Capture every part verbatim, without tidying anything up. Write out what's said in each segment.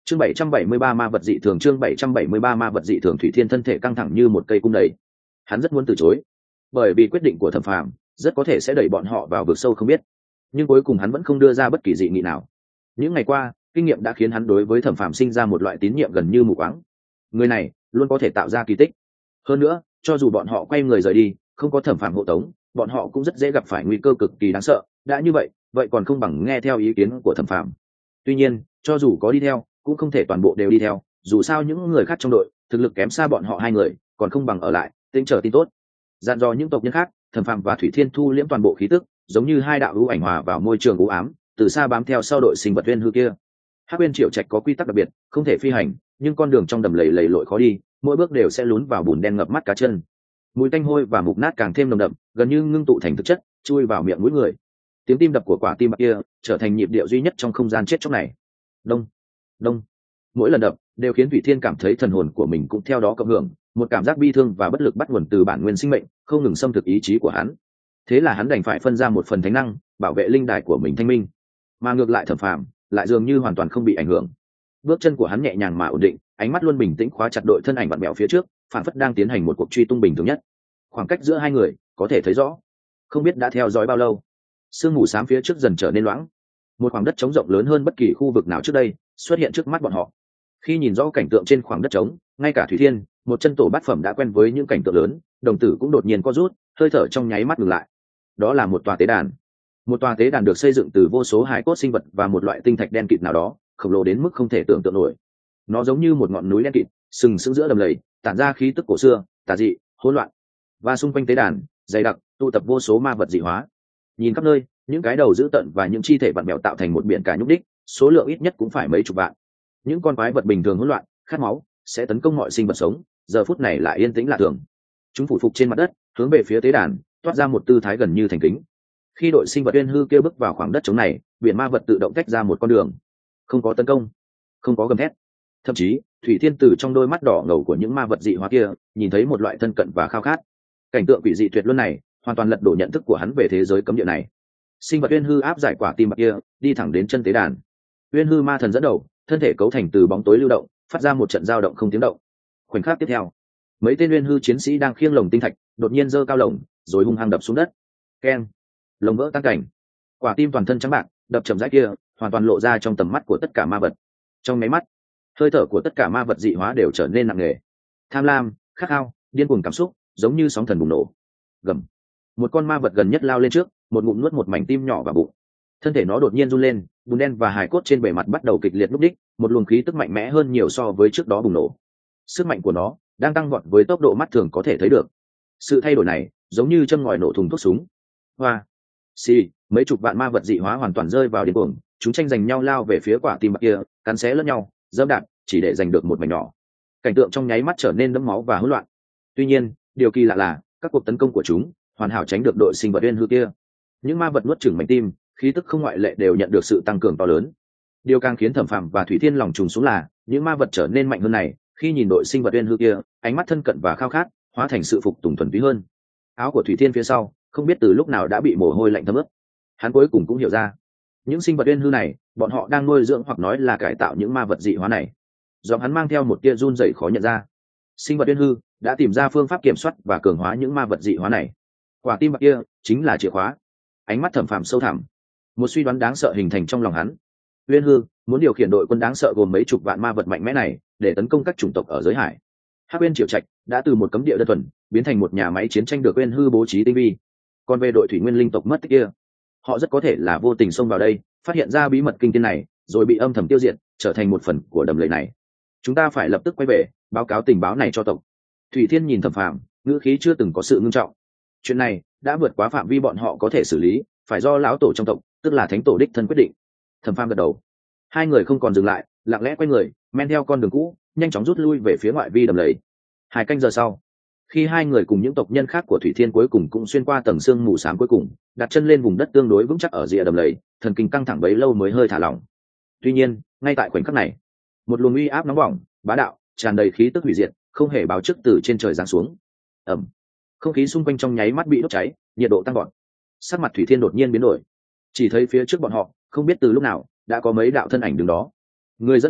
chương bảy trăm bảy mươi ba ma vật dị thường chương bảy trăm bảy mươi ba ma vật dị thường. Thủy Thiên thân thể căng thẳng như một cây cung đẩy, hắn rất muốn từ chối, bởi vì quyết định của Thẩm Phàm rất có thể sẽ đẩy bọn họ vào vực sâu không biết, nhưng cuối cùng hắn vẫn không đưa ra bất kỳ dị nghị nào. Những ngày qua kinh nghiệm đã khiến hắn đối với Thẩm Phàm sinh ra một loại tín nhiệm gần như mù quáng. Người này luôn có thể tạo ra kỳ tích. Hơn nữa, cho dù bọn họ quay người rời đi, không có Thẩm Phàm hộ tống, bọn họ cũng rất dễ gặp phải nguy cơ cực kỳ đáng sợ. Đã như vậy, vậy còn không bằng nghe theo ý kiến của Thẩm Phàm. Tuy nhiên, cho dù có đi theo, cũng không thể toàn bộ đều đi theo. Dù sao những người khác trong đội thực lực kém xa bọn họ hai người, còn không bằng ở lại, tính chờ tin tốt. Dặn dò những tộc nhân khác, Thẩm Phàm và Thủy Thiên thu liễm toàn bộ khí tức, giống như hai đạo ưu ảnh hòa vào môi trường u ám, từ xa bám theo sau đội sinh vật uyên hư kia. Hắc Uyên Triệu Trạch có quy tắc đặc biệt, không thể phi hành, nhưng con đường trong đầm lầy lầy lội khó đi, mỗi bước đều sẽ lún vào bùn đen ngập mắt cá chân. Mùi tanh hôi và mục nát càng thêm nồng đậm, gần như ngưng tụ thành thực chất, chui vào miệng mũi người. Tiếng tim đập của quả tim bạc kia trở thành nhịp điệu duy nhất trong không gian chết chóc này. Đông, đông. Mỗi lần đập đều khiến Thủy Thiên cảm thấy thần hồn của mình cũng theo đó cộng hưởng, một cảm giác bi thương và bất lực bắt nguồn từ bản nguyên sinh mệnh, không ngừng xâm thực ý chí của hắn. Thế là hắn đành phải phân ra một phần thánh năng, bảo vệ linh đài của mình thanh minh. Mà ngược lại Thẩm Phàm lại dường như hoàn toàn không bị ảnh hưởng. Bước chân của hắn nhẹ nhàng mà ổn định, ánh mắt luôn bình tĩnh khóa chặt đội thân ảnh vặn bẹo phía trước, phản phất đang tiến hành một cuộc truy tung bình thường nhất. Khoảng cách giữa hai người có thể thấy rõ, không biết đã theo dõi bao lâu. Sương mù xám phía trước dần trở nên loãng, một khoảng đất trống rộng lớn hơn bất kỳ khu vực nào trước đây xuất hiện trước mắt bọn họ. Khi nhìn rõ cảnh tượng trên khoảng đất trống, ngay cả Thủy Thiên, một chân tổ bát phẩm đã quen với những cảnh tượng lớn, đồng tử cũng đột nhiên co rút, hơi thở trong nháy mắt ngừng lại. Đó là một tòa tế đàn. Một tòa tế đàn được xây dựng từ vô số hài cốt sinh vật và một loại tinh thạch đen kịt nào đó, khổng lồ đến mức không thể tưởng tượng nổi. Nó giống như một ngọn núi đen kịt, sừng sững giữa đầm lầy, tản ra khí tức cổ xưa, tà dị, hỗn loạn. Và xung quanh tế đàn, dày đặc, tụ tập vô số ma vật dị hóa. Nhìn khắp nơi, những cái đầu dữ tợn và những chi thể vặn mèo tạo thành một biển cả nhúc đích, số lượng ít nhất cũng phải mấy chục vạn. Những con quái vật bình thường hỗn loạn, khát máu, sẽ tấn công mọi sinh vật sống, giờ phút này lại yên tĩnh lạ thường. Chúng phủ phục trên mặt đất, hướng về phía tế đàn, toát ra một tư thái gần như thành kính. Khi đội sinh vật uyên hư kia bước vào khoảng đất trống này, biển ma vật tự động tách ra một con đường, không có tấn công, không có gầm thét. Thậm chí Thủy Thiên từ trong đôi mắt đỏ ngầu của những ma vật dị hóa kia nhìn thấy một loại thân cận và khao khát. Cảnh tượng quỷ dị tuyệt luân này hoàn toàn lật đổ nhận thức của hắn về thế giới cấm địa này. Sinh vật uyên hư áp giải quả tim bạc kia, đi thẳng đến chân tế đàn. Uyên hư ma thần dẫn đầu, thân thể cấu thành từ bóng tối lưu động, phát ra một trận dao động không tiếng động. Khoảnh khắc tiếp theo, mấy tên uyên hư chiến sĩ đang khiêng lồng tinh thạch đột nhiên giơ cao lồng, rồi hung hăng đập xuống đất. Keng! Lồng vỡ tan cảnh. Quả tim toàn thân trắng bạc đập chậm rãi kia hoàn toàn lộ ra trong tầm mắt của tất cả ma vật. Trong máy mắt, hơi thở của tất cả ma vật dị hóa đều trở nên nặng nề. Tham lam, khát khao, điên cuồng cảm xúc, giống như sóng thần bùng nổ. Gầm. Một con ma vật gần nhất lao lên trước, một ngụm nuốt một mảnh tim nhỏ vào bụng. Thân thể nó đột nhiên run lên, bùn đen và hài cốt trên bề mặt bắt đầu kịch liệt lúc đích, một luồng khí tức mạnh mẽ hơn nhiều so với trước đó bùng nổ. Sức mạnh của nó đang tăng vọt với tốc độ mắt thường có thể thấy được. Sự thay đổi này giống như châm ngòi nổ thùng thuốc súng. Hoa, xì, mấy chục vạn ma vật dị hóa hoàn toàn rơi vào điên cuồng, chúng tranh giành nhau lao về phía quả tim bạc kia, cắn xé lẫn nhau, dẫm đạp, chỉ để giành được một mảnh nhỏ. Cảnh tượng trong nháy mắt trở nên đẫm máu và hỗn loạn. Tuy nhiên, điều kỳ lạ là các cuộc tấn công của chúng hoàn hảo tránh được đội sinh vật uyên hư kia. Những ma vật nuốt chửng mảnh tim, khí tức không ngoại lệ đều nhận được sự tăng cường to lớn. Điều càng khiến Thẩm Phàm và Thủy Thiên lòng trùng xuống là những ma vật trở nên mạnh hơn này, khi nhìn đội sinh vật uyên hư kia, ánh mắt thân cận và khao khát hóa thành sự phục tùng thuần túy hơn. Áo của Thủy Thiên phía sau không biết từ lúc nào đã bị mồ hôi lạnh thấm ướt. Hắn cuối cùng cũng hiểu ra, những sinh vật uyên hư này, bọn họ đang nuôi dưỡng hoặc nói là cải tạo những ma vật dị hóa này. Giọng hắn mang theo một tia run rẩy khó nhận ra. Sinh vật uyên hư đã tìm ra phương pháp kiểm soát và cường hóa những ma vật dị hóa này. Quả tim bạc kia chính là chìa khóa. Ánh mắt Thẩm Phàm sâu thẳm, một suy đoán đáng sợ hình thành trong lòng hắn. Uyên hư muốn điều khiển đội quân đáng sợ gồm mấy chục vạn ma vật mạnh mẽ này để tấn công các chủng tộc ở giới hải. Hắc Uyên Triệu Trạch đã từ một cấm địa đơn thuần biến thành một nhà máy chiến tranh được Uyên hư bố trí tinh vi. Còn về đội thủy nguyên linh tộc mất tích kia, họ rất có thể là vô tình xông vào đây, phát hiện ra bí mật kinh thiên này, rồi bị âm thầm tiêu diệt, trở thành một phần của đầm lầy này. Chúng ta phải lập tức quay về, báo cáo tình báo này cho tộc. Thủy Thiên nhìn Thẩm Phàm, ngữ khí chưa từng có sự ngưng trọng. Chuyện này đã vượt quá phạm vi bọn họ có thể xử lý, phải do lão tổ trong tộc, tức là thánh tổ đích thân quyết định. Thẩm Phàm gật đầu. Hai người không còn dừng lại, lặng lẽ quay người, men theo con đường cũ, nhanh chóng rút lui về phía ngoại vi đầm lầy. Hai canh giờ sau, khi hai người cùng những tộc nhân khác của Thủy Thiên cuối cùng cũng xuyên qua tầng sương mù xám cuối cùng, đặt chân lên vùng đất tương đối vững chắc ở rìa đầm lầy, thần kinh căng thẳng bấy lâu mới hơi thả lỏng. Tuy nhiên, ngay tại khoảnh khắc này, một luồng uy áp nóng bỏng, bá đạo, tràn đầy khí tức hủy diệt, không hề báo trước từ trên trời giáng xuống. Ầm. Không khí xung quanh trong nháy mắt bị đốt cháy, nhiệt độ tăng vọt. Sắc mặt Thủy Thiên đột nhiên biến đổi. Chỉ thấy phía trước bọn họ, không biết từ lúc nào đã có mấy đạo thân ảnh đứng đó. Người dẫn đầu,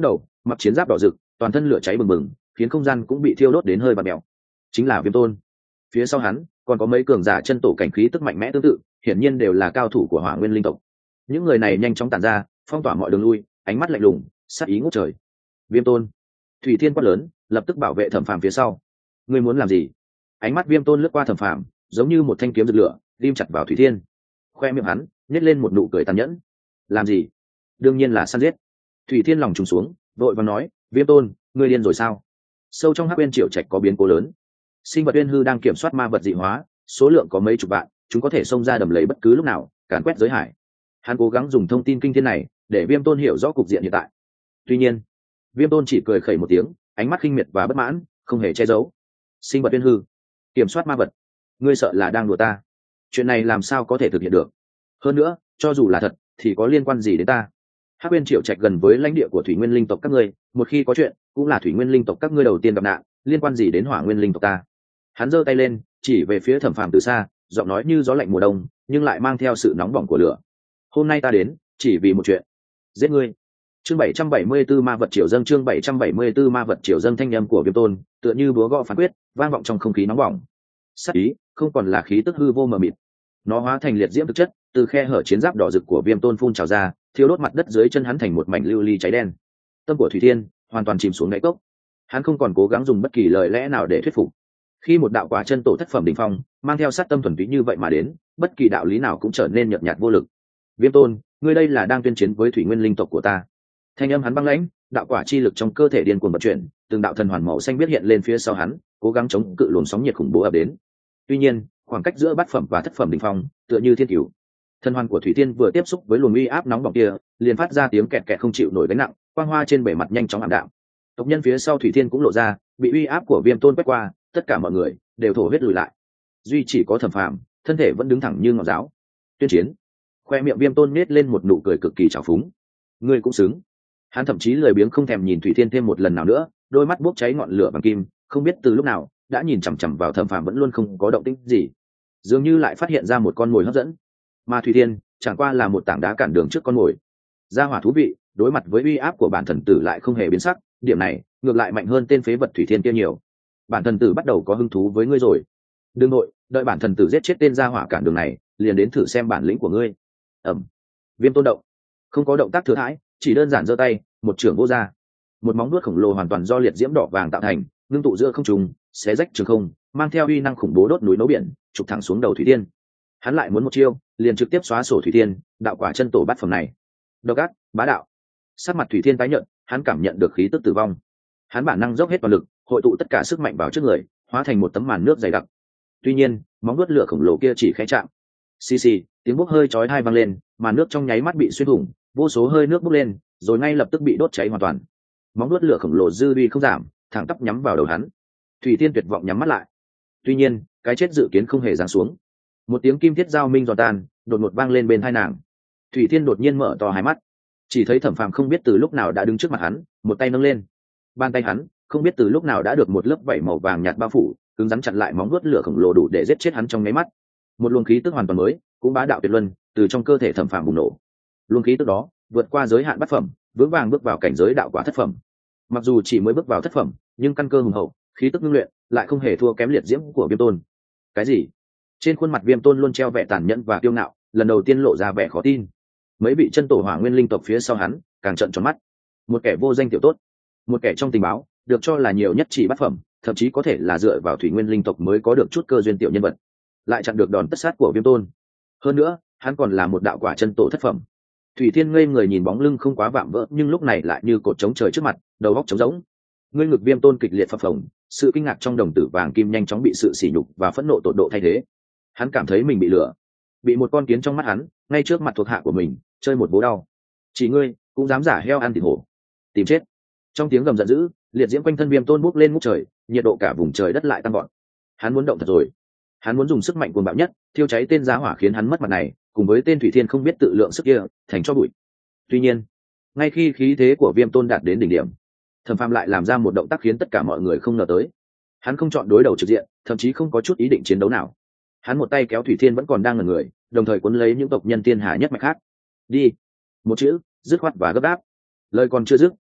mặc chiến giáp đỏ rực, toàn thân lửa cháy bừng bừng, khiến không gian cũng bị thiêu đốt đến hơi bạt mèo. Chính là Viêm Tôn. Phía sau hắn còn có mấy cường giả chân tổ cảnh khí tức mạnh mẽ tương tự, hiển nhiên đều là cao thủ của Hỏa Nguyên linh tộc. Những người này nhanh chóng tản ra, phong tỏa mọi đường lui, ánh mắt lạnh lùng, sát ý ngút trời. Viêm Tôn. Thủy Thiên quát lớn, lập tức bảo vệ Thẩm Phàm phía sau. Ngươi muốn làm gì? Ánh mắt Viêm Tôn lướt qua Thẩm Phàm, giống như một thanh kiếm rực lửa, ghim chặt vào Thủy Thiên. Khoe miệng hắn nhếch lên một nụ cười tàn nhẫn. Làm gì? Đương nhiên là săn giết. Thủy Thiên lòng trùng xuống, vội vàng nói, Viêm Tôn, ngươi điên rồi sao? Sâu trong Hắc Uyên Triệu Trạch có biến cố lớn. Sinh vật uyên hư đang kiểm soát ma vật dị hóa, số lượng có mấy chục vạn, chúng có thể xông ra đầm lầy bất cứ lúc nào, càn quét giới hải. Hắn cố gắng dùng thông tin kinh thiên này để Viêm Tôn hiểu rõ cục diện hiện tại. Tuy nhiên, Viêm Tôn chỉ cười khẩy một tiếng, ánh mắt khinh miệt và bất mãn, không hề che giấu. Sinh vật uyên hư, kiểm soát ma vật, ngươi sợ là đang đùa ta? Chuyện này làm sao có thể thực hiện được? Hơn nữa, cho dù là thật, thì có liên quan gì đến ta? Hắc Uyên Triệu Trạch gần với lãnh địa của Thủy Nguyên linh tộc các ngươi, một khi có chuyện, cũng là Thủy Nguyên linh tộc các ngươi đầu tiên gặp nạn, liên quan gì đến Hỏa Nguyên linh tộc ta? Hắn giơ tay lên, chỉ về phía Thẩm Phàm từ xa, giọng nói như gió lạnh mùa đông, nhưng lại mang theo sự nóng bỏng của lửa. Hôm nay ta đến, chỉ vì một chuyện, giết ngươi. Chương bảy trăm bảy mươi 74 ma vật triều dâng, chương bảy trăm bảy mươi 74 ma vật triều dâng, thanh âm của Viêm Tôn, tựa như búa gõ phán quyết, vang vọng trong không khí nóng bỏng. Sát ý, không còn là khí tức hư vô mờ mịt. Nó hóa thành liệt diễm thực chất, từ khe hở chiến giáp đỏ rực của Viêm Tôn phun trào ra, thiêu đốt mặt đất dưới chân hắn thành một mảnh lưu ly cháy đen. Tâm của Thủy Thiên hoàn toàn chìm xuống đáy cốc. Hắn không còn cố gắng dùng bất kỳ lời lẽ nào để thuyết phục. Khi một đạo quả chân tổ thất phẩm đỉnh phong mang theo sát tâm thuần túy như vậy mà đến, bất kỳ đạo lý nào cũng trở nên nhợt nhạt vô lực. Viêm Tôn, ngươi đây là đang tuyên chiến với Thủy Nguyên linh tộc của ta. Thanh âm hắn băng lãnh, đạo quả chi lực trong cơ thể điên cuồng vận chuyển, từng đạo thần hoàn màu xanh biết hiện lên phía sau hắn, cố gắng chống cự luồng sóng nhiệt khủng bố ập đến. Tuy nhiên, khoảng cách giữa bát phẩm và thất phẩm đỉnh phong tựa như thiên cửu. Thần hoàn của Thủy Tiên vừa tiếp xúc với luồng uy áp nóng bỏng kia, liền phát ra tiếng kẹt kẹt không chịu nổi gánh nặng, quang hoa trên bề mặt nhanh chóng ảm đạm. Tộc nhân phía sau Thủy Tiên cũng lộ ra, bị uy áp của Viêm Tôn quét qua, tất cả mọi người đều thổ huyết lùi lại. Duy chỉ có Thẩm Phàm, thân thể vẫn đứng thẳng như ngọn giáo. Tuyên chiến. Khoe miệng Viêm Tôn nết lên một nụ cười cực kỳ trào phúng. Ngươi cũng xứng. Hắn thậm chí lười biếng không thèm nhìn Thủy Tiên thêm một lần nào nữa, đôi mắt bốc cháy ngọn lửa bằng kim, không biết từ lúc nào đã nhìn chằm chằm vào Thẩm Phàm vẫn luôn không có động tĩnh gì, dường như lại phát hiện ra một con mồi hấp dẫn. Mà Thủy Tiên chẳng qua là một tảng đá cản đường trước con mồi. Gia hỏa thú vị, đối mặt với uy áp của bản thần tử lại không hề biến sắc, điểm này ngược lại mạnh hơn tên phế vật Thủy Thiên kia nhiều. Bản thần tử bắt đầu có hứng thú với ngươi rồi. Đừng nội, đợi bản thần tử giết chết tên gia hỏa cản đường này, liền đến thử xem bản lĩnh của ngươi. Ẩm. Viêm Tôn động, không có động tác thừa thãi, chỉ đơn giản giơ tay, một chưởng vô ra. Một móng vuốt khổng lồ hoàn toàn do liệt diễm đỏ vàng tạo thành, ngưng tụ giữa không trung, xé rách trường không, mang theo uy năng khủng bố đốt núi nấu biển, chụp thẳng xuống đầu Thủy Tiên. Hắn lại muốn một chiêu, liền trực tiếp xóa sổ Thủy Tiên, đạo quả chân tổ bát phẩm này. Độc ác, bá đạo. Sát mặt Thủy Thiên tái nhợt, hắn cảm nhận được khí tức tử vong. Hắn bản năng dốc hết toàn lực, hội tụ tất cả sức mạnh vào trước người, hóa thành một tấm màn nước dày đặc. Tuy nhiên, móng vuốt lửa khổng lồ kia chỉ khẽ chạm. Xì xì, tiếng bốc hơi chói tai vang lên, màn nước trong nháy mắt bị xuyên thủng, vô số hơi nước bốc lên, rồi ngay lập tức bị đốt cháy hoàn toàn. Móng vuốt lửa khổng lồ dư uy không giảm, thẳng tắp nhắm vào đầu hắn. Thủy Tiên tuyệt vọng nhắm mắt lại. Tuy nhiên, cái chết dự kiến không hề giáng xuống. Một tiếng kim thiết giao minh giòn tan, đột ngột vang lên bên tai nàng. Thủy Tiên đột nhiên mở to hai mắt, chỉ thấy Thẩm Phàm không biết từ lúc nào đã đứng trước mặt hắn, một tay nâng lên. Bàn tay hắn không biết từ lúc nào đã được một lớp vảy màu vàng nhạt bao phủ, cứng rắn chặn lại móng vuốt lửa khổng lồ đủ để giết chết hắn trong nháy mắt. Một luồng khí tức hoàn toàn mới, cũng bá đạo tuyệt luân, từ trong cơ thể Thẩm Phàm bùng nổ. Luồng khí tức đó vượt qua giới hạn bát phẩm, vững vàng bước vào cảnh giới đạo quả thất phẩm. Mặc dù chỉ mới bước vào thất phẩm, nhưng căn cơ hùng hậu, khí tức ngưng luyện lại không hề thua kém liệt diễm của Viêm Tôn. Cái gì? Trên khuôn mặt Viêm Tôn luôn treo vẻ tàn nhẫn và kiêu ngạo, lần đầu tiên lộ ra vẻ khó tin. Mấy vị chân tổ Hỏa Nguyên linh tộc phía sau hắn càng trợn tròn mắt. Một kẻ vô danh tiểu tốt, một kẻ trong tình báo được cho là nhiều nhất chỉ bát phẩm, thậm chí có thể là dựa vào Thủy Nguyên linh tộc mới có được chút cơ duyên tiểu nhân vật, lại chặn được đòn tất sát của Viêm Tôn. Hơn nữa, hắn còn là một đạo quả chân tổ thất phẩm. Thủy Thiên ngây người nhìn bóng lưng không quá vạm vỡ, nhưng lúc này lại như cột trống trời trước mặt, đầu óc trống rỗng. Ngươi ngực Viêm Tôn kịch liệt phập phồng, sự kinh ngạc trong đồng tử vàng kim nhanh chóng bị sự sỉ nhục và phẫn nộ tột độ thay thế. Hắn cảm thấy mình bị lừa, bị một con kiến trong mắt hắn, ngay trước mặt thuộc hạ của mình, chơi một bố đau. Chỉ ngươi cũng dám giả heo ăn thịt hổ, tìm chết! Trong tiếng gầm giận dữ, liệt diễm quanh thân Viêm Tôn bốc lên ngút trời, nhiệt độ cả vùng trời đất lại tăng vọt. Hắn muốn động thật rồi. Hắn muốn dùng sức mạnh cuồng bạo nhất, thiêu cháy tên giá hỏa khiến hắn mất mặt này, cùng với tên Thủy Thiên không biết tự lượng sức kia, thành cho bụi. Tuy nhiên, ngay khi khí thế của Viêm Tôn đạt đến đỉnh điểm, Thẩm Phàm lại làm ra một động tác khiến tất cả mọi người không ngờ tới. Hắn không chọn đối đầu trực diện, thậm chí không có chút ý định chiến đấu nào. Hắn một tay kéo Thủy Thiên vẫn còn đang ngẩn người, đồng thời cuốn lấy những tộc nhân thiên hà nhất mạch khác. Đi! Một chữ, dứt khoát và gấp gáp. Lời còn chưa dứt,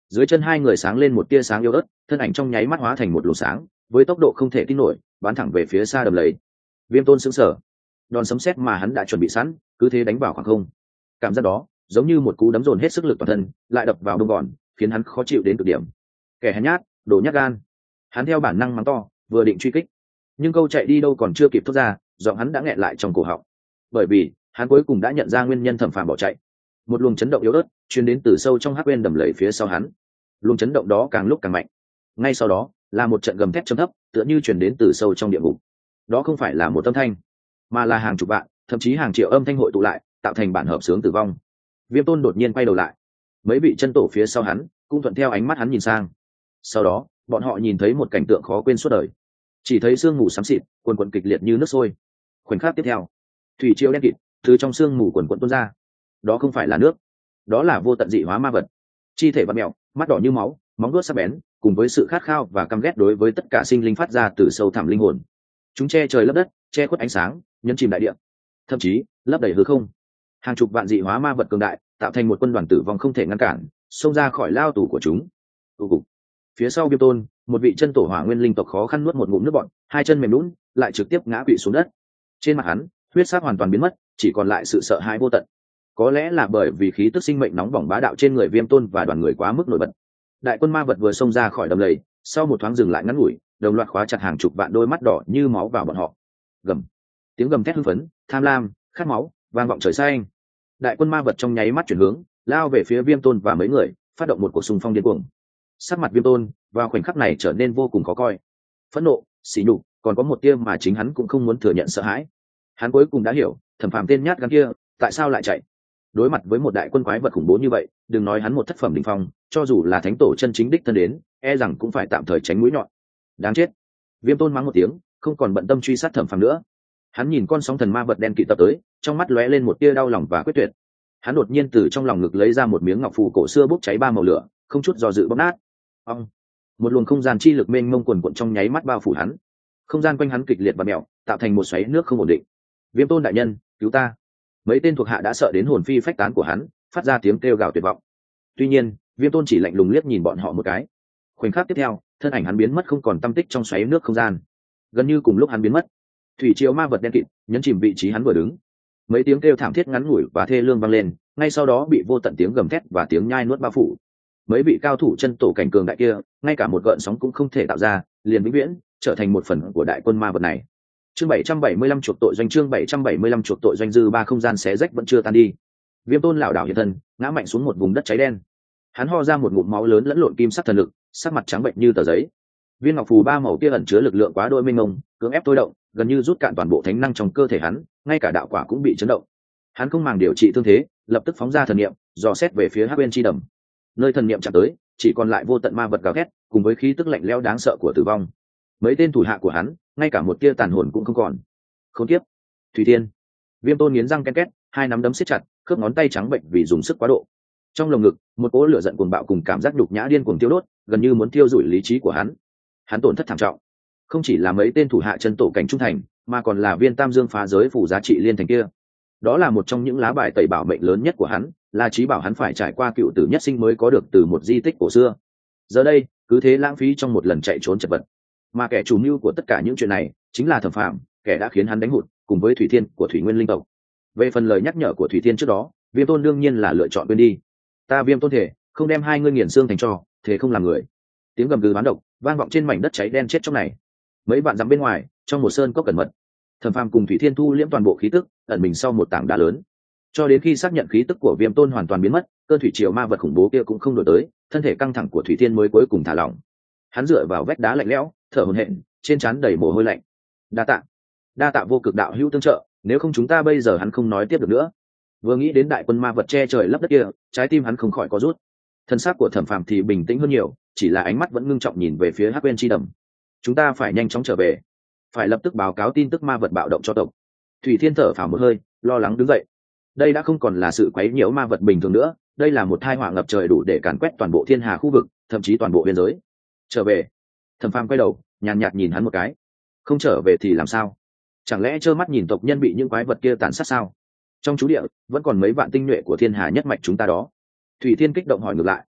Dưới chân hai người sáng lên một tia sáng yếu ớt, thân ảnh trong nháy mắt hóa thành một luồng sáng, với tốc độ không thể tin nổi bắn thẳng về phía xa đầm lầy. Viêm Tôn sững sờ, đòn sấm sét mà hắn đã chuẩn bị sẵn cứ thế đánh vào khoảng không. Cảm giác đó giống như một cú đấm dồn hết sức lực toàn thân lại đập vào đông gòn, khiến hắn khó chịu đến cực điểm. Kẻ hèn nhát, đồ nhát gan. Hắn theo bản năng mắng to, vừa định truy kích, nhưng câu chạy đi đâu còn chưa kịp thốt ra, giọng hắn đã nghẹn lại trong cổ họng. Bởi vì hắn cuối cùng đã nhận ra nguyên nhân Thẩm Phàm bỏ chạy. Một luồng chấn động yếu ớt truyền đến từ sâu trong hắc bên đầm lầy phía sau hắn. Luồng chấn động đó càng lúc càng mạnh. Ngay sau đó là một trận gầm thét trầm thấp, tựa như truyền đến từ sâu trong địa ngục. Đó không phải là một âm thanh, mà là hàng chục vạn, thậm chí hàng triệu âm thanh hội tụ lại, tạo thành bản hợp xướng tử vong. Viêm Tôn đột nhiên quay đầu lại, mấy vị chân tổ phía sau hắn cũng thuận theo ánh mắt hắn nhìn sang. Sau đó bọn họ nhìn thấy một cảnh tượng khó quên suốt đời. Chỉ thấy sương mù xám xịt cuồn cuộn kịch liệt như nước sôi. Khoảnh khắc tiếp theo, thủy triều đen kịt từ trong sương mù cuồn cuộn tuôn ra. Đó không phải là nước, đó là vô tận dị hóa ma vật. Chi thể vặn mèo, mắt đỏ như máu, móng vuốt sắc bén, cùng với sự khát khao và căm ghét đối với tất cả sinh linh phát ra từ sâu thẳm linh hồn. Chúng che trời lấp đất, che khuất ánh sáng, nhấn chìm đại địa, thậm chí lấp đầy hư không. Hàng chục vạn dị hóa ma vật cường đại tạo thành một quân đoàn tử vong không thể ngăn cản, xông ra khỏi lao tù của chúng. Tù cục. Phía sau Viêm Tôn, một vị chân tổ hỏa nguyên linh tộc khó khăn nuốt một ngụm nước bọt, hai chân mềm nhũn, lại trực tiếp ngã quỵ xuống đất. Trên mặt hắn, huyết sắc hoàn toàn biến mất, chỉ còn lại sự sợ hãi vô tận. Có lẽ là bởi vì khí tức sinh mệnh nóng bỏng bá đạo trên người Viêm Tôn và đoàn người quá mức nổi bật. Đại quân ma vật vừa xông ra khỏi đầm lầy, sau một thoáng dừng lại ngắn ngủi, đồng loạt khóa chặt hàng chục vạn đôi mắt đỏ như máu vào bọn họ. Gầm. Tiếng gầm thét hưng phấn, tham lam, khát máu, vang vọng trời xanh. Đại quân ma vật trong nháy mắt chuyển hướng, lao về phía Viêm Tôn và mấy người, phát động một cuộc xung phong điên cuồng. Sắc mặt Viêm Tôn vào khoảnh khắc này trở nên vô cùng khó coi. Phẫn nộ, sỉ nhục, còn có một tia mà chính hắn cũng không muốn thừa nhận sợ hãi. Hắn cuối cùng đã hiểu, Thẩm Phàm tên nhát gan kia, tại sao lại chạy. Đối mặt với một đại quân quái vật khủng bố như vậy, đừng nói hắn một thất phẩm đỉnh phong, cho dù là thánh tổ chân chính đích thân đến, e rằng cũng phải tạm thời tránh mũi nhọn. Đáng chết. Viêm Tôn mắng một tiếng, không còn bận tâm truy sát Thẩm Phàm nữa. Hắn nhìn con sóng thần ma vật đen kịt tập tới, trong mắt lóe lên một tia đau lòng và quyết tuyệt. Hắn đột nhiên từ trong lòng ngực lấy ra một miếng ngọc phù cổ xưa bốc cháy ba màu lửa, không chút do dự bóp nát. Ông. Một luồng không gian chi lực mênh mông quần quần trong nháy mắt bao phủ hắn. Không gian quanh hắn kịch liệt và mèo, tạo thành một xoáy nước không ổn định. Viêm Tôn đại nhân, cứu ta! Mấy tên thuộc hạ đã sợ đến hồn phi phách tán của hắn, phát ra tiếng kêu gào tuyệt vọng. Tuy nhiên, Viêm Tôn chỉ lạnh lùng liếc nhìn bọn họ một cái. Khoảnh khắc tiếp theo, thân ảnh hắn biến mất không còn tăm tích trong xoáy nước không gian. Gần như cùng lúc hắn biến mất, thủy triều ma vật đen kịt nhấn chìm vị trí hắn vừa đứng. Mấy tiếng kêu thảm thiết ngắn ngủi và thê lương vang lên, ngay sau đó bị vô tận tiếng gầm thét và tiếng nhai nuốt bao phủ. Mấy vị cao thủ chân tổ cảnh cường đại kia, ngay cả một gợn sóng cũng không thể tạo ra, liền vĩnh viễn trở thành một phần của đại quân ma vật này. Chương bảy trăm bảy mươi lăm chuộc tội doanh chương bảy trăm bảy mươi lăm chuộc tội doanh dư ba không gian xé rách vẫn chưa tan đi. Viêm Tôn lảo đảo hiện thân, ngã mạnh xuống một vùng đất cháy đen. Hắn ho ra một ngụm máu lớn lẫn lộn kim sắc thần lực, sắc mặt trắng bệnh như tờ giấy. Viên ngọc phù ba màu kia ẩn chứa lực lượng quá đôi mênh mông, cưỡng ép thôi động, gần như rút cạn toàn bộ thánh năng trong cơ thể hắn, ngay cả đạo quả cũng bị chấn động. Hắn không màng điều trị thương thế, lập tức phóng ra thần niệm, dò xét về phía Hắc Uyên chi đầm. Nơi thần niệm chạm tới, chỉ còn lại vô tận ma vật gào thét, cùng với khí tức lạnh lẽo đáng sợ của tử vong. Mấy tên thủ hạ của hắn, ngay cả một tia tàn hồn cũng không còn. Khốn kiếp! Thủy Tiên! Viêm Tôn nghiến răng ken két, hai nắm đấm siết chặt, khớp ngón tay trắng bệnh vì dùng sức quá độ. Trong lồng ngực, một cỗ lửa giận cuồng bạo cùng cảm giác nhục nhã điên cuồng tiêu đốt, gần như muốn tiêu rủi lý trí của hắn. Hắn tổn thất thảm trọng, không chỉ là mấy tên thủ hạ chân tổ cảnh trung thành, mà còn là viên Tam Dương phá giới phủ giá trị liên thành kia. Đó là một trong những lá bài tẩy bảo mệnh lớn nhất của hắn, là trí bảo hắn phải trải qua cựu tử nhất sinh mới có được từ một di tích cổ xưa. Giờ đây, cứ thế lãng phí trong một lần chạy trốn chật vật. Mà kẻ chủ mưu của tất cả những chuyện này chính là Thẩm Phàm, kẻ đã khiến hắn đánh hụt cùng với Thủy Thiên của Thủy Nguyên linh tộc. Về phần lời nhắc nhở của Thủy Thiên trước đó, Viêm Tôn đương nhiên là lựa chọn quên đi. Ta Viêm Tôn thể không đem hai ngươi nghiền xương thành tro, thế không làm người. Tiếng gầm gừ bán độc vang vọng trên mảnh đất cháy đen chết trong này. Mấy bạn dặm bên ngoài, trong một sơn cốc cẩn mật, Thẩm Phàm cùng Thủy Thiên thu liễm toàn bộ khí tức, ẩn mình sau một tảng đá lớn. Cho đến khi xác nhận khí tức của Viêm Tôn hoàn toàn biến mất, cơn thủy triều ma vật khủng bố kia cũng không đổi tới, thân thể căng thẳng của Thủy Thiên mới cuối cùng thả lỏng. Hắn dựa vào vách đá lạnh lẽo, thở hổn hển, trên trán đầy mồ hôi lạnh. Đa tạ, đa tạ vô cực đạo hữu tương trợ, nếu không chúng ta bây giờ hắn không nói tiếp được nữa. Vừa nghĩ đến đại quân ma vật che trời lấp đất kia, trái tim hắn không khỏi có rút. Thân xác của Thẩm Phàm thì bình tĩnh hơn nhiều, chỉ là ánh mắt vẫn ngưng trọng nhìn về phía Hắc Uyên chi đầm. Chúng ta phải nhanh chóng trở về, phải lập tức báo cáo tin tức ma vật bạo động cho tộc. Thủy Thiên thở phào một hơi, lo lắng đứng dậy. Đây đã không còn là sự quấy nhiễu ma vật bình thường nữa, đây là một tai họa ngập trời đủ để càn quét toàn bộ thiên hà khu vực, thậm chí toàn bộ biên giới. Trở về. Thẩm Phàm quay đầu, nhàn nhạt nhìn hắn một cái. Không trở về thì làm sao? Chẳng lẽ trơ mắt nhìn tộc nhân bị những quái vật kia tàn sát sao? Trong chú địa vẫn còn mấy vạn tinh nhuệ của thiên hà nhất mạch chúng ta đó. Thủy Thiên kích động hỏi ngược lại.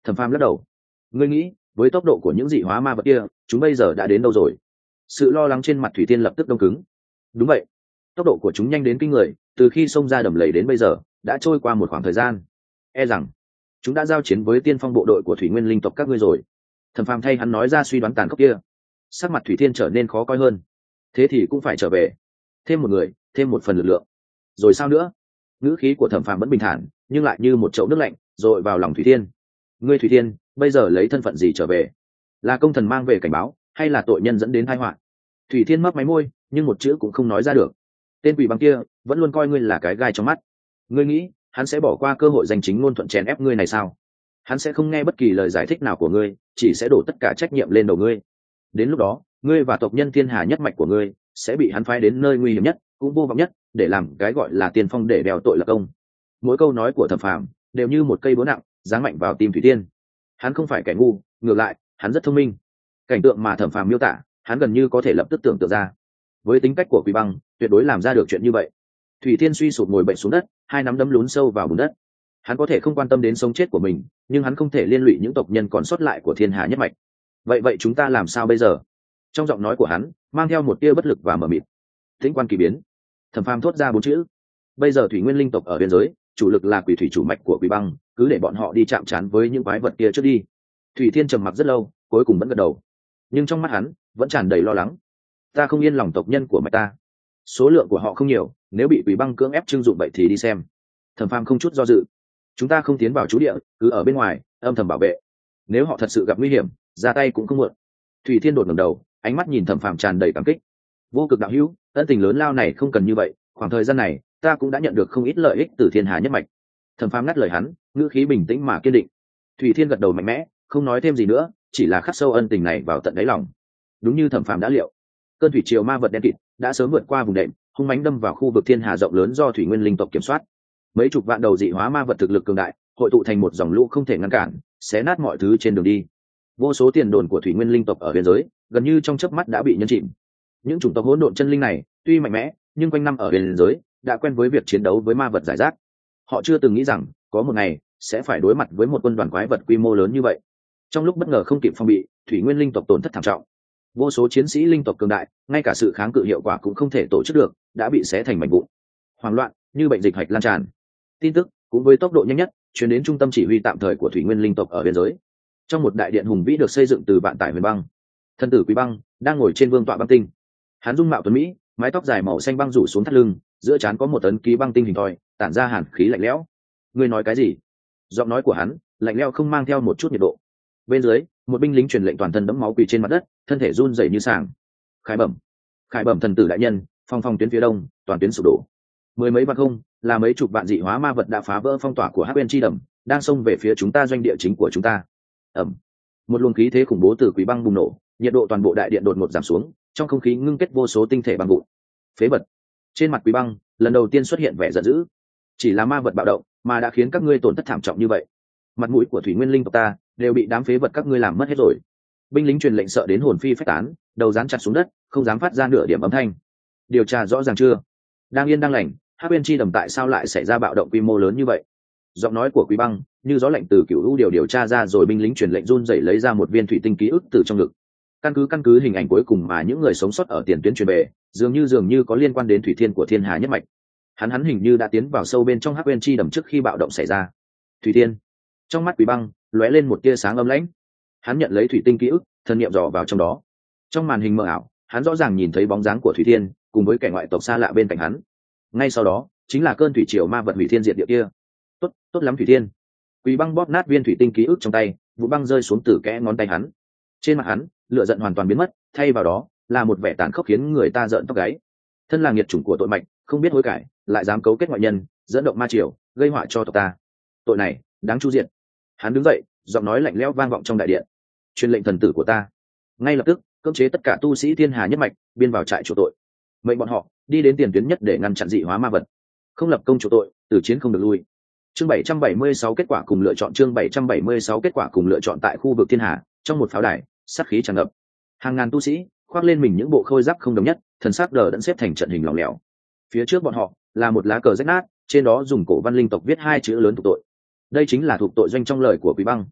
Thẩm Phàm lắc đầu. Ngươi nghĩ, với tốc độ của những dị hóa ma vật kia, chúng bây giờ đã đến đâu rồi? Sự lo lắng trên mặt Thủy Tiên lập tức đông cứng. Đúng vậy, tốc độ của chúng nhanh đến kinh người, từ khi xông ra đầm lầy đến bây giờ đã trôi qua một khoảng thời gian. E rằng chúng đã giao chiến với tiên phong bộ đội của thủy nguyên linh tộc các ngươi rồi. Thẩm Phàm thay hắn nói ra suy đoán tàn khốc kia. Sắc mặt Thủy Tiên trở nên khó coi hơn. Thế thì cũng phải trở về, thêm một người, thêm một phần lực lượng. Rồi sao nữa? Ngữ khí của Thẩm Phàm vẫn bình thản, nhưng lại như một chậu nước lạnh dội vào lòng Thủy Tiên. Ngươi Thủy Tiên, bây giờ lấy thân phận gì trở về? Là công thần mang về cảnh báo, hay là tội nhân dẫn đến tai họa? Thủy Tiên mấp máy môi, nhưng một chữ cũng không nói ra được. Tên quỷ băng kia vẫn luôn coi ngươi là cái gai trong mắt. Ngươi nghĩ hắn sẽ bỏ qua cơ hội giành chính ngôn thuận chèn ép ngươi này sao? Hắn sẽ không nghe bất kỳ lời giải thích nào của ngươi, chỉ sẽ đổ tất cả trách nhiệm lên đầu ngươi. Đến lúc đó, ngươi và tộc nhân thiên hà nhất mạch của ngươi sẽ bị hắn phái đến nơi nguy hiểm nhất, cũng vô vọng nhất, để làm cái gọi là tiên phong để đèo tội lập công. Mỗi câu nói của Thẩm Phàm đều như một cây búa nặng giáng mạnh vào tim Thủy Tiên. Hắn không phải kẻ ngu, ngược lại hắn rất thông minh. Cảnh tượng mà Thẩm Phàm miêu tả, hắn gần như có thể lập tức tưởng tượng ra. Với tính cách của Quỷ Băng, tuyệt đối làm ra được chuyện như vậy. Thủy Tiên suy sụp ngồi bệnh xuống đất, hai nắm đấm lún sâu vào bùn đất. Hắn có thể không quan tâm đến sống chết của mình, nhưng hắn không thể liên lụy những tộc nhân còn sót lại của thiên hà nhất mạch. Vậy vậy chúng ta làm sao bây giờ? Trong giọng nói của hắn mang theo một tia bất lực và mờ mịt. Tĩnh quan kỳ biến. Thẩm Phàm thốt ra bốn chữ. Bây giờ thủy nguyên linh tộc ở biên giới, chủ lực là quỷ thủy chủ mạch của Quỷ Băng, cứ để bọn họ đi chạm trán với những quái vật kia trước đi. Thủy Thiên trầm mặc rất lâu, cuối cùng vẫn gật đầu, nhưng trong mắt hắn vẫn tràn đầy lo lắng. Ta không yên lòng tộc nhân của mạch ta, số lượng của họ không nhiều, nếu bị Quỷ Băng cưỡng ép trưng dụng vậy thì đi xem. Thẩm Phàm không chút do dự. Chúng ta không tiến vào trú địa, cứ ở bên ngoài âm thầm bảo vệ, nếu họ thật sự gặp nguy hiểm ra tay cũng không muộn. Thủy Thiên đột ngẩng đầu, ánh mắt nhìn Thẩm Phàm tràn đầy cảm kích. Vô Cực đạo hữu, ân tình lớn lao này không cần như vậy, khoảng thời gian này ta cũng đã nhận được không ít lợi ích từ thiên hà nhất mạch. Thẩm Phàm ngắt lời hắn, ngữ khí bình tĩnh mà kiên định. Thủy Thiên gật đầu mạnh mẽ, không nói thêm gì nữa, chỉ là khắc sâu ân tình này vào tận đáy lòng. Đúng như Thẩm Phàm đã liệu, cơn thủy triều ma vật đen kịt đã sớm vượt qua vùng đệm, hung mãnh đâm vào khu vực thiên hà rộng lớn do thủy nguyên linh tộc kiểm soát. Mấy chục vạn đầu dị hóa ma vật thực lực cường đại hội tụ thành một dòng lũ không thể ngăn cản, xé nát mọi thứ trên đường đi. Vô số tiền đồn của thủy nguyên linh tộc ở biên giới gần như trong chớp mắt đã bị nhấn chìm. Những chủng tộc hỗn độn chân linh này tuy mạnh mẽ, nhưng quanh năm ở biên giới đã quen với việc chiến đấu với ma vật giải rác. Họ chưa từng nghĩ rằng có một ngày sẽ phải đối mặt với một quân đoàn quái vật quy mô lớn như vậy. Trong lúc bất ngờ không kịp phòng bị, thủy nguyên linh tộc tổn thất thảm trọng. Vô số chiến sĩ linh tộc cường đại, ngay cả sự kháng cự hiệu quả cũng không thể tổ chức được, đã bị xé thành mảnh vụn. Hoảng loạn như bệnh dịch hạch lan tràn. Tin tức cũng với tốc độ nhanh nhất truyền đến trung tâm chỉ huy tạm thời của thủy nguyên linh tộc ở biên giới. Trong một đại điện hùng vĩ được xây dựng từ vạn tải huyền băng, thân tử Quý Băng đang ngồi trên vương tọa băng tinh. Hắn dung mạo tuấn mỹ, mái tóc dài màu xanh băng rủ xuống thắt lưng, giữa trán có một ấn ký băng tinh hình thoi, tản ra hàn khí lạnh lẽo. Ngươi nói cái gì? Giọng nói của hắn lạnh lẽo không mang theo một chút nhiệt độ. Bên dưới, một binh lính truyền lệnh toàn thân đẫm máu quỳ trên mặt đất, thân thể run rẩy như sàng. Khải bẩm, khải bẩm thần tử đại nhân, phong phong tuyến phía đông, toàn tuyến sụp đổ. Mười mấy vạn không, là mấy chục vạn dị hóa ma vật đã phá vỡ phong tỏa của Hắc Bên chi đầm, đang xông về phía chúng ta doanh địa chính của chúng ta. Ẩm. Một luồng khí thế khủng bố từ Quý Băng bùng nổ, nhiệt độ toàn bộ đại điện đột ngột giảm xuống, trong không khí ngưng kết vô số tinh thể băng vụn. Phế vật. Trên mặt Quý Băng lần đầu tiên xuất hiện vẻ giận dữ. Chỉ là ma vật bạo động mà đã khiến các ngươi tổn thất thảm trọng như vậy. Mặt mũi của thủy nguyên linh tộc ta đều bị đám phế vật các ngươi làm mất hết rồi. Binh lính truyền lệnh sợ đến hồn phi phách tán, đầu dán chặt xuống đất, không dám phát ra nửa điểm âm thanh. Điều tra rõ ràng chưa? Đang yên đang lành, Hắc Bên chi đầm tại sao lại xảy ra bạo động quy mô lớn như vậy? Giọng nói của Quý Băng như gió lạnh từ cựu u điều điều tra ra, rồi binh lính truyền lệnh run rẩy lấy ra một viên thủy tinh ký ức từ trong ngực. Căn cứ căn cứ hình ảnh cuối cùng mà những người sống sót ở tiền tuyến truyền về, dường như dường như có liên quan đến thủy thiên của thiên hà nhất mạch. Hắn hắn hình như đã tiến vào sâu bên trong Hắc Bên chi đầm trước khi bạo động xảy ra. Thủy thiên. Trong mắt Quý Băng lóe lên một tia sáng âm lãnh. Hắn nhận lấy thủy tinh ký ức, thân niệm dò vào trong đó. Trong màn hình mờ ảo, hắn rõ ràng nhìn thấy bóng dáng của thủy thiên cùng với kẻ ngoại tộc xa lạ bên cạnh hắn. Ngay sau đó chính là cơn thủy triều ma vật hủy thiên diệt địa kia. Tốt, tốt lắm Thủy Thiên. Quý Băng bóp nát viên thủy tinh ký ức trong tay, vụ băng rơi xuống từ kẽ ngón tay hắn. Trên mặt hắn, lửa giận hoàn toàn biến mất, thay vào đó là một vẻ tàn khốc khiến người ta rợn tóc gáy. Thân là nghiệt chủng của tội mạch, không biết hối cải, lại dám cấu kết ngoại nhân, dẫn động ma triều, gây họa cho tộc ta. Tội này đáng chu diện. Hắn đứng dậy, giọng nói lạnh lẽo vang vọng trong đại điện. Truyền lệnh thần tử của ta, ngay lập tức cưỡng chế tất cả tu sĩ thiên hà nhất mạch, biên vào trại chủ tội. Mệnh bọn họ đi đến tiền tuyến nhất để ngăn chặn dị hóa ma vật. Không lập công chủ tội, từ chiến không được lui. Chương bảy trăm bảy mươi sáu kết quả cùng lựa chọn. Chương bảy trăm bảy mươi sáu kết quả cùng lựa chọn. Tại khu vực thiên hà, trong một pháo đài, sát khí tràn ngập. Hàng ngàn tu sĩ khoác lên mình những bộ khôi giáp không đồng nhất, thần sắc đờ đẫn xếp thành trận hình lỏng lẻo. Phía trước bọn họ là một lá cờ rách nát, trên đó dùng cổ văn linh tộc viết hai chữ lớn thuộc tội. Đây chính là thuộc tội doanh trong lời của Quý Băng.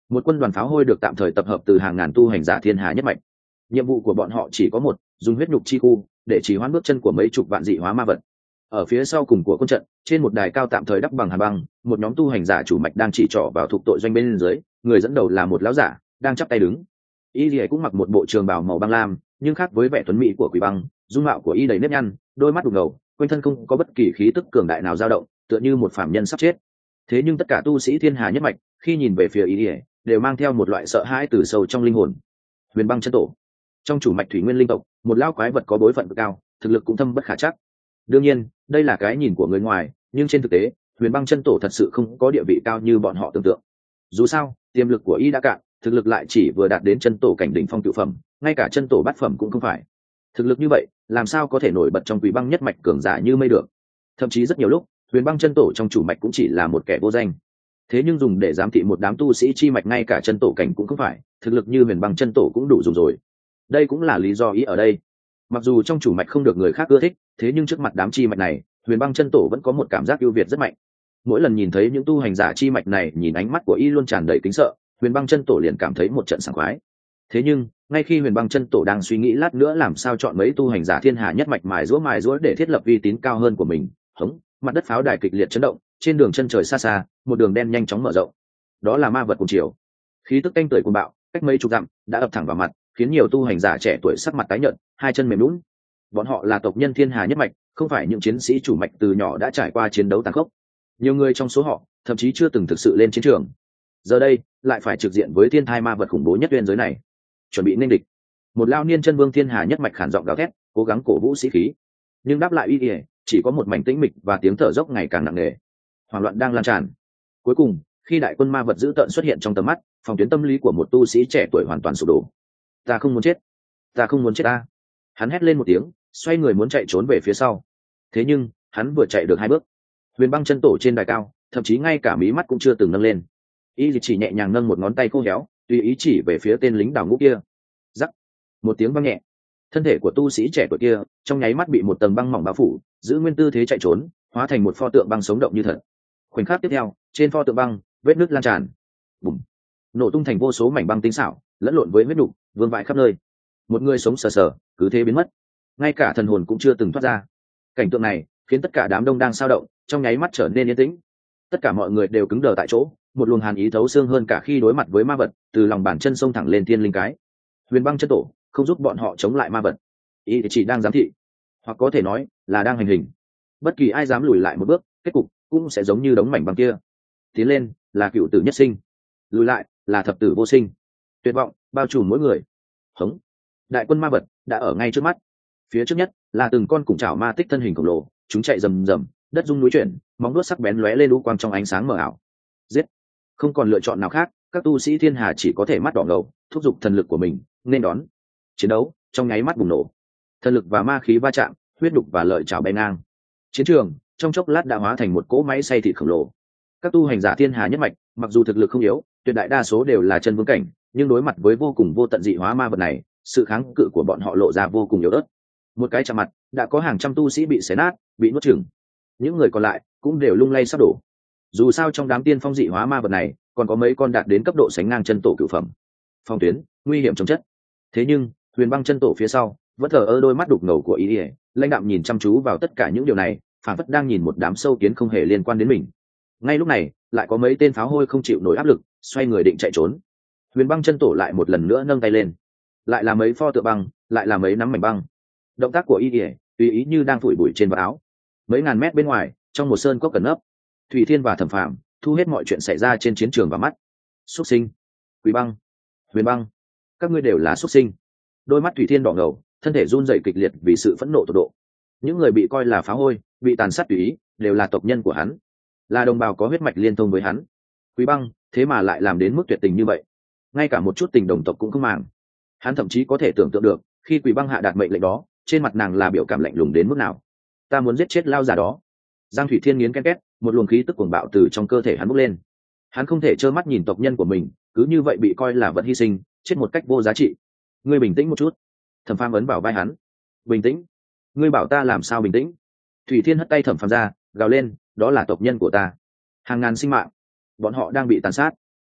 một quân đoàn pháo hôi được tạm thời tập hợp từ hàng ngàn tu hành giả thiên hà nhất mạch. Nhiệm vụ của bọn họ chỉ có một, dùng huyết nhục chi khu để chỉ hoãn bước chân của mấy chục vạn dị hóa ma vật. Ở phía sau cùng của quân trận, trên một đài cao tạm thời đắp bằng hàn băng, một nhóm tu hành giả chủ mạch đang chỉ trỏ vào thuộc tội doanh bên dưới, người dẫn đầu là một lão giả đang chắp tay đứng. Y Lệ cũng mặc một bộ trường bào màu băng lam, nhưng khác với vẻ tuấn mỹ của Quỷ Băng, dung mạo của y đầy nếp nhăn, đôi mắt đục ngầu, quanh thân không có bất kỳ khí tức cường đại nào dao động, tựa như một phàm nhân sắp chết. Thế nhưng tất cả tu sĩ thiên hà nhất mạch khi nhìn về phía Y Lệ, đều mang theo một loại sợ hãi từ sâu trong linh hồn. Huyền Băng chân tổ, trong chủ mạch thủy nguyên linh tộc, một lão quái vật có bối phận cực cao, thực lực cũng thâm bất khả chắc. Đương nhiên, đây là cái nhìn của người ngoài, nhưng trên thực tế, Huyền Băng chân tổ thật sự không có địa vị cao như bọn họ tưởng tượng. Dù sao, tiềm lực của y đã cạn, thực lực lại chỉ vừa đạt đến chân tổ cảnh đỉnh phong cửu phẩm, ngay cả chân tổ bát phẩm cũng không phải. Thực lực như vậy, làm sao có thể nổi bật trong Quỷ Băng nhất mạch cường giả như mây được? Thậm chí rất nhiều lúc, Huyền Băng chân tổ trong chủ mạch cũng chỉ là một kẻ vô danh. Thế nhưng dùng để giám thị một đám tu sĩ chi mạch ngay cả chân tổ cảnh cũng không phải, thực lực như Huyền Băng chân tổ cũng đủ dùng rồi. Đây cũng là lý do ý ở đây. Mặc dù trong chủ mạch không được người khác ưa thích, thế nhưng trước mặt đám chi mạch này, Huyền Băng chân tổ vẫn có một cảm giác ưu việt rất mạnh. Mỗi lần nhìn thấy những tu hành giả chi mạch này, nhìn ánh mắt của y luôn tràn đầy kính sợ, Huyền Băng chân tổ liền cảm thấy một trận sảng khoái. Thế nhưng, ngay khi Huyền Băng chân tổ đang suy nghĩ lát nữa làm sao chọn mấy tu hành giả thiên hà nhất mạch mài giũa mài giũa để thiết lập uy tín cao hơn của mình, hống, mặt đất pháo đài kịch liệt chấn động, trên đường chân trời xa xa, một đường đen nhanh chóng mở rộng. Đó là ma vật cùng chiều. Khí tức canh tưởi cuồng bạo, cách mấy chục dặm, đã ập thẳng vào mặt, khiến nhiều tu hành giả trẻ tuổi sắc mặt tái nhợt, hai chân mềm nhũn. Bọn họ là tộc nhân thiên hà nhất mạch, không phải những chiến sĩ chủ mạch từ nhỏ đã trải qua chiến đấu tàn khốc. Nhiều người trong số họ thậm chí chưa từng thực sự lên chiến trường, giờ đây lại phải trực diện với thiên thai ma vật khủng bố nhất uyên giới này, chuẩn bị nên địch. Một lao niên chân vương thiên hà nhất mạch khản giọng gào thét, cố gắng cổ vũ sĩ khí, nhưng đáp lại uy ỉa chỉ có một mảnh tĩnh mịch và tiếng thở dốc ngày càng nặng nề. Hoảng loạn đang lan tràn. Cuối cùng, khi đại quân ma vật dữ tợn xuất hiện trong tầm mắt, phòng tuyến tâm lý của một tu sĩ trẻ tuổi hoàn toàn sụp đổ. Ta không muốn chết, ta không muốn chết ta. Hắn hét lên một tiếng, xoay người muốn chạy trốn về phía sau. Thế nhưng hắn vừa chạy được hai bước, Huyền Băng chân tổ trên đài cao, thậm chí ngay cả mí mắt cũng chưa từng nâng lên, y chỉ nhẹ nhàng nâng một ngón tay khô héo, tùy ý chỉ về phía tên lính đào ngũ kia. Rắc, một tiếng vang nhẹ, thân thể của tu sĩ trẻ tuổi kia trong nháy mắt bị một tầng băng mỏng bao phủ, giữ nguyên tư thế chạy trốn, hóa thành một pho tượng băng sống động như thật. Khoảnh khắc tiếp theo, trên pho tượng băng, vết nứt lan tràn, bùm, nổ tung thành vô số mảnh băng tinh xảo, lẫn lộn với huyết nục, vương vãi khắp nơi. Một người sống sờ sờ, cứ thế biến mất, ngay cả thần hồn cũng chưa từng thoát ra. Cảnh tượng này khiến tất cả đám đông đang sao động trong nháy mắt trở nên yên tĩnh. Tất cả mọi người đều cứng đờ tại chỗ, một luồng hàn ý thấu xương hơn cả khi đối mặt với ma vật, từ lòng bàn chân xông thẳng lên thiên linh cái. Huyền Băng chân tổ không giúp bọn họ chống lại ma vật, ý chỉ đang giám thị, hoặc có thể nói là đang hành hình. Bất kỳ ai dám lùi lại một bước, kết cục cũng sẽ giống như đống mảnh băng kia. Tiến lên là cựu tử nhất sinh, lùi lại là thập tử vô sinh. Tuyệt vọng bao trùm mỗi người. Hống, đại quân ma vật đã ở ngay trước mắt. Phía trước nhất là từng con củng chảo ma tích thân hình khổng lồ, chúng chạy rầm rầm, đất rung núi chuyển, móng vuốt sắc bén lóe lên lũ quang trong ánh sáng mờ ảo. Giết! Không còn lựa chọn nào khác, các tu sĩ thiên hà chỉ có thể mắt đỏ ngầu, thúc giục thần lực của mình nên đón. Chiến đấu trong nháy mắt bùng nổ, thần lực và ma khí va chạm, huyết đục và lợi chảo bay ngang. Chiến trường trong chốc lát đã hóa thành một cỗ máy xay thịt khổng lồ. Các tu hành giả thiên hà nhất mạch, mặc dù thực lực không yếu, tuyệt đại đa số đều là chân vương cảnh, nhưng đối mặt với vô cùng vô tận dị hóa ma vật này, sự kháng cự của bọn họ lộ ra vô cùng yếu ớt. Một cái chạm mặt, đã có hàng trăm tu sĩ bị xé nát, bị nuốt chửng. Những người còn lại cũng đều lung lay sắp đổ. Dù sao trong đám tiên phong dị hóa ma vật này, còn có mấy con đạt đến cấp độ sánh ngang chân tổ cửu phẩm. Phong tuyến nguy hiểm chống chất. Thế nhưng Huyền Băng chân tổ phía sau vẫn thờ ơ, đôi mắt đục ngầu của ý ỉa lãnh đạm nhìn chăm chú vào tất cả những điều này, phản phất đang nhìn một đám sâu kiến không hề liên quan đến mình. Ngay lúc này lại có mấy tên pháo hôi không chịu nổi áp lực, xoay người định chạy trốn. Huyền Băng chân tổ lại một lần nữa nâng tay lên, lại là mấy pho tượng băng, lại là mấy nắm mảnh băng. Động tác của y ỉa tùy ý như đang phủi bụi trên vạt áo. Mấy ngàn mét bên ngoài, trong một sơn cốc cẩn nấp, Thủy Thiên và Thẩm Phàm thu hết mọi chuyện xảy ra trên chiến trường vào mắt. Xuất sinh, Quý Băng, Huyền Băng, các ngươi đều là xuất sinh. Đôi mắt Thủy Thiên đỏ ngầu, thân thể run rẩy kịch liệt vì sự phẫn nộ tột độ. Những người bị coi là phá hôi, bị tàn sát tùy ý, đều là tộc nhân của hắn, là đồng bào có huyết mạch liên thông với hắn. Quý Băng thế mà lại làm đến mức tuyệt tình như vậy, ngay cả một chút tình đồng tộc cũng không màng. Hắn thậm chí có thể tưởng tượng được, khi Quý Băng hạ đạt mệnh lệnh đó, trên mặt nàng là biểu cảm lạnh lùng đến mức nào. Ta muốn giết chết lao giả đó. Giang Thủy Thiên nghiến ken két, một luồng khí tức cuồng bạo từ trong cơ thể hắn bốc lên. Hắn không thể trơ mắt nhìn tộc nhân của mình cứ như vậy bị coi là vật hy sinh, chết một cách vô giá trị. Ngươi bình tĩnh một chút. Thẩm Phàm ấn vào vai hắn. Bình tĩnh? Ngươi bảo ta làm sao bình tĩnh? Thủy Thiên hất tay Thẩm Phàm ra, gào lên, đó là tộc nhân của ta, hàng ngàn sinh mạng, bọn họ đang bị tàn sát.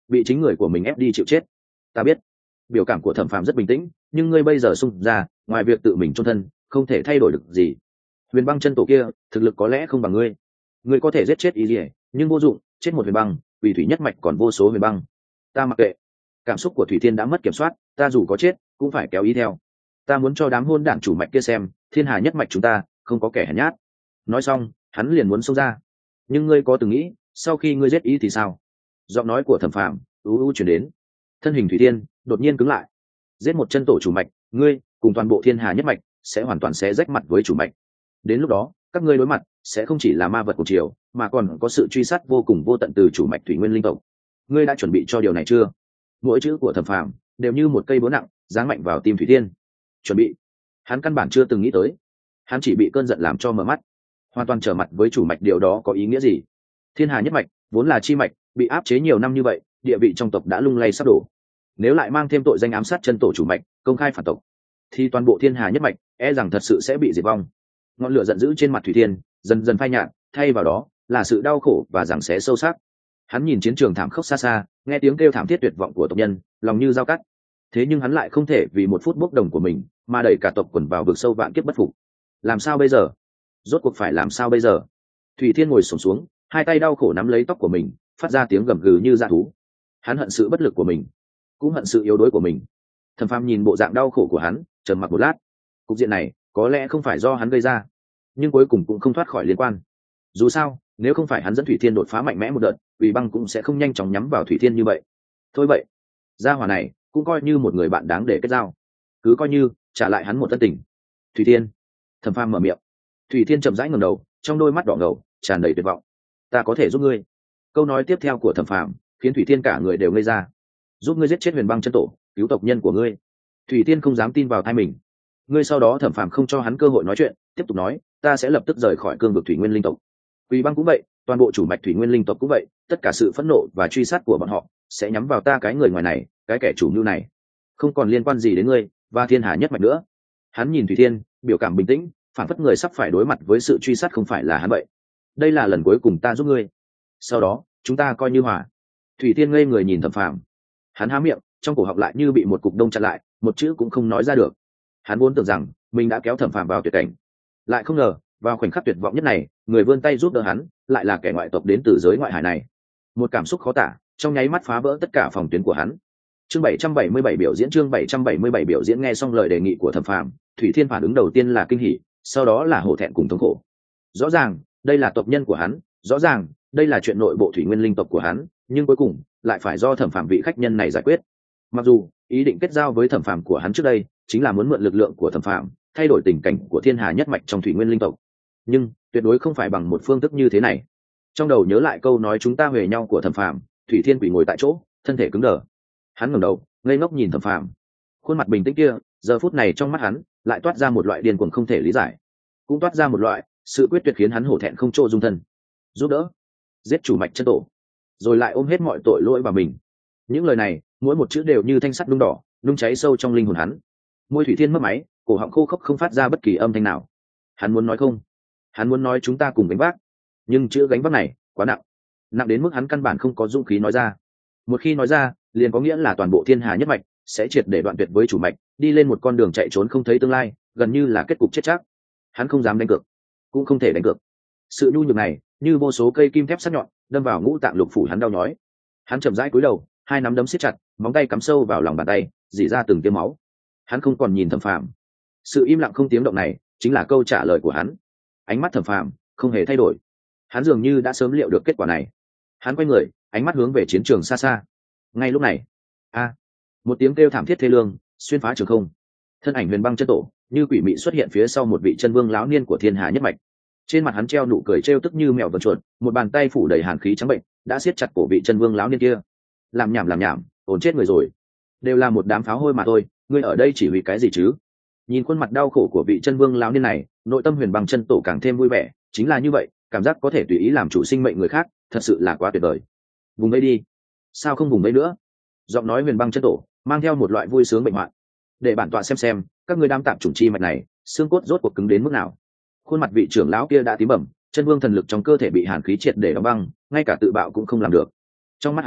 bị chính người của mình ép đi chịu chết. Ta biết. Biểu cảm của Thẩm Phàm rất bình tĩnh, nhưng ngươi bây giờ xung ra, ngoài việc tự mình chôn thân, không thể thay đổi được gì. Huyền băng chân tổ kia, thực lực có lẽ không bằng ngươi. Ngươi có thể giết chết ý gì, nhưng vô dụng, chết một huyền băng, vì thủy nhất mạch còn vô số huyền băng. Ta mặc kệ. Cảm xúc của Thủy Thiên đã mất kiểm soát, ta dù có chết, cũng phải kéo ý theo. Ta muốn cho đám hôn đản chủ mạch kia xem, thiên hà nhất mạch chúng ta, không có kẻ hèn nhát. Nói xong, hắn liền muốn xông ra. Nhưng ngươi có từng nghĩ, sau khi ngươi giết ý thì sao? Giọng nói của Thẩm Phàm u u chuyển đến. Thân hình Thủy Thiên đột nhiên cứng lại. Giết một chân tổ chủ mạch, ngươi cùng toàn bộ thiên hà nhất mạch sẽ hoàn toàn sẽ rách mặt với chủ mạch. Đến lúc đó, các ngươi đối mặt sẽ không chỉ là ma vật của triều, mà còn có sự truy sát vô cùng vô tận từ chủ mạch thủy nguyên linh tộc. Ngươi đã chuẩn bị cho điều này chưa? Mỗi chữ của Thẩm Phàm đều như một cây búa nặng giáng mạnh vào tim Thủy Thiên. Chuẩn bị? Hắn căn bản chưa từng nghĩ tới. Hắn chỉ bị cơn giận làm cho mở mắt, hoàn toàn trở mặt với chủ mạch. Điều đó có ý nghĩa gì? Thiên hà nhất mạch vốn là chi mạch, bị áp chế nhiều năm như vậy, địa vị trong tộc đã lung lay sắp đổ. Nếu lại mang thêm tội danh ám sát chân tổ chủ mạch, công khai phản tộc, thì toàn bộ thiên hà nhất mạch e rằng thật sự sẽ bị diệt vong. Ngọn lửa giận dữ trên mặt Thủy Thiên dần dần phai nhạt, thay vào đó là sự đau khổ và giằng xé sâu sắc. Hắn nhìn chiến trường thảm khốc xa xa, nghe tiếng kêu thảm thiết tuyệt vọng của tộc nhân, lòng như dao cắt. Thế nhưng hắn lại không thể vì một phút bốc đồng của mình mà đẩy cả tộc quần vào vực sâu vạn kiếp bất phục. Làm sao bây giờ? Rốt cuộc phải làm sao bây giờ? Thủy Thiên ngồi xổm xuống, hai tay đau khổ nắm lấy tóc của mình, phát ra tiếng gầm gừ như dã thú. Hắn hận sự bất lực của mình, cũng hận sự yếu đuối của mình. Thẩm Phàm nhìn bộ dạng đau khổ của hắn, trầm mặc một lát. Cục diện này có lẽ không phải do hắn gây ra, nhưng cuối cùng cũng không thoát khỏi liên quan. Dù sao, nếu không phải hắn dẫn Thủy Thiên đột phá mạnh mẽ một đợt, Ủy Băng cũng sẽ không nhanh chóng nhắm vào Thủy Thiên như vậy. Thôi vậy, gia hỏa này cũng coi như một người bạn đáng để kết giao, cứ coi như trả lại hắn một ân tình. Thủy Thiên. Thẩm Phàm mở miệng. Thủy Thiên chậm rãi ngẩng đầu, trong đôi mắt đỏ ngầu tràn đầy tuyệt vọng. Ta có thể giúp ngươi. Câu nói tiếp theo của Thẩm Phàm khiến Thủy Thiên cả người đều ngây ra. Giúp ngươi giết chết huyền băng chân tổ, cứu tộc nhân của ngươi. Thủy Thiên không dám tin vào tai mình. Ngươi sau đó Thẩm Phàm không cho hắn cơ hội nói chuyện, tiếp tục nói, ta sẽ lập tức rời khỏi cương vực thủy nguyên linh tộc. Quỷ băng cũng vậy, toàn bộ chủ mạch thủy nguyên linh tộc cũng vậy, tất cả sự phẫn nộ và truy sát của bọn họ sẽ nhắm vào ta cái người ngoài này, cái kẻ chủ mưu này, không còn liên quan gì đến ngươi và thiên hà nhất mạch nữa. Hắn nhìn Thủy Thiên, biểu cảm bình tĩnh, phản phất người sắp phải đối mặt với sự truy sát không phải là hắn vậy. Đây là lần cuối cùng ta giúp ngươi, sau đó chúng ta coi như hòa. Thủy Thiên ngây người nhìn Thẩm Phàm, hắn há miệng, trong cổ họng lại như bị một cục đông chặn lại, một chữ cũng không nói ra được. Hắn vốn tưởng rằng mình đã kéo Thẩm Phàm vào tuyệt cảnh, lại không ngờ vào khoảnh khắc tuyệt vọng nhất này, người vươn tay giúp đỡ hắn lại là kẻ ngoại tộc đến từ giới ngoại hải này. Một cảm xúc khó tả trong nháy mắt phá vỡ tất cả phòng tuyến của hắn. Chương bảy trăm bảy mươi bảy biểu diễn chương bảy trăm bảy mươi bảy biểu diễn nghe xong lời đề nghị của Thẩm Phàm, Thủy Thiên phản ứng đầu tiên là kinh hỉ, sau đó là hổ thẹn cùng thống khổ. Rõ ràng, đây là tộc nhân của hắn, rõ ràng, đây là chuyện nội bộ thủy nguyên linh tộc của hắn, nhưng cuối cùng lại phải do Thẩm Phàm vị khách nhân này giải quyết. Mặc dù ý định kết giao với Thẩm Phàm của hắn trước đây chính là muốn mượn lực lượng của Thẩm Phàm thay đổi tình cảnh của thiên hà nhất mạch trong thủy nguyên linh tộc, nhưng tuyệt đối không phải bằng một phương thức như thế này. Trong đầu nhớ lại câu nói chúng ta huề nhau của Thẩm Phàm, Thủy Thiên quỳ ngồi tại chỗ, thân thể cứng đờ. Hắn ngẩng đầu, ngây ngốc nhìn Thẩm Phàm. Khuôn mặt bình tĩnh kia, giờ phút này trong mắt hắn lại toát ra một loại điên cuồng không thể lý giải, cũng toát ra một loại sự quyết tuyệt khiến hắn hổ thẹn không chỗ dung thân. Giúp đỡ, giết chủ mạch chân tổ, rồi lại ôm hết mọi tội lỗi vào mình. Những lời này, mỗi một chữ đều như thanh sắt nung đỏ, nung cháy sâu trong linh hồn hắn. Môi Thủy Thiên mất máy, cổ họng khô khốc không phát ra bất kỳ âm thanh nào. Hắn muốn nói không, hắn muốn nói chúng ta cùng gánh vác, nhưng chữ gánh vác này quá nặng, nặng đến mức hắn căn bản không có dũng khí nói ra. Một khi nói ra, liền có nghĩa là toàn bộ thiên hà nhất mạch sẽ triệt để đoạn tuyệt với chủ mạch, đi lên một con đường chạy trốn không thấy tương lai, gần như là kết cục chết chắc. Hắn không dám đánh cược, cũng không thể đánh cược. Sự nhu nhược này như vô số cây kim thép sắc nhọn đâm vào ngũ tạng lục phủ hắn, đau nhói. Hắn chậm rãi cúi đầu, hai nắm đấm siết chặt, móng tay cắm sâu vào lòng bàn tay, rỉ ra từng tia máu. Hắn không còn nhìn Thẩm Phàm. Sự im lặng không tiếng động này chính là câu trả lời của hắn. Ánh mắt Thẩm Phàm không hề thay đổi, hắn dường như đã sớm liệu được kết quả này. Hắn quay người, ánh mắt hướng về chiến trường xa xa. Ngay lúc này, a một tiếng kêu thảm thiết thê lương xuyên phá trường không. Thân ảnh huyền băng chân tổ như quỷ mị xuất hiện phía sau một vị chân vương lão niên của thiên hà nhất mạch. Trên mặt hắn treo nụ cười trêu tức như mèo vần chuột, một bàn tay phủ đầy hàn khí trắng bệnh đã siết chặt cổ vị chân vương lão niên kia. Làm nhảm làm nhảm, ổn chết người rồi. Đều là một đám pháo hôi mà thôi, ngươi ở đây chỉ vì cái gì chứ? Nhìn khuôn mặt đau khổ của vị chân vương lão niên này, nội tâm huyền băng chân tổ càng thêm vui vẻ. Chính là như vậy, cảm giác có thể tùy ý làm chủ sinh mệnh người khác, thật sự là quá tuyệt vời. Vùng đây đi. Sao không vùng đây nữa? Giọng nói huyền băng chân tổ mang theo một loại vui sướng bệnh hoạn. Để bản tọa xem xem, các ngươi đam tạm chủng chi mạch này, xương cốt rốt cuộc cứng đến mức nào. Khuôn mặt vị trưởng lão kia đã tím bầm, chân vương thần lực trong cơ thể bị hàn khí triệt để đóng băng, ngay cả tự bạo cũng không làm được. Trong mắt hắn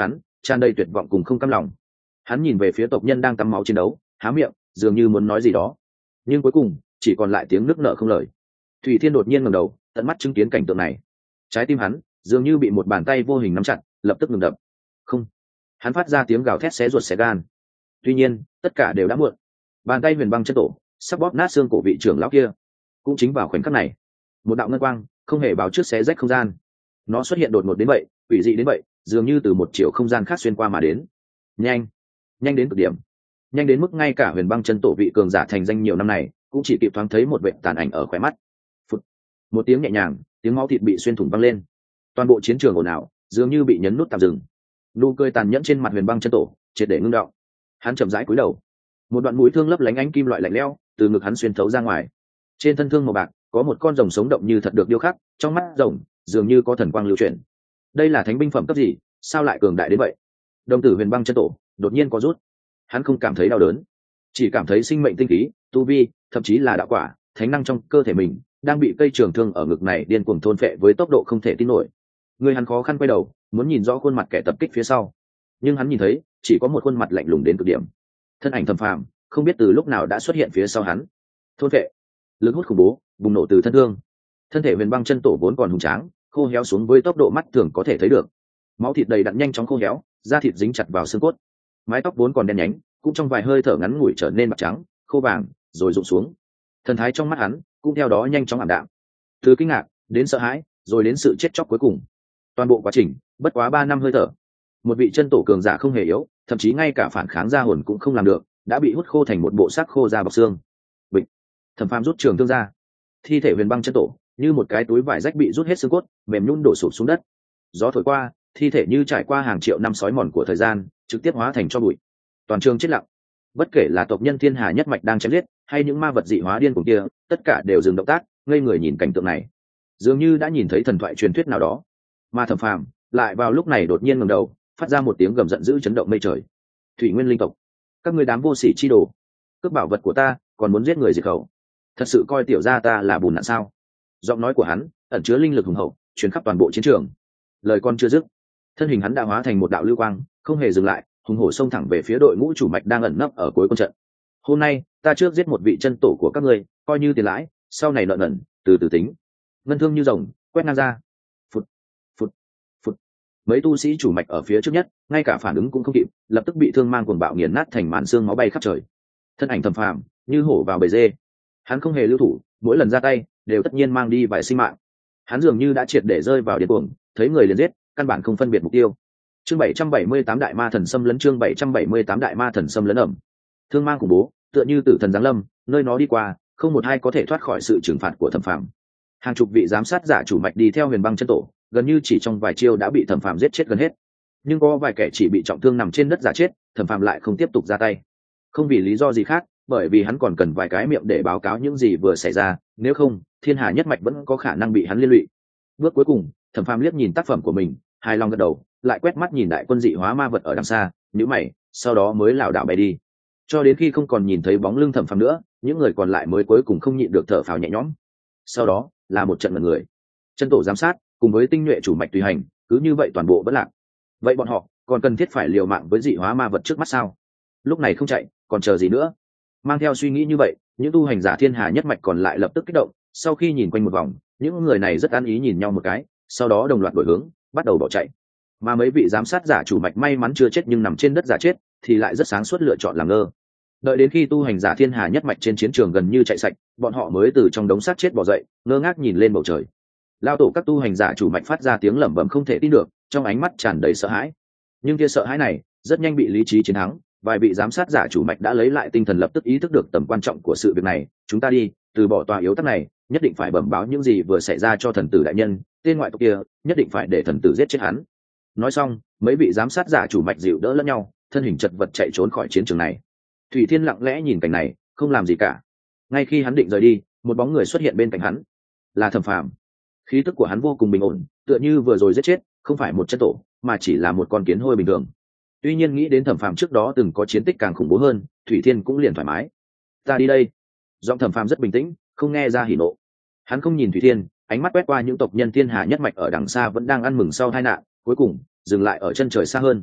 tràn đầy tuyệt vọng cùng không cam lòng. Hắn nhìn về phía tộc nhân đang tắm máu chiến đấu, há miệng dường như muốn nói gì đó, nhưng cuối cùng chỉ còn lại tiếng nước nở không lời. Thủy Thiên đột nhiên ngẩng đầu, tận mắt chứng kiến cảnh tượng này. Trái tim hắn dường như bị một bàn tay vô hình nắm chặt, lập tức ngừng đập. Không. Hắn phát ra tiếng gào thét xé ruột xé gan. Tuy nhiên tất cả đều đã muộn. Bàn tay Huyền Băng chân tổ sắp bóp nát xương cổ vị trưởng lão kia. Cũng chính vào khoảnh khắc này, một đạo ngân quang không hề báo trước xé rách không gian. Nó xuất hiện đột ngột đến vậy, quỷ dị đến vậy, dường như từ một chiều không gian khác xuyên qua mà đến. Nhanh, nhanh đến cực điểm, nhanh đến mức ngay cả Huyền Băng chân tổ vị cường giả thành danh nhiều năm này cũng chỉ kịp thoáng thấy một vệt tàn ảnh ở khóe mắt. Phụt. Một tiếng nhẹ nhàng, tiếng máu thịt bị xuyên thủng văng lên. Toàn bộ chiến trường ồn ào, dường như bị nhấn nút tạm dừng. Nụ cười tàn nhẫn trên mặt Huyền Băng chân tổ triệt để ngưng đọng. Hắn chậm rãi cúi đầu, một đoạn mũi thương lấp lánh ánh kim loại lạnh lẽo từ ngực hắn xuyên thấu ra ngoài. Trên thân thương màu bạc có một con rồng sống động như thật được điêu khắc, trong mắt rồng dường như có thần quang lưu chuyển. Đây là thánh binh phẩm cấp gì, sao lại cường đại đến vậy? Đồng tử Huyền Băng chân tổ đột nhiên có rút. Hắn không cảm thấy đau đớn, chỉ cảm thấy sinh mệnh tinh khí, tu vi, thậm chí là đạo quả, thánh năng trong cơ thể mình đang bị cây trường thương ở ngực này điên cuồng thôn phệ với tốc độ không thể tin nổi. Người hắn khó khăn quay đầu, muốn nhìn rõ khuôn mặt kẻ tập kích phía sau, nhưng hắn nhìn thấy chỉ có một khuôn mặt lạnh lùng đến cực điểm. Thân ảnh Thẩm Phàm không biết từ lúc nào đã xuất hiện phía sau hắn. Thôn phệ, lực hút khủng bố bùng nổ từ thân thương. Thân thể Huyền Băng chân tổ vốn còn hùng tráng, khô héo xuống với tốc độ mắt thường có thể thấy được. Máu thịt đầy đặn nhanh chóng khô héo, da thịt dính chặt vào xương cốt. Mái tóc vốn còn đen nhánh cũng trong vài hơi thở ngắn ngủi trở nên bạc trắng, khô vàng, rồi rụng xuống. Thần thái trong mắt hắn cũng theo đó nhanh chóng ảm đạm, từ kinh ngạc đến sợ hãi, rồi đến sự chết chóc cuối cùng. Toàn bộ quá trình bất quá ba năm hơi thở. Một vị chân tổ cường giả không hề yếu, thậm chí ngay cả phản kháng ra hồn cũng không làm được, đã bị hút khô thành một bộ xác khô da bọc xương. Bịch. Thẩm Phàm rút trường thương ra, thi thể Huyền Băng chân tổ như một cái túi vải rách bị rút hết xương cốt, mềm nhũn đổ sụp xuống đất. Gió thổi qua, thi thể như trải qua hàng triệu năm sói mòn của thời gian, trực tiếp hóa thành tro bụi. Toàn trường chết lặng. Bất kể là tộc nhân Thiên Hà nhất mạch đang chém giết, hay những ma vật dị hóa điên cuồng kia, tất cả đều dừng động tác, ngây người nhìn cảnh tượng này, dường như đã nhìn thấy thần thoại truyền thuyết nào đó. Mà Thẩm Phàm lại vào lúc này đột nhiên ngẩng đầu, phát ra một tiếng gầm giận dữ chấn động mây trời. Thủy Nguyên linh tộc, các ngươi đám vô sỉ chi đồ, cướp bảo vật của ta, còn muốn giết người diệt khẩu, thật sự coi tiểu gia ta là bùn nạn sao? Giọng nói của hắn ẩn chứa linh lực hùng hậu, truyền khắp toàn bộ chiến trường. Lời con chưa dứt, thân hình hắn đã hóa thành một đạo lưu quang, không hề dừng lại, hùng hổ xông thẳng về phía đội ngũ chủ mạch đang ẩn nấp ở cuối quân trận. Hôm nay ta trước giết một vị chân tổ của các ngươi, coi như tiền lãi, sau này nợ nần từ từ tính. Ngân thương như rồng quét ngang ra. Phụt, phụt, phụt. Mấy tu sĩ chủ mạch ở phía trước nhất ngay cả phản ứng cũng không kịp, lập tức bị thương mang cuồng bạo nghiền nát thành màn xương máu bay khắp trời. Thân ảnh Thẩm Phàm như hổ vào bầy dê, hắn không hề lưu thủ, mỗi lần ra tay đều tất nhiên mang đi vài sinh mạng. Hắn dường như đã triệt để rơi vào điên cuồng, thấy người liền giết, căn bản không phân biệt mục tiêu. Chương bảy trăm bảy mươi tám đại ma thần xâm lấn, chương bảy trăm bảy mươi tám đại ma thần xâm lấn ẩm. Thương mang khủng bố, tựa như tử thần giáng lâm, nơi nó đi qua, không một ai có thể thoát khỏi sự trừng phạt của Thẩm Phàm. Hàng chục vị giám sát giả chủ mạch đi theo Huyền Băng chân tổ, gần như chỉ trong vài chiêu đã bị Thẩm Phàm giết chết gần hết. Nhưng có vài kẻ chỉ bị trọng thương nằm trên đất giả chết, Thẩm Phàm lại không tiếp tục ra tay. Không vì lý do gì khác, bởi vì hắn còn cần vài cái miệng để báo cáo những gì vừa xảy ra, nếu không, Thiên Hà nhất mạch vẫn có khả năng bị hắn liên lụy. Bước cuối cùng, Thẩm Phàm liếc nhìn tác phẩm của mình, hài lòng gật đầu, lại quét mắt nhìn đại quân dị hóa ma vật ở đằng xa, nhíu mày, sau đó mới lảo đảo bay đi. Cho đến khi không còn nhìn thấy bóng lưng Thẩm Phàm nữa, những người còn lại mới cuối cùng không nhịn được thở phào nhẹ nhõm. Sau đó là một trận mật người. Chân tổ giám sát cùng với tinh nhuệ chủ mạch tùy hành, cứ như vậy toàn bộ vẫn lạc. Vậy bọn họ còn cần thiết phải liều mạng với dị hóa ma vật trước mắt sao? Lúc này không chạy, còn chờ gì nữa? Mang theo suy nghĩ như vậy, những tu hành giả Thiên Hà nhất mạch còn lại lập tức kích động, sau khi nhìn quanh một vòng, những người này rất an ý nhìn nhau một cái, sau đó đồng loạt đổi hướng, bắt đầu bỏ chạy. Mà mấy vị giám sát giả chủ mạch may mắn chưa chết nhưng nằm trên đất giả chết, thì lại rất sáng suốt lựa chọn làm ngơ. Đợi đến khi tu hành giả Thiên Hà nhất mạch trên chiến trường gần như chạy sạch, bọn họ mới từ trong đống xác chết bò dậy, ngơ ngác nhìn lên bầu trời. Lao tổ các tu hành giả chủ mạch phát ra tiếng lẩm bẩm không thể tin được, trong ánh mắt tràn đầy sợ hãi. Nhưng kia sợ hãi này rất nhanh bị lý trí chiến thắng, vài vị giám sát giả chủ mạch đã lấy lại tinh thần, lập tức ý thức được tầm quan trọng của sự việc này. Chúng ta đi, từ bỏ tòa yếu tắc này, nhất định phải bẩm báo những gì vừa xảy ra cho thần tử đại nhân, tên ngoại tộc kia nhất định phải để thần tử giết chết hắn. Nói xong, mấy vị giám sát giả chủ mạch dịu đỡ lẫn nhau, thân hình chật vật chạy trốn khỏi chiến trường này. Thủy Thiên lặng lẽ nhìn cảnh này, không làm gì cả. Ngay khi hắn định rời đi, một bóng người xuất hiện bên cạnh hắn, là Thẩm Phàm. Khí tức của hắn vô cùng bình ổn, tựa như vừa rồi giết chết không phải một chân tổ, mà chỉ là một con kiến hôi bình thường. Tuy nhiên nghĩ đến Thẩm Phàm trước đó từng có chiến tích càng khủng bố hơn, Thủy Thiên cũng liền thoải mái. Ta đi đây. Giọng Thẩm Phàm rất bình tĩnh, không nghe ra hỉ nộ. Hắn không nhìn Thủy Thiên, ánh mắt quét qua những tộc nhân Thiên Hà nhất mạch ở đằng xa vẫn đang ăn mừng sau tai nạn, cuối cùng dừng lại ở chân trời xa hơn.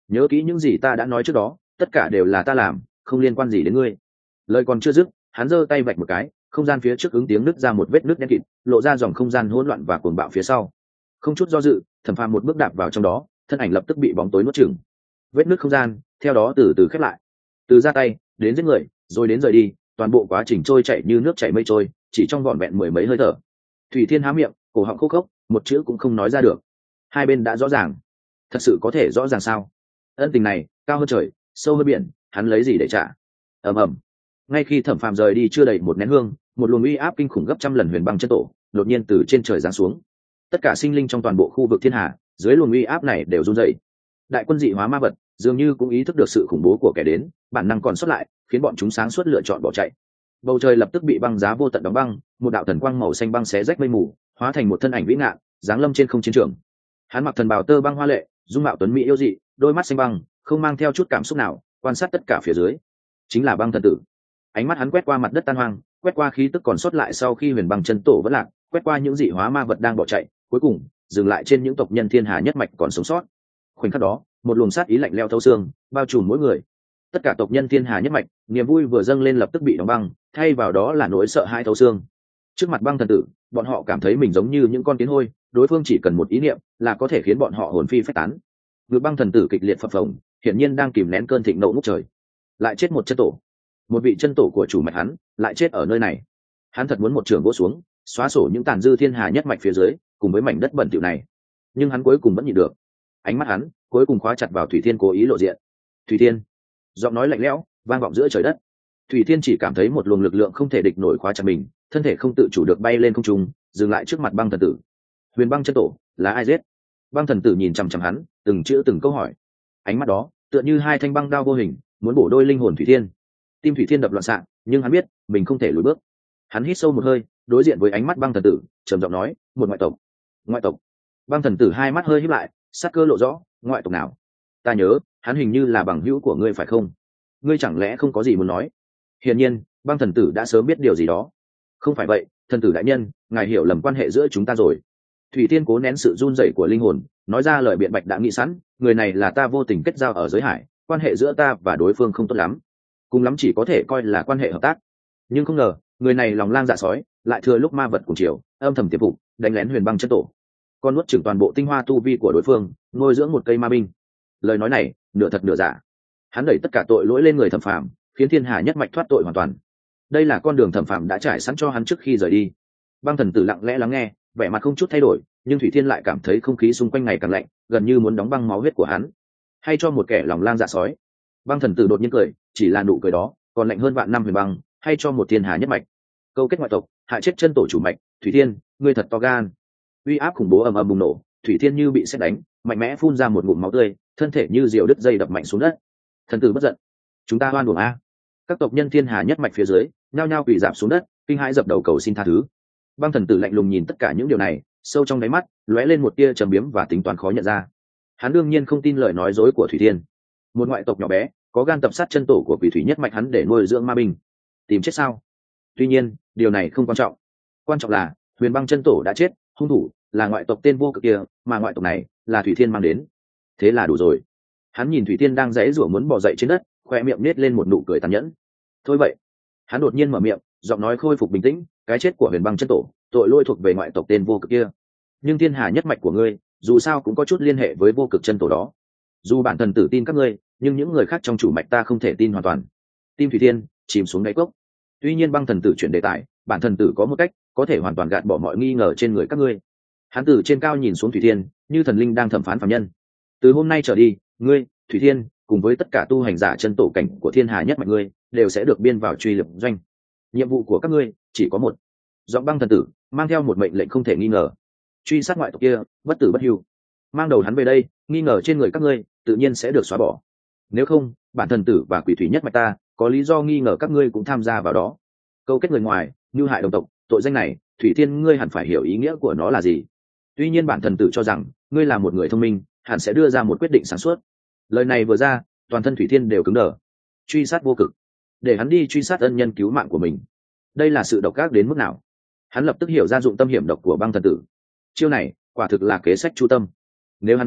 nhớ kỹ những gì ta đã nói trước đó, tất cả đều là ta làm, không liên quan gì đến ngươi. Lời còn chưa dứt, hắn giơ tay vạch một cái, không gian phía trước ứng tiếng nứt ra một vết nứt đen kịt, lộ ra dòng không gian hỗn loạn và cuồng bạo phía sau. Không chút do dự, Thẩm Phàm một bước đạp vào trong đó, thân ảnh lập tức bị bóng tối nuốt chửng. Vết nứt không gian theo đó từ từ khép lại. Từ ra tay đến giết người, rồi đến rời đi, toàn bộ quá trình trôi chảy như nước chảy mây trôi, chỉ trong vỏn vẹn mười mấy hơi thở. Thủy Thiên há miệng, cổ họng khô khốc, một chữ cũng không nói ra được. Hai bên đã rõ ràng, thật sự có thể rõ ràng sao? Ân tình này cao hơn trời, sâu hơn biển, hắn lấy gì để trả? Ầm ầm. Ngay khi Thẩm Phàm rời đi chưa đầy một nén hương, một luồng uy áp kinh khủng gấp trăm lần huyền băng chân tổ đột nhiên từ trên trời giáng xuống. Tất cả sinh linh trong toàn bộ khu vực thiên hà dưới luồng uy áp này đều run rẩy. Đại quân dị hóa ma vật dường như cũng ý thức được sự khủng bố của kẻ đến, bản năng còn sót lại khiến bọn chúng sáng suốt lựa chọn bỏ chạy. Bầu trời lập tức bị băng giá vô tận đóng băng, một đạo thần quang màu xanh băng xé rách mây mù, hóa thành một thân ảnh vĩ ngạn giáng lâm trên không chiến trường. Hắn mặc thần bào tơ băng hoa lệ, dung mạo tuấn mỹ yêu dị, đôi mắt xanh băng không mang theo chút cảm xúc nào, quan sát tất cả phía dưới. Chính là băng thần tử. Ánh mắt hắn quét qua mặt đất tan hoang, quét qua khí tức còn sót lại sau khi huyền băng chân tổ vẫn lạc, quét qua những dị hóa ma vật đang bỏ chạy, cuối cùng dừng lại trên những tộc nhân thiên hà nhất mạch còn sống sót. Khoảnh khắc đó, một luồng sát ý lạnh lẽo thấu xương bao trùm mỗi người. Tất cả tộc nhân thiên hà nhất mạch niềm vui vừa dâng lên lập tức bị đóng băng, thay vào đó là nỗi sợ hãi thấu xương. Trước mặt băng thần tử, bọn họ cảm thấy mình giống như những con kiến hôi, đối phương chỉ cần một ý niệm là có thể khiến bọn họ hồn phi phách tán. Ngực băng thần tử kịch liệt phập phồng, hiển nhiên đang kìm nén cơn thịnh nộ ngút trời. Lại chết một chân tổ, một vị chân tổ của chủ mạch hắn lại chết ở nơi này. Hắn thật muốn một trường vỗ xuống, xóa sổ những tàn dư thiên hà nhất mạch phía dưới cùng với mảnh đất bẩn thỉu này, nhưng hắn cuối cùng vẫn nhịn được. Ánh mắt hắn cuối cùng khóa chặt vào Thủy Thiên cố ý lộ diện. Thủy Thiên, giọng nói lạnh lẽo vang vọng giữa trời đất. Thủy Thiên chỉ cảm thấy một luồng lực lượng không thể địch nổi khóa chặt mình, thân thể không tự chủ được bay lên không trung, dừng lại trước mặt băng thần tử. Huyền băng chân tổ là ai giết? Băng thần tử nhìn chằm chằm hắn, từng chữ từng câu hỏi. Ánh mắt đó tựa như hai thanh băng đao vô hình, muốn bổ đôi linh hồn Thủy Thiên. Tim Thủy Thiên đập loạn xạ, nhưng hắn biết mình không thể lùi bước. Hắn hít sâu một hơi, đối diện với ánh mắt băng thần tử, trầm giọng nói, một ngoại tộc. Ngoại tộc? Băng thần tử hai mắt hơi híp lại, sắc cơ lộ rõ. Ngoại tộc nào? Ta nhớ hắn hình như là bằng hữu của ngươi phải không? Ngươi chẳng lẽ không có gì muốn nói? Hiển nhiên băng thần tử đã sớm biết điều gì đó. Không phải vậy, thần tử đại nhân, ngài hiểu lầm quan hệ giữa chúng ta rồi. Thủy Thiên cố nén sự run rẩy của linh hồn, nói ra lời biện bạch đã nghĩ sẵn, người này là ta vô tình kết giao ở giới hải, quan hệ giữa ta và đối phương không tốt lắm, cùng lắm chỉ có thể coi là quan hệ hợp tác. Nhưng không ngờ người này lòng lang dạ sói, lại thừa lúc ma vật cùng chiều âm thầm tiềm phục, đánh lén huyền băng chân tổ, con nuốt chửng toàn bộ tinh hoa tu vi của đối phương, nuôi dưỡng một cây ma binh. Lời nói này nửa thật nửa giả. Hắn đẩy tất cả tội lỗi lên người Thẩm Phàm, khiến thiên hà nhất mạch thoát tội hoàn toàn. Đây là con đường Thẩm Phàm đã trải sẵn cho hắn trước khi rời đi. Băng thần tử lặng lẽ lắng nghe, vẻ mặt không chút thay đổi, nhưng Thủy Thiên lại cảm thấy không khí xung quanh ngày càng lạnh, gần như muốn đóng băng máu huyết của hắn. Hay cho một kẻ lòng lang dạ sói? Băng thần tử đột nhiên cười, chỉ là nụ cười đó còn lạnh hơn vạn năm huyền băng. Hay cho một thiên hà nhất mạch câu kết ngoại tộc, hại chết chân tổ chủ mạch? Thủy Thiên, ngươi thật to gan. Uy áp khủng bố ầm ầm bùng nổ, Thủy Thiên như bị sét đánh, mạnh mẽ phun ra một ngụm máu tươi, thân thể như diều đứt dây đập mạnh xuống đất. Thần tử bất giận, chúng ta oan uổng a! Các tộc nhân thiên hà nhất mạch phía dưới nhao nhao quỳ rạp xuống đất, kinh hãi dập đầu cầu xin tha thứ. Băng thần tử lạnh lùng nhìn tất cả những điều này, sâu trong đáy mắt lóe lên một tia trầm biếm và tính toán khó nhận ra. Hắn đương nhiên không tin lời nói dối của Thủy Thiên. Một ngoại tộc nhỏ bé có gan tập sát chân tổ của quỷ thủy nhất mạch hắn để nuôi dưỡng ma binh, tìm chết sao? Tuy nhiên điều này không quan trọng, quan trọng là huyền băng chân tổ đã chết, hung thủ là ngoại tộc tên vô cực kia, mà ngoại tộc này là Thủy Thiên mang đến. Thế là đủ rồi. Hắn nhìn Thủy Thiên đang giãy giụa muốn bò dậy trên đất, khoe miệng nết lên một nụ cười tàn nhẫn. Thôi vậy. Hắn đột nhiên mở miệng, giọng nói khôi phục bình tĩnh, cái chết của huyền băng chân tổ tội lỗi thuộc về ngoại tộc tên vô cực kia, nhưng thiên hà nhất mạch của ngươi dù sao cũng có chút liên hệ với vô cực chân tổ đó. Dù bản thần tử tin các ngươi, nhưng những người khác trong chủ mạch ta không thể tin hoàn toàn. Tim Thủy Thiên chìm xuống đáy cốc. Tuy nhiên băng thần tử chuyển đề tài, bản thần tử có một cách có thể hoàn toàn gạt bỏ mọi nghi ngờ trên người các ngươi. Hắn từ trên cao nhìn xuống Thủy Thiên, như thần linh đang thẩm phán phàm nhân. Từ hôm nay trở đi, ngươi, Thủy Thiên, cùng với tất cả tu hành giả chân tổ cảnh của thiên hà nhất mạch ngươi, đều sẽ được biên vào truy lập doanh. Nhiệm vụ của các ngươi chỉ có một. Giọng băng thần tử mang theo một mệnh lệnh không thể nghi ngờ: truy sát ngoại tộc kia, bất tử bất hưu. Mang đầu hắn về đây, nghi ngờ trên người các ngươi tự nhiên sẽ được xóa bỏ. Nếu không, bản thần tử và quỷ thủy nhất mạch ta có lý do nghi ngờ các ngươi cũng tham gia vào đó. Câu kết người ngoài, mưu hại đồng tộc, tội danh này, Thủy Thiên ngươi hẳn phải hiểu ý nghĩa của nó là gì. Tuy nhiên bản thần tử cho rằng ngươi là một người thông minh, hẳn sẽ đưa ra một quyết định sáng suốt. Lời này vừa ra, toàn thân Thủy Thiên đều cứng đờ. Truy sát vô cực, để hắn đi truy sát ân nhân cứu mạng của mình, đây là sự độc ác đến mức nào? Hắn lập tức hiểu ra dụng tâm hiểm độc của băng thần tử. Chiêu này quả thực là kế sách chu tâm. Nếu hắn chấp nhận,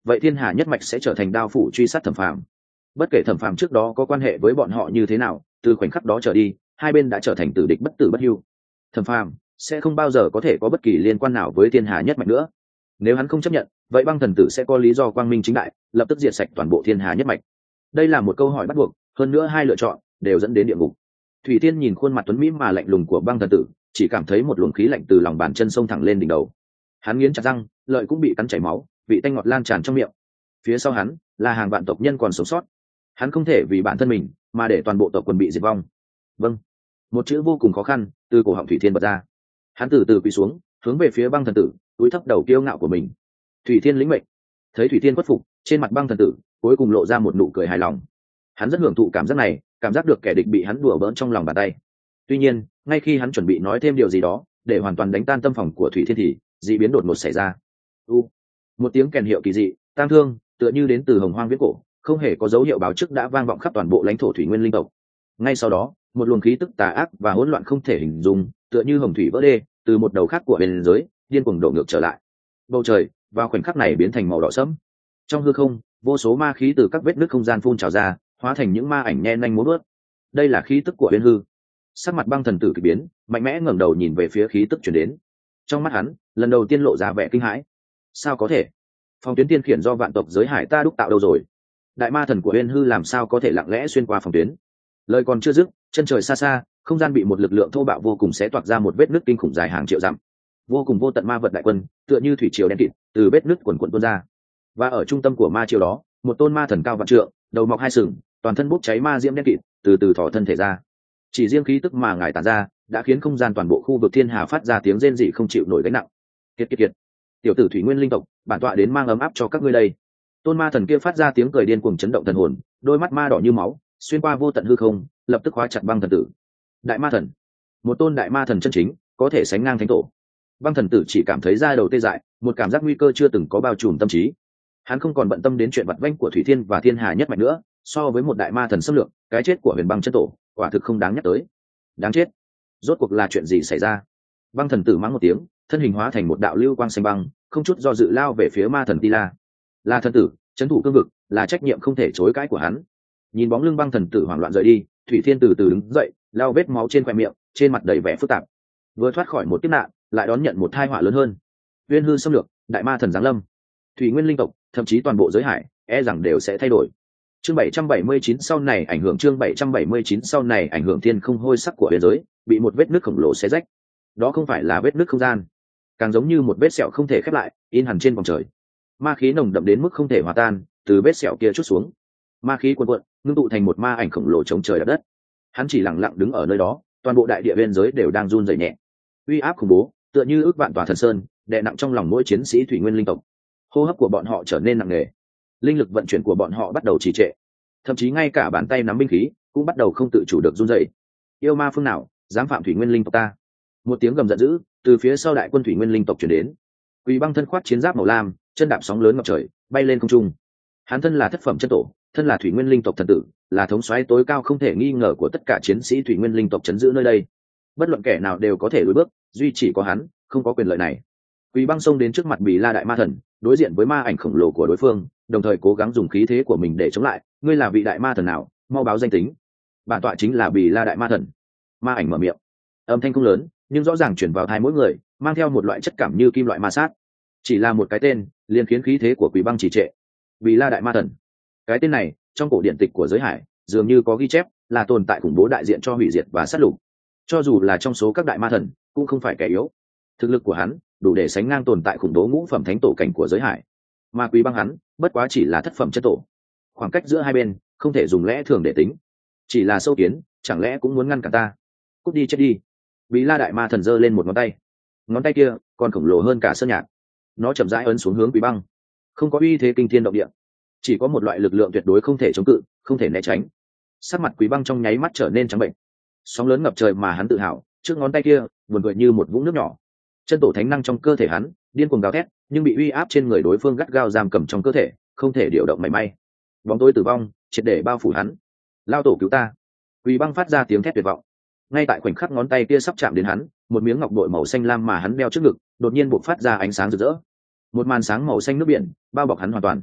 vậy thiên hà nhất mạch sẽ trở thành đao phủ truy sát Thẩm Phàm. Bất kể Thẩm Phàm trước đó có quan hệ với bọn họ như thế nào, từ khoảnh khắc đó trở đi, hai bên đã trở thành tử địch bất tử bất hưu. Thẩm Phàm sẽ không bao giờ có thể có bất kỳ liên quan nào với thiên hà nhất mạch nữa. Nếu hắn không chấp nhận, vậy băng thần tử sẽ có lý do quang minh chính đại lập tức diệt sạch toàn bộ thiên hà nhất mạch. Đây là một câu hỏi bắt buộc, hơn nữa hai lựa chọn đều dẫn đến địa ngục. Thủy Tiên nhìn khuôn mặt tuấn mỹ mà lạnh lùng của băng thần tử, chỉ cảm thấy một luồng khí lạnh từ lòng bàn chân xông thẳng lên đỉnh đầu. Hắn nghiến chặt răng, lợi cũng bị cắn chảy máu, vị tanh ngọt lan tràn trong miệng. Phía sau hắn là hàng vạn tộc nhân còn sống sót. Hắn không thể vì bản thân mình mà để toàn bộ tộc quần bị diệt vong. Vâng. Một chữ vô cùng khó khăn từ cổ họng Thủy Thiên bật ra. Hắn từ từ quỳ xuống, hướng về phía băng thần tử, cúi thấp đầu kiêu ngạo của mình. Thủy Thiên lĩnh mệnh. Thấy Thủy Thiên khuất phục, trên mặt băng thần tử cuối cùng lộ ra một nụ cười hài lòng. Hắn rất hưởng thụ cảm giác này, cảm giác được kẻ địch bị hắn đùa bỡn trong lòng bàn tay. Tuy nhiên, ngay khi hắn chuẩn bị nói thêm điều gì đó để hoàn toàn đánh tan tâm phòng của Thủy Thiên thì dị biến đột ngột xảy ra. U, một tiếng kèn hiệu kỳ dị, tang thương, tựa như đến từ hồng hoang viễn cổ, không hề có dấu hiệu báo trước đã vang vọng khắp toàn bộ lãnh thổ thủy nguyên linh tộc. Ngay sau đó, một luồng khí tức tà ác và hỗn loạn không thể hình dung, tựa như hồng thủy vỡ đê, từ một đầu khác của bên giới điên cuồng đổ ngược trở lại. Bầu trời vào khoảnh khắc này biến thành màu đỏ sẫm. Trong hư không, vô số ma khí từ các vết nứt không gian phun trào ra, hóa thành những ma ảnh nhen nhanh múa vớt. Đây là khí tức của Uyên Hư. Sắc mặt băng thần tử kỳ biến, mạnh mẽ ngẩng đầu nhìn về phía khí tức truyền đến. Trong mắt hắn, lần đầu tiên lộ ra vẻ kinh hãi. Sao có thể? Phòng tuyến tiên khiển do vạn tộc giới hải ta đúc tạo đâu rồi? Đại ma thần của Uyên Hư làm sao có thể lặng lẽ xuyên qua phòng tuyến? Lời còn chưa dứt, chân trời xa xa, không gian bị một lực lượng thô bạo vô cùng xé toạc ra một vết nứt kinh khủng dài hàng triệu dặm. Vô cùng vô tận ma vật đại quân, tựa như thủy triều đen kịt, từ vết nứt quần quần tuôn ra. Và ở trung tâm của ma triều đó, một tôn ma thần cao vạn trượng, đầu mọc hai sừng, toàn thân bốc cháy ma diễm đen kịt, từ từ thò thân thể ra. Chỉ riêng khí tức mà ngài tản ra, đã khiến không gian toàn bộ khu vực thiên hà phát ra tiếng rên rỉ không chịu nổi gánh nặng. Kiệt kiệt kiệt, tiểu tử thủy nguyên linh tộc, bản tọa đến mang ấm áp cho các ngươi đây. Tôn ma thần kia phát ra tiếng cười điên cuồng chấn động thần hồn, đôi mắt ma đỏ như máu, xuyên qua vô tận hư không, lập tức khóa chặt băng thần tử. Đại ma thần, một tôn đại ma thần chân chính, có thể sánh ngang thánh tổ. Băng thần tử chỉ cảm thấy da đầu tê dại, một cảm giác nguy cơ chưa từng có bao trùm tâm trí. Hắn không còn bận tâm đến chuyện vặt vãnh của thủy thiên và thiên hà nhất mạch nữa. So với một đại ma thần xâm lược, cái chết của huyền băng chân tổ quả thực không đáng nhắc tới. Đáng chết, rốt cuộc là chuyện gì xảy ra? Băng thần tử mắng một tiếng, thân hình hóa thành một đạo lưu quang xanh băng, không chút do dự lao về phía ma thần Tila. Là thần tử, trấn thủ cương vực, là trách nhiệm không thể chối cãi của hắn. Nhìn bóng lưng băng thần tử hoảng loạn rời đi, Thủy Thiên từ từ đứng dậy, lao vết máu trên khoe miệng, trên mặt đầy vẻ phức tạp. Vừa thoát khỏi một kiếp nạn, lại đón nhận một tai họa lớn hơn. Uyên Hư xâm lược, đại ma thần giáng lâm, thủy nguyên linh tộc, thậm chí toàn bộ giới hải, e rằng đều sẽ thay đổi. Chương bảy trăm bảy mươi chín sau này ảnh hưởng chương bảy trăm bảy mươi chín sau này ảnh hưởng thiên không hôi sắc của biên giới, bị một vết nứt khổng lồ xé rách. Đó không phải là vết nứt không gian, càng giống như một vết sẹo không thể khép lại, in hẳn trên vòng trời. Ma khí nồng đậm đến mức không thể hòa tan, từ vết sẹo kia trút xuống. Ma khí cuồn cuộn, ngưng tụ thành một ma ảnh khổng lồ chống trời đạp đất. Hắn chỉ lặng lặng đứng ở nơi đó, toàn bộ đại địa biên giới đều đang run rẩy nhẹ. Uy áp khủng bố, tựa như ước vạn tòa thần sơn, đè nặng trong lòng mỗi chiến sĩ thủy nguyên linh tộc. Hô hấp của bọn họ trở nên nặng nề, linh lực vận chuyển của bọn họ bắt đầu trì trệ, thậm chí ngay cả bàn tay nắm binh khí cũng bắt đầu không tự chủ được run rẩy. Yêu ma phương nào dám phạm thủy nguyên linh tộc ta? Một tiếng gầm giận dữ từ phía sau đại quân thủy nguyên linh tộc truyền đến. Quỳ Băng thân khoác chiến giáp màu lam, chân đạp sóng lớn ngập trời, bay lên không trung. Hắn thân là thất phẩm chân tổ, thân là thủy nguyên linh tộc thần tử, là thống soái tối cao không thể nghi ngờ của tất cả chiến sĩ thủy nguyên linh tộc chấn giữ nơi đây. Bất luận kẻ nào đều có thể lùi bước, duy chỉ có hắn không có quyền lợi này. Quỳ Băng xông đến trước mặt Bì La đại ma thần, đối diện với ma ảnh khổng lồ của đối phương, đồng thời cố gắng dùng khí thế của mình để chống lại. Ngươi là vị đại ma thần nào? Mau báo danh tính. Bản tọa chính là Bì La đại ma thần. Ma ảnh mở miệng, âm thanh không lớn, nhưng rõ ràng chuyển vào tai mỗi người, mang theo một loại chất cảm như kim loại ma sát. Chỉ là một cái tên, liền khiến khí thế của Quỳ Băng trì trệ. Bì La đại ma thần, cái tên này trong cổ điển tịch của giới hải dường như có ghi chép, là tồn tại khủng bố đại diện cho hủy diệt và sát lục. Cho dù là trong số các đại ma thần, cũng không phải kẻ yếu. Thực lực của hắn đủ để sánh ngang tồn tại khủng bố ngũ phẩm thánh tổ cảnh của giới hải, mà Quỳ Băng hắn bất quá chỉ là thất phẩm chân tổ. Khoảng cách giữa hai bên không thể dùng lẽ thường để tính. Chỉ là sâu kiến, chẳng lẽ cũng muốn ngăn cản ta? Cút đi chết đi. Bì La đại ma thần giơ lên một ngón tay, ngón tay kia còn khổng lồ hơn cả sơn nhạc. Nó chậm rãi ấn xuống hướng Quỳ Băng. Không có uy thế kinh thiên động địa, chỉ có một loại lực lượng tuyệt đối không thể chống cự, không thể né tránh. Sắc mặt Quỳ Băng trong nháy mắt trở nên trắng bệnh. Sóng lớn ngập trời mà hắn tự hào, trước ngón tay kia buồn cười như một vũng nước nhỏ. Chân tổ thánh năng trong cơ thể hắn điên cuồng gào thét, nhưng bị uy áp trên người đối phương gắt gao giam cầm trong cơ thể, không thể điều động mảy may. Bóng tối tử vong triệt để bao phủ hắn. Lao tổ cứu ta! Quỳ Băng phát ra tiếng thét tuyệt vọng. Ngay tại khoảnh khắc ngón tay kia sắp chạm đến hắn, một miếng ngọc bội màu xanh lam mà hắn đeo trước ngực đột nhiên bộc phát ra ánh sáng rực rỡ. Một màn sáng màu xanh nước biển bao bọc hắn hoàn toàn.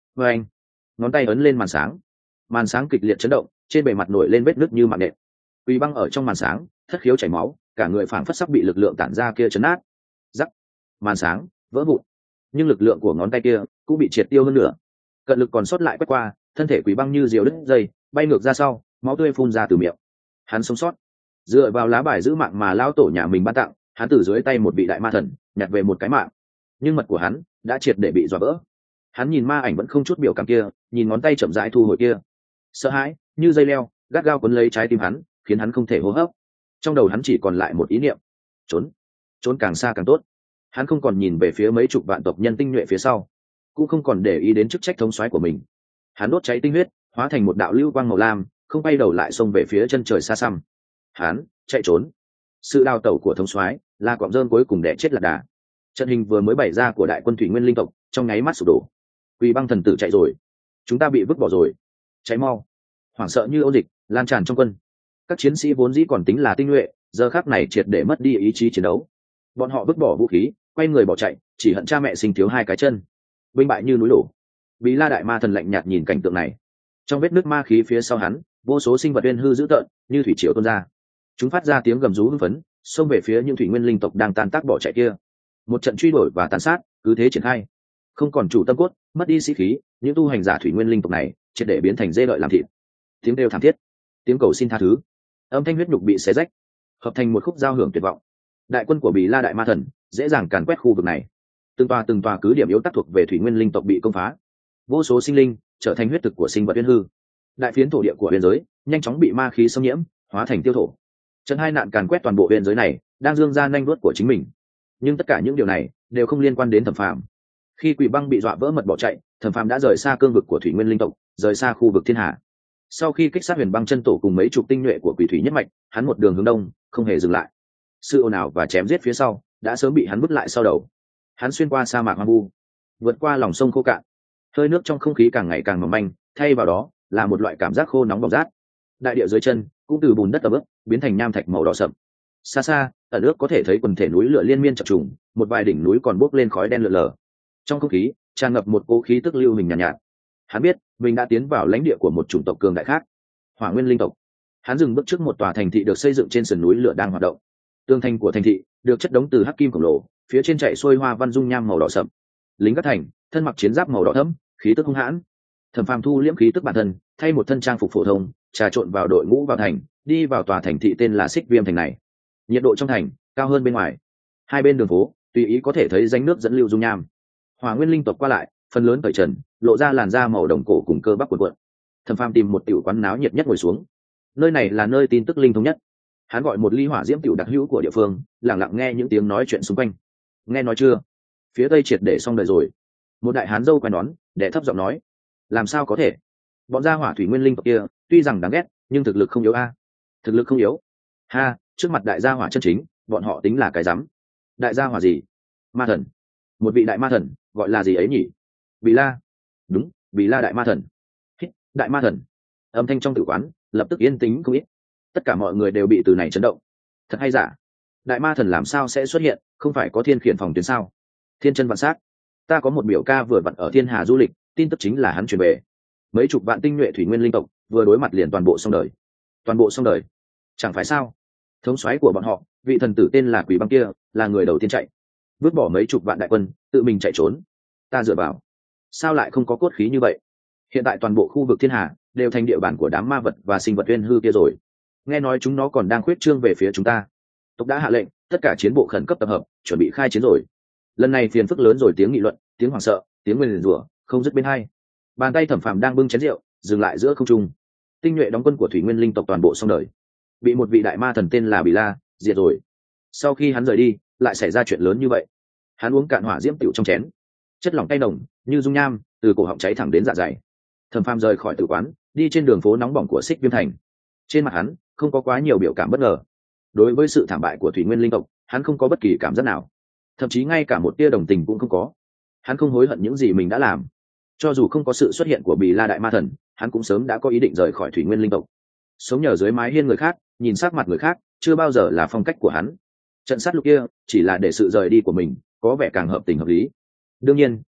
vê anh, ngón tay ấn lên màn sáng, màn sáng kịch liệt chấn động, trên bề mặt nổi lên vết nứt như mạng nện. Quỳ băng ở trong màn sáng, thất khiếu chảy máu, cả người phảng phất sắp bị lực lượng tản ra kia chấn nát. Rắc, màn sáng vỡ vụn, nhưng lực lượng của ngón tay kia cũng bị triệt tiêu hơn nữa. Cận lực còn sót lại quét qua, thân thể Quỳ băng như diều đứt dây, bay ngược ra sau, máu tươi phun ra từ miệng. Hắn sống sót, dựa vào lá bài giữ mạng mà lao tổ nhà mình ban tặng, hắn từ dưới tay một vị đại ma thần nhặt về một cái mạng, nhưng mật của hắn đã triệt để bị dọa vỡ. Hắn nhìn ma ảnh vẫn không chút biểu cảm kia, nhìn ngón tay chậm rãi thu hồi kia, sợ hãi như dây leo gắt gao quấn lấy trái tim hắn, khiến hắn không thể hô hấp. Trong đầu hắn chỉ còn lại một ý niệm: trốn, trốn càng xa càng tốt. Hắn không còn nhìn về phía mấy chục vạn tộc nhân tinh nhuệ phía sau, cũng không còn để ý đến chức trách thống soái của mình. Hắn đốt cháy tinh huyết, hóa thành một đạo lưu quang màu lam, không bay đầu lại xông về phía chân trời xa xăm. Hắn chạy trốn. Sự đào tẩu của thống soái là cọm rơm cuối cùng đẻ chết lạc đà. Trận hình vừa mới bày ra của đại quân thủy nguyên linh tộc trong nháy mắt sụp đổ. Quỳ băng thần tử chạy rồi, chúng ta bị vứt bỏ rồi. Cháy mau. Hoảng sợ như ôn dịch lan tràn trong quân. Các chiến sĩ vốn dĩ còn tính là tinh nhuệ, giờ khắc này triệt để mất đi ý chí chiến đấu. Bọn họ vứt bỏ vũ khí, quay người bỏ chạy, chỉ hận cha mẹ sinh thiếu hai cái chân. Binh bại như núi đổ. Bí La đại ma thần lạnh nhạt nhìn cảnh tượng này. Trong vết nước ma khí phía sau hắn, vô số sinh vật uyên hư dữ tợn như thủy triều tuôn ra. Chúng phát ra tiếng gầm rú hưng phấn, xông về phía những thủy nguyên linh tộc đang tan tác bỏ chạy kia. Một trận truy đuổi và tàn sát cứ thế triển khai. Không còn chủ tâm cốt, mất đi sĩ khí, những tu hành giả thủy nguyên linh tộc này triệt để biến thành dê đợi làm thịt. Tiếng kêu thảm thiết, tiếng cầu xin tha thứ, âm thanh huyết nhục bị xé rách, hợp thành một khúc giao hưởng tuyệt vọng. Đại quân của Bì La đại ma thần dễ dàng càn quét khu vực này. Từng tòa từng tòa cứ điểm yếu tác thuộc về thủy nguyên linh tộc bị công phá. Vô số sinh linh trở thành huyết thực của sinh vật uyên hư. Đại phiến thổ địa của huyền giới nhanh chóng bị ma khí xâm nhiễm, hóa thành tiêu thổ. Trận hai nạn càn quét toàn bộ huyền giới này, đang dương ra nanh đuốt của chính mình. Nhưng tất cả những điều này đều không liên quan đến Thẩm Phàm. Khi Quỷ Băng bị dọa vỡ mật bỏ chạy, Thẩm Phàm đã rời xa cương vực của thủy nguyên linh tộc, rời xa khu vực thiên hà. Sau khi kích sát Huyền Băng chân tổ cùng mấy chục tinh nhuệ của Quỷ Thủy nhất mạch, hắn một đường hướng đông, không hề dừng lại. Sự ồn ào và chém giết phía sau đã sớm bị hắn vứt lại sau đầu. Hắn xuyên qua sa mạc hoang vu, vượt qua lòng sông khô cạn, hơi nước trong không khí càng ngày càng mỏng manh, thay vào đó là một loại cảm giác khô nóng bỏng rát. Đại địa dưới chân cũng từ bùn đất ẩm ướt biến thành nham thạch màu đỏ sậm. Xa xa ở nước có thể thấy quần thể núi lửa liên miên chập trùng, một vài đỉnh núi còn bốc lên khói đen lượn lờ. Trong không khí tràn ngập một cỗ khí tức lưu hình nhàn nhạt, nhạt. Hắn biết mình đã tiến vào lãnh địa của một chủng tộc cường đại khác, Hỏa Nguyên linh tộc. Hắn dừng bước trước một tòa thành thị được xây dựng trên sườn núi lửa đang hoạt động. Tường thành của thành thị được chất đống từ hắc kim khổng lồ, phía trên chạy xuôi hoa văn dung nham màu đỏ sậm. Lính gác thành thân mặc chiến giáp màu đỏ thẫm, khí tức hung hãn. Thẩm Phàm thu liễm khí tức bản thân, thay một thân trang phục phổ thông, trà trộn vào đội ngũ vào thành, đi vào tòa thành thị tên là Xích Viêm thành này. Nhiệt độ trong thành cao hơn bên ngoài, hai bên đường phố tùy ý có thể thấy rãnh nước dẫn lưu dung nham. Hỏa Nguyên linh tộc qua lại, phần lớn cởi trần, lộ ra làn da màu đồng cổ cùng cơ bắp cuộn cuộn. Thẩm Phàm tìm một tiểu quán náo nhiệt nhất ngồi xuống. Nơi này là nơi tin tức linh thông nhất. Hắn gọi một ly hỏa diễm tiểu đặc hữu của địa phương, lặng lặng nghe những tiếng nói chuyện xung quanh. Nghe nói chưa? Phía tây triệt để xong đời rồi. Một đại hán dâu quai nón, đệ thấp giọng nói. Làm sao có thể? Bọn gia hỏa thủy nguyên linh tộc kia, tuy rằng đáng ghét, nhưng thực lực không yếu a. Thực lực không yếu? Ha, trước mặt đại gia hỏa chân chính, bọn họ tính là cái rắm. Đại gia hỏa gì? Ma thần. Một vị đại ma thần, gọi là gì ấy nhỉ? Vị La. Đúng, Vị La đại ma thần. Hít, đại ma thần. Âm thanh trong tử quán lập tức yên tĩnh không ít. Tất cả mọi người đều bị từ này chấn động. Thật hay giả? Đại ma thần làm sao sẽ xuất hiện, không phải có thiên khiển phòng tuyến sao? Thiên chân vạn sát. Ta có một biểu ca vừa vặn ở thiên hà du lịch, tin tức chính là hắn truyền về. Mấy chục vạn tinh nhuệ thủy nguyên linh tộc vừa đối mặt liền toàn bộ xong đời. Toàn bộ xong đời. Chẳng phải sao? Thống soái của bọn họ, vị thần tử tên là Quỷ Băng kia, là người đầu tiên chạy, vứt bỏ mấy chục vạn đại quân, tự mình chạy trốn. Ta dựa vào, sao lại không có cốt khí như vậy? Hiện tại toàn bộ khu vực thiên hà đều thành địa bàn của đám ma vật và sinh vật uyên hư kia rồi. Nghe nói chúng nó còn đang khuyết trương về phía chúng ta. Tộc đã hạ lệnh, tất cả chiến bộ khẩn cấp tập hợp, chuẩn bị khai chiến rồi. Lần này phiền phức lớn rồi, tiếng nghị luận, tiếng hoảng sợ, tiếng nguyền rủa không dứt bên hai. Bàn tay Thẩm Phàm đang bưng chén rượu, dừng lại giữa không trung. Tinh nhuệ đóng quân của thủy nguyên linh tộc toàn bộ xong đời, bị một vị đại ma thần tên là Bì La diệt rồi. Sau khi hắn rời đi, lại xảy ra chuyện lớn như vậy. Hắn uống cạn hỏa diễm tiểu trong chén, chất lỏng tay nồng như dung nham từ cổ họng cháy thẳng đến dạ dày. Thẩm Phàm rời khỏi tử quán, đi trên đường phố nóng bỏng của Xích Viêm thành. Trên mặt hắn không có quá nhiều biểu cảm bất ngờ. Đối với sự thảm bại của thủy nguyên linh tộc, hắn không có bất kỳ cảm giác nào, thậm chí ngay cả một tia đồng tình cũng không có. Hắn không hối hận những gì mình đã làm. Cho dù không có sự xuất hiện của Bì La đại ma thần, hắn cũng sớm đã có ý định rời khỏi thủy nguyên linh tộc. Sống nhờ dưới mái hiên người khác, nhìn sắc mặt người khác, chưa bao giờ là phong cách của hắn. Trận sát lục kia chỉ là để sự rời đi của mình có vẻ càng hợp tình hợp lý. Đương nhiên,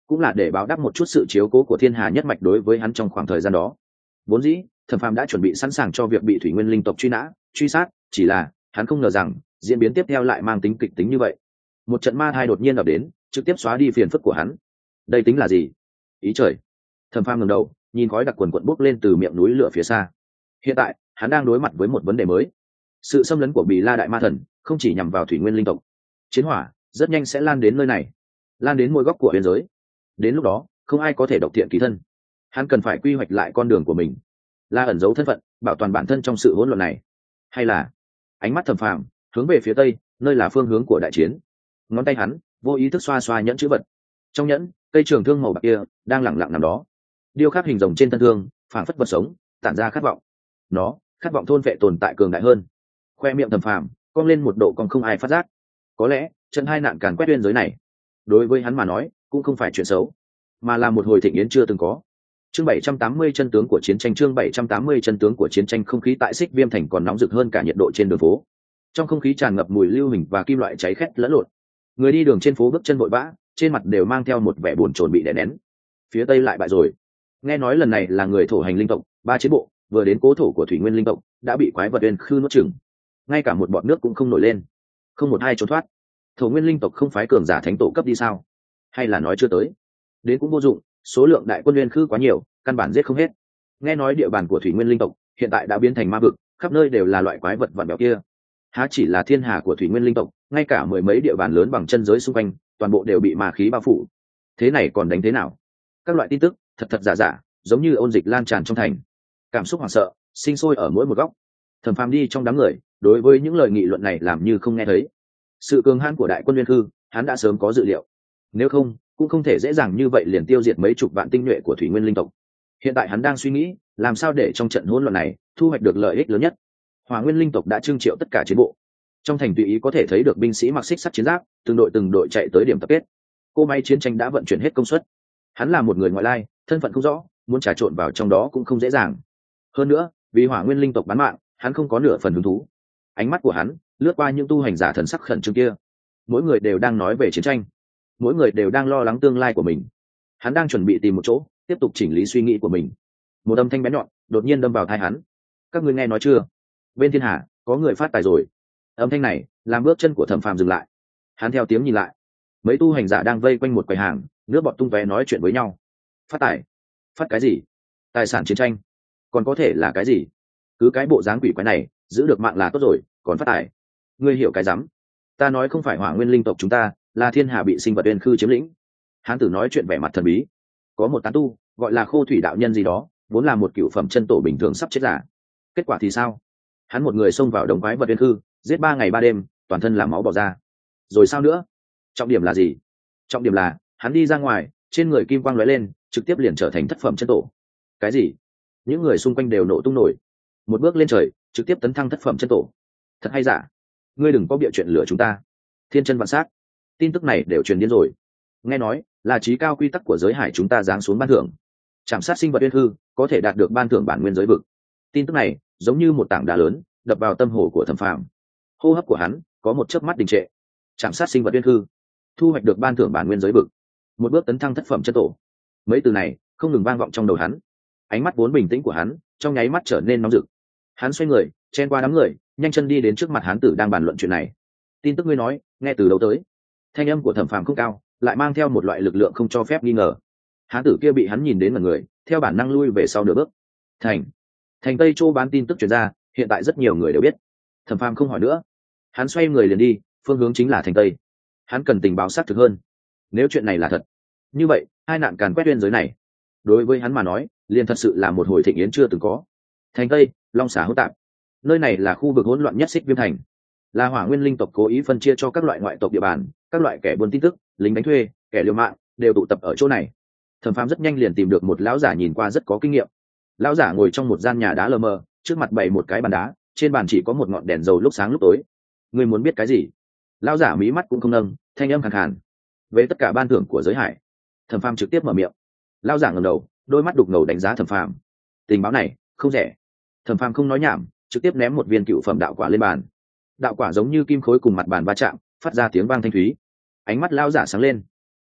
cũng là để báo đáp một chút sự chiếu cố của thiên hà nhất mạch đối với hắn trong khoảng thời gian đó. Vốn dĩ Thẩm Phàm đã chuẩn bị sẵn sàng cho việc bị thủy nguyên linh tộc truy nã truy sát, chỉ là hắn không ngờ rằng diễn biến tiếp theo lại mang tính kịch tính như vậy. Một trận ma thai đột nhiên ập đến, trực tiếp xóa đi phiền phức của hắn. Đây tính là gì? Ý trời! Thẩm Phàm ngẩng đầu nhìn khói đặc quần quần bốc lên từ miệng núi lửa phía xa. Hiện tại hắn đang đối mặt với một vấn đề mới. Sự xâm lấn của Bì La Đại Ma Thần không chỉ nhằm vào thủy nguyên linh tộc, chiến hỏa rất nhanh sẽ lan đến nơi này, lan đến mỗi góc của biên giới. Đến lúc đó không ai có thể độc thiện kỳ thân. Hắn cần phải quy hoạch lại con đường của mình, là ẩn giấu thân phận, bảo toàn bản thân trong sự hỗn loạn này, hay là ánh mắt Thẩm Phàm hướng về phía tây, nơi là phương hướng của đại chiến. Ngón tay hắn vô ý thức xoa xoa nhẫn chữ vật. Trong nhẫn, cây trường thương màu bạc kia đang lẳng lặng nằm đó, điêu khắc hình rồng trên thân thương, phảng phất vật sống, tản ra khát vọng. Nó khát vọng thôn vệ tồn tại cường đại hơn. Khoe miệng Thẩm Phàm cong lên một độ còn không ai phát giác. Có lẽ trận hai nạn càn quét biên giới này, đối với hắn mà nói cũng không phải chuyện xấu, mà là một hồi thịnh yến chưa từng có. Chương bảy trăm tám mươi chân tướng của chiến tranh. Chương bảy trăm tám mươi chân tướng của chiến tranh. Không khí tại Xích Viêm thành còn nóng rực hơn cả nhiệt độ trên đường phố. Trong không khí tràn ngập mùi lưu huỳnh và kim loại cháy khét lẫn lộn. Người đi đường trên phố bước chân vội vã, trên mặt đều mang theo một vẻ buồn chồn bị đè nén. Phía tây lại bại rồi. Nghe nói lần này là người thổ hành linh tộc, ba chiến bộ vừa đến cố thổ của thủy nguyên linh tộc đã bị quái vật uyên khư nuốt chửng, ngay cả một bọt nước cũng không nổi lên, không một ai trốn thoát. Thổ nguyên linh tộc không phái cường giả thánh tổ cấp đi sao? Hay là nói chưa tới? Đến cũng vô dụng, số lượng đại quân uyên khư quá nhiều, căn bản giết không hết. Nghe nói địa bàn của thủy nguyên linh tộc hiện tại đã biến thành ma vực, khắp nơi đều là loại quái vật vặn vẹo kia. Há chỉ là thiên hà của thủy nguyên linh tộc, ngay cả mười mấy địa bàn lớn bằng chân giới xung quanh toàn bộ đều bị ma khí bao phủ. Thế này còn đánh thế nào? Các loại tin tức thật thật giả giả, giống như ôn dịch lan tràn trong thành. Cảm xúc hoảng sợ sinh sôi ở mỗi một góc. Thẩm Phàm đi trong đám người, đối với những lời nghị luận này làm như không nghe thấy. Sự cường hãn của đại quân nguyên hư hắn đã sớm có dự liệu, nếu không cũng không thể dễ dàng như vậy liền tiêu diệt mấy chục vạn tinh nhuệ của thủy nguyên linh tộc. Hiện tại hắn đang suy nghĩ làm sao để trong trận hỗn loạn này thu hoạch được lợi ích lớn nhất. Hỏa nguyên linh tộc đã trưng triệu tất cả chiến bộ, trong thành tùy ý có thể thấy được binh sĩ mặc xích sắt chiến giáp, từng đội từng đội chạy tới điểm tập kết. Cô máy chiến tranh đã vận chuyển hết công suất. Hắn là một người ngoại lai, thân phận không rõ, muốn trà trộn vào trong đó cũng không dễ dàng. Hơn nữa vì hỏa nguyên linh tộc bán mạng, hắn không có nửa phần hứng thú. Ánh mắt của hắn lướt qua những tu hành giả thần sắc khẩn trương kia. Mỗi người đều đang nói về chiến tranh, mỗi người đều đang lo lắng tương lai của mình. Hắn đang chuẩn bị tìm một chỗ tiếp tục chỉnh lý suy nghĩ của mình. Một âm thanh bén nhọn đột nhiên đâm vào tai hắn. Các ngươi nghe nói chưa? Bên thiên hà có người phát tài rồi. Âm thanh này làm bước chân của Thẩm Phàm dừng lại. Hắn theo tiếng nhìn lại, mấy tu hành giả đang vây quanh một quầy hàng, nước bọt tung tóe nói chuyện với nhau. Phát tài? Phát cái gì? Tài sản chiến tranh? Còn có thể là cái gì? Cứ cái bộ dáng quỷ quái này, giữ được mạng là tốt rồi, còn phát tài? Ngươi hiểu cái rắm? Ta nói không phải hỏa nguyên linh tộc chúng ta, là thiên hà bị sinh vật uyên khư chiếm lĩnh. Hán tử nói chuyện vẻ mặt thần bí. Có một tán tu gọi là Khô Thủy đạo nhân gì đó, vốn là một cựu phẩm chân tổ bình thường sắp chết giả. Kết quả thì sao? Hắn một người xông vào đống quái vật uyên khư, giết ba ngày ba đêm, toàn thân làm máu bỏ ra. Rồi sao nữa? Trọng điểm là gì? Trọng điểm là hắn đi ra ngoài, trên người kim quang lóe lên, trực tiếp liền trở thành thất phẩm chân tổ. Cái gì? Những người xung quanh đều nổ tung nổi. Một bước lên trời, trực tiếp tấn thăng thất phẩm chân tổ. Thật hay giả? Ngươi đừng có bịa chuyện lừa chúng ta. Thiên chân vạn sát. Tin tức này đều truyền điên rồi. Nghe nói là chí cao quy tắc của giới hải chúng ta giáng xuống ban thưởng, chạm sát sinh vật uyên hư có thể đạt được ban thưởng bản nguyên giới vực. Tin tức này giống như một tảng đá lớn đập vào tâm hồ của Thẩm Phàm. Hô hấp của hắn có một chớp mắt đình trệ. Chạm sát sinh vật uyên hư, thu hoạch được ban thưởng bản nguyên giới vực, một bước tấn thăng thất phẩm chân tổ. Mấy từ này không ngừng vang vọng trong đầu hắn. Ánh mắt vốn bình tĩnh của hắn trong nháy mắt trở nên nóng rực. Hắn xoay người chen qua đám người, nhanh chân đi đến trước mặt hán tử đang bàn luận chuyện này. Tin tức ngươi nói nghe từ đâu tới? Thanh âm của Thẩm Phàm không cao, lại mang theo một loại lực lượng không cho phép nghi ngờ. Hán tử kia bị hắn nhìn đến mặt người, theo bản năng lui về sau nửa bước. Thành, thành Tây Châu bán tin tức truyền ra, hiện tại rất nhiều người đều biết. Thẩm Phàm không hỏi nữa, hắn xoay người liền đi, phương hướng chính là thành Tây. Hắn cần tình báo xác thực hơn. Nếu chuyện này là thật, như vậy hai nạn càn quét biên giới này, đối với hắn mà nói, liền thật sự là một hồi thịnh yến chưa từng có. Thành Tây, Long Xà hỗn tạp, nơi này là khu vực hỗn loạn nhất Xích Viêm thành, là hỏa nguyên linh tộc cố ý phân chia cho các loại ngoại tộc địa bàn, các loại kẻ buôn tin tức, lính đánh thuê, kẻ liều mạng đều tụ tập ở chỗ này. Thẩm Phàm rất nhanh liền tìm được một lão giả nhìn qua rất có kinh nghiệm. Lão giả ngồi trong một gian nhà đá lờ mờ, trước mặt bày một cái bàn đá, trên bàn chỉ có một ngọn đèn dầu lúc sáng lúc tối. Ngươi muốn biết cái gì? Lão giả mí mắt cũng không nâng, thanh âm khàn khàn. Về tất cả ban thưởng của giới hải. Thẩm Phàm trực tiếp mở miệng. Lão giả ngẩng đầu, đôi mắt đục ngầu đánh giá Thẩm Phàm. Tình báo này không rẻ. Thẩm Phàm không nói nhảm, trực tiếp ném một viên cựu phẩm đạo quả lên bàn. Đạo quả giống như kim khối cùng mặt bàn va chạm, phát ra tiếng vang thanh thúy. Ánh mắt lão giả sáng lên.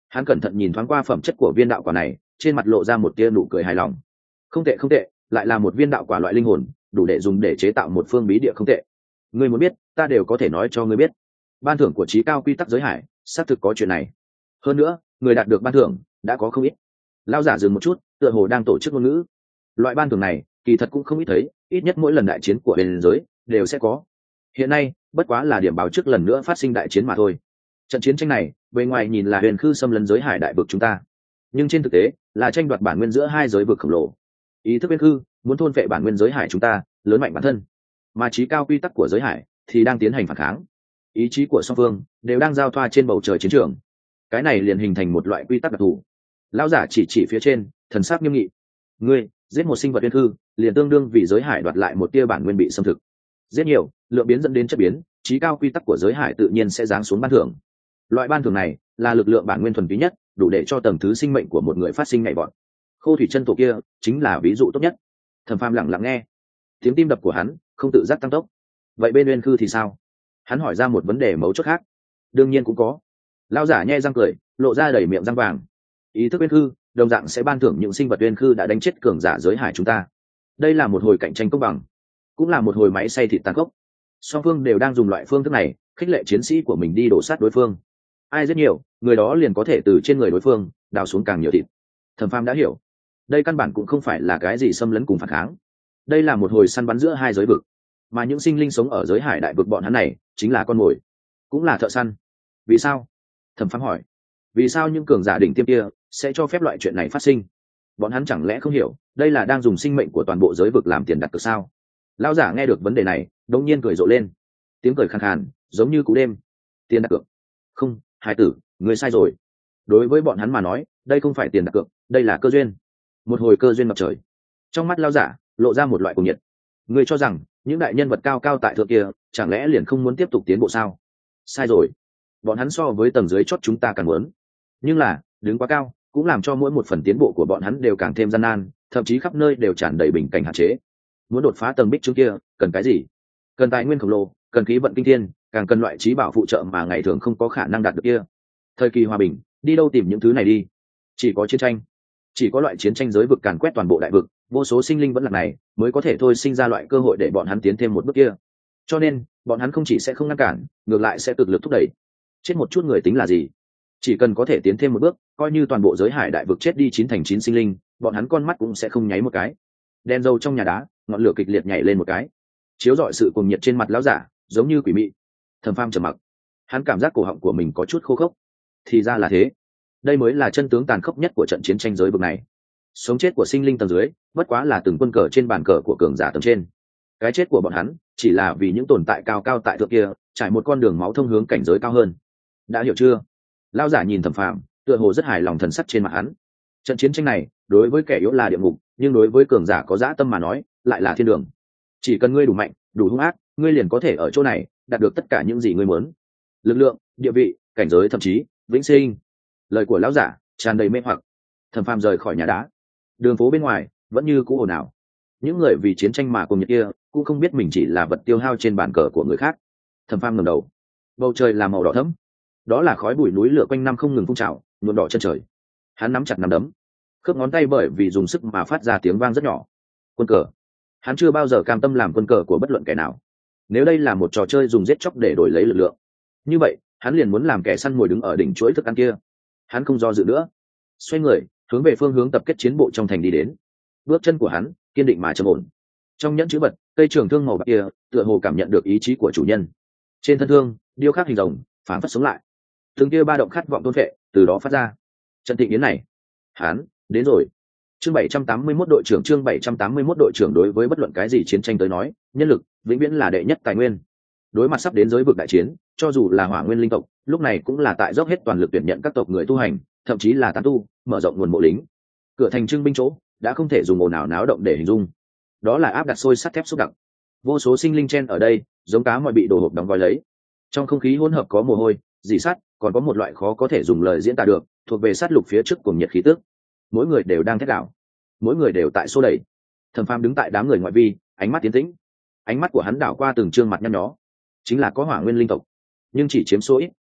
Hắn cẩn thận nhìn thoáng qua phẩm chất của viên đạo quả này, trên mặt lộ ra một tia nụ cười hài lòng. Không tệ không tệ, lại là một viên đạo quả loại linh hồn, đủ để dùng để chế tạo một phương bí địa không tệ. Ngươi muốn biết, ta đều có thể nói cho ngươi biết. Ban thưởng của trí cao quy tắc giới hải, xác thực có chuyện này. Hơn nữa, người đạt được ban thưởng đã có không ít. Lão giả dừng một chút, tựa hồ đang tổ chức ngôn ngữ. Loại ban thưởng này, kỳ thật cũng không ít thấy, ít nhất mỗi lần đại chiến của bên giới đều sẽ có. Hiện nay, bất quá là điểm báo trước lần nữa phát sinh đại chiến mà thôi. Trận chiến tranh này, bề ngoài nhìn là huyền khư xâm lấn giới hải đại vực chúng ta, nhưng trên thực tế là tranh đoạt bản nguyên giữa hai giới vực khổng lồ. Ý thức huyền khư muốn thôn phệ bản nguyên giới hải chúng ta, lớn mạnh bản thân, mà trí cao quy tắc của giới hải thì đang tiến hành phản kháng. Ý chí của song phương đều đang giao thoa trên bầu trời chiến trường, cái này liền hình thành một loại quy tắc đặc thù. Lão giả chỉ chỉ phía trên, thần sắc nghiêm nghị. Ngươi giết một sinh vật huyền khư, liền tương đương vì giới hải đoạt lại một tia bản nguyên bị xâm thực. Giết nhiều, lượng biến dẫn đến chất biến, trí cao quy tắc của giới hải tự nhiên sẽ giáng xuống ban thưởng. Loại ban thưởng này là lực lượng bản nguyên thuần túy nhất, đủ để cho tầng thứ sinh mệnh của một người phát sinh nhảy vọt. Khô thủy chân tổ kia chính là ví dụ tốt nhất. Thẩm Phàm lặng lặng nghe, tiếng tim đập của hắn không tự giác tăng tốc. Vậy bên Uyên Khư thì sao? Hắn hỏi ra một vấn đề mấu chốt khác. Đương nhiên cũng có. Lão giả nhe răng cười, lộ ra đầy miệng răng vàng. Ý thức Uyên Khư đồng dạng sẽ ban thưởng những sinh vật Uyên Khư đã đánh chết cường giả giới hải chúng ta. Đây là một hồi cạnh tranh công bằng, cũng là một hồi máy xay thịt tàn khốc. Song phương đều đang dùng loại phương thức này khích lệ chiến sĩ của mình đi đổ sát đối phương. Ai rất nhiều, người đó liền có thể từ trên người đối phương đào xuống càng nhiều thịt. Thẩm Phàm đã hiểu, đây căn bản cũng không phải là cái gì xâm lấn cùng phản kháng, đây là một hồi săn bắn giữa hai giới vực, mà những sinh linh sống ở giới hải đại vực bọn hắn này chính là con mồi, cũng là thợ săn. Vì sao? Thẩm Phàm hỏi. Vì sao những cường giả đỉnh tiêm kia sẽ cho phép loại chuyện này phát sinh? Bọn hắn chẳng lẽ không hiểu đây là đang dùng sinh mệnh của toàn bộ giới vực làm tiền đặt cược sao? Lão giả nghe được vấn đề này, đột nhiên cười rộ lên, tiếng cười khàn khàn giống như cú đêm. Tiền đặt cược? Không, hải tử, người sai rồi. Đối với bọn hắn mà nói, đây không phải tiền đặt cược, đây là cơ duyên. Một hồi cơ duyên ngập trời. Trong mắt lão giả lộ ra một loại cuồng nhiệt. Ngươi cho rằng những đại nhân vật cao cao tại thượng kia chẳng lẽ liền không muốn tiếp tục tiến bộ sao? Sai rồi. Bọn hắn so với tầng dưới chót chúng ta càng muốn. Nhưng là đứng quá cao cũng làm cho mỗi một phần tiến bộ của bọn hắn đều càng thêm gian nan, thậm chí khắp nơi đều tràn đầy bình cảnh hạn chế. Muốn đột phá tầng bích trướng kia cần cái gì? Cần tài nguyên khổng lồ, cần khí vận kinh thiên, càng cần loại trí bảo phụ trợ mà ngày thường không có khả năng đạt được kia. Thời kỳ hòa bình, đi đâu tìm những thứ này đi? Chỉ có chiến tranh, chỉ có loại chiến tranh giới vực càn quét toàn bộ đại vực, vô số sinh linh vẫn lạc này mới có thể thôi sinh ra loại cơ hội để bọn hắn tiến thêm một bước kia. Cho nên bọn hắn không chỉ sẽ không ngăn cản, ngược lại sẽ cực lực thúc đẩy. Chết một chút người tính là gì? Chỉ cần có thể tiến thêm một bước, coi như toàn bộ giới hải đại vực chết đi chín thành chín sinh linh, bọn hắn con mắt cũng sẽ không nháy một cái. Đen dầu trong nhà đá, ngọn lửa kịch liệt nhảy lên một cái, chiếu rọi sự cuồng nhiệt trên mặt lão giả, giống như quỷ mị. Thẩm Phàm trầm mặc, hắn cảm giác cổ họng của mình có chút khô khốc. Thì ra là thế, đây mới là chân tướng tàn khốc nhất của trận chiến tranh giới vực này. Sống chết của sinh linh tầng dưới, bất quá là từng quân cờ trên bàn cờ của cường giả tầng trên. Cái chết của bọn hắn chỉ là vì những tồn tại cao cao tại thượng kia trải một con đường máu thông hướng cảnh giới cao hơn. Đã hiểu chưa? Lão giả nhìn Thẩm Phàm, tựa hồ rất hài lòng thần sắc trên mặt hắn. Trận chiến tranh này đối với kẻ yếu là địa ngục, nhưng đối với cường giả có dã tâm mà nói lại là thiên đường. Chỉ cần ngươi đủ mạnh, đủ hung ác, ngươi liền có thể ở chỗ này đạt được tất cả những gì ngươi muốn. Lực lượng, địa vị, cảnh giới, thậm chí vĩnh sinh. Lời của lão giả tràn đầy mê hoặc. Thẩm Phàm rời khỏi nhà đá. Đường phố bên ngoài vẫn như cũ ồn ào. Những người vì chiến tranh mà cùng nhiệt kia cũng không biết mình chỉ là vật tiêu hao trên bàn cờ của người khác. Thẩm Phàm ngẩng đầu, bầu trời là màu đỏ thẫm, đó là khói bụi núi lửa quanh năm không ngừng phun trào, nhuộm đỏ chân trời. Hắn nắm chặt nắm đấm, khớp ngón tay bởi vì dùng sức mà phát ra tiếng vang rất nhỏ. Quân cờ. Hắn chưa bao giờ cam tâm làm quân cờ của bất luận kẻ nào. Nếu đây là một trò chơi dùng giết chóc để đổi lấy lực lượng, như vậy hắn liền muốn làm kẻ săn mồi đứng ở đỉnh chuỗi thức ăn kia. Hắn không do dự nữa, xoay người hướng về phương hướng tập kết chiến bộ trong thành đi đến. Bước chân của hắn kiên định mà trầm ổn. Trong nhẫn chữ vật, cây trường thương màu bạc kia tựa hồ cảm nhận được ý chí của chủ nhân. Trên thân thương điêu khắc hình rồng phản phất sống lại, từng kia ba động khát vọng tôn phệ từ đó phát ra. Trận thịnh yến này, hắn đến rồi. Chương bảy trăm tám mươi mốt đội trưởng chương bảy trăm tám mươi mốt đội trưởng đối với bất luận cái gì chiến tranh tới nói, nhân lực vĩnh viễn là đệ nhất tài nguyên. Đối mặt sắp đến giới vực đại chiến, cho dù là Hỏa Nguyên linh tộc, lúc này cũng là tại dốc hết toàn lực tuyển nhận các tộc người tu hành, thậm chí là tán tu, mở rộng nguồn mộ lính. Cửa thành trưng binh chỗ đã không thể dùng ồn ào náo động để hình dung. Đó là áp đặt sôi sắt thép xúc đặc. Vô số sinh linh chen ở đây, giống cá mọi bị đồ hộp đóng gói lấy. Trong không khí hỗn hợp có mồ hôi, dì sắt, còn có một loại khó có thể dùng lời diễn tả được, thuộc về sát lục phía trước cùng nhiệt khí tức. Mỗi người đều đang thét đảo, mỗi người đều tại xô đẩy. Thẩm Phàm đứng tại đám người ngoại vi, ánh mắt tiến tĩnh. Ánh mắt của hắn đảo qua từng trương mặt nhăn nhó, chính là có Hỏa Nguyên linh tộc, nhưng chỉ chiếm số ít,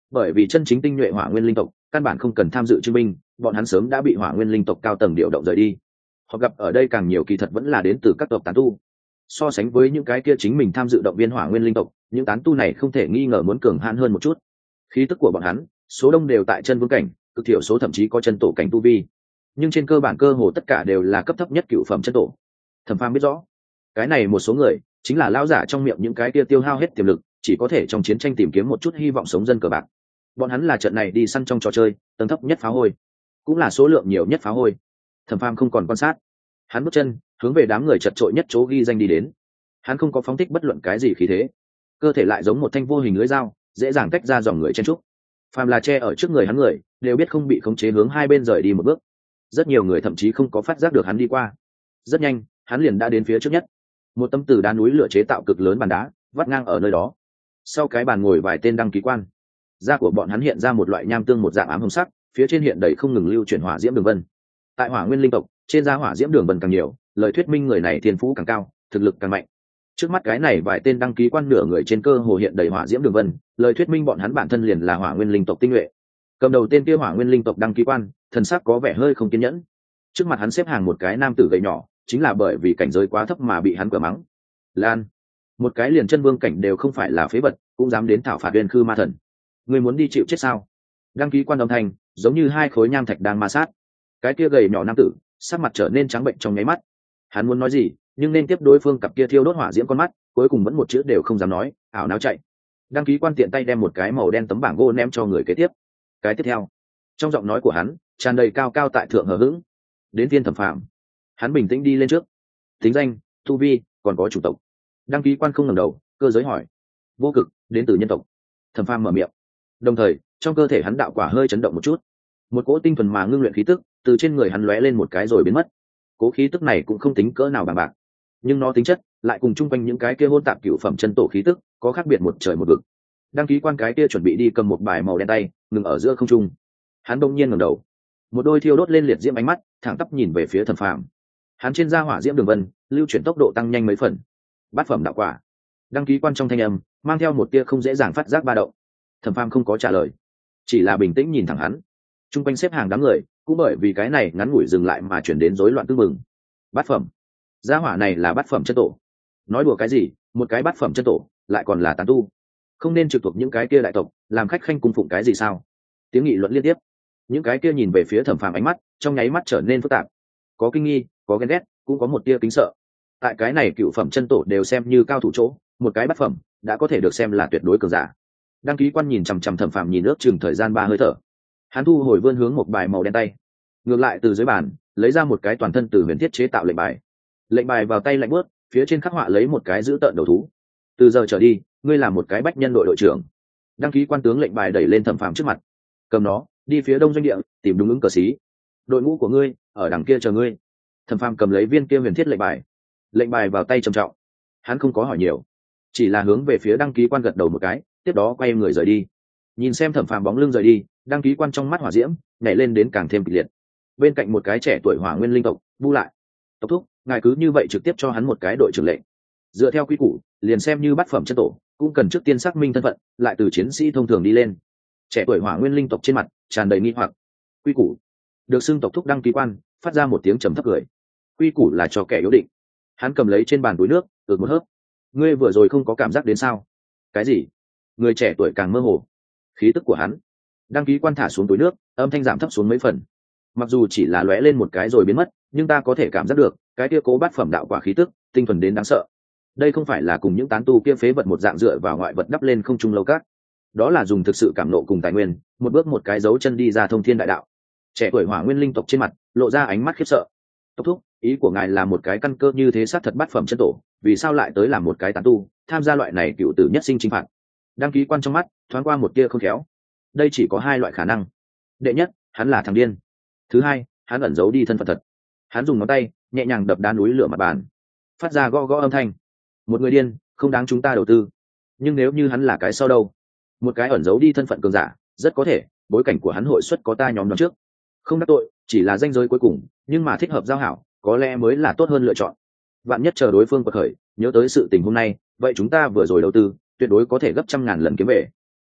bởi vì chân chính tinh nhuệ hỏa nguyên linh tộc căn bản không cần tham dự chứng minh, bọn hắn sớm đã bị hỏa nguyên linh tộc cao tầng điều động rời đi. Họ gặp ở đây càng nhiều kỳ thật vẫn là đến từ các tộc tán tu. So sánh với những cái kia chính mình tham dự động viên hỏa nguyên linh tộc, những tán tu này không thể nghi ngờ muốn cường hãn hơn một chút. Khí tức của bọn hắn số đông đều tại chân vương cảnh, cực thiểu số thậm chí có chân tổ cảnh tu vi, nhưng trên cơ bản cơ hồ tất cả đều là cấp thấp nhất cựu phẩm chân tổ. Thẩm Phàm biết rõ cái này một số người chính là lão giả trong miệng những cái kia tiêu hao hết tiềm lực, chỉ có thể trong chiến tranh tìm kiếm một chút hy vọng sống dân cờ bạc. Bọn hắn là trận này đi săn trong trò chơi tầng thấp nhất phá hôi, cũng là số lượng nhiều nhất phá hôi. Thẩm Phàm không còn quan sát, hắn bước chân hướng về đám người chật trội nhất chỗ ghi danh đi đến. Hắn không có phóng thích bất luận cái gì khí thế, cơ thể lại giống một thanh vô hình lưỡi dao, dễ dàng tách ra dòng người chen trúc. Phàm là che ở trước người hắn người đều biết không bị khống chế hướng hai bên rời đi một bước. Rất nhiều người thậm chí không có phát giác được hắn đi qua. Rất nhanh hắn liền đã đến phía trước nhất, một tấm từ đá núi lửa chế tạo cực lớn bàn đá vắt ngang ở nơi đó. Sau cái bàn ngồi vài tên đăng ký quan, da của bọn hắn hiện ra một loại nham tương một dạng ám hồng sắc, phía trên hiện đầy không ngừng lưu chuyển hỏa diễm đường vân. Tại hỏa nguyên linh tộc trên da hỏa diễm đường vân càng nhiều, lời thuyết minh người này thiên phú càng cao, thực lực càng mạnh. Trước mắt cái này vài tên đăng ký quan nửa người trên cơ hồ hiện đầy hỏa diễm đường vân, lời thuyết minh bọn hắn bản thân liền là hỏa nguyên linh tộc tinh nhuệ. Cầm đầu tên kia hỏa nguyên linh tộc đăng ký quan, thần sắc có vẻ hơi không kiên nhẫn. Trước mặt hắn xếp hàng một cái nam tử gầy nhỏ, chính là bởi vì cảnh giới quá thấp mà bị hắn cửa mắng. Lan, một cái liền chân vương cảnh đều không phải là phế vật, cũng dám đến thảo phạt Uyên Khư Ma Thần. Người muốn đi chịu chết sao? Đăng ký quan âm thanh giống như hai khối nham thạch đang ma sát. Cái kia gầy nhỏ nam tử sắc mặt trở nên trắng bệnh trong nháy mắt. Hắn muốn nói gì, nhưng nên tiếp đối phương cặp kia thiêu đốt hỏa diễm con mắt, cuối cùng vẫn một chữ đều không dám nói, ảo não chạy. Đăng ký quan tiện tay đem một cái màu đen tấm bảng gỗ ném cho người kế tiếp. Cái tiếp theo, trong giọng nói của hắn tràn đầy cao cao tại thượng hờ hững. Đến viên Thẩm Phàm, hắn bình tĩnh đi lên trước. Tính danh, tu vi, còn có chủ tộc. Đăng ký quan không ngẩng đầu, cơ giới hỏi. Vô cực, đến từ nhân tộc. Thẩm Phàm mở miệng, đồng thời trong cơ thể hắn đạo quả hơi chấn động một chút, một cỗ tinh thuần mà ngưng luyện khí tức từ trên người hắn lóe lên một cái rồi biến mất. Cỗ khí tức này cũng không tính cỡ nào bằng bạc, nhưng nó tính chất lại cùng chung quanh những cái kia hôn tạp cựu phẩm chân tổ khí tức có khác biệt một trời một vực. Đăng ký quan cái kia chuẩn bị đi cầm một bài màu đen tay ngừng ở giữa không trung. Hắn bỗng nhiên ngẩng đầu, một đôi thiêu đốt lên liệt diễm ánh mắt thẳng tắp nhìn về phía Thẩm Phàm. Hắn trên da hỏa diễm đường vân lưu chuyển tốc độ tăng nhanh mấy phần. Bát phẩm đạo quả. Đăng ký quan trong thanh âm mang theo một tia không dễ dàng phát giác ba động. Thẩm Phàm không có trả lời, chỉ là bình tĩnh nhìn thẳng hắn. Trung quanh xếp hàng đám người cũng bởi vì cái này ngắn ngủi dừng lại mà chuyển đến rối loạn tương mừng. Bát phẩm, gia hỏa này là bát phẩm chân tổ. Nói đùa cái gì, một cái bát phẩm chân tổ lại còn là tán tu, không nên trực thuộc những cái kia đại tộc làm khách khanh cung phụng cái gì sao? Tiếng nghị luận liên tiếp. Những cái kia nhìn về phía Thẩm Phàm ánh mắt trong nháy mắt trở nên phức tạp, có kinh nghi, có ghen ghét, cũng có một tia kính sợ. Tại cái này cựu phẩm chân tổ đều xem như cao thủ chỗ, một cái bát phẩm đã có thể được xem là tuyệt đối cường giả. Đăng ký quan nhìn chằm chằm Thẩm Phàm nhìn ước chừng thời gian ba hơi thở. Hắn thu hồi vươn hướng một bài màu đen tay, ngược lại từ dưới bàn lấy ra một cái toàn thân từ huyền thiết chế tạo lệnh bài. Lệnh bài vào tay lạnh bớt, phía trên khắc họa lấy một cái giữ tợn đầu thú. Từ giờ trở đi, ngươi là một cái bách nhân đội đội trưởng. Đăng ký quan tướng lệnh bài đẩy lên Thẩm Phàm trước mặt. Cầm nó, đi phía đông doanh địa, tìm đúng ứng cờ sĩ. Đội ngũ của ngươi ở đằng kia chờ ngươi. Thẩm Phàm cầm lấy viên kia huyền thiết lệnh bài. Lệnh bài vào tay trầm trọng. Hắn không có hỏi nhiều, chỉ là hướng về phía đăng ký quan gật đầu một cái, tiếp đó quay người rời đi. Nhìn xem Thẩm Phàm bóng lưng rời đi, đăng ký quan trong mắt hỏa diễm nhảy lên đến càng thêm kịch liệt. Bên cạnh một cái trẻ tuổi hỏa nguyên linh tộc bu lại. Tộc thúc, ngài cứ như vậy trực tiếp cho hắn một cái đội trưởng lệnh. Dựa theo quy củ, liền xem như bát phẩm chân tổ cũng cần trước tiên xác minh thân phận, lại từ chiến sĩ thông thường đi lên. Trẻ tuổi hỏa nguyên linh tộc trên mặt tràn đầy nghi hoặc. Quy củ? Được xưng tộc thúc đăng ký quan phát ra một tiếng trầm thấp cười. Quy củ là cho kẻ yếu định. Hắn cầm lấy trên bàn túi nước, ực một hớp. Ngươi vừa rồi không có cảm giác đến sao? Cái gì? Người trẻ tuổi càng mơ hồ. Khí tức của hắn. Đăng ký quan thả xuống túi nước, âm thanh giảm thấp xuống mấy phần. Mặc dù chỉ là lóe lên một cái rồi biến mất, nhưng ta có thể cảm giác được cái kia cố bát phẩm đạo quả khí tức tinh thuần đến đáng sợ. Đây không phải là cùng những tán tu kia phế vật một dạng dựa vào ngoại vật đắp lên không trung lâu các, đó là dùng thực sự cảm nộ cùng tài nguyên, một bước một cái dấu chân đi ra thông thiên đại đạo. Trẻ tuổi hỏa nguyên linh tộc trên mặt lộ ra ánh mắt khiếp sợ. Tốc thúc, ý của ngài là một cái căn cơ như thế sát thật bát phẩm chân tổ, vì sao lại tới làm một cái tán tu tham gia loại này cựu tử nhất sinh chinh phạt? Đăng ký quan trong mắt thoáng qua một tia không khéo. Đây chỉ có hai loại khả năng. Đệ nhất, hắn là thằng điên. Thứ hai, hắn ẩn giấu đi thân phận thật. Hắn dùng ngón tay nhẹ nhàng đập đá núi lửa mặt bàn, phát ra gõ gõ âm thanh. Một người điên không đáng chúng ta đầu tư, nhưng nếu như hắn là cái sau đâu? Một cái ẩn giấu đi thân phận cường giả, rất có thể bối cảnh của hắn hội xuất có ta nhóm năm trước. Không đắc tội, chỉ là danh giới cuối cùng, nhưng mà thích hợp giao hảo có lẽ mới là tốt hơn lựa chọn. Vạn nhất chờ đối phương quật khởi, nhớ tới sự tình hôm nay, vậy chúng ta vừa rồi đầu tư tuyệt đối có thể gấp trăm ngàn lần kiếm về.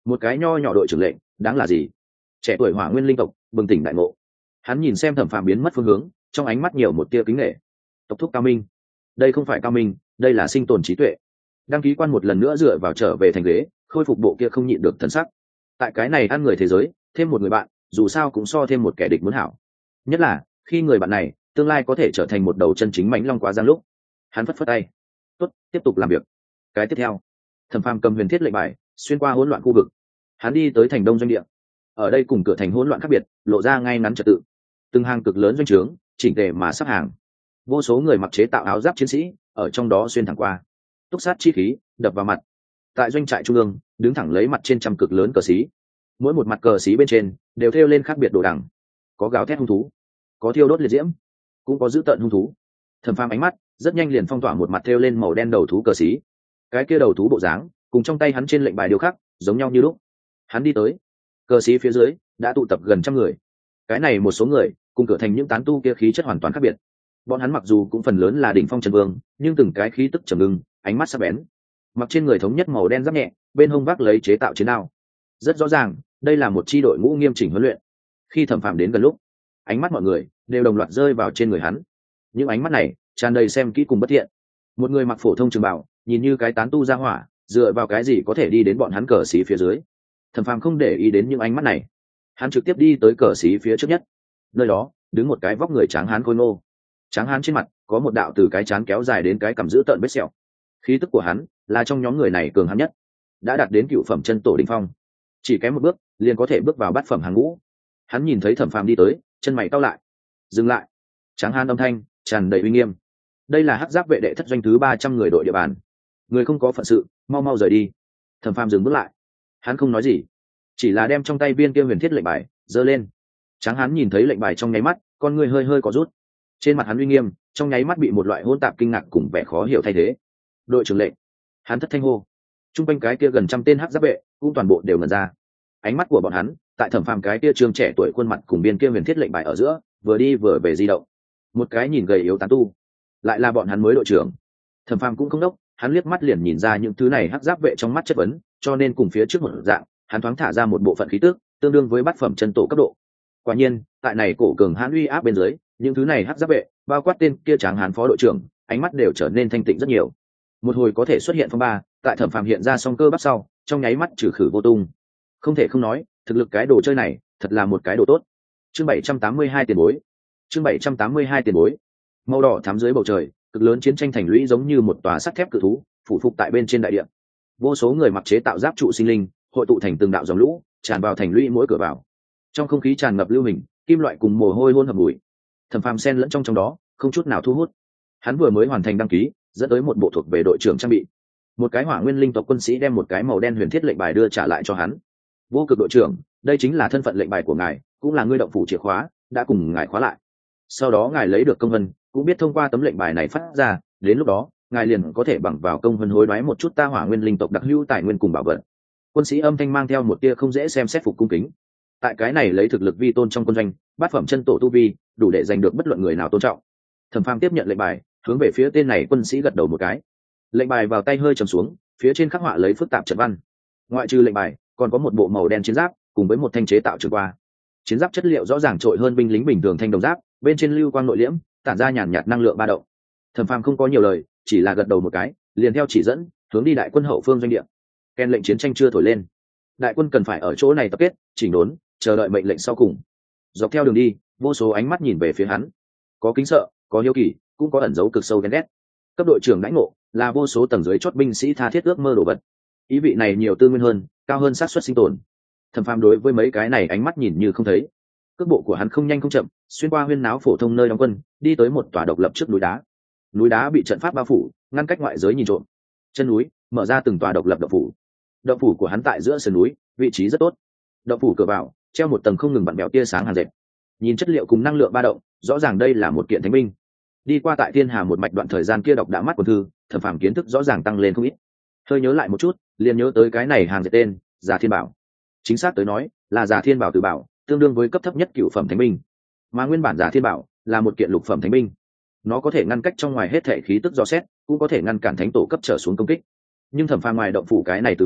một cái nho nhỏ đội trưởng lệnh đáng là gì? Trẻ tuổi hỏa nguyên linh tộc bừng tỉnh đại ngộ, hắn nhìn xem thẩm phàm biến mất phương hướng, trong ánh mắt nhiều một tia kính nghệ. Tộc thúc cao minh, đây không phải cao minh, đây là sinh tồn trí tuệ. Đăng ký quan một lần nữa dựa vào trở về thành ghế, khôi phục bộ kia không nhịn được thần sắc. Tại cái này ăn người thế giới, thêm một người bạn dù sao cũng so thêm một kẻ địch muốn hảo, nhất là khi người bạn này tương lai có thể trở thành một đầu chân chính mãnh long quá giang lúc. Hắn phất phất tay, tốt, tiếp tục làm việc. Cái tiếp theo, thẩm phàm cầm huyền thiết lệnh bài xuyên qua hỗn loạn khu vực, hắn đi tới thành đông doanh địa. Ở đây cùng cửa thành hỗn loạn khác biệt, lộ ra ngay ngắn trật tự, từng hàng cực lớn doanh trướng chỉnh tề mà sắp hàng, vô số người mặc chế tạo áo giáp chiến sĩ ở trong đó xuyên thẳng qua, túc sát chi khí đập vào mặt. Tại doanh trại trung ương đứng thẳng lấy mặt trên trăm cực lớn cờ xí, mỗi một mặt cờ xí bên trên đều thêu lên khác biệt đồ đằng, có gào thét hung thú, có thiêu đốt liệt diễm, cũng có dữ tợn hung thú. Thẩm phàm ánh mắt rất nhanh liền phong tỏa một mặt thêu lên màu đen đầu thú cờ xí, cái kia đầu thú bộ dáng cùng trong tay hắn trên lệnh bài điêu khắc giống nhau như lúc. Hắn đi tới cờ xí phía dưới đã tụ tập gần trăm người, cái này một số người cùng cửa thành những tán tu kia khí chất hoàn toàn khác biệt. Bọn hắn mặc dù cũng phần lớn là đỉnh phong trần vương, nhưng từng cái khí tức trầm ngưng, ánh mắt sắc bén, mặc trên người thống nhất màu đen giáp nhẹ, bên hông vác lấy chế tạo chiến đao. Rất rõ ràng đây là một chi đội ngũ nghiêm chỉnh huấn luyện. Khi thẩm phàm đến gần lúc, ánh mắt mọi người đều đồng loạt rơi vào trên người hắn. Những ánh mắt này tràn đầy xem kỹ cùng bất thiện. Một người mặc phổ thông trường bào, nhìn như cái tán tu ra hỏa, dựa vào cái gì có thể đi đến bọn hắn cờ xí phía dưới? Thẩm phàm không để ý đến những ánh mắt này, hắn trực tiếp đi tới cờ xí phía trước nhất. Nơi đó đứng một cái vóc người tráng hán khôi ngô. Tráng hán trên mặt có một đạo từ cái trán kéo dài đến cái cằm giữ tợn vết sẹo. Khí tức của hắn là trong nhóm người này cường hãn nhất, đã đạt đến cựu phẩm chân tổ đỉnh phong, chỉ kém một bước liền có thể bước vào bát phẩm hàng ngũ. Hắn nhìn thấy thẩm phàm đi tới, chân mày cau lại. Dừng lại. Tráng hán âm thanh tràn đầy uy nghiêm. Đây là hắc giáp vệ đệ thất doanh thứ ba trăm người đội địa bàn, người không có phận sự mau mau rời đi. Thẩm phàm dừng bước lại, hắn không nói gì, chỉ là đem trong tay viên kia huyền thiết lệnh bài giơ lên. Tráng hán nhìn thấy lệnh bài trong nháy mắt, con người hơi hơi có rút, trên mặt hắn uy nghiêm trong nháy mắt bị một loại hỗn tạp kinh ngạc cùng vẻ khó hiểu thay thế. Đội trưởng lệnh. Hắn thất thanh hô. Trung quanh cái kia gần trăm tên hắc giáp vệ cũng toàn bộ đều ngẩn ra. Ánh mắt của bọn hắn tại thẩm phàm cái kia trường trẻ tuổi khuôn mặt cùng viên kia huyền thiết lệnh bài ở giữa vừa đi vừa về di động. Một cái nhìn gầy yếu tán tu, lại là bọn hắn mới đội trưởng. Thẩm phàm cũng không đốc, hắn liếc mắt liền nhìn ra những thứ này hắc giáp vệ trong mắt chất vấn, cho nên cùng phía trước một dạng, hắn thoáng thả ra một bộ phận khí tức tương đương với bát phẩm chân tổ cấp độ. Quả nhiên tại này cổ cường hãn uy áp bên dưới, những thứ này hắc giáp vệ bao quát tên kia tráng hán phó đội trưởng, ánh mắt đều trở nên thanh tịnh rất nhiều. Một hồi có thể xuất hiện phong ba, tại thẩm phàm hiện ra song cơ bắp sau, trong nháy mắt trừ khử vô tung. Không thể không nói, thực lực cái đồ chơi này thật là một cái đồ tốt. Chương bảy trăm tám mươi hai tiền bối. Chương bảy trăm tám mươi hai tiền bối. Màu đỏ thắm dưới bầu trời, cực lớn chiến tranh thành lũy giống như một tòa sắt thép cự thú, phủ phục tại bên trên đại địa. Vô số người mặc chế tạo giáp trụ sinh linh, hội tụ thành từng đạo dòng lũ, tràn vào thành lũy mỗi cửa vào. Trong không khí tràn ngập lưu hình, kim loại cùng mồ hôi hôn hợp bụi. Thẩm phàm xen lẫn trong trong đó, không chút nào thu hút. Hắn vừa mới hoàn thành đăng ký, dẫn tới một bộ thuộc về đội trưởng trang bị. Một cái hỏa nguyên linh tộc quân sĩ đem một cái màu đen huyền thiết lệnh bài đưa trả lại cho hắn. Vô cực đội trưởng, đây chính là thân phận lệnh bài của ngài, cũng là ngươi động phủ chìa khóa, đã cùng ngài khóa lại. Sau đó ngài lấy được công vân, cũng biết thông qua tấm lệnh bài này phát ra, đến lúc đó ngài liền có thể bằng vào công vân hối đoái một chút ta hỏa nguyên linh tộc đặc hữu tài nguyên cùng bảo vật. Quân sĩ âm thanh mang theo một tia không dễ xem xét phục cung kính. Tại cái này lấy thực lực vi tôn trong quân doanh, bát phẩm chân tổ tu vi đủ để giành được bất luận người nào tôn trọng. Thẩm phàm tiếp nhận lệnh bài, hướng về phía tên này quân sĩ gật đầu một cái. Lệnh bài vào tay hơi trầm xuống, phía trên khắc họa lấy phức tạp trận văn. Ngoại trừ lệnh bài, còn có một bộ màu đen chiến giáp cùng với một thanh chế tạo trường qua. Chiến giáp chất liệu rõ ràng trội hơn binh lính bình thường thanh đồng giáp, bên trên lưu quang nội liễm, tản ra nhàn nhạt năng lượng ba động. Thẩm phàm không có nhiều lời, chỉ là gật đầu một cái, liền theo chỉ dẫn hướng đi đại quân hậu phương doanh địa. Ken lệnh chiến tranh chưa thổi lên, đại quân cần phải ở chỗ này tập kết chỉnh đốn, chờ đợi mệnh lệnh sau cùng. Dọc theo đường đi, vô số ánh mắt nhìn về phía hắn, có kính sợ, có hiếu kỳ, cũng có ẩn dấu cực sâu ghen ghét. Cấp đội trưởng lãnh ngộ là vô số tầng dưới chót binh sĩ tha thiết ước mơ đổ vật, ý vị này nhiều tư nguyên hơn, cao hơn xác suất sinh tồn. Thẩm phàm đối với mấy cái này ánh mắt nhìn như không thấy. Cước bộ của hắn không nhanh không chậm, xuyên qua huyên náo phổ thông nơi đóng quân, đi tới một tòa độc lập trước núi đá. Núi đá bị trận pháp bao phủ, ngăn cách ngoại giới nhìn trộm. Chân núi mở ra từng tòa độc lập động phủ. Động phủ của hắn tại giữa sườn núi, vị trí rất tốt. Động phủ cửa vào treo một tầng không ngừng bặn bèo tia sáng hàn dệt. Nhìn chất liệu cùng năng lượng ba động, rõ ràng đây là một kiện thánh binh. Đi qua tại thiên hà một mạch đoạn thời gian kia đọc đã mắt của thư, Thẩm phàm kiến thức rõ ràng tăng lên không ít. Hơi nhớ lại một chút, liền nhớ tới cái này hàng dệt tên Già Thiên Bảo. Chính xác tới nói là Già Thiên Bảo Tử Bảo, tương đương với cấp thấp nhất cửu phẩm thánh binh. Mà nguyên bản Già Thiên Bảo là một kiện lục phẩm thánh binh, nó có thể ngăn cách trong ngoài hết thể khí tức dò xét, cũng có thể ngăn cản thánh tổ cấp trở xuống công kích. Nhưng Thẩm phàm ngoài động phủ cái này Tử Bảo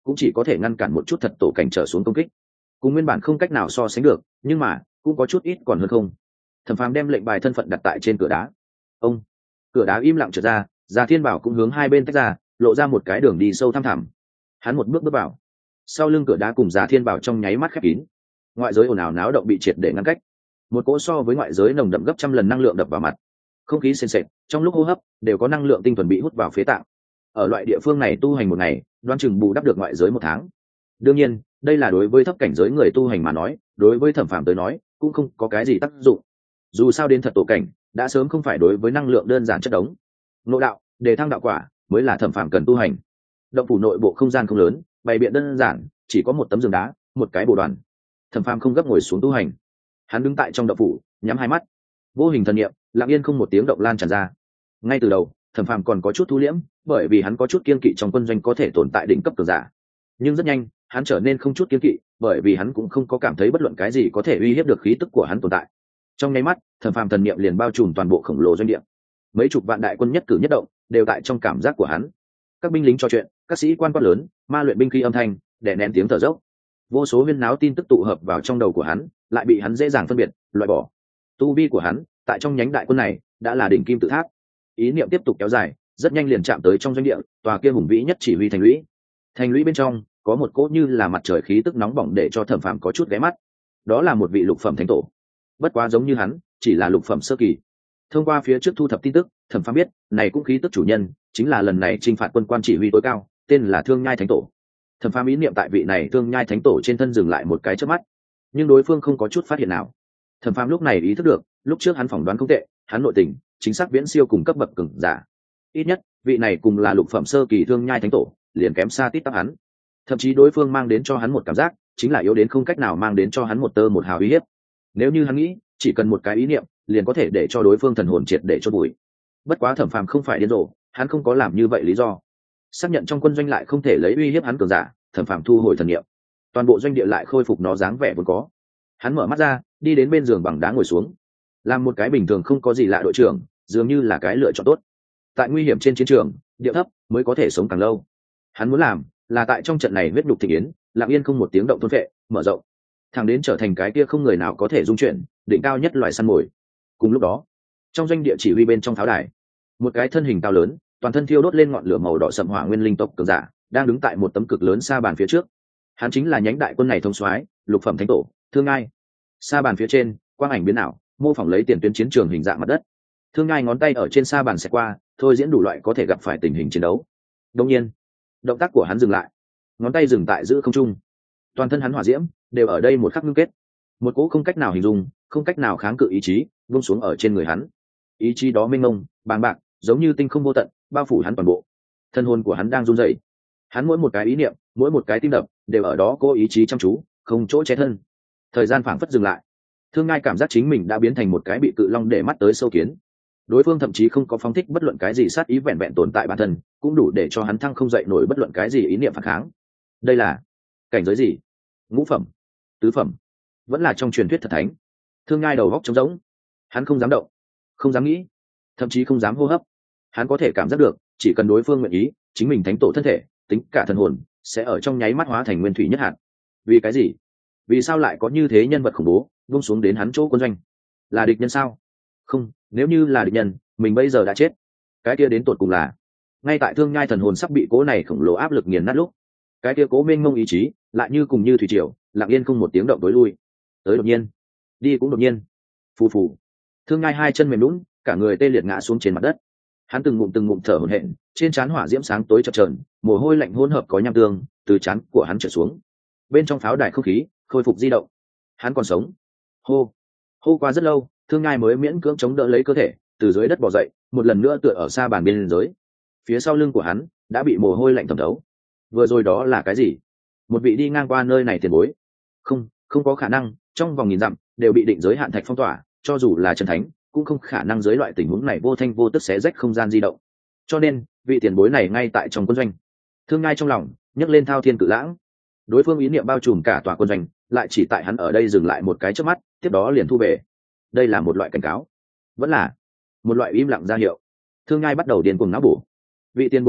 cũng chỉ có thể ngăn cản một chút thật tổ cảnh trở xuống công kích, cùng nguyên bản không cách nào so sánh được, nhưng mà cũng có chút ít còn hơn không. Thẩm Phàm đem lệnh bài thân phận đặt tại trên cửa đá. Ông, cửa đá im lặng trượt ra, Già Thiên Bảo cũng hướng hai bên tách ra, lộ ra một cái đường đi sâu thăm thẳm. Hắn một bước bước vào, sau lưng cửa đá cùng Già Thiên Bảo trong nháy mắt khép kín. Ngoại giới ồn ào náo động bị triệt để ngăn cách. Một cỗ so với ngoại giới nồng đậm gấp trăm lần năng lượng đập vào mặt, không khí sền sệt, trong lúc hô hấp đều có năng lượng tinh thuần bị hút vào phế tạng. Ở loại địa phương này tu hành một ngày, đoán chừng bù đắp được ngoại giới một tháng. Đương nhiên, đây là đối với thấp cảnh giới người tu hành mà nói, đối với Thẩm Phàm tới nói, cũng không có cái gì tác dụng. Dù sao đến thật tổ cảnh, đã sớm không phải đối với năng lượng đơn giản chất đống. Nội đạo, đề thăng đạo quả mới là Thẩm Phàm cần tu hành. Động phủ nội bộ không gian không lớn, bày biện đơn giản, chỉ có một tấm giường đá, một cái bồ đoàn. Thẩm Phàm không gấp ngồi xuống tu hành. Hắn đứng tại trong động phủ, nhắm hai mắt, vô hình thần niệm lặng yên không một tiếng động lan tràn ra. Ngay từ đầu, Thẩm Phàm còn có chút thu liễm, bởi vì hắn có chút kiên kỵ trong quân doanh có thể tồn tại đỉnh cấp cường giả. Nhưng rất nhanh, hắn trở nên không chút kiên kỵ, bởi vì hắn cũng không có cảm thấy bất luận cái gì có thể uy hiếp được khí tức của hắn tồn tại. Trong nháy mắt, Thẩm Phàm thần niệm liền bao trùm toàn bộ khổng lồ doanh địa. Mấy chục vạn đại quân nhất cử nhất động đều tại trong cảm giác của hắn. Các binh lính trò chuyện, các sĩ quan quát lớn, ma luyện binh khí âm thanh, đè nén tiếng thở dốc. Vô số huyên náo tin tức tụ hợp vào trong đầu của hắn, lại bị hắn dễ dàng phân biệt, loại bỏ. Tu vi của hắn, tại trong nhánh đại quân này, đã là đỉnh kim tự tháp. Ý niệm tiếp tục kéo dài, rất nhanh liền chạm tới trong doanh địa, tòa kia hùng vĩ nhất chỉ huy thành lũy. Thành lũy bên trong có một cỗ như là mặt trời khí tức nóng bỏng để cho Thẩm Phàm có chút ghé mắt. Đó là một vị lục phẩm thánh tổ, bất quá giống như hắn, chỉ là lục phẩm sơ kỳ. Thông qua phía trước thu thập tin tức, Thẩm Phàm biết, này cũng khí tức chủ nhân, chính là lần này chinh phạt quân quan chỉ huy tối cao, tên là Thương Nhai Thánh Tổ. Thẩm Phàm ý niệm tại vị này Thương Nhai Thánh Tổ trên thân dừng lại một cái chớp mắt, nhưng đối phương không có chút phát hiện nào. Thẩm Phàm lúc này ý thức được, lúc trước hắn phỏng đoán không tệ, hắn nội tình chính xác viễn siêu cùng cấp bậc cường giả. Ít nhất, vị này cùng là lục phẩm sơ kỳ Thương Nhai Thánh Tổ, liền kém xa tít tắp hắn. Thậm chí đối phương mang đến cho hắn một cảm giác, chính là yếu đến không cách nào mang đến cho hắn một tơ một hào uy hiếp. Nếu như hắn nghĩ, chỉ cần một cái ý niệm, liền có thể để cho đối phương thần hồn triệt để chôn bụi. Bất quá Thẩm Phàm không phải điên rồ, hắn không có làm như vậy lý do. Xác nhận trong quân doanh lại không thể lấy uy hiếp hắn cường giả, Thẩm Phàm thu hồi thần niệm. Toàn bộ doanh địa lại khôi phục nó dáng vẻ vốn có. Hắn mở mắt ra, đi đến bên giường bằng đá ngồi xuống. Làm một cái bình thường không có gì lạ đội trưởng, dường như là cái lựa chọn tốt. Tại nguy hiểm trên chiến trường, điệu thấp mới có thể sống càng lâu. Hắn muốn làm là tại trong trận này huyết nhục thịnh yến, lặng yên không một tiếng động thôn phệ, mở rộng, thẳng đến trở thành cái kia không người nào có thể dung chuyển, đỉnh cao nhất loài săn mồi. Cùng lúc đó, trong doanh địa chỉ huy bên trong tháo đài, một cái thân hình cao lớn, toàn thân thiêu đốt lên ngọn lửa màu đỏ sậm hỏa nguyên linh tộc cường giả, đang đứng tại một tấm cực lớn sa bàn phía trước. Hắn chính là nhánh đại quân này thông soái, lục phẩm thánh tổ, Thương Ngai. Sa bàn phía trên, quang ảnh biến ảo, mô phỏng lấy tiền tuyến chiến trường hình dạng mặt đất. Thương Ngai ngón tay ở trên sa bàn xẹt qua, thôi diễn đủ loại có thể gặp phải tình hình chiến đấu. Đương nhiên, động tác của hắn dừng lại, ngón tay dừng tại giữa không trung. Toàn thân hắn hỏa diễm đều ở đây một khắc ngưng kết, một cỗ không cách nào hình dung, không cách nào kháng cự ý chí vung xuống ở trên người hắn. Ý chí đó mênh mông, bàng bạc, giống như tinh không vô tận, bao phủ hắn toàn bộ. Thân hồn của hắn đang run rẩy. Hắn mỗi một cái ý niệm, mỗi một cái tim đập, đều ở đó cố ý chí chăm chú, không chỗ che thân. Thời gian phảng phất dừng lại. Thương Ngai cảm giác chính mình đã biến thành một cái bị cự long để mắt tới sâu kiến. Đối phương thậm chí không có phóng thích bất luận cái gì sát ý, vẹn vẹn tồn tại bản thân cũng đủ để cho hắn thăng không dậy nổi bất luận cái gì ý niệm phản kháng. Đây là cảnh giới gì? Ngũ phẩm, tứ phẩm, vẫn là trong truyền thuyết thật thánh? Thương Ngai đầu góc trống rỗng, hắn không dám động, không dám nghĩ, thậm chí không dám hô hấp. Hắn có thể cảm giác được, chỉ cần đối phương nguyện ý, chính mình thánh tổ thân thể, tính cả thần hồn, sẽ ở trong nháy mắt hóa thành nguyên thủy nhất hạt. Vì cái gì? Vì sao lại có như thế nhân vật khủng bố buông xuống đến hắn chỗ quân doanh? Là địch nhân sao? Không, nếu như là địch nhân, mình bây giờ đã chết. Cái kia đến tột cùng là, ngay tại Thương Nhai thần hồn sắp bị cố này khổng lồ áp lực nghiền nát lúc, cái kia cố mênh mông ý chí lại như cùng như thủy triều, lặng yên không một tiếng động tối lui. Tới đột nhiên, đi cũng đột nhiên. Phù phù. Thương Nhai hai chân mềm nhũn, cả người tê liệt ngã xuống trên mặt đất. Hắn từng ngụm từng ngụm thở hổn hển, trên trán hỏa diễm sáng tối chập chờn, mồ hôi lạnh hỗn hợp có nham tương từ trán của hắn trượt xuống. Bên trong pháo đài không khí khôi phục di động. Hắn còn sống. Hô. Hô qua rất lâu, Thương Nhai mới miễn cưỡng chống đỡ lấy cơ thể, từ dưới đất bò dậy, một lần nữa tựa ở xa bàn bên dưới. Phía sau lưng của hắn đã bị mồ hôi lạnh thấm thấu. Vừa rồi đó là cái gì? Một vị đi ngang qua nơi này tiền bối? Không, không có khả năng, trong vòng nghìn dặm đều bị định giới hạn thạch phong tỏa, cho dù là chân thánh cũng không khả năng dưới loại tình huống này vô thanh vô tức xé rách không gian di động. Cho nên, vị tiền bối này ngay tại trong quân doanh. Thương Ngai trong lòng nhấc lên thao thiên cự lãng. Đối phương ý niệm bao trùm cả tòa quân doanh, lại chỉ tại hắn ở đây dừng lại một cái chớp mắt, tiếp đó liền thu về. Đây là một loại cảnh cáo, vẫn là một loại im lặng ra hiệu. Thương Ngai bắt đầu điên cuồng não bổ. Vị tiền bối này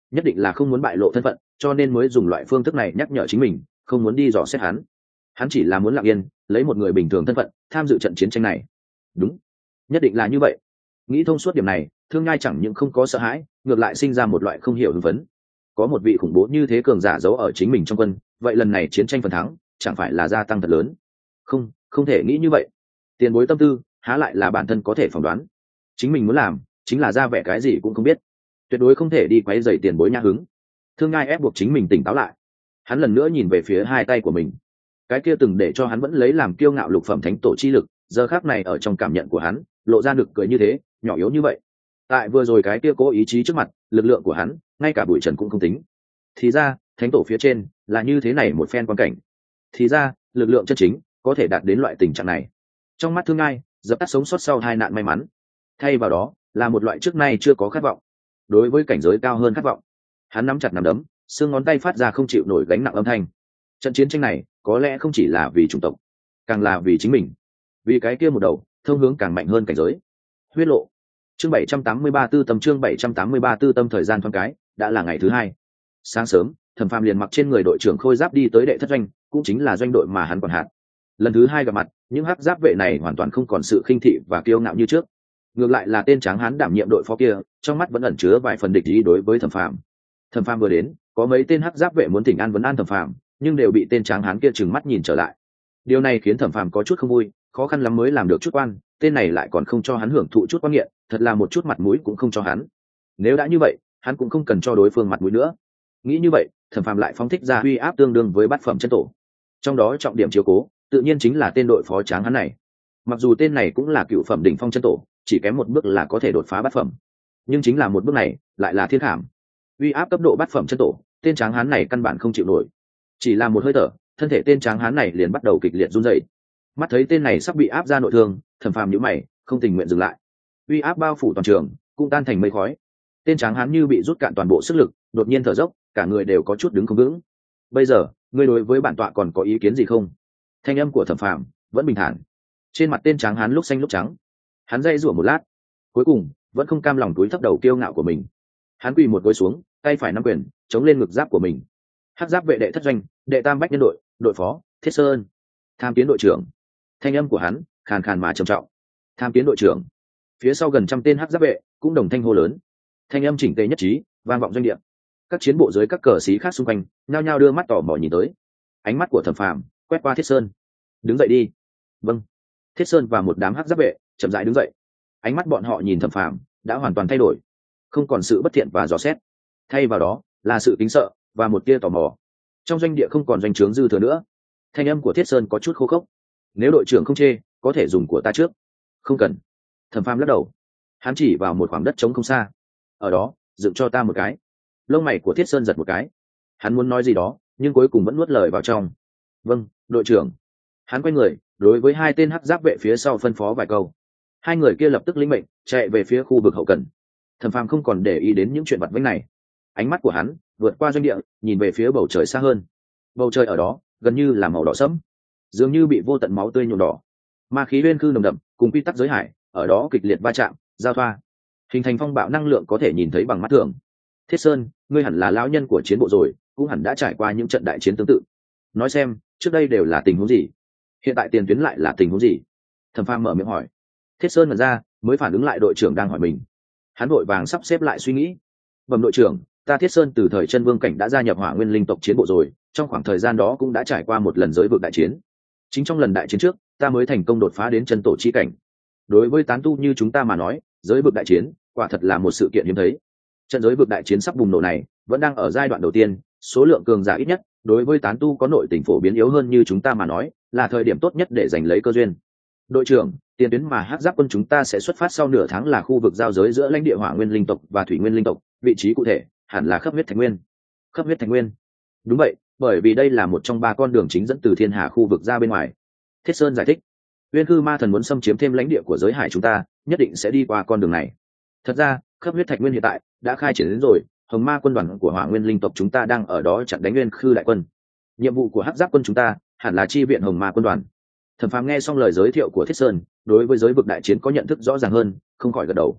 nhất định là không muốn bại lộ thân phận, cho nên mới dùng loại phương thức này nhắc nhở chính mình không muốn đi dò xét hắn. Hắn chỉ là muốn lặng yên lấy một người bình thường thân phận tham dự trận chiến tranh này. Đúng, nhất định là như vậy. Nghĩ thông suốt điểm này, Thương Nhai chẳng những không có sợ hãi, ngược lại sinh ra một loại không hiểu hưng phấn. Có một vị khủng bố như thế cường giả giấu ở chính mình trong quân, vậy lần này chiến tranh phần thắng chẳng phải là gia tăng thật lớn. Không, không thể nghĩ như vậy. Tiền bối tâm tư há lại là bản thân có thể phỏng đoán. Chính mình muốn làm chính là ra vẻ cái gì cũng không biết, tuyệt đối không thể đi quấy rầy tiền bối nhã hứng. Thương Ngai ép buộc chính mình tỉnh táo lại. Hắn lần nữa nhìn về phía hai tay của mình, cái kia từng để cho hắn vẫn lấy làm kiêu ngạo lục phẩm thánh tổ chi lực, giờ khắc này ở trong cảm nhận của hắn lộ ra nực cười như thế, nhỏ yếu như vậy. Tại vừa rồi cái kia cố ý chí trước mặt, lực lượng của hắn ngay cả bụi trần cũng không tính. Thì ra thánh tổ phía trên là như thế này một phen quan cảnh. Thì ra lực lượng chân chính có thể đạt đến loại tình trạng này. Trong mắt Thương Ngai dập tắt sống sót sau hai nạn may mắn, thay vào đó là một loại trước nay chưa có khát vọng, đối với cảnh giới cao hơn khát vọng. Hắn nắm chặt nắm đấm, xương ngón tay phát ra không chịu nổi gánh nặng âm thanh. Trận chiến tranh này có lẽ không chỉ là vì chủng tộc, càng là vì chính mình, vì cái kia một đầu thông hướng càng mạnh hơn cảnh giới. Huyết lộ. Chương bảy trăm tám mươi ba tư tâm chương bảy trăm tám mươi ba tư tâm thời gian thoáng cái, đã là ngày thứ hai. Sáng sớm, Thẩm Phàm liền mặc trên người đội trưởng khôi giáp đi tới đệ thất doanh, cũng chính là doanh đội mà hắn quản hạt. Lần thứ hai gặp mặt, những hắc giáp vệ này hoàn toàn không còn sự khinh thị và kiêu ngạo như trước. Ngược lại là tên tráng hán đảm nhiệm đội phó kia, trong mắt vẫn ẩn chứa vài phần địch ý đối với Thẩm Phàm. Thẩm Phàm vừa đến, có mấy tên hắc giáp vệ muốn thỉnh an vấn an Thẩm Phàm, nhưng đều bị tên tráng hán kia trừng mắt nhìn trở lại. Điều này khiến Thẩm Phàm có chút không vui, khó khăn lắm mới làm được chút quan, tên này lại còn không cho hắn hưởng thụ chút quan nghiện, thật là một chút mặt mũi cũng không cho hắn. Nếu đã như vậy, hắn cũng không cần cho đối phương mặt mũi nữa. Nghĩ như vậy, Thẩm Phàm lại phóng thích ra uy áp tương đương với bát phẩm chân tổ. Trong đó trọng điểm chiếu cố, tự nhiên chính là tên đội phó tráng hán này. Mặc dù tên này cũng là cựu phẩm đỉnh phong chân tổ, chỉ kém một bước là có thể đột phá bát phẩm, nhưng chính là một bước này lại là thiên khảm. Uy áp cấp độ bát phẩm chân tổ, tên tráng hán này căn bản không chịu nổi. Chỉ là một hơi thở, thân thể tên tráng hán này liền bắt đầu kịch liệt run rẩy. Mắt thấy tên này sắp bị áp ra nội thương, Thẩm Phàm nhíu mày, không tình nguyện dừng lại. Uy áp bao phủ toàn trường, cũng tan thành mây khói. Tên tráng hán như bị rút cạn toàn bộ sức lực, đột nhiên thở dốc, cả người đều có chút đứng không vững. Bây giờ, ngươi đối với bản tọa còn có ý kiến gì không? Thanh âm của Thẩm Phàm vẫn bình thản. Trên mặt tên tráng hán lúc xanh lúc trắng. Hắn dây rủa một lát, cuối cùng vẫn không cam lòng túi thấp đầu kiêu ngạo của mình. Hắn quỳ một gối xuống, tay phải nắm quyền chống lên ngực giáp của mình. Hắc giáp vệ đệ thất doanh, đệ tam bách nhân đội, đội phó Thiết Sơn, tham kiến đội trưởng. Thanh âm của hắn khàn khàn mà trầm trọng. Tham kiến đội trưởng. Phía sau gần trăm tên hắc giáp vệ cũng đồng thanh hô lớn. Thanh âm chỉnh tề nhất trí, vang vọng doanh địa. Các chiến bộ dưới các cờ xí khác xung quanh nhao nhao đưa mắt tò mò nhìn tới. Ánh mắt của Thẩm Phàm quét qua Thiết Sơn. Đứng dậy đi. Vâng. Thiết Sơn và một đám hắc giáp vệ chậm rãi đứng dậy. Ánh mắt bọn họ nhìn Thẩm Phàm đã hoàn toàn thay đổi, không còn sự bất thiện và dò xét, thay vào đó là sự kính sợ và một tia tò mò. Trong doanh địa không còn doanh trướng dư thừa nữa. Thanh âm của Thiết Sơn có chút khô khốc. Nếu đội trưởng không chê, có thể dùng của ta trước. Không cần. Thẩm Phàm lắc đầu. Hắn chỉ vào một khoảng đất trống không xa. Ở đó dựng cho ta một cái. Lông mày của Thiết Sơn giật một cái. Hắn muốn nói gì đó, nhưng cuối cùng vẫn nuốt lời vào trong. Vâng, đội trưởng. Hắn quay người, đối với hai tên hắc giáp vệ phía sau phân phó vài câu. Hai người kia lập tức lĩnh mệnh chạy về phía khu vực hậu cần. Thẩm Phàm không còn để ý đến những chuyện vặt vãnh này. Ánh mắt của hắn vượt qua doanh địa, nhìn về phía bầu trời xa hơn. Bầu trời ở đó gần như là màu đỏ sẫm, dường như bị vô tận máu tươi nhuộm đỏ. Ma khí uyên khư nồng đậm cùng quy tắc giới hải ở đó kịch liệt va chạm, giao thoa, hình thành phong bạo năng lượng có thể nhìn thấy bằng mắt thường. Thiết Sơn, ngươi hẳn là lão nhân của chiến bộ rồi, cũng hẳn đã trải qua những trận đại chiến tương tự. Nói xem, trước đây đều là tình huống gì? Hiện tại tiền tuyến lại là tình huống gì? Thẩm Phàm mở miệng hỏi. Thiết Sơn mở ra, mới phản ứng lại đội trưởng đang hỏi mình. Hắn vội vàng sắp xếp lại suy nghĩ. Bẩm đội trưởng, ta Thiết Sơn từ thời chân vương cảnh đã gia nhập Hỏa Nguyên linh tộc chiến bộ rồi, trong khoảng thời gian đó cũng đã trải qua một lần giới vực đại chiến. Chính trong lần đại chiến trước, ta mới thành công đột phá đến chân tổ chi cảnh. Đối với tán tu như chúng ta mà nói, giới vực đại chiến quả thật là một sự kiện hiếm thấy. Trận giới vực đại chiến sắp bùng nổ này vẫn đang ở giai đoạn đầu tiên, số lượng cường giả ít nhất, đối với tán tu có nội tình phổ biến yếu hơn như chúng ta mà nói, là thời điểm tốt nhất để giành lấy cơ duyên. Đội trưởng, tiền tuyến mà hắc giáp quân chúng ta sẽ xuất phát sau nửa tháng là khu vực giao giới giữa lãnh địa Hỏa Nguyên linh tộc và Thủy Nguyên linh tộc, vị trí cụ thể hẳn là Khắp Huyết Thành Nguyên. Khắp Huyết Thành Nguyên. Đúng vậy, bởi vì đây là một trong ba con đường chính dẫn từ Thiên Hà khu vực ra bên ngoài. Thiết Sơn giải thích. Uyên Cư Ma Thần muốn xâm chiếm thêm lãnh địa của giới hải chúng ta, nhất định sẽ đi qua con đường này. Thật ra, Khắp Huyết Thạch Nguyên hiện tại đã khai triển đến rồi, Hồng Ma quân đoàn của Hỏa Nguyên linh tộc chúng ta đang ở đó chặn đánh Uyên Khư đại quân. Nhiệm vụ của hắc giáp quân chúng ta hẳn là chi viện Hồng Ma quân đoàn. Thẩm Phàm nghe xong lời giới thiệu của Thiết Sơn, đối với giới vực đại chiến có nhận thức rõ ràng hơn, không khỏi gật đầu.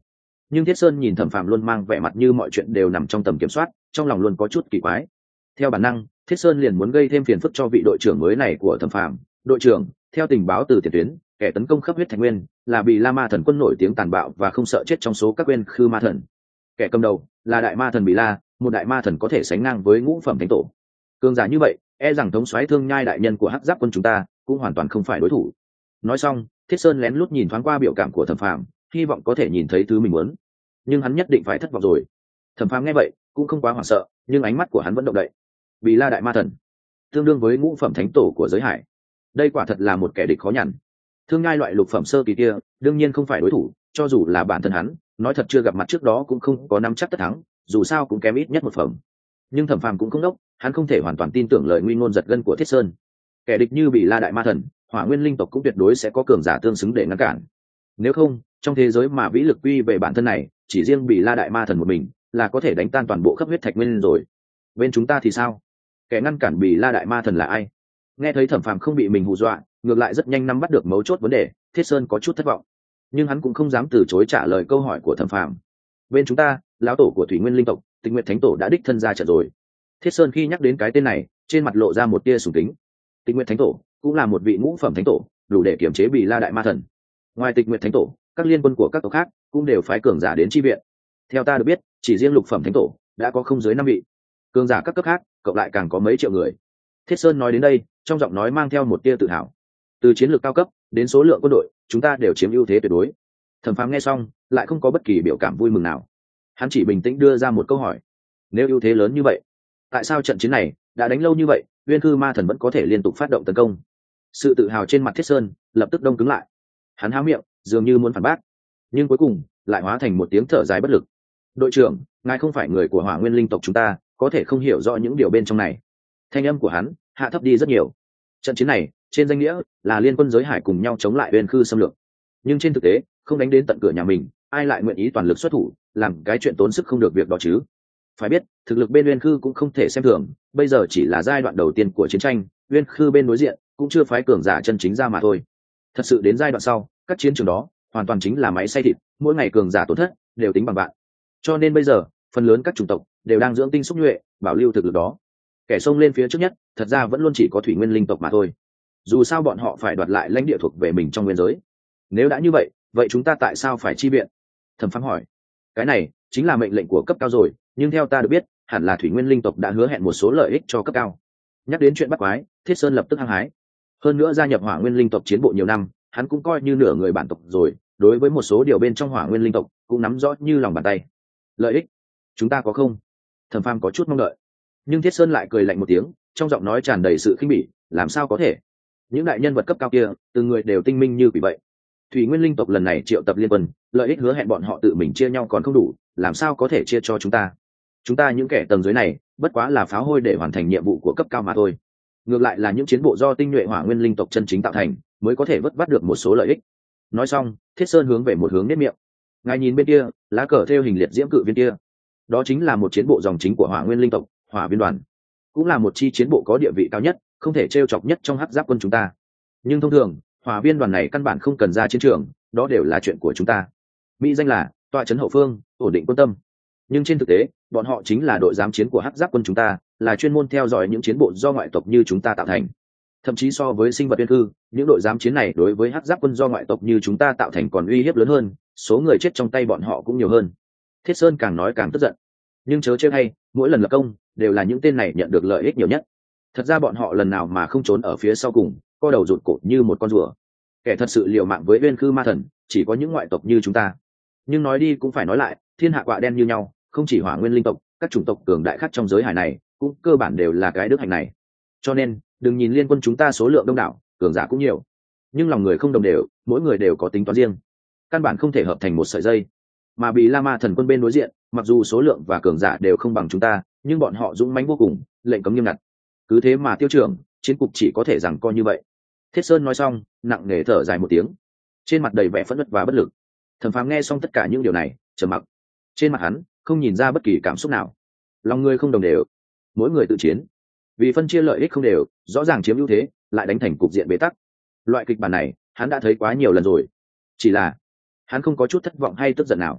Nhưng Thiết Sơn nhìn Thẩm Phàm luôn mang vẻ mặt như mọi chuyện đều nằm trong tầm kiểm soát, trong lòng luôn có chút kỳ quái. Theo bản năng, Thiết Sơn liền muốn gây thêm phiền phức cho vị đội trưởng mới này của Thẩm Phàm. Đội trưởng, theo tình báo từ tiền tuyến, kẻ tấn công khắp huyết thạch nguyên là Bì La Ma Thần quân nổi tiếng tàn bạo và không sợ chết trong số các bên khư ma thần. Kẻ cầm đầu là đại ma thần Bì La, một đại ma thần có thể sánh ngang với ngũ phẩm thánh tổ. Cường giả như vậy, e rằng thống soái Thương Nhai đại nhân của Hắc Giáp quân chúng ta cũng hoàn toàn không phải đối thủ. Nói xong, Thiết Sơn lén lút nhìn thoáng qua biểu cảm của Thẩm Phàm, hy vọng có thể nhìn thấy thứ mình muốn. Nhưng hắn nhất định phải thất vọng rồi. Thẩm Phàm nghe vậy cũng không quá hoảng sợ, nhưng ánh mắt của hắn vẫn động đậy. Bì La đại ma thần, tương đương với ngũ phẩm thánh tổ của giới hải, đây quả thật là một kẻ địch khó nhằn. Thương Nhai loại lục phẩm sơ kỳ kia đương nhiên không phải đối thủ, cho dù là bản thân hắn nói thật chưa gặp mặt trước đó cũng không có nắm chắc tất thắng, dù sao cũng kém ít nhất một phẩm. Nhưng Thẩm Phàm cũng không đốc, hắn không thể hoàn toàn tin tưởng lời nguy ngôn giật gân của Thiết Sơn. Kẻ địch như Bì La đại ma thần, Hỏa Nguyên linh tộc cũng tuyệt đối sẽ có cường giả tương xứng để ngăn cản. Nếu không, trong thế giới mà vĩ lực quy về bản thân này, chỉ riêng Bì La đại ma thần một mình là có thể đánh tan toàn bộ khắp huyết thạch nguyên rồi. Bên chúng ta thì sao? Kẻ ngăn cản Bì La đại ma thần là ai? Nghe thấy Thẩm Phàm không bị mình hù dọa, ngược lại rất nhanh nắm bắt được mấu chốt vấn đề, Thiết Sơn có chút thất vọng, nhưng hắn cũng không dám từ chối trả lời câu hỏi của Thẩm Phàm. Bên chúng ta, lão tổ của Thủy Nguyên linh tộc, Tịch Nguyệt thánh tổ đã đích thân ra trận rồi. Thiết Sơn khi nhắc đến cái tên này, trên mặt lộ ra một tia sùng kính. Tịch Nguyệt thánh tổ cũng là một vị ngũ phẩm thánh tổ, đủ để kiểm chế Bì La đại ma thần. Ngoài Tịch Nguyệt thánh tổ, các liên quân của các tộc khác cũng đều phái cường giả đến chi viện. Theo ta được biết, chỉ riêng lục phẩm thánh tổ đã có không dưới năm vị, cường giả các cấp khác cộng lại càng có mấy triệu người. Thiết Sơn nói đến đây, trong giọng nói mang theo một tia tự hào. Từ chiến lược cao cấp đến số lượng quân đội, chúng ta đều chiếm ưu thế tuyệt đối. Thẩm Phàm nghe xong, lại không có bất kỳ biểu cảm vui mừng nào. Hắn chỉ bình tĩnh đưa ra một câu hỏi: nếu ưu thế lớn như vậy, tại sao trận chiến này đã đánh lâu như vậy, Uyên Khư Ma Thần vẫn có thể liên tục phát động tấn công? Sự tự hào trên mặt Thiết Sơn lập tức đông cứng lại. Hắn há miệng, dường như muốn phản bác, nhưng cuối cùng lại hóa thành một tiếng thở dài bất lực. Đội trưởng, ngài không phải người của Hỏa Nguyên linh tộc chúng ta, có thể không hiểu rõ những điều bên trong này. Thanh âm của hắn hạ thấp đi rất nhiều. Trận chiến này trên danh nghĩa là liên quân giới hải cùng nhau chống lại Uyên Khư xâm lược, nhưng trên thực tế không đánh đến tận cửa nhà mình, ai lại nguyện ý toàn lực xuất thủ làm cái chuyện tốn sức không được việc đó chứ? Phải biết thực lực bên Uyên Khư cũng không thể xem thường, bây giờ chỉ là giai đoạn đầu tiên của chiến tranh, Uyên Khư bên đối diện cũng chưa phái cường giả chân chính ra mà thôi. Thật sự đến giai đoạn sau, các chiến trường đó hoàn toàn chính là máy xay thịt, mỗi ngày cường giả tổn thất đều tính bằng vạn. Cho nên bây giờ phần lớn các chủng tộc đều đang dưỡng tinh xúc nhuệ, bảo lưu thực lực đó. Kẻ xông lên phía trước nhất thật ra vẫn luôn chỉ có Thủy Nguyên linh tộc mà thôi, dù sao bọn họ phải đoạt lại lãnh địa thuộc về mình trong nguyên giới. Nếu đã như vậy, vậy chúng ta tại sao phải chi viện? Thẩm Phàm hỏi. Cái này chính là mệnh lệnh của cấp cao rồi, nhưng theo ta được biết, hẳn là Thủy Nguyên linh tộc đã hứa hẹn một số lợi ích cho cấp cao. Nhắc đến chuyện bắt quái, Thiết Sơn lập tức hăng hái. Hơn nữa gia nhập Hỏa Nguyên linh tộc chiến bộ nhiều năm, hắn cũng coi như nửa người bản tộc rồi, đối với một số điều bên trong Hỏa Nguyên linh tộc cũng nắm rõ như lòng bàn tay. Lợi ích chúng ta có không? Thẩm Phàm có chút mong đợi, nhưng Thiết Sơn lại cười lạnh một tiếng, trong giọng nói tràn đầy sự khinh bỉ. Làm sao có thể? Những đại nhân vật cấp cao kia từng người đều tinh minh như quỷ vậy. Thủy Nguyên linh tộc lần này triệu tập liên quân, lợi ích hứa hẹn bọn họ tự mình chia nhau còn không đủ, làm sao có thể chia cho chúng ta? Chúng ta những kẻ tầng dưới này bất quá là pháo hôi để hoàn thành nhiệm vụ của cấp cao mà thôi. Ngược lại là những chiến bộ do tinh nhuệ Hỏa Nguyên linh tộc chân chính tạo thành mới có thể vớt vát được một số lợi ích. Nói xong, Thiết Sơn hướng về một hướng nét miệng. Ngài nhìn bên kia, lá cờ thêu hình liệt diễm cự viên kia, đó chính là một chiến bộ dòng chính của Hỏa Nguyên linh tộc, Hỏa Viên đoàn, cũng là một chi chiến bộ có địa vị cao nhất, không thể trêu chọc nhất trong Hắc Giáp quân chúng ta. Nhưng thông thường, Hỏa Viên đoàn này căn bản không cần ra chiến trường, đó đều là chuyện của chúng ta. Mỹ danh là tọa trấn hậu phương, ổn định quân tâm. Nhưng trên thực tế, bọn họ chính là đội giám chiến của Hắc Giáp quân chúng ta, là chuyên môn theo dõi những chiến bộ do ngoại tộc như chúng ta tạo thành. Thậm chí so với sinh vật Uyên Khư, những đội giám chiến này đối với Hắc Giáp quân do ngoại tộc như chúng ta tạo thành còn uy hiếp lớn hơn, số người chết trong tay bọn họ cũng nhiều hơn. Thiết Sơn càng nói càng tức giận. Nhưng chớ trêu hay, mỗi lần lập công đều là những tên này nhận được lợi ích nhiều nhất. Thật ra bọn họ lần nào mà không trốn ở phía sau cùng, co đầu rụt cổ như một con rùa. Kẻ thật sự liều mạng với Uyên Khư ma thần chỉ có những ngoại tộc như chúng ta. Nhưng nói đi cũng phải nói lại, thiên hạ quạ đen như nhau, không chỉ Hỏa Nguyên linh tộc, các chủng tộc cường đại khác trong giới hải này cũng cơ bản đều là cái đức hạnh này. Cho nên đừng nhìn liên quân chúng ta số lượng đông đảo, cường giả cũng nhiều, nhưng lòng người không đồng đều, mỗi người đều có tính toán riêng, căn bản không thể hợp thành một sợi dây. Mà Bì La Ma thần quân bên đối diện, mặc dù số lượng và cường giả đều không bằng chúng ta, nhưng bọn họ dũng mãnh vô cùng, lệnh cấm nghiêm ngặt. Cứ thế mà tiêu trưởng, chiến cục chỉ có thể rằng coi như vậy. Thiết Sơn nói xong, nặng nề thở dài một tiếng, trên mặt đầy vẻ phẫn nộ và bất lực. Thẩm Phàm nghe xong tất cả những điều này, trầm mặc. Trên mặt hắn không nhìn ra bất kỳ cảm xúc nào. Lòng người không đồng đều, mỗi người tự chiến, vì phân chia lợi ích không đều, rõ ràng chiếm ưu thế, lại đánh thành cục diện bế tắc. Loại kịch bản này hắn đã thấy quá nhiều lần rồi, chỉ là hắn không có chút thất vọng hay tức giận nào.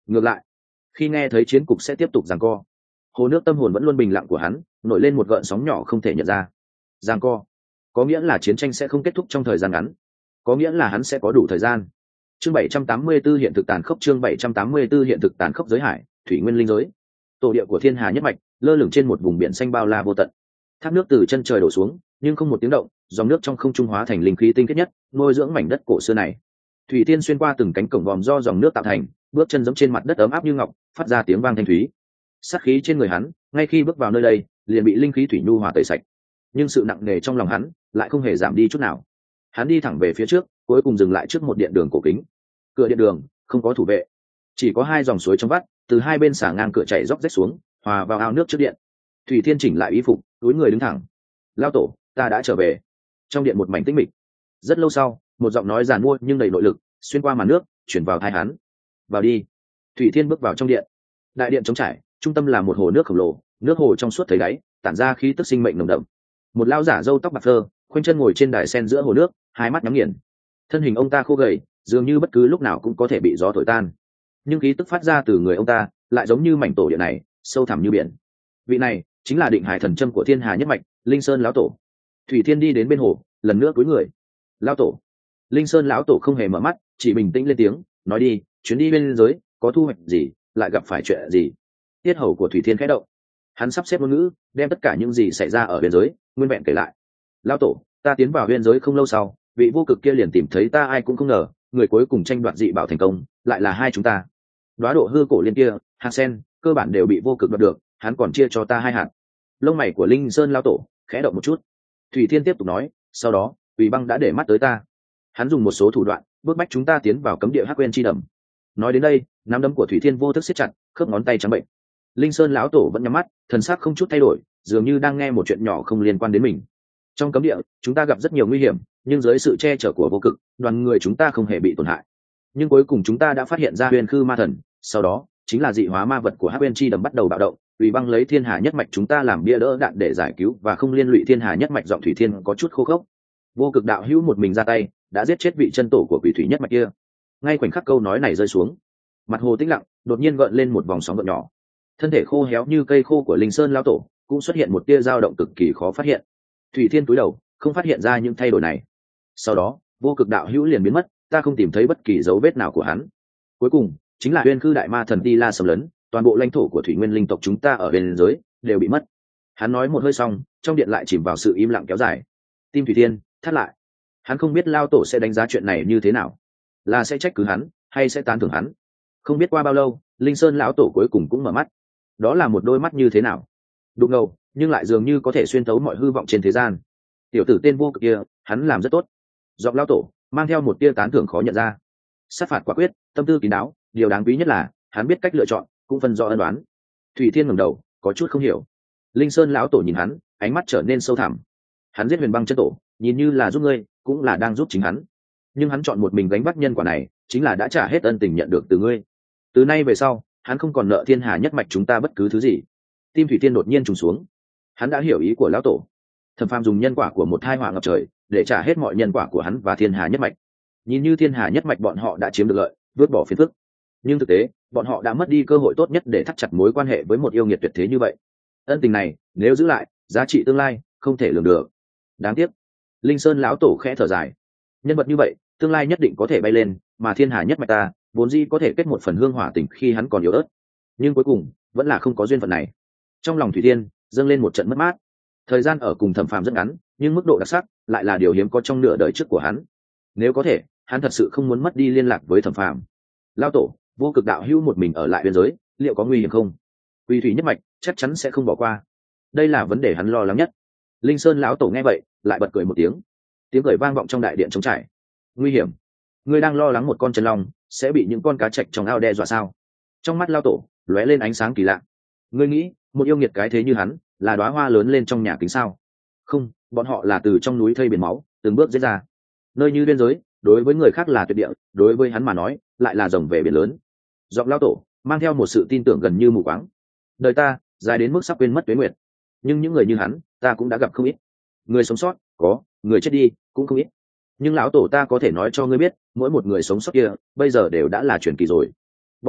Ngược lại, khi nghe thấy chiến cục sẽ tiếp tục giằng co, hồ nước tâm hồn vẫn luôn bình lặng của hắn nổi lên một gợn sóng nhỏ không thể nhận ra. Giằng co có nghĩa là chiến tranh sẽ không kết thúc trong thời gian ngắn, có nghĩa là hắn sẽ có đủ thời gian. Chương bảy trăm tám mươi 74 hiện thực tàn khốc. Chương bảy trăm tám mươi 74 hiện thực tàn khốc. Giới hải, thủy nguyên linh giới, tổ địa của thiên hà nhất mạch lơ lửng trên một vùng biển xanh bao la vô tận. Thác nước từ chân trời đổ xuống nhưng không một tiếng động, dòng nước trong không trung hóa thành linh khí tinh khiết nhất nuôi dưỡng mảnh đất cổ xưa này. Thủy tiên xuyên qua từng cánh cổng vòm do dòng nước tạo thành, bước chân giẫm trên mặt đất ấm áp như ngọc, phát ra tiếng vang thanh thúy. Sát khí trên người hắn ngay khi bước vào nơi đây liền bị linh khí thủy nhu hòa tẩy sạch, nhưng sự nặng nề trong lòng hắn lại không hề giảm đi chút nào. Hắn đi thẳng về phía trước, cuối cùng dừng lại trước một điện đường cổ kính. Cửa điện đường không có thủ vệ, chỉ có hai dòng suối trong vắt từ hai bên xả ngang cửa chảy róc rách xuống, hòa vào ao nước trước điện. Thủy thiên chỉnh lại y phục, túi người đứng thẳng. Lao tổ, ta đã trở về. Trong điện một mảnh tĩnh mịch. Rất lâu sau, một giọng nói giàn mua nhưng đầy nội lực xuyên qua màn nước chuyển vào tai hắn. Vào đi. Thủy thiên bước vào trong điện. Đại điện trống trải, trung tâm là một hồ nước khổng lồ, nước hồ trong suốt thấy đáy, tản ra khí tức sinh mệnh nồng đậm. Một lão giả râu tóc bạc phơ khoanh chân ngồi trên đài sen giữa hồ nước, hai mắt nhắm nghiền. Thân hình ông ta khô gầy, dường như bất cứ lúc nào cũng có thể bị gió thổi tan, nhưng khí tức phát ra từ người ông ta lại giống như mảnh tổ địa này sâu thẳm như biển. Vị này chính là định hải thần châm của thiên hà nhất mạch, Linh Sơn lão tổ. Thủy thiên đi đến bên hồ, lần nữa cúi người. Lão tổ. Linh Sơn lão tổ không hề mở mắt, chỉ bình tĩnh lên tiếng nói, đi, chuyến đi bên giới có thu hoạch gì, lại gặp phải chuyện gì? Tiết hầu của Thủy thiên khẽ động, hắn sắp xếp ngôn ngữ đem tất cả những gì xảy ra ở biên giới nguyên vẹn kể lại. Lão tổ, ta tiến vào biên giới không lâu sau, vị vô cực kia liền tìm thấy ta, ai cũng không ngờ người cuối cùng tranh đoạt dị bảo thành công lại là hai chúng ta. Đóa độ hư cổ liên kia, hạt sen cơ bản đều bị vô cực đoạt được, hắn còn chia cho ta hai hạt. Lông mày của Linh Sơn lão tổ khẽ động một chút. Thủy thiên tiếp tục nói, sau đó Quỷ Băng đã để mắt tới ta, hắn dùng một số thủ đoạn bước bách chúng ta tiến vào cấm địa hắc quên chi đầm. Nói đến đây, nắm đấm của Thủy thiên vô thức siết chặt, khớp ngón tay trắng bệnh. Linh Sơn lão tổ vẫn nhắm mắt, thần sắc không chút thay đổi, dường như đang nghe một chuyện nhỏ không liên quan đến mình. Trong cấm địa chúng ta gặp rất nhiều nguy hiểm, nhưng dưới sự che chở của vô cực, đoàn người chúng ta không hề bị tổn hại. Nhưng cuối cùng chúng ta đã phát hiện ra huyền khư ma thần, sau đó chính là dị hóa ma vật của hắc quên chi đầm bắt đầu bạo động. Vì Băng lấy thiên hà nhất mạch chúng ta làm bia đỡ đạn để giải cứu và không liên lụy thiên hà nhất mạch. Giọng Thủy thiên có chút khô khốc. Vô cực đạo hữu một mình ra tay đã giết chết vị chân tổ của quỷ thủy nhất mạch kia. Ngay khoảnh khắc câu nói này rơi xuống, mặt hồ tĩnh lặng, đột nhiên gợn lên một vòng sóng gợn nhỏ. Thân thể khô héo như cây khô của Linh Sơn lão tổ cũng xuất hiện một tia dao động cực kỳ khó phát hiện. Thủy thiên cúi đầu không phát hiện ra những thay đổi này. Sau đó vô cực đạo hữu liền biến mất, ta không tìm thấy bất kỳ dấu vết nào của hắn. Cuối cùng chính là Uyên Khư đại ma thần Ti La xâm lấn, toàn bộ lãnh thổ của thủy nguyên linh tộc chúng ta ở bên giới đều bị mất. Hắn nói một hơi xong, trong điện lại chìm vào sự im lặng kéo dài. Tim Thủy thiên thắt lại. Hắn không biết lao tổ sẽ đánh giá chuyện này như thế nào, là sẽ trách cứ hắn hay sẽ tán thưởng hắn. Không biết qua bao lâu, Linh Sơn lão tổ cuối cùng cũng mở mắt. Đó là một đôi mắt như thế nào, đục ngầu nhưng lại dường như có thể xuyên thấu mọi hư vọng trên thế gian. Tiểu tử tên vô cực kia, hắn làm rất tốt. Giọng lão tổ mang theo một tia tán thưởng khó nhận ra. Sát phạt quả quyết, tâm tư kín đáo, điều đáng quý nhất là hắn biết cách lựa chọn, cũng phân rõ ân đoán. Thủy thiên ngẩng đầu có chút không hiểu. Linh Sơn lão tổ nhìn hắn, ánh mắt trở nên sâu thẳm. Hắn giết Huyền Băng chân tổ, nhìn như là giúp ngươi, cũng là đang giúp chính hắn. Nhưng hắn chọn một mình gánh vác nhân quả này, chính là đã trả hết ân tình nhận được từ ngươi. Từ nay về sau, hắn không còn nợ thiên hà nhất mạch chúng ta bất cứ thứ gì. Tim Thủy thiên đột nhiên trùng xuống. Hắn đã hiểu ý của lão tổ. Thẩm Phàm dùng nhân quả của một thai họa ngập trời để trả hết mọi nhân quả của hắn và thiên hà nhất mạch. Nhìn như thiên hà nhất mạch bọn họ đã chiếm được lợi, vứt bỏ phiền phức, nhưng thực tế bọn họ đã mất đi cơ hội tốt nhất để thắt chặt mối quan hệ với một yêu nghiệt tuyệt thế như vậy. Ân tình này nếu giữ lại, giá trị tương lai không thể lường được. Đáng tiếc. Linh Sơn lão tổ khẽ thở dài. Nhân vật như vậy tương lai nhất định có thể bay lên, mà thiên hà nhất mạch ta vốn dĩ có thể kết một phần hương hỏa tình khi hắn còn yếu ớt, nhưng cuối cùng vẫn là không có duyên phận này. Trong lòng Thủy thiên dâng lên một trận mất mát. Thời gian ở cùng Thẩm Phàm rất ngắn, nhưng mức độ đặc sắc lại là điều hiếm có trong nửa đời trước của hắn. Nếu có thể, hắn thật sự không muốn mất đi liên lạc với Thẩm Phàm. Lão tổ, vô cực đạo hữu một mình ở lại biên giới, liệu có nguy hiểm không? Quỷ thủy nhất mạch chắc chắn sẽ không bỏ qua. Đây là vấn đề hắn lo lắng nhất. Linh Sơn lão tổ nghe vậy lại bật cười một tiếng. Tiếng cười vang vọng trong đại điện trống trải. Nguy hiểm? Ngươi đang lo lắng một con chân long sẽ bị những con cá trạch trong ao đe dọa sao? Trong mắt lão tổ lóe lên ánh sáng kỳ lạ. Ngươi nghĩ một yêu nghiệt cái thế như hắn là đóa hoa lớn lên trong nhà kính sao? Không, bọn họ là từ trong núi thây biển máu từng bước diễn ra. Nơi như biên giới đối với người khác là tuyệt địa, đối với hắn mà nói lại là rồng về biển lớn. Giọng lão tổ mang theo một sự tin tưởng gần như mù quáng. Đời ta dài đến mức sắp quên mất tuế nguyệt, nhưng những người như hắn ta cũng đã gặp không ít. Người sống sót có, người chết đi cũng không ít, nhưng lão tổ ta có thể nói cho ngươi biết, mỗi một người sống sót kia bây giờ đều đã là truyền kỳ rồi. Bọn họ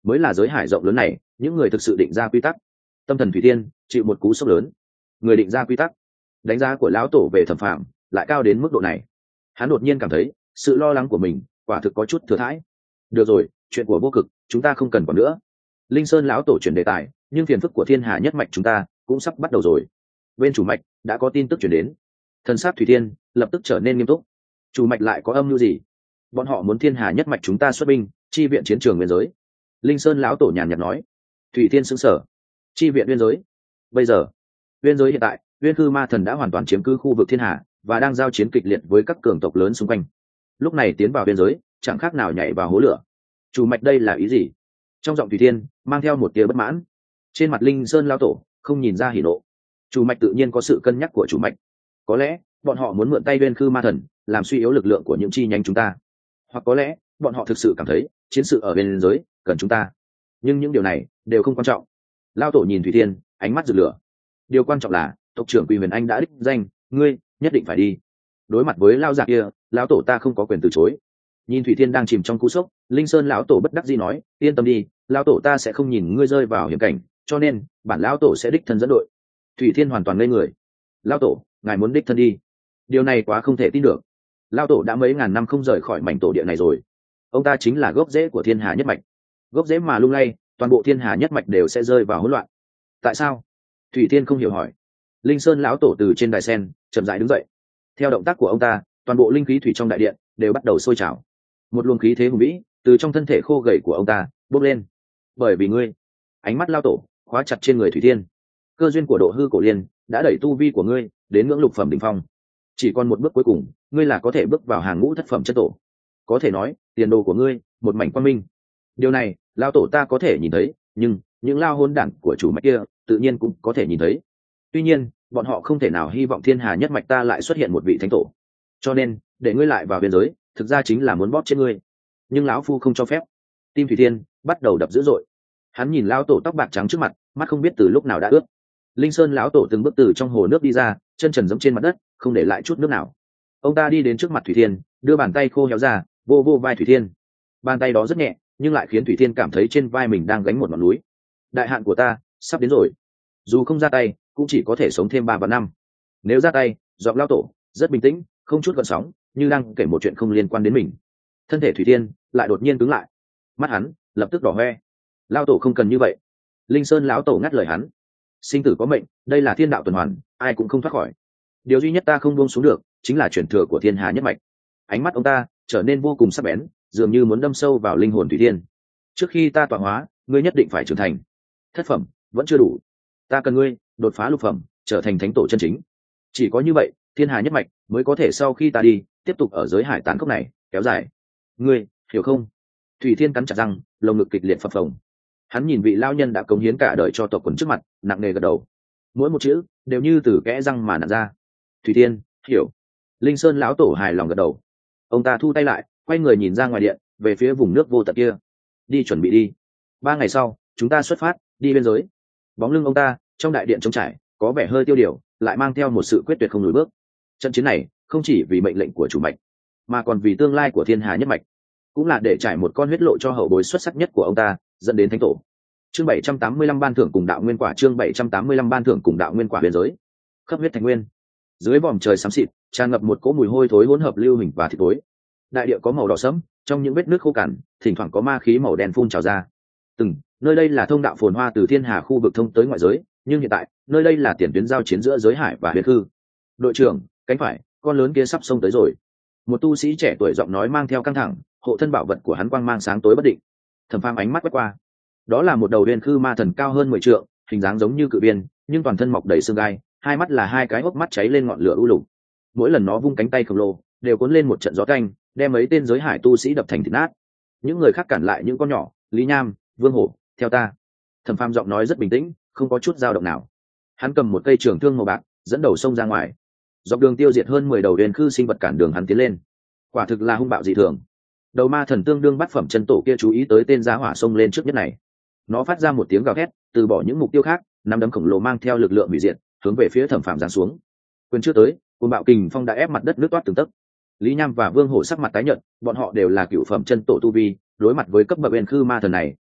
mới là giới hải rộng lớn này những người thực sự định ra quy tắc. Tâm thần thủy tiên chịu một cú sốc lớn. Người định ra quy tắc, đánh giá của lão tổ về Thẩm Phàm lại cao đến mức độ này. Hắn đột nhiên cảm thấy sự lo lắng của mình quả thực có chút thừa thãi. Được rồi, chuyện của vô cực chúng ta không cần còn nữa. Linh Sơn lão tổ chuyển đề tài, nhưng phiền phức của thiên hà nhất mạch chúng ta cũng sắp bắt đầu rồi. Bên chủ mạch đã có tin tức chuyển đến. Thần sát thủy tiên lập tức trở nên nghiêm túc. Chủ mạch lại có âm mưu gì? Bọn họ muốn thiên hà nhất mạch chúng ta xuất binh chi viện chiến trường biên giới. Linh Sơn lão tổ nhàn nhạt nói. Thủy tiên sững sờ. Chi viện biên giới? Bây giờ biên giới hiện tại, Uyên Khư Ma Thần đã hoàn toàn chiếm cứ khu vực thiên hà và đang giao chiến kịch liệt với các cường tộc lớn xung quanh. Lúc này tiến vào biên giới chẳng khác nào nhảy vào hố lửa. Chủ mạch đây là ý gì? Trong giọng thủy thiên mang theo một tia bất mãn. Trên mặt Linh Sơn lão tổ không nhìn ra hỉ nộ. Chủ mạch tự nhiên có sự cân nhắc của chủ mạch. Có lẽ bọn họ muốn mượn tay Uyên Khư Ma Thần làm suy yếu lực lượng của những chi nhánh chúng ta, hoặc có lẽ bọn họ thực sự cảm thấy chiến sự ở biên giới cần chúng ta. Nhưng những điều này đều không quan trọng. Lão tổ nhìn thủy thiên, ánh mắt rực lửa. Điều quan trọng là tộc trưởng Quỳ Huyền Anh đã đích danh, ngươi nhất định phải đi. Đối mặt với lão già kia, lão tổ ta không có quyền từ chối. Nhìn thủy thiên đang chìm trong cú sốc, Linh Sơn lão tổ bất đắc dĩ nói, yên tâm đi, lão tổ ta sẽ không nhìn ngươi rơi vào hiểm cảnh, cho nên bản lão tổ sẽ đích thân dẫn đội. Thủy thiên hoàn toàn ngây người. Lão tổ, ngài muốn đích thân đi? Điều này quá không thể tin được. Lão tổ đã mấy ngàn năm không rời khỏi mảnh tổ địa này rồi. Ông ta chính là gốc rễ của thiên hà nhất mạch. Gốc rễ mà lung lay, toàn bộ thiên hà nhất mạch đều sẽ rơi vào hỗn loạn. Tại sao? Thủy thiên không hiểu hỏi. Linh Sơn lão tổ từ trên đài sen chậm rãi đứng dậy. Theo động tác của ông ta, toàn bộ linh khí thủy trong đại điện đều bắt đầu sôi trào. Một luồng khí thế hùng vĩ từ trong thân thể khô gầy của ông ta bốc lên. Bởi vì ngươi. Ánh mắt lão tổ khóa chặt trên người thủy thiên. Cơ duyên của độ hư cổ liên đã đẩy tu vi của ngươi đến ngưỡng lục phẩm đỉnh phong. Chỉ còn một bước cuối cùng, ngươi là có thể bước vào hàng ngũ thất phẩm chất tổ. Có thể nói, tiền đồ của ngươi một mảnh quang minh. Điều này, lão tổ ta có thể nhìn thấy, nhưng những lao hôn đảng của chủ mạch kia tự nhiên cũng có thể nhìn thấy. Tuy nhiên, bọn họ không thể nào hy vọng thiên hà nhất mạch ta lại xuất hiện một vị thánh tổ. Cho nên, để ngươi lại vào biên giới, thực ra chính là muốn bóp chết ngươi. Nhưng lão phu không cho phép. Tim thủy thiên bắt đầu đập dữ dội. Hắn nhìn lão tổ tóc bạc trắng trước mặt, mắt không biết từ lúc nào đã ướt. Linh Sơn lão tổ từng bước từ trong hồ nước đi ra, chân trần giẫm trên mặt đất, không để lại chút nước nào. Ông ta đi đến trước mặt thủy thiên, đưa bàn tay khô héo ra, vô vô vai thủy thiên. Bàn tay đó rất nhẹ, nhưng lại khiến thủy thiên cảm thấy trên vai mình đang gánh một ngọn núi. Đại hạn của ta sắp đến rồi. Dù không ra tay, cũng chỉ có thể sống thêm ba vạn năm. Nếu ra tay, giọng lão tổ rất bình tĩnh, không chút gợn sóng, như đang kể một chuyện không liên quan đến mình. Thân thể thủy thiên lại đột nhiên cứng lại, mắt hắn lập tức đỏ hoe. Lão tổ không cần như vậy. Linh Sơn lão tổ ngắt lời hắn. Sinh tử có mệnh, đây là thiên đạo tuần hoàn, ai cũng không thoát khỏi. Điều duy nhất ta không buông xuống được chính là truyền thừa của thiên hà nhất mạch. Ánh mắt ông ta trở nên vô cùng sắc bén, dường như muốn đâm sâu vào linh hồn thủy thiên. Trước khi ta tọa hóa, ngươi nhất định phải trưởng thành. Thất phẩm vẫn chưa đủ, ta cần ngươi đột phá lục phẩm, trở thành thánh tổ chân chính. Chỉ có như vậy, thiên hà nhất mạch mới có thể sau khi ta đi tiếp tục ở giới hải tán cốc này kéo dài. Ngươi hiểu không? Thủy thiên cắn chặt răng, lồng ngực kịch liệt phập phồng. Hắn nhìn vị lao nhân đã cống hiến cả đời cho tộc quần trước mặt, nặng nề gật đầu. Mỗi một chữ đều như từ kẽ răng mà nặn ra. Thủy thiên hiểu. Linh Sơn lão tổ hài lòng gật đầu. Ông ta thu tay lại, quay người nhìn ra ngoài điện, về phía vùng nước vô tận kia. Đi chuẩn bị đi. Ba ngày sau, chúng ta xuất phát đi biên giới. Bóng lưng ông ta trong đại điện trống trải, có vẻ hơi tiêu điều, lại mang theo một sự quyết tuyệt không lùi bước. Trận chiến này không chỉ vì mệnh lệnh của chủ mạch, mà còn vì tương lai của thiên hà nhất mạch, cũng là để trải một con huyết lộ cho hậu bối xuất sắc nhất của ông ta, dẫn đến thánh tổ. Chương bảy trăm tám mươi lăm ban thưởng cùng đạo nguyên quả. Chương bảy trăm tám mươi lăm ban thưởng cùng đạo nguyên quả biên giới. Khắp huyết thành nguyên. Dưới vòm trời xám xịt, tràn ngập một cỗ mùi hôi thối hỗn hợp lưu hình và thịt tối. Đại địa có màu đỏ sẫm, trong những vết nước khô cằn, thỉnh thoảng có ma khí màu đen phun trào ra. Từng, nơi đây là thông đạo phồn hoa từ thiên hà khu vực thông tới ngoại giới, nhưng hiện tại, nơi đây là tiền tuyến giao chiến giữa giới hải và huyền hư. Đội trưởng, cánh phải, con lớn kia sắp xông tới rồi. Một tu sĩ trẻ tuổi giọng nói mang theo căng thẳng, hộ thân bảo vật của hắn quang mang sáng tối bất định. Thẩm Phàm ánh mắt quét qua, đó là một đầu huyền khư ma thần cao hơn mười trượng, hình dáng giống như cự viên, nhưng toàn thân mọc đầy xương gai, hai mắt là hai cái hốc mắt cháy lên ngọn lửa u lục. Mỗi lần nó vung cánh tay khổng lồ, đều cuốn lên một trận gió canh, đem mấy tên giới hải tu sĩ đập thành thịt nát. Những người khác cản lại những con nhỏ, Lý Nham, Vương Hổ, theo ta. Thẩm Phàm giọng nói rất bình tĩnh, không có chút dao động nào. Hắn cầm một cây trường thương màu bạc, dẫn đầu sông ra ngoài. Dọc đường tiêu diệt hơn mười đầu huyền khư sinh vật cản đường hắn tiến lên. Quả thực là hung bạo dị thường. Đầu ma thần tương đương bắt phẩm chân tổ kia chú ý tới tên giá hỏa sông lên trước nhất này. Nó phát ra một tiếng gào thét, từ bỏ những mục tiêu khác, nắm đấm khổng lồ mang theo lực lượng hủy diệt, hướng về phía Thẩm Phàm giáng xuống. Quyền chưa tới, cuồng bạo kình phong đã ép mặt đất nước toát từng tấc. Lý Nham và Vương Hổ sắc mặt tái nhợt, bọn họ đều là cựu phẩm chân tổ tu vi, đối mặt với cấp bậc huyền khư ma thần này,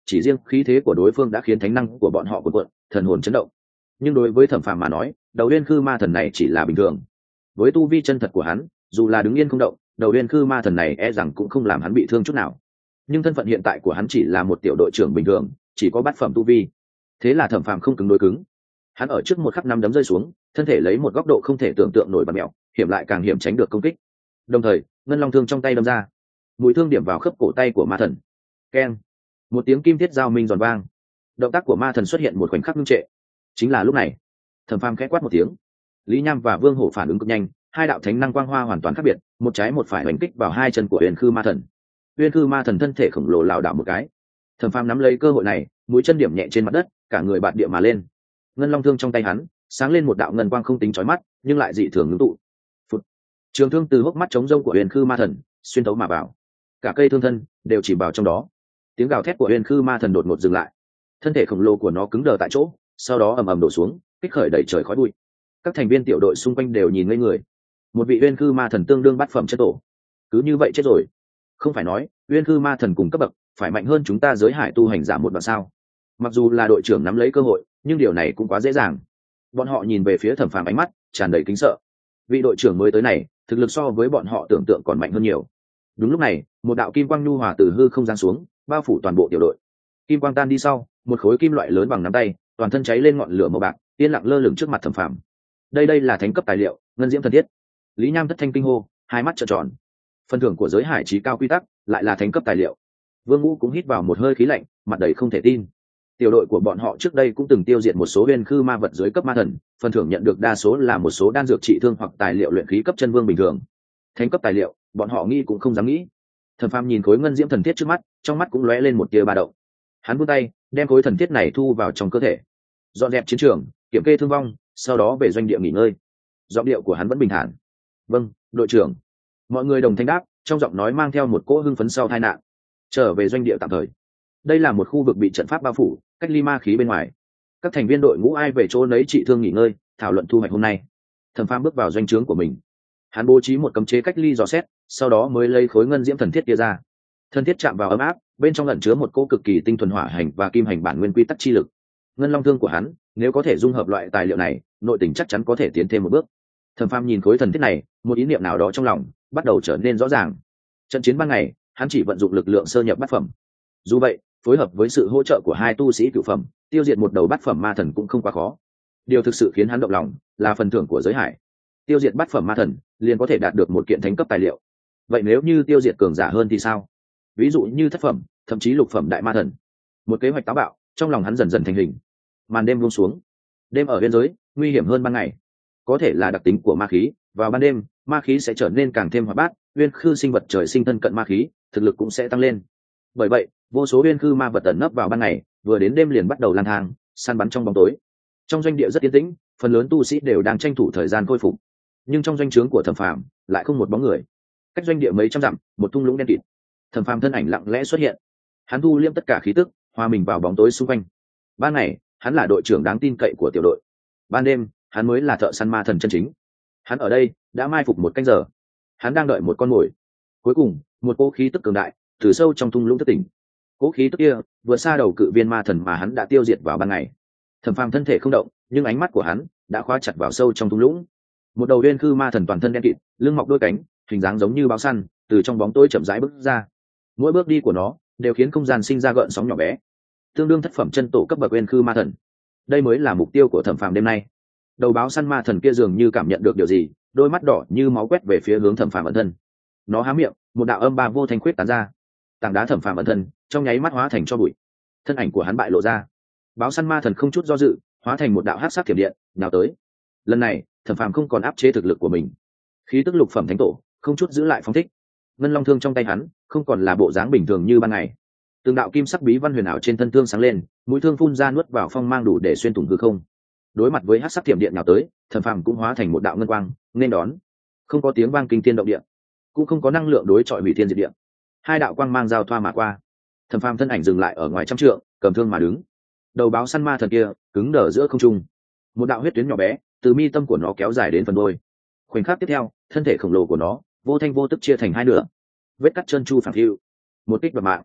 chỉ riêng khí thế của đối phương đã khiến thánh năng của bọn họ cuộn cuộn, thần hồn chấn động. Nhưng đối với Thẩm Phàm mà nói, đầu uyên khư ma thần này chỉ là bình thường. Với tu vi chân thật của hắn, dù là đứng yên không động, đầu uyên khư ma thần này e rằng cũng không làm hắn bị thương chút nào. Nhưng thân phận hiện tại của hắn chỉ là một tiểu đội trưởng bình thường, chỉ có bát phẩm tu vi. Thế là Thẩm Phàm không cứng đối cứng. Hắn ở trước một khắc năm đấm rơi xuống, thân thể lấy một góc độ không thể tưởng tượng nổi bật mẹo, hiểm lại càng hiểm tránh được công kích. Đồng thời, ngân long thương trong tay đâm ra, mũi thương điểm vào khớp cổ tay của ma thần. Keng! Một tiếng kim thiết giao minh giòn vang. Động tác của ma thần xuất hiện một khoảnh khắc ngưng trệ. Chính là lúc này, Thẩm Phàm khẽ quát một tiếng. Lý Nham và Vương Hổ phản ứng cực nhanh, hai đạo thánh năng quang hoa hoàn toàn khác biệt, một trái một phải đánh kích vào hai chân của Uyên Khư Ma Thần. Uyên Khư Ma Thần thân thể khổng lồ lảo đảo một cái. Thẩm Phàm nắm lấy cơ hội này, mũi chân điểm nhẹ trên mặt đất, cả người bạt địa mà lên. Ngân long thương trong tay hắn sáng lên một đạo ngân quang không tính chói mắt, nhưng lại dị thường ngưng tụ. Phụt. Trường thương từ hốc mắt trống rông của Uyên Khư Ma Thần xuyên thấu mà vào, cả cây thương thân đều chìm vào trong đó. Tiếng gào thét của Uyên Khư Ma Thần đột ngột dừng lại, thân thể khổng lồ của nó cứng đờ tại chỗ, sau đó ầm ầm đổ xuống, kích khởi đẩy trời khói bụi. Các thành viên tiểu đội xung quanh đều nhìn ngây người. Một vị Uyên Khư Ma Thần tương đương bát phẩm chất tổ, cứ như vậy chết rồi. Không phải nói Uyên Khư Ma Thần cùng cấp bậc phải mạnh hơn chúng ta giới hải tu hành giả một đoạn sao? Mặc dù là đội trưởng nắm lấy cơ hội, nhưng điều này cũng quá dễ dàng. Bọn họ nhìn về phía Thẩm Phàm, ánh mắt tràn đầy kính sợ. Vị đội trưởng mới tới này, thực lực so với bọn họ tưởng tượng còn mạnh hơn nhiều. Đúng lúc này, một đạo kim quang nhu hòa từ hư không giáng xuống, bao phủ toàn bộ tiểu đội. Kim quang tan đi sau, một khối kim loại lớn bằng nắm tay, toàn thân cháy lên ngọn lửa màu bạc, yên lặng lơ lửng trước mặt Thẩm Phàm. Đây đây là thánh cấp tài liệu, ngân diễm thần thiết. Lý Nham thất thanh kinh hô, hai mắt trợn tròn. Phần thưởng của giới hải trí cao quy tắc lại là thánh cấp tài liệu. Vương Ngũ cũng hít vào một hơi khí lạnh, mặt đầy không thể tin. Tiểu đội của bọn họ trước đây cũng từng tiêu diệt một số Uyên Khư ma vật dưới cấp ma thần, phần thưởng nhận được đa số là một số đan dược trị thương hoặc tài liệu luyện khí cấp chân vương bình thường. Thánh cấp tài liệu, bọn họ nghĩ cũng không dám nghĩ. Thẩm Phàm nhìn khối ngân diễm thần thiết trước mắt, trong mắt cũng lóe lên một tia ba động. Hắn vươn tay, đem khối thần thiết này thu vào trong cơ thể, dọn dẹp chiến trường, kiểm kê thương vong, sau đó về doanh địa nghỉ ngơi. Giọng điệu của hắn vẫn bình thản. "Vâng, đội trưởng." Mọi người đồng thanh đáp, trong giọng nói mang theo một cỗ hưng phấn sau tai nạn. Trở về doanh địa tạm thời. Đây là một khu vực bị trận pháp bao phủ, cách ly ma khí bên ngoài. Các thành viên đội ngũ ai về chỗ nấy trị thương nghỉ ngơi, thảo luận thu hoạch hôm nay. Thẩm Phàm bước vào doanh trướng của mình. Hắn bố trí một cấm chế cách ly dò xét, sau đó mới lấy khối ngân diễm thần thiết kia ra. Thần thiết chạm vào ấm áp, bên trong ẩn chứa một cỗ cực kỳ tinh thuần hỏa hành và kim hành bản nguyên quy tắc chi lực. Ngân long thương của hắn, nếu có thể dung hợp loại tài liệu này, nội tình chắc chắn có thể tiến thêm một bước. Thẩm Phàm nhìn khối thần thiết này, một ý niệm nào đó trong lòng bắt đầu trở nên rõ ràng. Trận chiến ban ngày, hắn chỉ vận dụng lực lượng sơ nhập bát phẩm. Dù vậy, phối hợp với sự hỗ trợ của hai tu sĩ cửu phẩm, tiêu diệt một đầu bát phẩm ma thần cũng không quá khó. Điều thực sự khiến hắn động lòng là phần thưởng của giới hải. Tiêu diệt bát phẩm ma thần, liền có thể đạt được một kiện thánh cấp tài liệu. Vậy nếu như tiêu diệt cường giả hơn thì sao? Ví dụ như thất phẩm, thậm chí lục phẩm đại ma thần. Một kế hoạch táo bạo trong lòng hắn dần dần thành hình. Màn đêm buông xuống. Đêm ở biên giới nguy hiểm hơn ban ngày. Có thể là đặc tính của ma khí, vào ban đêm, ma khí sẽ trở nên càng thêm hoạt bát, uyên khư sinh vật trời sinh thân cận ma khí, thực lực cũng sẽ tăng lên. Bởi vậy, vô số uyên khư ma vật ẩn nấp vào ban ngày, vừa đến đêm liền bắt đầu lang thang, săn bắn trong bóng tối. Trong doanh địa rất yên tĩnh, phần lớn tu sĩ đều đang tranh thủ thời gian khôi phục. Nhưng trong doanh trướng của Thẩm Phàm lại không một bóng người. Cách doanh địa mấy trăm dặm, một thung lũng đen kịt. Thẩm Phàm thân ảnh lặng lẽ xuất hiện. Hắn thu liêm tất cả khí tức, hòa mình vào bóng tối xung quanh. Ban ngày, hắn là đội trưởng đáng tin cậy của tiểu đội. Ban đêm, hắn mới là thợ săn ma thần chân chính. Hắn ở đây đã mai phục một canh giờ. Hắn đang đợi một con mồi. Cuối cùng, một cỗ khí tức cường đại từ sâu trong thung lũng thức tỉnh. Cỗ khí tức kia vừa xa đầu cự viên ma thần mà hắn đã tiêu diệt vào ban ngày. Thẩm Phàm thân thể không động, nhưng ánh mắt của hắn đã khóa chặt vào sâu trong thung lũng. Một đầu uyên khư ma thần toàn thân đen kịt, lưng mọc đôi cánh, hình dáng giống như báo săn, từ trong bóng tối chậm rãi bước ra. Mỗi bước đi của nó đều khiến không gian sinh ra gợn sóng nhỏ bé, tương đương thất phẩm chân tổ cấp bậc uyên khư ma thần. Đây mới là mục tiêu của Thẩm Phàm đêm nay. Đầu báo săn ma thần kia dường như cảm nhận được điều gì, đôi mắt đỏ như máu quét về phía hướng Thẩm Phàm ẩn thân. Nó há miệng, một đạo âm ba vô thanh khuyết tán ra. Tảng đá Thẩm Phàm ẩn thân trong nháy mắt hóa thành cho bụi. Thân ảnh của hắn bại lộ ra. Báo săn ma thần không chút do dự, hóa thành một đạo hắc sắc thiểm điện, nào tới. Lần này, Thẩm Phàm không còn áp chế thực lực của mình. Khí tức lục phẩm thánh tổ, không chút giữ lại phóng thích. Ngân long thương trong tay hắn, không còn là bộ dáng bình thường như ban ngày. Từng đạo kim sắc bí văn huyền ảo trên thân thương sáng lên, mũi thương phun ra nuốt vào phong mang đủ để xuyên thủng hư không. Đối mặt với hắc sắc thiểm điện nào tới, Thẩm Phàm cũng hóa thành một đạo ngân quang, nên đón. Không có tiếng vang kinh thiên động địa, cũng không có năng lượng đối chọi hủy thiên diệt địa. Hai đạo quang mang giao thoa mà qua. Thẩm Phàm thân ảnh dừng lại ở ngoài trăm trượng, cầm thương mà đứng. Đầu báo săn ma thần kia cứng đờ giữa không trung. Một đạo huyết tuyến nhỏ bé từ mi tâm của nó kéo dài đến phần đôi. Khoảnh khắc tiếp theo, thân thể khổng lồ của nó vô thanh vô tức chia thành hai nửa. Vết cắt chân chu phẳng phiu. Một kích bật mạng.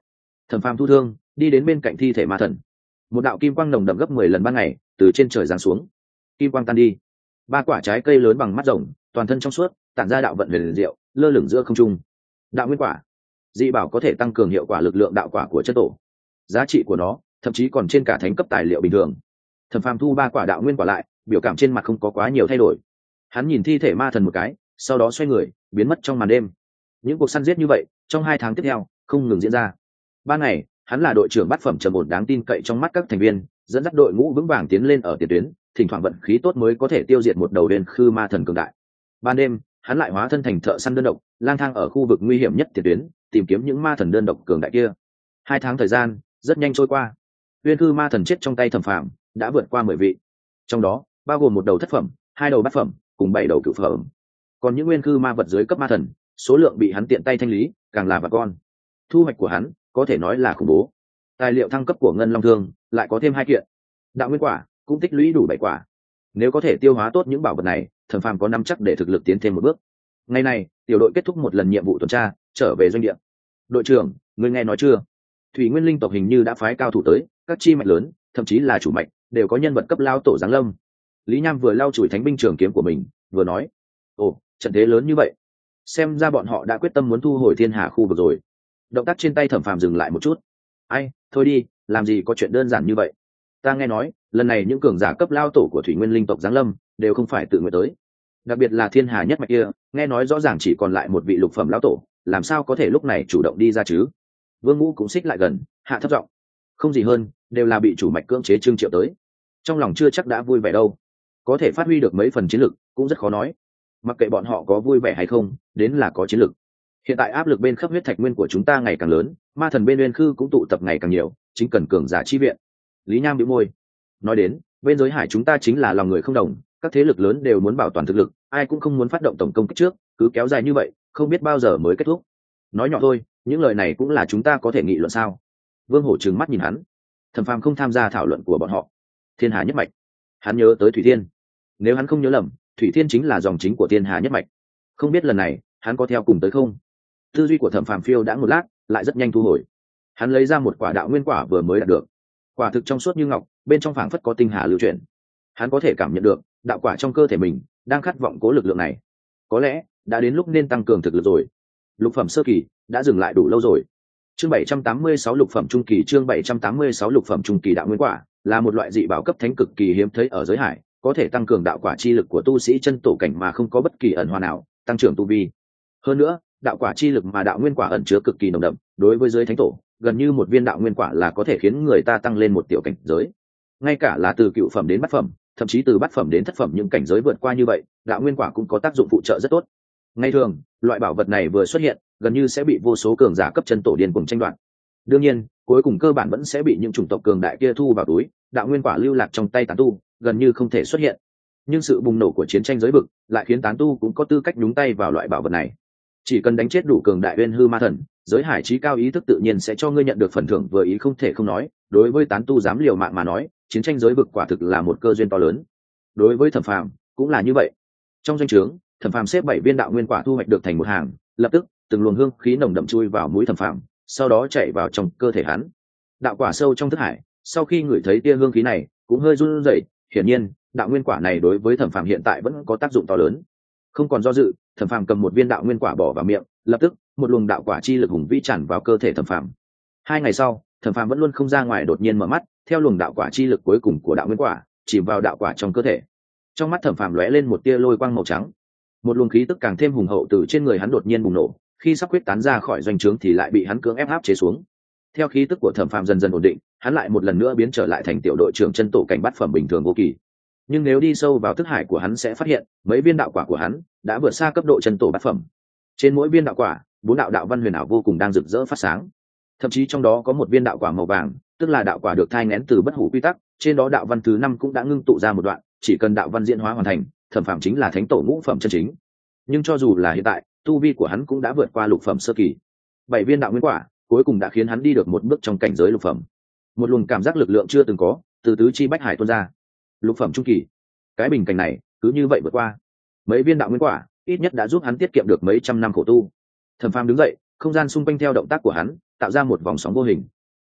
Thẩm Phàm thu thương đi đến bên cạnh thi thể ma thần, một đạo kim quang nồng đậm gấp mười lần ban ngày từ trên trời giáng xuống, kim quang tan đi, ba quả trái cây lớn bằng mắt rồng, toàn thân trong suốt, tản ra đạo vận huyền diệu, lơ lửng giữa không trung. Đạo nguyên quả, dị bảo có thể tăng cường hiệu quả lực lượng đạo quả của chân tổ, giá trị của nó thậm chí còn trên cả thánh cấp tài liệu bình thường. Thẩm Phàm thu ba quả đạo nguyên quả lại, biểu cảm trên mặt không có quá nhiều thay đổi. Hắn nhìn thi thể ma thần một cái, sau đó xoay người biến mất trong màn đêm. Những cuộc săn giết như vậy trong hai tháng tiếp theo không ngừng diễn ra. Ban ngày hắn là đội trưởng bát phẩm trầm ổn đáng tin cậy trong mắt các thành viên, dẫn dắt đội ngũ vững vàng tiến lên ở tiền tuyến, thỉnh thoảng vận khí tốt mới có thể tiêu diệt một đầu đen khư ma thần cường đại. Ban đêm hắn lại hóa thân thành thợ săn đơn độc, lang thang ở khu vực nguy hiểm nhất tiền tuyến, tìm kiếm những ma thần đơn độc cường đại kia. Hai tháng thời gian rất nhanh trôi qua, uyên khư ma thần chết trong tay Thẩm Phàm đã vượt qua mười vị, trong đó bao gồm một đầu thất phẩm, hai đầu bát phẩm cùng bảy đầu cửu phẩm. Còn những nguyên khư ma vật dưới cấp ma thần, số lượng bị hắn tiện tay thanh lý càng là vật con. Thu hoạch của hắn có thể nói là khủng bố. Tài liệu thăng cấp của ngân long thương lại có thêm hai kiện, đạo nguyên quả cũng tích lũy đủ bảy quả. Nếu có thể tiêu hóa tốt những bảo vật này, Thẩm Phàm có nắm chắc để thực lực tiến thêm một bước. Ngày này tiểu đội kết thúc một lần nhiệm vụ tuần tra, trở về doanh địa. Đội trưởng, ngươi nghe nói chưa, thủy nguyên linh tộc hình như đã phái cao thủ tới, các chi mạch lớn thậm chí là chủ mạch đều có nhân vật cấp lao tổ giáng lâm. Lý Nham vừa lau chùi thánh binh trường kiếm của mình vừa nói, ồ, trận thế lớn như vậy, xem ra bọn họ đã quyết tâm muốn thu hồi thiên hà khu vực rồi. Động tác trên tay Thẩm Phàm dừng lại một chút. Ai, thôi đi, làm gì có chuyện đơn giản như vậy. Ta nghe nói lần này những cường giả cấp lao tổ của thủy nguyên linh tộc giáng lâm đều không phải tự nguyện tới, đặc biệt là thiên hà nhất mạch kia, nghe nói rõ ràng chỉ còn lại một vị lục phẩm lão tổ, làm sao có thể lúc này chủ động đi ra chứ. Vương Ngũ cũng xích lại gần, hạ thấp giọng, không gì hơn, đều là bị chủ mạch cưỡng chế trương triệu tới, trong lòng chưa chắc đã vui vẻ đâu, có thể phát huy được mấy phần chiến lực cũng rất khó nói. Mặc kệ bọn họ có vui vẻ hay không, đến là có chiến lực. Hiện tại áp lực bên khắp huyết thạch nguyên của chúng ta ngày càng lớn, ma thần bên uyên khư cũng tụ tập ngày càng nhiều, chính cần cường giả chi viện. Lý Nham bĩu môi nói đến, bên giới hải chúng ta chính là lòng người không đồng, các thế lực lớn đều muốn bảo toàn thực lực, ai cũng không muốn phát động tổng công kích trước, cứ kéo dài như vậy không biết bao giờ mới kết thúc. Nói nhỏ thôi, những lời này cũng là chúng ta có thể nghị luận sao? Vương Hổ trừng mắt nhìn hắn. Thẩm Phàm không tham gia thảo luận của bọn họ. Thiên hà nhất mạch, hắn nhớ tới Thủy Thiên. Nếu hắn không nhớ lầm, Thủy Thiên chính là dòng chính của thiên hà nhất mạch. Không biết lần này hắn có theo cùng tới không? Tư duy của Thẩm Phàm phiêu đã một lát, lại rất nhanh thu hồi. Hắn lấy ra một quả đạo nguyên quả vừa mới đạt được, quả thực trong suốt như ngọc, bên trong phảng phất có tinh hà lưu chuyển. Hắn có thể cảm nhận được đạo quả trong cơ thể mình đang khát vọng cố lực lượng này, có lẽ đã đến lúc nên tăng cường thực lực rồi. Lục phẩm sơ kỳ đã dừng lại đủ lâu rồi. Chương bảy trăm tám mươi sáu lục phẩm trung kỳ, chương bảy trăm tám mươi sáu lục phẩm trung kỳ đạo nguyên quả là một loại dị bảo cấp thánh cực kỳ hiếm thấy ở giới hải, có thể tăng cường đạo quả chi lực của tu sĩ chân tổ cảnh mà không có bất kỳ ẩn hòa nào, tăng trưởng tu vi. Hơn nữa, đạo quả chi lực mà đạo nguyên quả ẩn chứa cực kỳ nồng đậm, đối với giới thánh tổ, gần như một viên đạo nguyên quả là có thể khiến người ta tăng lên một tiểu cảnh giới. Ngay cả là từ cựu phẩm đến bát phẩm, thậm chí từ bát phẩm đến thất phẩm, những cảnh giới vượt qua như vậy, đạo nguyên quả cũng có tác dụng phụ trợ rất tốt. Ngay thường, loại bảo vật này vừa xuất hiện, gần như sẽ bị vô số cường giả cấp chân tổ điên cuồng tranh đoạt. Đương nhiên, cuối cùng cơ bản vẫn sẽ bị những chủng tộc cường đại kia thu vào túi, đạo nguyên quả lưu lạc trong tay tán tu, gần như không thể xuất hiện. Nhưng sự bùng nổ của chiến tranh giới vực lại khiến tán tu cũng có tư cách nhúng tay vào loại bảo vật này. Chỉ cần đánh chết đủ cường đại uyên hư ma thần, giới hải trí cao ý thức tự nhiên sẽ cho ngươi nhận được phần thưởng vừa ý không thể không nói. Đối với tán tu dám liều mạng mà nói, chiến tranh giới vực quả thực là một cơ duyên to lớn. Đối với Thẩm Phàm cũng là như vậy. Trong doanh trướng, Thẩm Phàm xếp bảy viên đạo nguyên quả thu hoạch được thành một hàng, lập tức từng luồng hương khí nồng đậm chui vào mũi Thẩm Phàm, sau đó chạy vào trong cơ thể hắn. Đạo quả sâu trong thức hải, sau khi ngửi thấy tia hương khí này, cũng hơi run rẩy. Hiển nhiên, đạo nguyên quả này đối với Thẩm Phàm hiện tại vẫn có tác dụng to lớn. Không còn do dự, Thẩm Phàm cầm một viên đạo nguyên quả bỏ vào miệng, lập tức một luồng đạo quả chi lực hùng vĩ tràn vào cơ thể Thẩm Phàm. Hai ngày sau, Thẩm Phàm vẫn luôn không ra ngoài, đột nhiên mở mắt, theo luồng đạo quả chi lực cuối cùng của đạo nguyên quả chìm vào đạo quả trong cơ thể. Trong mắt Thẩm Phàm lóe lên một tia lôi quang màu trắng, một luồng khí tức càng thêm hùng hậu từ trên người hắn đột nhiên bùng nổ, khi sắp quyết tán ra khỏi doanh trướng thì lại bị hắn cưỡng ép áp chế xuống. Theo khí tức của Thẩm Phàm dần dần ổn định, hắn lại một lần nữa biến trở lại thành tiểu đội trưởng chân tổ cảnh bát phẩm bình thường vô kỳ. Nhưng nếu đi sâu vào thức hải của hắn sẽ phát hiện, mấy viên đạo quả của hắn đã vượt xa cấp độ chân tổ bát phẩm. Trên mỗi viên đạo quả, bốn đạo đạo văn huyền ảo vô cùng đang rực rỡ phát sáng. Thậm chí trong đó có một viên đạo quả màu vàng, tức là đạo quả được thai nghén từ bất hủ quy tắc, trên đó đạo văn thứ năm cũng đã ngưng tụ ra một đoạn, chỉ cần đạo văn diễn hóa hoàn thành, Thẩm Phàm chính là thánh tổ ngũ phẩm chân chính. Nhưng cho dù là hiện tại, tu vi của hắn cũng đã vượt qua lục phẩm sơ kỳ. Bảy viên đạo nguyên quả cuối cùng đã khiến hắn đi được một bước trong cảnh giới lục phẩm. Một luồng cảm giác lực lượng chưa từng có từ tứ chi bách hải tuôn ra. Lục phẩm trung kỳ, cái bình cảnh này cứ như vậy vượt qua. Mấy viên đạo nguyên quả ít nhất đã giúp hắn tiết kiệm được mấy trăm năm khổ tu. Thẩm Phàm đứng dậy, không gian xung quanh theo động tác của hắn tạo ra một vòng sóng vô hình,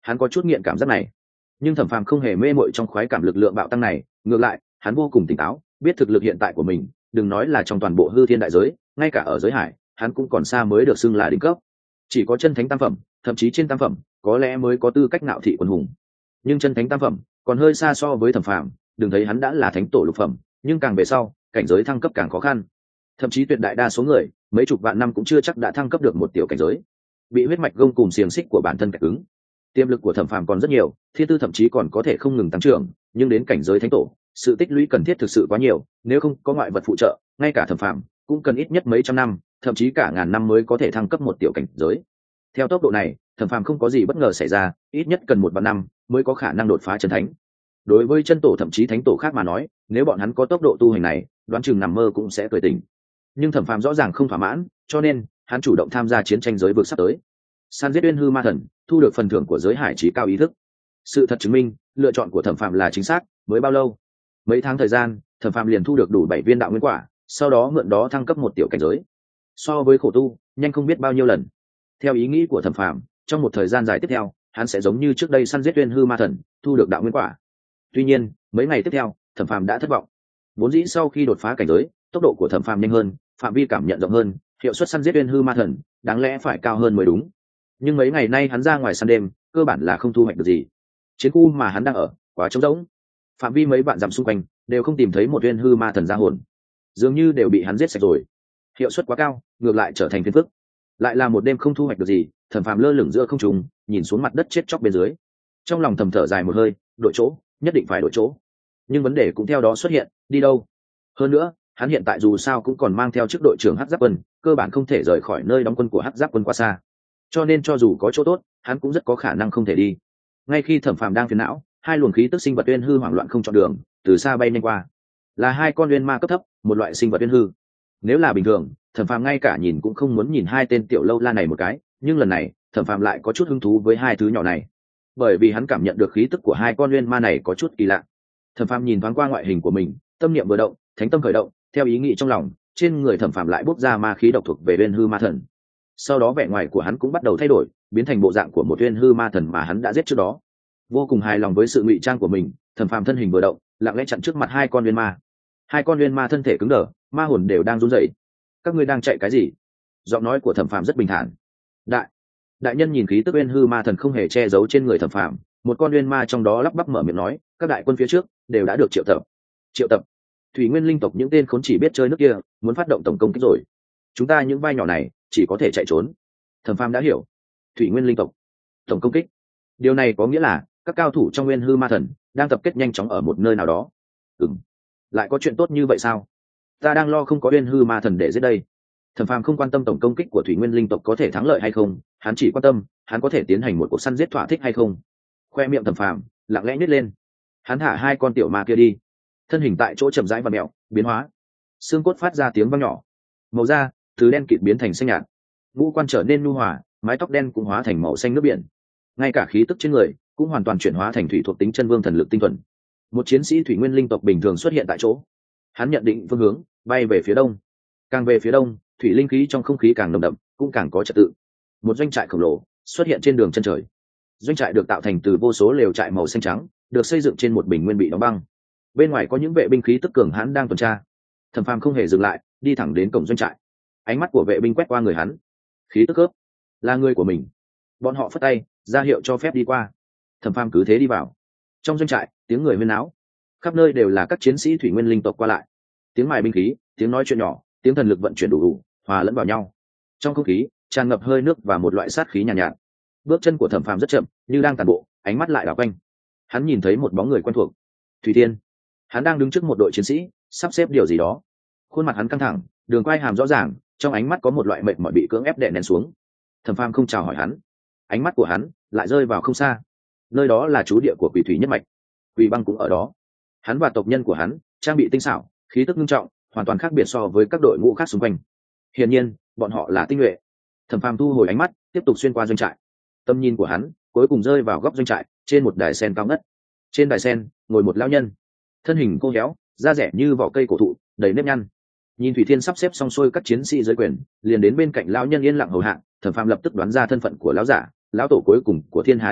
Hắn có chút nghiện cảm giác này, nhưng Thẩm Phàm không hề mê mội trong khoái cảm lực lượng bạo tăng này, ngược lại hắn vô cùng tỉnh táo, biết thực lực hiện tại của mình đừng nói là trong toàn bộ hư thiên đại giới, ngay cả ở giới hải hắn cũng còn xa mới được xưng là đỉnh cấp. Chỉ có chân thánh tam phẩm, thậm chí trên tam phẩm có lẽ mới có tư cách ngạo thị quần hùng, nhưng chân thánh tam phẩm còn hơi xa so với Thẩm Phàm. Đừng thấy hắn đã là thánh tổ lục phẩm, nhưng càng về sau cảnh giới thăng cấp càng khó khăn, thậm chí tuyệt đại đa số người mấy chục vạn năm cũng chưa chắc đã thăng cấp được một tiểu cảnh giới, bị huyết mạch gông cùng xiềng xích của bản thân kẹt cứng. Tiềm lực của Thẩm Phàm còn rất nhiều, thiên tư thậm chí còn có thể không ngừng tăng trưởng, nhưng đến cảnh giới thánh tổ sự tích lũy cần thiết thực sự quá nhiều, nếu không có ngoại vật phụ trợ, ngay cả Thẩm Phàm cũng cần ít nhất mấy trăm năm, thậm chí cả ngàn năm mới có thể thăng cấp một tiểu cảnh giới. Theo tốc độ này, Thẩm Phàm không có gì bất ngờ xảy ra, ít nhất cần một vạn năm mới có khả năng đột phá chân thánh. Đối với chân tổ thậm chí thánh tổ khác mà nói, nếu bọn hắn có tốc độ tu hành này, đoán chừng nằm mơ cũng sẽ cười tỉnh. Nhưng Thẩm Phàm rõ ràng không thỏa mãn, cho nên hắn chủ động tham gia chiến tranh giới vực sắp tới, săn giết uyên hư ma thần, thu được phần thưởng của giới hải trí cao ý thức. Sự thật chứng minh lựa chọn của Thẩm Phàm là chính xác. Mới bao lâu, mấy tháng thời gian, Thẩm Phàm liền thu được đủ bảy viên đạo nguyên quả, sau đó mượn đó thăng cấp một tiểu cảnh giới, so với khổ tu nhanh không biết bao nhiêu lần. Theo ý nghĩ của Thẩm Phàm, trong một thời gian dài tiếp theo hắn sẽ giống như trước đây săn giết uyên hư ma thần, thu được đạo nguyên quả. Tuy nhiên mấy ngày tiếp theo Thẩm Phàm đã thất vọng. Vốn dĩ sau khi đột phá cảnh giới, tốc độ của Thẩm Phàm nhanh hơn, phạm vi cảm nhận rộng hơn, hiệu suất săn giết uyên hư ma thần đáng lẽ phải cao hơn mới đúng. Nhưng mấy ngày nay hắn ra ngoài săn đêm, cơ bản là không thu hoạch được gì. Chiến khu mà hắn đang ở quá trống rỗng, phạm vi mấy vạn dặm xung quanh đều không tìm thấy một uyên hư ma thần ra hồn, dường như đều bị hắn giết sạch rồi. Hiệu suất quá cao, ngược lại trở thành phiền phức. Lại là một đêm không thu hoạch được gì, Thẩm Phàm lơ lửng giữa không trung, nhìn xuống mặt đất chết chóc bên dưới, trong lòng thầm thở dài một hơi, đổi chỗ, nhất định phải đổi chỗ. Nhưng vấn đề cũng theo đó xuất hiện, đi đâu? Hơn nữa hắn hiện tại dù sao cũng còn mang theo chức đội trưởng hắc giáp quân, cơ bản không thể rời khỏi nơi đóng quân của hắc giáp quân quá xa, cho nên cho dù có chỗ tốt hắn cũng rất có khả năng không thể đi. Ngay khi Thẩm Phàm đang phiền não, hai luồng khí tức sinh vật uyên hư hoảng loạn không chọn đường, từ xa bay nhanh qua, là hai con uyên ma cấp thấp, một loại sinh vật uyên hư. Nếu là bình thường, Thẩm Phàm ngay cả nhìn cũng không muốn nhìn hai tên tiểu lâu la này một cái, nhưng lần này Thẩm Phàm lại có chút hứng thú với hai thứ nhỏ này, bởi vì hắn cảm nhận được khí tức của hai con uyên ma này có chút kỳ lạ. Thẩm Phàm nhìn thoáng qua ngoại hình của mình, tâm niệm vừa động, thánh tâm khởi động, theo ý nghĩ trong lòng, trên người Thẩm Phàm lại bốc ra ma khí độc thuộc về uyên hư ma thần. Sau đó vẻ ngoài của hắn cũng bắt đầu thay đổi, biến thành bộ dạng của một uyên hư ma thần mà hắn đã giết trước đó. Vô cùng hài lòng với sự ngụy trang của mình, Thẩm Phàm thân hình vừa động, lặng lẽ chặn trước mặt hai con uyên ma. Hai con uyên ma thân thể cứng đờ, ma hồn đều đang run rẩy. Các ngươi đang chạy cái gì? Giọng nói của Thẩm Phàm rất bình thản. Đại đại nhân nhìn khí tức uyên hư ma thần không hề che giấu trên người Thẩm Phàm, một con uyên ma trong đó lắp bắp mở miệng nói, các đại quân phía trước đều đã được triệu tập. Triệu tập? Thủy Nguyên linh tộc những tên khốn chỉ biết chơi nước kia muốn phát động tổng công kích rồi. Chúng ta những vai nhỏ này chỉ có thể chạy trốn. Thẩm Phàm đã hiểu. Thủy Nguyên linh tộc tổng công kích, điều này có nghĩa là các cao thủ trong Nguyên hư ma thần đang tập kết nhanh chóng ở một nơi nào đó. Ừm, lại có chuyện tốt như vậy sao? Ta đang lo không có Nguyên hư ma thần để giết đây. Thẩm Phàm không quan tâm tổng công kích của Thủy Nguyên linh tộc có thể thắng lợi hay không, hắn chỉ quan tâm hắn có thể tiến hành một cuộc săn giết thỏa thích hay không. Khoe miệng Thẩm Phàm lặng lẽ nhếch lên, hắn thả hai con tiểu ma kia đi, thân hình tại chỗ chậm rãi và mẹo biến hóa, xương cốt phát ra tiếng vang nhỏ, màu da từ đen kịt biến thành xanh nhạt, ngũ quan trở nên nhu hòa, mái tóc đen cũng hóa thành màu xanh nước biển, ngay cả khí tức trên người cũng hoàn toàn chuyển hóa thành thủy thuộc tính chân vương thần lực tinh thuần. Một chiến sĩ thủy nguyên linh tộc bình thường xuất hiện tại chỗ, hắn nhận định phương hướng, bay về phía đông. Càng về phía đông, thủy linh khí trong không khí càng nồng đậm, cũng càng có trật tự. Một doanh trại khổng lồ xuất hiện trên đường chân trời. Doanh trại được tạo thành từ vô số lều trại màu xanh trắng, được xây dựng trên một bình nguyên bị đóng băng. Bên ngoài có những vệ binh khí tức cường hãn đang tuần tra. Thẩm Phàm không hề dừng lại, đi thẳng đến cổng doanh trại. Ánh mắt của vệ binh quét qua người hắn, khí tức cướp, là người của mình. Bọn họ phất tay ra hiệu cho phép đi qua. Thẩm Phàm cứ thế đi vào. Trong doanh trại, tiếng người huyên náo, khắp nơi đều là các chiến sĩ thủy nguyên linh tộc qua lại, tiếng mài binh khí, tiếng nói chuyện nhỏ, tiếng thần lực vận chuyển đủ đủ, hòa lẫn vào nhau. Trong không khí tràn ngập hơi nước và một loại sát khí nhàn nhạt, nhạt. Bước chân của Thẩm Phàm rất chậm, như đang tản bộ, ánh mắt lại đảo quanh. Hắn nhìn thấy một bóng người quen thuộc, Thủy Thiên. Hắn đang đứng trước một đội chiến sĩ, sắp xếp điều gì đó. Khuôn mặt hắn căng thẳng, đường quai hàm rõ ràng, trong ánh mắt có một loại mệt mỏi bị cưỡng ép đè nén xuống. Thẩm Phàm không chào hỏi hắn, ánh mắt của hắn lại rơi vào không xa. Nơi đó là trú địa của Quỷ Thủy nhất mạch, Quỷ Băng cũng ở đó. Hắn và tộc nhân của hắn trang bị tinh xảo, khí tức nghiêm trọng, hoàn toàn khác biệt so với các đội ngũ khác xung quanh. Hiển nhiên, bọn họ là tinh nhuệ. Thẩm Phàm thu hồi ánh mắt, tiếp tục xuyên qua doanh trại. Tâm nhìn của hắn cuối cùng rơi vào góc doanh trại, trên một đài sen cao ngất. Trên đài sen ngồi một lão nhân, thân hình khô héo, da rẻ như vỏ cây cổ thụ, đầy nếp nhăn. Nhìn Thủy Thiên sắp xếp xong xuôi các chiến sĩ dưới quyền, liền đến bên cạnh lão nhân yên lặng hầu hạ. Thẩm Phàm lập tức đoán ra thân phận của lão giả, lão tổ cuối cùng của Thiên Hà nhất mạch,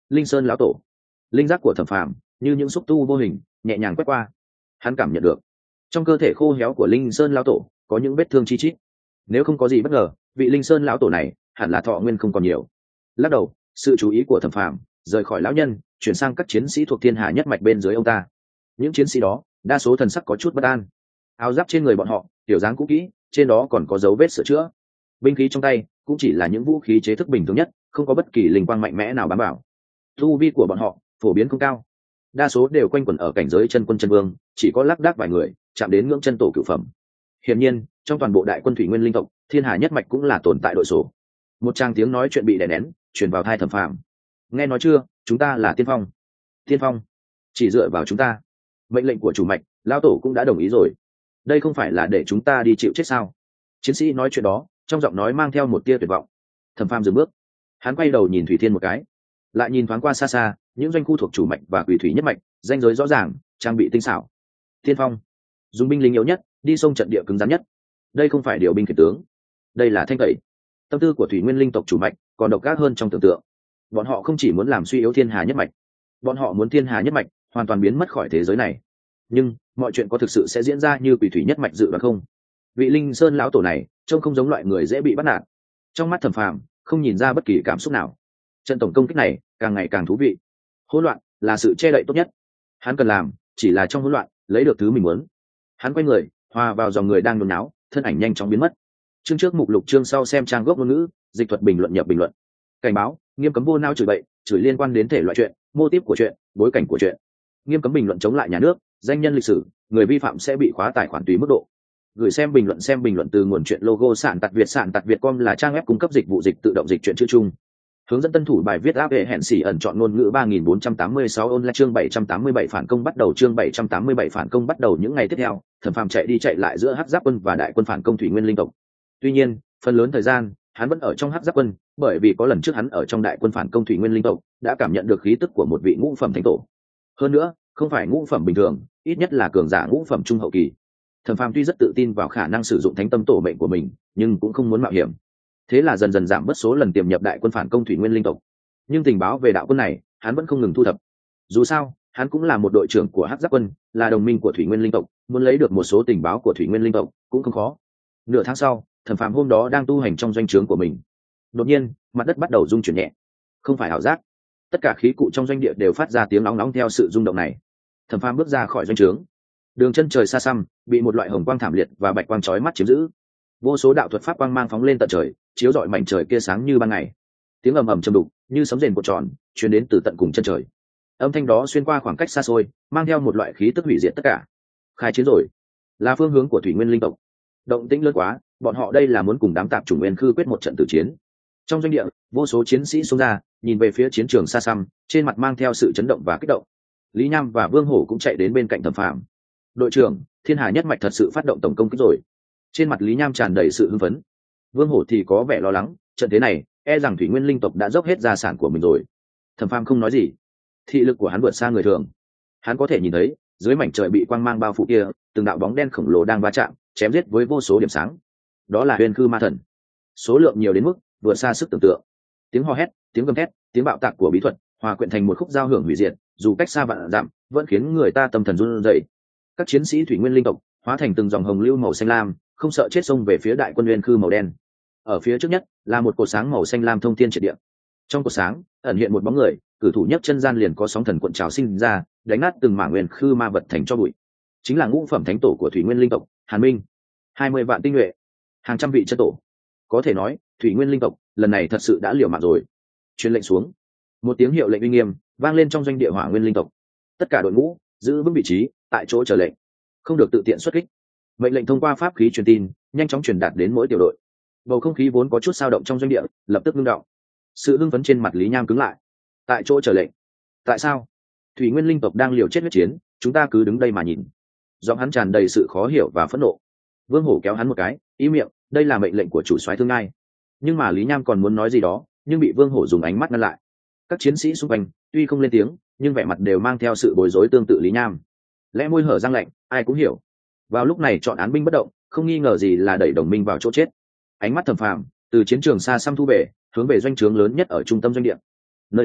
Linh Sơn lão tổ. Linh giác của Thẩm Phàm như những xúc tu vô hình nhẹ nhàng quét qua, hắn cảm nhận được trong cơ thể khô héo của Linh Sơn lão tổ có những vết thương chi chít. Nếu không có gì bất ngờ, vị Linh Sơn lão tổ này hẳn là thọ nguyên không còn nhiều. Lắc đầu, sự chú ý của Thẩm Phàm rời khỏi lão nhân, chuyển sang các chiến sĩ thuộc Thiên Hà nhất mạch bên dưới ông ta. Những chiến sĩ đó đa số thần sắc có chút bất an, áo giáp trên người bọn họ tiểu dáng cũ kỹ, trên đó còn có dấu vết sửa chữa. Binh khí trong tay cũng chỉ là những vũ khí chế thức bình thường nhất, không có bất kỳ linh quang mạnh mẽ nào bám vào. Tu vi của bọn họ phổ biến không cao, đa số đều quanh quẩn ở cảnh giới chân quân chân vương, chỉ có lác đác vài người chạm đến ngưỡng chân tổ cửu phẩm. Hiển nhiên, trong toàn bộ đại quân thủy nguyên linh tộc, Thiên Hà nhất mạch cũng là tồn tại đội sổ. Một trang tiếng nói chuyện bị đè nén truyền vào tai Thẩm Phàm. Nghe nói chưa, chúng ta là tiên phong. Tiên phong? Chỉ dựa vào chúng ta? Mệnh lệnh của chủ mạch, lão tổ cũng đã đồng ý rồi. Đây không phải là để chúng ta đi chịu chết sao? Chiến sĩ nói chuyện đó, trong giọng nói mang theo một tia tuyệt vọng. Thẩm Phàm dừng bước, hắn quay đầu nhìn Thủy Thiên một cái, lại nhìn thoáng qua xa xa những doanh khu thuộc chủ mạch và quỷ thủy nhất mạch, danh giới rõ ràng, trang bị tinh xảo. Tiên phong, dùng binh lính yếu nhất, đi sông trận địa cứng rắn nhất. Đây không phải điều binh khiển tướng, đây là thanh tẩy. Tâm tư của thủy nguyên linh tộc chủ mạch còn độc ác hơn trong tưởng tượng. Bọn họ không chỉ muốn làm suy yếu Thiên Hà nhất mạch, bọn họ muốn Thiên Hà nhất mạch hoàn toàn biến mất khỏi thế giới này. Nhưng mọi chuyện có thực sự sẽ diễn ra như quỷ thủy nhất mạch dự đoán không? Vị Linh Sơn lão tổ này trông không giống loại người dễ bị bắt nạt. Trong mắt Thẩm Phàm không nhìn ra bất kỳ cảm xúc nào. Trận tổng công kích này càng ngày càng thú vị. Hỗn loạn là sự che đậy tốt nhất. Hắn cần làm chỉ là trong hỗn loạn lấy được thứ mình muốn. Hắn quay người, hòa vào dòng người đang nhốn náo, thân ảnh nhanh chóng biến mất. Chương trước mục lục, chương sau xem trang gốc ngôn ngữ, dịch thuật bình luận nhập bình luận. Cảnh báo, nghiêm cấm vô não chửi bậy, chửi liên quan đến thể loại chuyện, mô típ của chuyện, bối cảnh của chuyện. Nghiêm cấm bình luận chống lại nhà nước, danh nhân lịch sử, người vi phạm sẽ bị khóa tài khoản tùy mức độ. Gửi xem bình luận xem bình luận từ nguồn chuyện logo sạn tặc Việt sạn tặc Việt com là trang web cung cấp dịch vụ dịch tự động dịch chuyện chữ chung. Hướng dẫn tân thủ bài viết áp hệ hẹn xỉ ẩn chọn ngôn ngữ ba nghìn bốn trăm tám mươi sáu online chương bảy trăm tám mươi bảy phản công bắt đầu chương bảy trăm tám mươi bảy phản công bắt đầu những ngày tiếp theo, Thẩm Phàm chạy đi chạy lại giữa Hắc Giáp quân và đại quân phản công thủy nguyên linh tộc. Tuy nhiên, phần lớn thời gian, hắn vẫn ở trong Hắc Giáp quân, bởi vì có lần trước hắn ở trong đại quân phản công thủy nguyên linh tộc, đã cảm nhận được khí tức của một vị ngũ phẩm thánh tổ. Hơn nữa, không phải ngũ phẩm bình thường, ít nhất là cường giả ngũ phẩm trung hậu kỳ. Thẩm Phàm tuy rất tự tin vào khả năng sử dụng thánh tâm tổ mệnh của mình, nhưng cũng không muốn mạo hiểm. Thế là dần dần giảm bớt số lần tiềm nhập đại quân phản công thủy nguyên linh tộc. Nhưng tình báo về đạo quân này, hắn vẫn không ngừng thu thập. Dù sao, hắn cũng là một đội trưởng của Hắc Giáp quân, là đồng minh của thủy nguyên linh tộc, muốn lấy được một số tình báo của thủy nguyên linh tộc cũng không khó. Nửa tháng sau, Thẩm Phàm hôm đó đang tu hành trong doanh trướng của mình. Đột nhiên, mặt đất bắt đầu rung chuyển nhẹ. Không phải ảo giác, tất cả khí cụ trong doanh địa đều phát ra tiếng nóng nóng theo sự rung động này. Thẩm Phàm bước ra khỏi doanh trướng. Đường chân trời xa xăm bị một loại hồng quang thảm liệt và bạch quang chói mắt chiếm giữ. Vô số đạo thuật pháp quang mang phóng lên tận trời, chiếu rọi mảnh trời kia sáng như ban ngày. Tiếng ầm ầm trầm đục như sấm rền cuộn tròn truyền đến từ tận cùng chân trời. Âm thanh đó xuyên qua khoảng cách xa xôi, mang theo một loại khí tức hủy diệt tất cả. Khai chiến rồi, là phương hướng của thủy nguyên linh tộc. Động tĩnh lớn quá, bọn họ đây là muốn cùng đám tạp chủng nguyên khư quyết một trận tử chiến. Trong doanh địa, vô số chiến sĩ xông ra, nhìn về phía chiến trường xa xăm, trên mặt mang theo sự chấn động và kích động. Lý Nham và Vương Hổ cũng chạy đến bên cạnh Thẩm Phàm. Đội trưởng, Thiên Hà nhất mạch thật sự phát động tổng công kích rồi. Trên mặt Lý Nham tràn đầy sự hưng phấn. Vương Hổ thì có vẻ lo lắng, trận thế này e rằng thủy nguyên linh tộc đã dốc hết gia sản của mình rồi. Thẩm Phàm không nói gì, thị lực của hắn vượt xa người thường. Hắn có thể nhìn thấy dưới mảnh trời bị quang mang bao phủ kia, từng đạo bóng đen khổng lồ đang va chạm, chém giết với vô số điểm sáng. Đó là huyền khư ma thần, số lượng nhiều đến mức vượt xa sức tưởng tượng. Tiếng hò hét, tiếng gầm thét, tiếng bạo tạc của bí thuật hòa quyện thành một khúc giao hưởng hủy diệt, dù cách xa vạn dặm vẫn khiến người ta tâm thần run rẩy. Các chiến sĩ thủy nguyên linh tộc hóa thành từng dòng hồng lưu màu xanh lam, không sợ chết xông về phía đại quân huyền khư màu đen. Ở phía trước nhất là một cột sáng màu xanh lam thông thiên triệt địa. Trong cột sáng ẩn hiện một bóng người, cử thủ nhấc chân gian liền có sóng thần cuộn trào sinh ra, đánh nát từng mảng nguyên khư ma vật thành cho bụi. Chính là ngũ phẩm thánh tổ của thủy nguyên linh tộc Hàn Minh. Hai mươi vạn tinh nhuệ, hàng trăm vị chân tổ. Có thể nói thủy nguyên linh tộc lần này thật sự đã liều mạng rồi. Truyền lệnh xuống. Một tiếng hiệu lệnh uy nghiêm vang lên trong doanh địa hỏa nguyên linh tộc. Tất cả đội ngũ giữ vững vị trí tại chỗ chờ lệnh, không được tự tiện xuất kích. Mệnh lệnh thông qua pháp khí truyền tin nhanh chóng truyền đạt đến mỗi tiểu đội. Bầu không khí vốn có chút dao động trong doanh địa lập tức ngưng động. Sự hưng phấn trên mặt Lý Nham cứng lại. Tại chỗ chờ lệnh. Tại sao? Thủy nguyên linh tộc đang liều chết huyết chiến, chúng ta cứ đứng đây mà nhìn. Giọng hắn tràn đầy sự khó hiểu và phẫn nộ. Vương Hổ kéo hắn một cái, ý miệng, đây là mệnh lệnh của chủ soái Thương Ngai. Nhưng mà Lý Nham còn muốn nói gì đó, nhưng bị Vương Hổ dùng ánh mắt ngăn lại. Các chiến sĩ xung quanh tuy không lên tiếng, nhưng vẻ mặt đều mang theo sự bối rối tương tự Lý Nham. Lẽ môi hở răng lạnh, ai cũng hiểu. Vào lúc này chọn án binh bất động, không nghi ngờ gì là đẩy đồng minh vào chỗ chết. Ánh mắt Thẩm Phàm từ chiến trường xa xăm thu về, hướng về doanh trướng lớn nhất ở trung tâm doanh địa. Nơi đó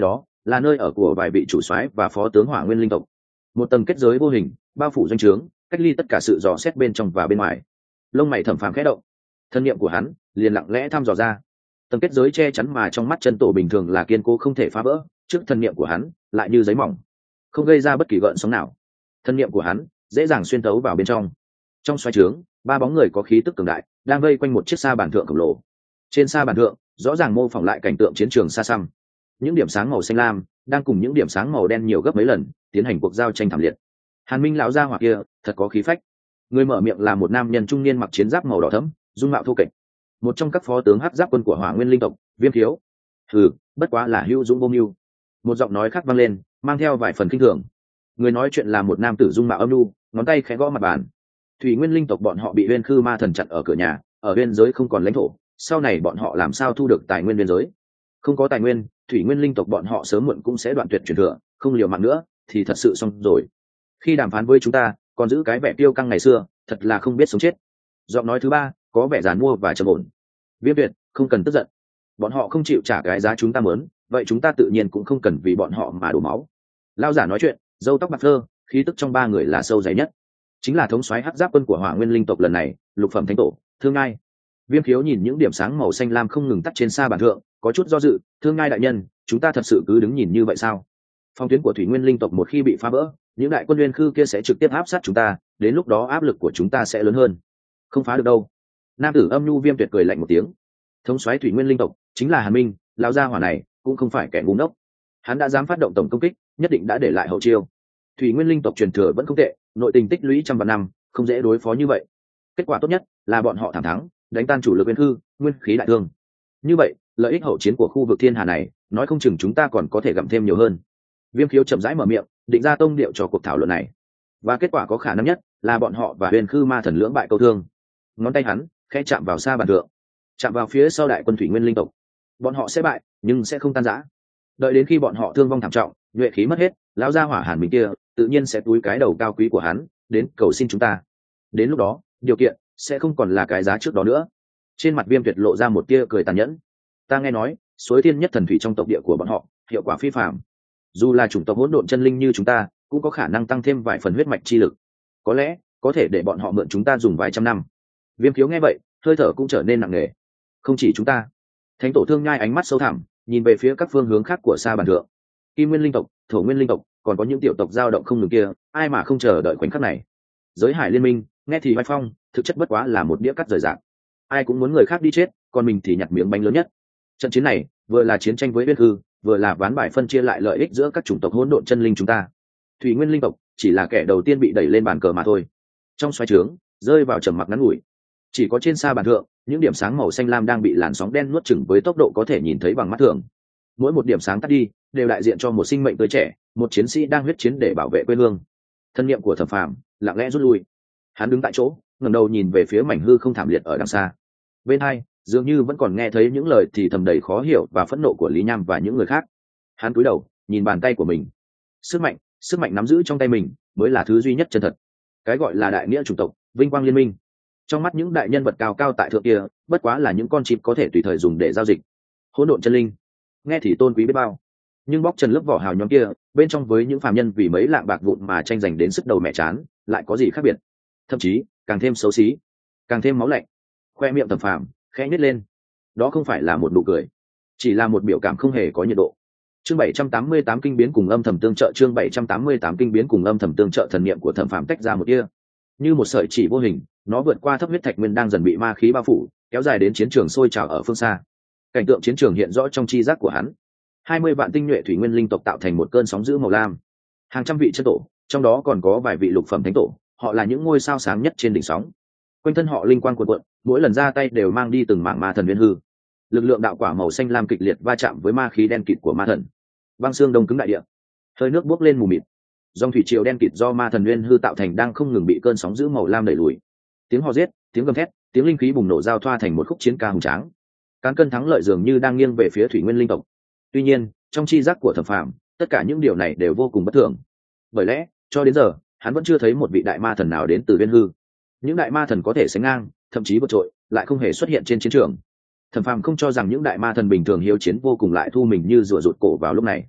là nơi ở của vài vị chủ soái và phó tướng hỏa nguyên linh tộc. Một tầng kết giới vô hình bao phủ doanh trướng, cách ly tất cả sự dò xét bên trong và bên ngoài. Lông mày Thẩm Phàm khẽ động, thân niệm của hắn liền lặng lẽ thăm dò ra. Tầng kết giới che chắn mà trong mắt chân tổ bình thường là kiên cố không thể phá vỡ, trước thân niệm của hắn lại như giấy mỏng, không gây ra bất kỳ gợn sóng nào. Thân niệm của hắn dễ dàng xuyên tấu vào bên trong. Trong xoáy trướng, ba bóng người có khí tức cường đại đang vây quanh một chiếc sa bàn thượng khổng lồ. Trên sa bàn thượng rõ ràng mô phỏng lại cảnh tượng chiến trường xa xăm. Những điểm sáng màu xanh lam đang cùng những điểm sáng màu đen nhiều gấp mấy lần tiến hành cuộc giao tranh thảm liệt. Hàn Minh lão gia hỏa kia thật có khí phách. Người mở miệng là một nam nhân trung niên mặc chiến giáp màu đỏ thẫm, dung mạo thô kệch, một trong các phó tướng hắc giáp quân của Hỏa Nguyên linh tộc, Viêm Thiếu. Hừ, bất quá là hữu dũng vô mưu. Một giọng nói khác vang lên, mang theo vài phần kinh thường. Người nói chuyện là một nam tử dung mạo âm nhu, ngón tay khẽ gõ mặt bàn. Thủy Nguyên linh tộc bọn họ bị Uyên Khư Ma thần chặn ở cửa nhà, ở biên giới không còn lãnh thổ, sau này bọn họ làm sao thu được tài nguyên biên giới? Không có tài nguyên, Thủy Nguyên linh tộc bọn họ sớm muộn cũng sẽ đoạn tuyệt truyền thừa, không liều mạng nữa thì thật sự xong rồi. Khi đàm phán với chúng ta, còn giữ cái vẻ tiêu căng ngày xưa, thật là không biết sống chết. Giọng nói thứ ba có vẻ giàn mua và trầm ổn. Viêm Việt, không cần tức giận. Bọn họ không chịu trả cái giá chúng ta muốn, vậy chúng ta tự nhiên cũng không cần vì bọn họ mà đổ máu. Lao giả nói chuyện, râu tóc bạc phơ, khí tức trong ba người là sâu dày nhất. Chính là thống soái hắc giáp quân của Hỏa Nguyên linh tộc lần này, lục phẩm thánh tổ, Thương Ngai. Viêm Khiếu nhìn những điểm sáng màu xanh lam không ngừng tắt trên sa bàn thượng, có chút do dự. Thương Ngai đại nhân, chúng ta thật sự cứ đứng nhìn như vậy sao? Phong tuyến của Thủy Nguyên linh tộc một khi bị phá vỡ, những đại quân Nguyên Khư kia sẽ trực tiếp áp sát chúng ta, đến lúc đó áp lực của chúng ta sẽ lớn hơn. Không phá được đâu. Nam tử âm nhu Viêm Tuyệt cười lạnh một tiếng. Thống soái Thủy Nguyên linh tộc chính là Hàn Minh, lão gia hỏa này cũng không phải kẻ ngu ngốc. Hắn đã dám phát động tổng công kích, nhất định đã để lại hậu chiêu. Thủy Nguyên linh tộc truyền thừa vẫn không tệ, nội tình tích lũy trăm vạn năm, không dễ đối phó như vậy. Kết quả tốt nhất là bọn họ thẳng thắng, đánh tan chủ lực Nguyên Khư, nguyên khí đại thương. Như vậy, lợi ích hậu chiến của khu vực Thiên Hà này, nói không chừng chúng ta còn có thể gặm thêm nhiều hơn. Viêm Khiếu chậm rãi mở miệng, định ra tông điệu cho cuộc thảo luận này. Và kết quả có khả năng nhất là bọn họ và Huyền Khư Ma thần lưỡng bại câu thương. Ngón tay hắn khẽ chạm vào sa bàn thượng, chạm vào phía sau đại quân Thủy Nguyên linh tộc. Bọn họ sẽ bại, nhưng sẽ không tan rã. Đợi đến khi bọn họ thương vong thảm trọng, nhuệ khí mất hết, lão gia hỏa Hàn Minh kia tự nhiên sẽ túi cái đầu cao quý của hắn đến cầu xin chúng ta. Đến lúc đó, điều kiện sẽ không còn là cái giá trước đó nữa. Trên mặt Viêm Tuyệt lộ ra một tia cười tàn nhẫn. Ta nghe nói, suối thiên nhất thần thủy trong tộc địa của bọn họ hiệu quả phi phàm. Dù là chủng tộc hỗn độn chân linh như chúng ta, cũng có khả năng tăng thêm vài phần huyết mạch chi lực. Có lẽ có thể để bọn họ mượn chúng ta dùng vài trăm năm. Viêm Khiếu nghe vậy, hơi thở cũng trở nên nặng nề. Không chỉ chúng ta. Thánh tổ Thương Nhai ánh mắt sâu thẳm, nhìn về phía các phương hướng khác của sa bàn thượng. Kim Nguyên linh tộc, Thổ Nguyên linh tộc, còn có những tiểu tộc dao động không ngừng kia, ai mà không chờ đợi khoảnh khắc này. Giới Hải liên minh, nghe thì vai phong, thực chất bất quá là một đĩa cắt rời rạc. Ai cũng muốn người khác đi chết, còn mình thì nhặt miếng bánh lớn nhất. Trận chiến này, vừa là chiến tranh với Uyên Khư, vừa là ván bài phân chia lại lợi ích giữa các chủng tộc hỗn độn chân linh chúng ta. Thủy Nguyên linh tộc chỉ là kẻ đầu tiên bị đẩy lên bàn cờ mà thôi. Trong xoáy trướng, rơi vào trầm mặc ngắn ngủi. Chỉ có trên sa bàn thượng, những điểm sáng màu xanh lam đang bị làn sóng đen nuốt chửng với tốc độ có thể nhìn thấy bằng mắt thường. Mỗi một điểm sáng tắt đi, đều đại diện cho một sinh mệnh tươi trẻ, một chiến sĩ đang huyết chiến để bảo vệ quê hương. Thân niệm của Thẩm Phàm lặng lẽ rút lui. Hắn đứng tại chỗ, ngẩng đầu nhìn về phía mảnh hư không thảm liệt ở đằng xa. Bên hai, dường như vẫn còn nghe thấy những lời thì thầm đầy khó hiểu và phẫn nộ của Lý Nham và những người khác. Hắn cúi đầu, nhìn bàn tay của mình. Sức mạnh, sức mạnh nắm giữ trong tay mình mới là thứ duy nhất chân thật. Cái gọi là đại nghĩa chủng tộc, vinh quang liên minh. Trong mắt những đại nhân vật cao cao tại thượng kia, bất quá là những con chim có thể tùy thời dùng để giao dịch. Hỗn độn chân linh, nghe thì tôn quý biết bao, nhưng bóc trần lớp vỏ hào nhóm kia, bên trong với những phàm nhân vì mấy lạng bạc vụn mà tranh giành đến sức đầu mẹ chán, lại có gì khác biệt? Thậm chí càng thêm xấu xí, càng thêm máu lạnh. Khoe miệng Thẩm Phàm khẽ nhếch lên. Đó không phải là một nụ cười, chỉ là một biểu cảm không hề có nhiệt độ. Chương bảy trăm tám mươi tám kinh biến cùng âm thầm tương trợ. Chương bảy trăm tám mươi tám kinh biến cùng âm thầm tương trợ. Thần niệm của Thẩm Phàm tách ra một tia, như một sợi chỉ vô hình, nó vượt qua thấp huyết thạch nguyên đang dần bị ma khí bao phủ, kéo dài đến chiến trường sôi trào ở phương xa. Cảnh tượng chiến trường hiện rõ trong tri giác của hắn. Hai mươi vạn tinh nhuệ thủy nguyên linh tộc tạo thành một cơn sóng dữ màu lam. Hàng trăm vị chân tổ, trong đó còn có vài vị lục phẩm thánh tổ, họ là những ngôi sao sáng nhất trên đỉnh sóng. Quanh thân họ linh quang cuộn cuộn, mỗi lần ra tay đều mang đi từng mảng ma thần viên hư. Lực lượng đạo quả màu xanh lam kịch liệt va chạm với ma khí đen kịt của ma thần. Băng xương đông cứng đại địa, hơi nước bốc lên mù mịt. Dòng thủy triều đen kịt do ma thần nguyên hư tạo thành đang không ngừng bị cơn sóng dữ màu lam đẩy lùi. Tiếng hò giết, tiếng gầm thét, tiếng linh khí bùng nổ giao thoa thành một khúc chiến ca hùng tráng. Cán cân thắng lợi dường như đang nghiêng về phía thủy nguyên linh tộc. Tuy nhiên, trong chi giác của Thẩm Phàm, tất cả những điều này đều vô cùng bất thường. Bởi lẽ, cho đến giờ, hắn vẫn chưa thấy một vị đại ma thần nào đến từ Viên Hư. Những đại ma thần có thể sánh ngang, thậm chí vượt trội, lại không hề xuất hiện trên chiến trường. Thẩm Phàm không cho rằng những đại ma thần bình thường hiếu chiến vô cùng lại thu mình như rùa rụt cổ vào lúc này.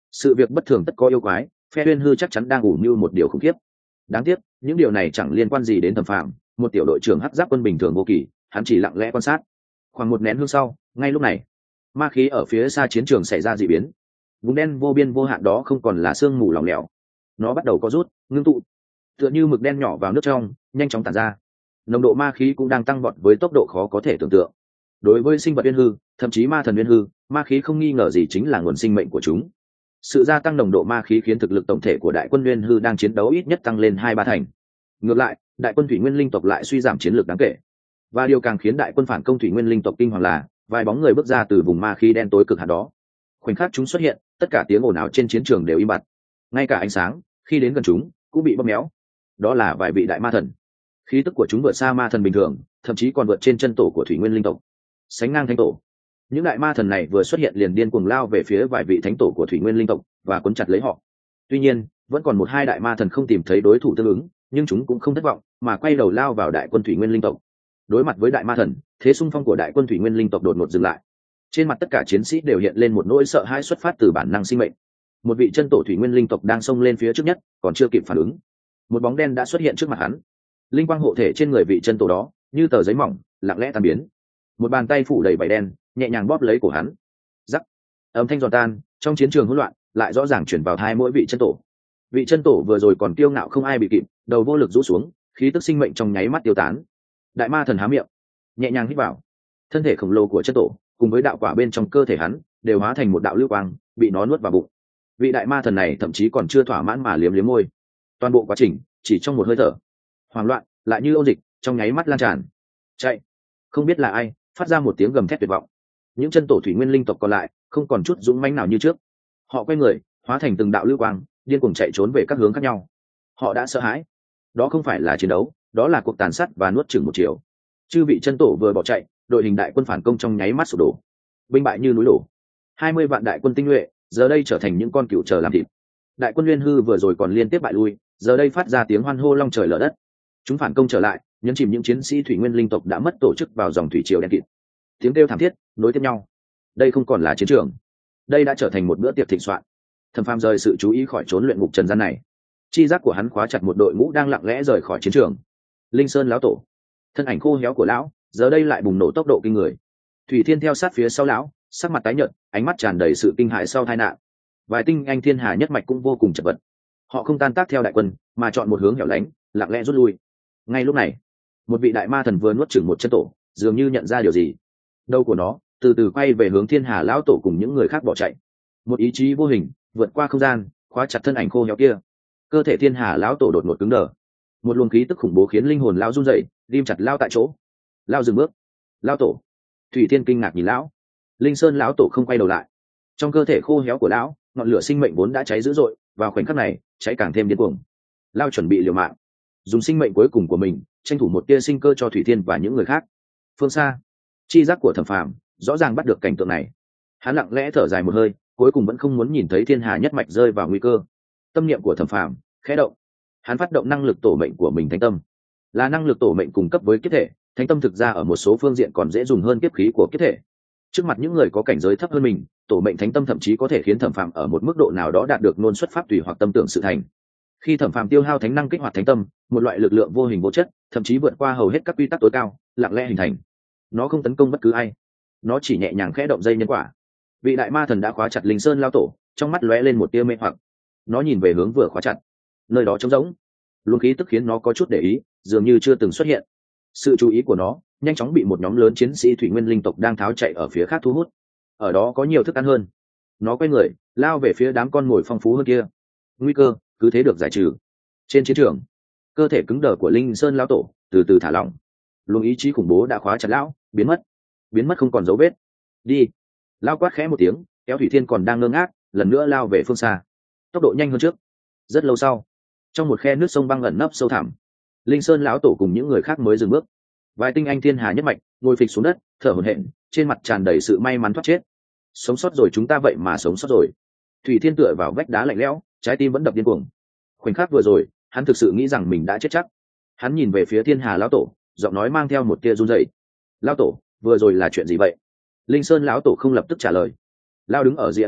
sự việc bất thường tất có yêu quái, phe Uyên Hư chắc chắn đang ủ mưu một điều khủng khiếp. Đáng tiếc những điều này chẳng liên quan gì đến Thẩm Phàm, một tiểu đội trưởng hắc giáp quân bình thường vô kỳ, hắn chỉ lặng lẽ quan sát. Khoảng một nén hương sau, ngay lúc này ma khí ở phía xa chiến trường xảy ra dị biến. Vùng đen vô biên vô hạn đó không còn là sương mù lỏng lẻo, nó bắt đầu có rút ngưng tụ, tựa như mực đen nhỏ vào nước trong, nhanh chóng tản ra. Nồng độ ma khí cũng đang tăng vọt với tốc độ khó có thể tưởng tượng. Đối với sinh vật Uyên Hư, thậm chí ma thần Uyên Hư, ma khí không nghi ngờ gì chính là nguồn sinh mệnh của chúng. Sự gia tăng nồng độ ma khí khiến thực lực tổng thể của đại quân Uyên Hư đang chiến đấu ít nhất tăng lên hai ba thành. Ngược lại, đại quân thủy nguyên linh tộc lại suy giảm chiến lược đáng kể. Và điều càng khiến đại quân phản công thủy nguyên linh tộc kinh hoàng là vài bóng người bước ra từ vùng ma khí đen tối cực hạn đó. Khoảnh khắc chúng xuất hiện, tất cả tiếng ồn ào trên chiến trường đều im bặt, ngay cả ánh sáng khi đến gần chúng cũng bị bóp méo. Đó là vài vị đại ma thần, khí tức của chúng vượt xa ma thần bình thường, thậm chí còn vượt trên chân tổ của thủy nguyên linh tộc, sánh ngang thánh tổ. Những đại ma thần này vừa xuất hiện liền điên cuồng lao về phía vài vị thánh tổ của thủy nguyên linh tộc và cuốn chặt lấy họ. Tuy nhiên vẫn còn một hai đại ma thần không tìm thấy đối thủ tương ứng, nhưng chúng cũng không thất vọng mà quay đầu lao vào đại quân thủy nguyên linh tộc. Đối mặt với đại ma thần, thế xung phong của đại quân thủy nguyên linh tộc đột ngột dừng lại. Trên mặt tất cả chiến sĩ đều hiện lên một nỗi sợ hãi xuất phát từ bản năng sinh mệnh. Một vị chân tổ thủy nguyên linh tộc đang xông lên phía trước nhất, còn chưa kịp phản ứng, một bóng đen đã xuất hiện trước mặt hắn. Linh quang hộ thể trên người vị chân tổ đó như tờ giấy mỏng, lặng lẽ tan biến. Một bàn tay phủ đầy vảy đen nhẹ nhàng bóp lấy cổ hắn. Rắc, âm thanh giòn tan trong chiến trường hỗn loạn lại rõ ràng chuyển vào tai mỗi vị chân tổ. Vị chân tổ vừa rồi còn kiêu ngạo không ai bị kịp, đầu vô lực rũ xuống, khí tức sinh mệnh trong nháy mắt tiêu tán. Đại ma thần há miệng, nhẹ nhàng hít vào. Thân thể khổng lồ của chân tổ cùng với đạo quả bên trong cơ thể hắn đều hóa thành một đạo lưu quang, bị nó nuốt vào bụng. Vị đại ma thần này thậm chí còn chưa thỏa mãn mà liếm liếm môi. Toàn bộ quá trình chỉ trong một hơi thở, hoảng loạn lại như ôn dịch trong nháy mắt lan tràn. Chạy! Không biết là ai phát ra một tiếng gầm thét tuyệt vọng. Những chân tổ thủy nguyên linh tộc còn lại không còn chút dũng mãnh nào như trước. Họ quay người, hóa thành từng đạo lưu quang, điên cuồng chạy trốn về các hướng khác nhau. Họ đã sợ hãi. Đó không phải là chiến đấu, đó là cuộc tàn sát và nuốt chửng một chiều. Chư vị chân tổ vừa bỏ chạy, đội hình đại quân phản công trong nháy mắt sụp đổ, binh bại như núi đổ. Hai mươi vạn đại quân tinh nhuệ giờ đây trở thành những con cừu chờ làm thịt. Đại quân Uyên Hư vừa rồi còn liên tiếp bại lui, giờ đây phát ra tiếng hoan hô long trời lở đất. Chúng phản công trở lại, nhấn chìm những chiến sĩ thủy nguyên linh tộc đã mất tổ chức vào dòng thủy triều đen kịt. Tiếng kêu thảm thiết nối tiếp nhau. Đây không còn là chiến trường, đây đã trở thành một bữa tiệc thịnh soạn. Thẩm Phàm rời sự chú ý khỏi trốn luyện ngục trần gian này, chi giác của hắn khóa chặt một đội ngũ đang lặng lẽ rời khỏi chiến trường. Linh Sơn lão tổ, thân ảnh khô héo của lão giờ đây lại bùng nổ tốc độ kinh người. Thủy Thiên theo sát phía sau lão, sắc mặt tái nhợt, ánh mắt tràn đầy sự kinh hãi sau tai nạn. Vài tinh anh thiên hà nhất mạch cũng vô cùng chật vật. Họ không tan tác theo đại quân, mà chọn một hướng hẻo lánh, lặng lẽ rút lui. Ngay lúc này, một vị đại ma thần vừa nuốt chửng một chân tổ, dường như nhận ra điều gì. Đầu của nó từ từ quay về hướng thiên hà lão tổ cùng những người khác bỏ chạy. Một ý chí vô hình vượt qua không gian, khóa chặt thân ảnh khô héo kia. Cơ thể thiên hà lão tổ đột ngột cứng đờ. Một luồng khí tức khủng bố khiến linh hồn lão run rẩy, ghim chặt lão tại chỗ. Lão dừng bước. Lão tổ. Thủy Thiên kinh ngạc nhìn lão. Linh Sơn lão tổ không quay đầu lại. Trong cơ thể khô héo của lão, ngọn lửa sinh mệnh vốn đã cháy dữ dội, vào khoảnh khắc này cháy càng thêm điên cuồng. Lão chuẩn bị liều mạng, dùng sinh mệnh cuối cùng của mình tranh thủ một tia sinh cơ cho Thủy Thiên và những người khác. Phương xa, chi giác của Thẩm Phàm rõ ràng bắt được cảnh tượng này. Hắn lặng lẽ thở dài một hơi, cuối cùng vẫn không muốn nhìn thấy thiên hà nhất mạch rơi vào nguy cơ. Tâm niệm của Thẩm Phàm khẽ động, hắn phát động năng lực tổ mệnh của mình thánh tâm. Là năng lực tổ mệnh cung cấp với kiếp thể, thánh tâm thực ra ở một số phương diện còn dễ dùng hơn kiếp khí của kiếp thể. Trước mặt những người có cảnh giới thấp hơn mình, tổ mệnh thánh tâm thậm chí có thể khiến Thẩm Phàm ở một mức độ nào đó đạt được ngôn xuất pháp tùy hoặc tâm tưởng sự thành. Khi Thẩm Phàm tiêu hao thánh năng kích hoạt thánh tâm, một loại lực lượng vô hình vô chất, thậm chí vượt qua hầu hết các quy tắc tối cao, lặng lẽ hình thành. Nó không tấn công bất cứ ai, nó chỉ nhẹ nhàng khẽ động dây nhân quả. Vị đại ma thần đã khóa chặt Linh Sơn lão tổ, trong mắt lóe lên một tia mê hoặc. Nó nhìn về hướng vừa khóa chặt, nơi đó trống rỗng. Luồng khí tức khiến nó có chút để ý, dường như chưa từng xuất hiện. Sự chú ý của nó nhanh chóng bị một nhóm lớn chiến sĩ thủy nguyên linh tộc đang tháo chạy ở phía khác thu hút. Ở đó có nhiều thức ăn hơn. Nó quay người lao về phía đám con mồi phong phú hơn kia. Nguy cơ cứ thế được giải trừ. Trên chiến trường, cơ thể cứng đờ của Linh Sơn lão tổ từ từ thả lỏng. Luồng ý chí khủng bố đã khóa chặt lão, biến mất biến mất không còn dấu vết. Đi! Lão quát khẽ một tiếng, kéo Thủy Thiên còn đang ngơ ngác lần nữa lao về phương xa, tốc độ nhanh hơn trước. Rất lâu sau, trong một khe nước sông băng ẩn nấp sâu thẳm, Linh Sơn lão tổ cùng những người khác mới dừng bước. Vài tinh anh thiên hà nhất mạch ngồi phịch xuống đất, thở hổn hển, trên mặt tràn đầy sự may mắn thoát chết. Sống sót rồi, chúng ta vậy mà sống sót rồi. Thủy Thiên tựa vào vách đá lạnh lẽo, trái tim vẫn đập điên cuồng. Khoảnh khắc vừa rồi, hắn thực sự nghĩ rằng mình đã chết chắc. Hắn nhìn về phía thiên hà lão tổ, giọng nói mang theo một tia run rẩy. Lão tổ, vừa rồi là chuyện gì vậy? Linh Sơn lão tổ không lập tức trả lời. Lão đứng ở rìa khe nước,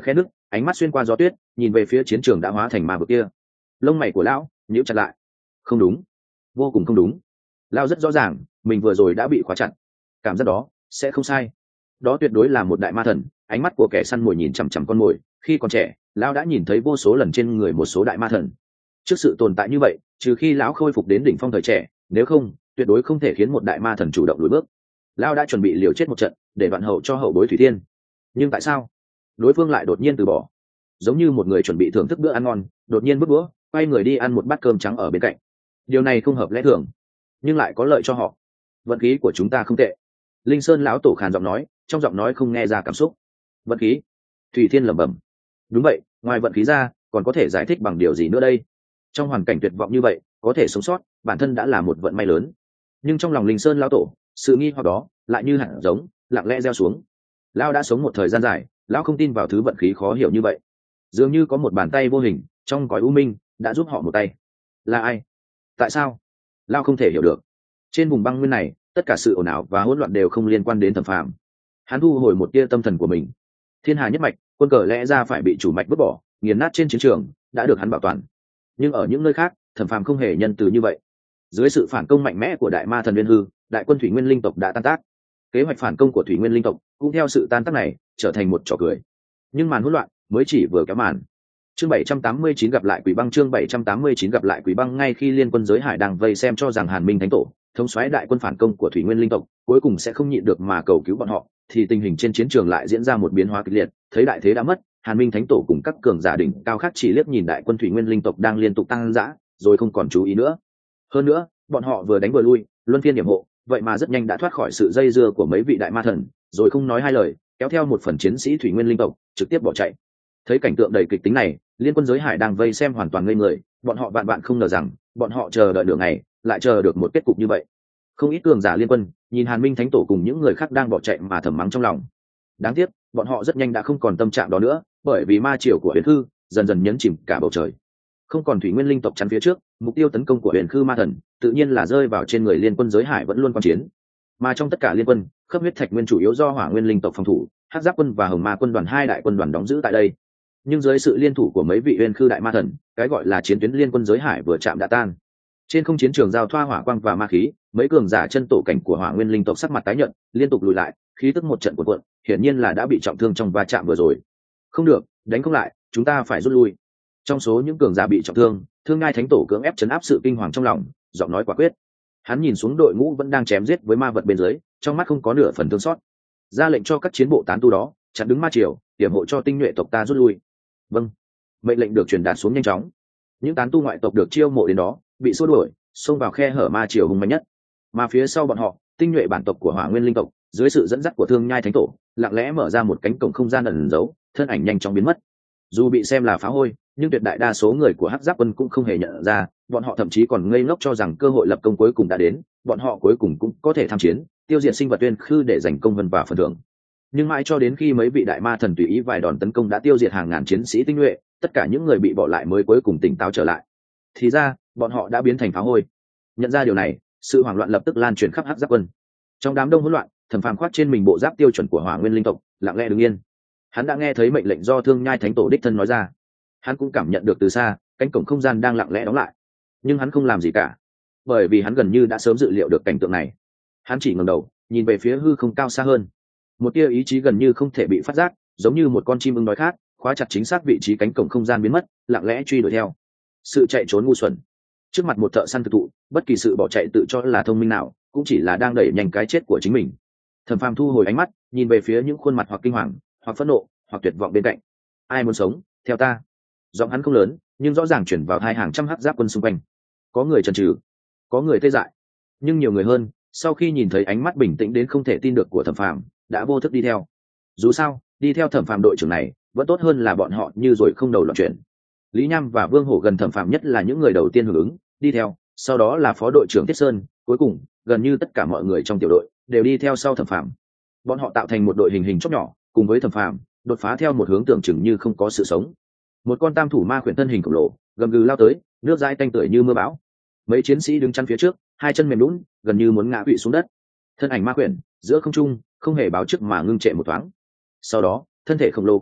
ánh mắt xuyên qua gió tuyết nhìn về phía chiến trường đã hóa thành ma vực kia. Lông mày của lão nhíu chặt lại. Không đúng, vô cùng không đúng. Lão rất rõ ràng mình vừa rồi đã bị khóa chặt, cảm giác đó sẽ không sai. Đó tuyệt đối là một đại ma thần. Ánh mắt của kẻ săn mồi nhìn chằm chằm con mồi, khi còn trẻ lão đã nhìn thấy vô số lần trên người một số đại ma thần. Trước sự tồn tại như vậy, trừ khi lão khôi phục đến đỉnh phong thời trẻ, nếu không tuyệt đối không thể khiến một đại ma thần chủ động lùi bước. Lão đã chuẩn bị liều chết một trận để đoạn hậu cho hậu bối Thủy Thiên, nhưng tại sao đối phương lại đột nhiên từ bỏ? Giống như một người chuẩn bị thưởng thức bữa ăn ngon, đột nhiên vứt đũa quay người đi ăn một bát cơm trắng ở bên cạnh. Điều này không hợp lẽ thường, nhưng lại có lợi cho họ. Vận khí của chúng ta không tệ. Linh Sơn lão tổ khàn giọng nói, trong giọng nói không nghe ra cảm xúc. Vận khí? Thủy Thiên lẩm bẩm. Đúng vậy, ngoài vận khí ra còn có thể giải thích bằng điều gì nữa đây? Trong hoàn cảnh tuyệt vọng như vậy có thể sống sót bản thân đã là một vận may lớn. Nhưng trong lòng Linh Sơn lão tổ, sự nghi hoặc đó lại như hạt giống lặng lẽ gieo xuống. Lão đã sống một thời gian dài, lão không tin vào thứ vận khí khó hiểu như vậy. Dường như có một bàn tay vô hình trong cõi u minh đã giúp họ một tay. Là ai? Tại sao? Lão không thể hiểu được. Trên vùng băng nguyên này, tất cả sự ồn ào và hỗn loạn đều không liên quan đến Thẩm Phàm. Hắn thu hồi một tia tâm thần của mình. Thiên Hà nhất mạch, quân cờ lẽ ra phải bị chủ mạch vứt bỏ, nghiền nát trên chiến trường, đã được hắn bảo toàn. Nhưng ở những nơi khác, Thẩm Phàm không hề nhân từ như vậy. Dưới sự phản công mạnh mẽ của đại ma thần Viên Hư, đại quân Thủy Nguyên linh tộc đã tan tác. Kế hoạch phản công của Thủy Nguyên linh tộc cũng theo sự tan tác này trở thành một trò cười. Nhưng màn hỗn loạn mới chỉ vừa kéo màn. Chương bảy trăm tám mươi chín gặp lại Quỷ Băng chương bảy trăm tám mươi chín gặp lại Quỷ Băng ngay khi liên quân giới hải đang vây xem cho rằng Hàn Minh Thánh Tổ, thống soái đại quân phản công của Thủy Nguyên linh tộc, cuối cùng sẽ không nhịn được mà cầu cứu bọn họ, thì tình hình trên chiến trường lại diễn ra một biến hóa kịch liệt. Thấy đại thế đã mất, Hàn Minh Thánh Tổ cùng các cường giả đỉnh cao khác chỉ liếc nhìn đại quân Thủy Nguyên linh tộc đang liên tục tăng dã, rồi không còn chú ý nữa. Hơn nữa, bọn họ vừa đánh vừa lui, luân phiên điểm hộ, vậy mà rất nhanh đã thoát khỏi sự dây dưa của mấy vị đại ma thần, rồi không nói hai lời, kéo theo một phần chiến sĩ Thủy Nguyên linh tộc, trực tiếp bỏ chạy. Thấy cảnh tượng đầy kịch tính này, liên quân giới hải đang vây xem hoàn toàn ngây người, bọn họ vạn vạn không ngờ rằng, bọn họ chờ đợi nửa ngày, lại chờ được một kết cục như vậy. Không ít cường giả liên quân nhìn Hàn Minh Thánh Tổ cùng những người khác đang bỏ chạy mà thầm mắng trong lòng. Đáng tiếc, bọn họ rất nhanh đã không còn tâm trạng đó nữa, bởi vì ma triều của Huyền Khư dần dần nhấn chìm cả bầu trời. Không còn Thủy Nguyên linh tộc chắn phía trước, mục tiêu tấn công của Huyền Khư ma thần tự nhiên là rơi vào trên người liên quân giới hải vẫn luôn quan chiến. Mà trong tất cả liên quân, Khớp Huyết Thạch Nguyên chủ yếu do Hỏa Nguyên linh tộc phòng thủ, Hắc Giáp quân và Hồng Ma quân đoàn hai đại quân đoàn đóng giữ tại đây. Nhưng dưới sự liên thủ của mấy vị Huyền Khư đại ma thần, cái gọi là chiến tuyến liên quân giới hải vừa chạm đã tan. Trên không chiến trường giao thoa hỏa quang và ma khí, mấy cường giả chân tổ cảnh của Hỏa Nguyên linh tộc sắc mặt tái nhợt, liên tục lùi lại, khí tức một trận cuộn cuộn, hiển nhiên là đã bị trọng thương trong va chạm vừa rồi. Không được, đánh không lại, chúng ta phải rút lui. Trong số những cường giả bị trọng thương, Thương Ngai Thánh Tổ cưỡng ép trấn áp sự kinh hoàng trong lòng, giọng nói quả quyết. Hắn nhìn xuống đội ngũ vẫn đang chém giết với ma vật bên dưới, trong mắt không có nửa phần thương xót, ra lệnh cho các chiến bộ tán tu đó chặn đứng ma triều, hiểm hộ cho tinh nhuệ tộc ta rút lui. Vâng. Mệnh lệnh được truyền đạt xuống nhanh chóng. Những tán tu ngoại tộc được chiêu mộ đến đó bị xua đuổi, xông vào khe hở ma triều hùng mạnh nhất. Mà phía sau bọn họ, tinh nhuệ bản tộc của Hỏa Nguyên linh tộc, dưới sự dẫn dắt của Thương Nhai Thánh Tổ, lặng lẽ mở ra một cánh cổng không gian ẩn giấu, thân ảnh nhanh chóng biến mất. Dù bị xem là phá hôi, nhưng tuyệt đại đa số người của Hắc Giáp quân cũng không hề nhận ra, bọn họ thậm chí còn ngây ngốc cho rằng cơ hội lập công cuối cùng đã đến, bọn họ cuối cùng cũng có thể tham chiến, tiêu diệt sinh vật Uyên Khư để giành công vân và phần thưởng. Nhưng mãi cho đến khi mấy vị đại ma thần tùy ý vài đòn tấn công đã tiêu diệt hàng ngàn chiến sĩ tinh nhuệ, tất cả những người bị bỏ lại mới cuối cùng tỉnh táo trở lại. Thì ra, bọn họ đã biến thành phá hôi. Nhận ra điều này, sự hoảng loạn lập tức lan truyền khắp Hắc Giáp quân. Trong đám đông hỗn loạn, Thẩm Phàm khoác trên mình bộ giáp tiêu chuẩn của Hỏa Nguyên linh tộc, lặng lẽ đứng yên. Hắn đã nghe thấy mệnh lệnh do Thương Nhai Thánh Tổ đích thân nói ra. Hắn cũng cảm nhận được từ xa, cánh cổng không gian đang lặng lẽ đóng lại. Nhưng hắn không làm gì cả, bởi vì hắn gần như đã sớm dự liệu được cảnh tượng này. Hắn chỉ ngẩng đầu, nhìn về phía hư không cao xa hơn. Một tia ý chí gần như không thể bị phát giác, giống như một con chim ưng đói khát, khóa chặt chính xác vị trí cánh cổng không gian biến mất, lặng lẽ truy đuổi theo. Sự chạy trốn ngu xuẩn. Trước mặt một thợ săn thực thụ, bất kỳ sự bỏ chạy tự cho là thông minh nào, cũng chỉ là đang đẩy nhanh cái chết của chính mình. Thẩm Phàm thu hồi ánh mắt, nhìn về phía những khuôn mặt hoặc kinh hoàng, hoặc phẫn nộ, hoặc tuyệt vọng bên cạnh. Ai muốn sống, theo ta. Giọng hắn không lớn, nhưng rõ ràng chuyển vào hai hàng trăm Hắc Giáp quân xung quanh. Có người chần chừ, có người tê dại, nhưng nhiều người hơn, sau khi nhìn thấy ánh mắt bình tĩnh đến không thể tin được của Thẩm Phàm, đã vô thức đi theo. Dù sao, đi theo Thẩm Phàm đội trưởng này, vẫn tốt hơn là bọn họ như rồi không đầu loạn chuyện. Lý Nham và Vương Hổ gần Thẩm Phàm nhất là những người đầu tiên hưởng ứng, đi theo, sau đó là phó đội trưởng Tiết Sơn, cuối cùng, gần như tất cả mọi người trong tiểu đội đều đi theo sau Thẩm Phàm. Bọn họ tạo thành một đội hình hình chóp nhỏ, cùng với Thẩm Phàm, đột phá theo một hướng tưởng chừng như không có sự sống. Một con tam thủ ma khuyển thân hình khổng lồ, gầm gừ lao tới, nước dãi tanh tưởi như mưa bão. Mấy chiến sĩ đứng chắn phía trước, hai chân mềm nhũn, gần như muốn ngã quỵ xuống đất. Thân ảnh ma khuyển giữa không trung, không hề báo trước mà ngưng trệ một thoáng. Sau đó, thân thể khổng lồ của nó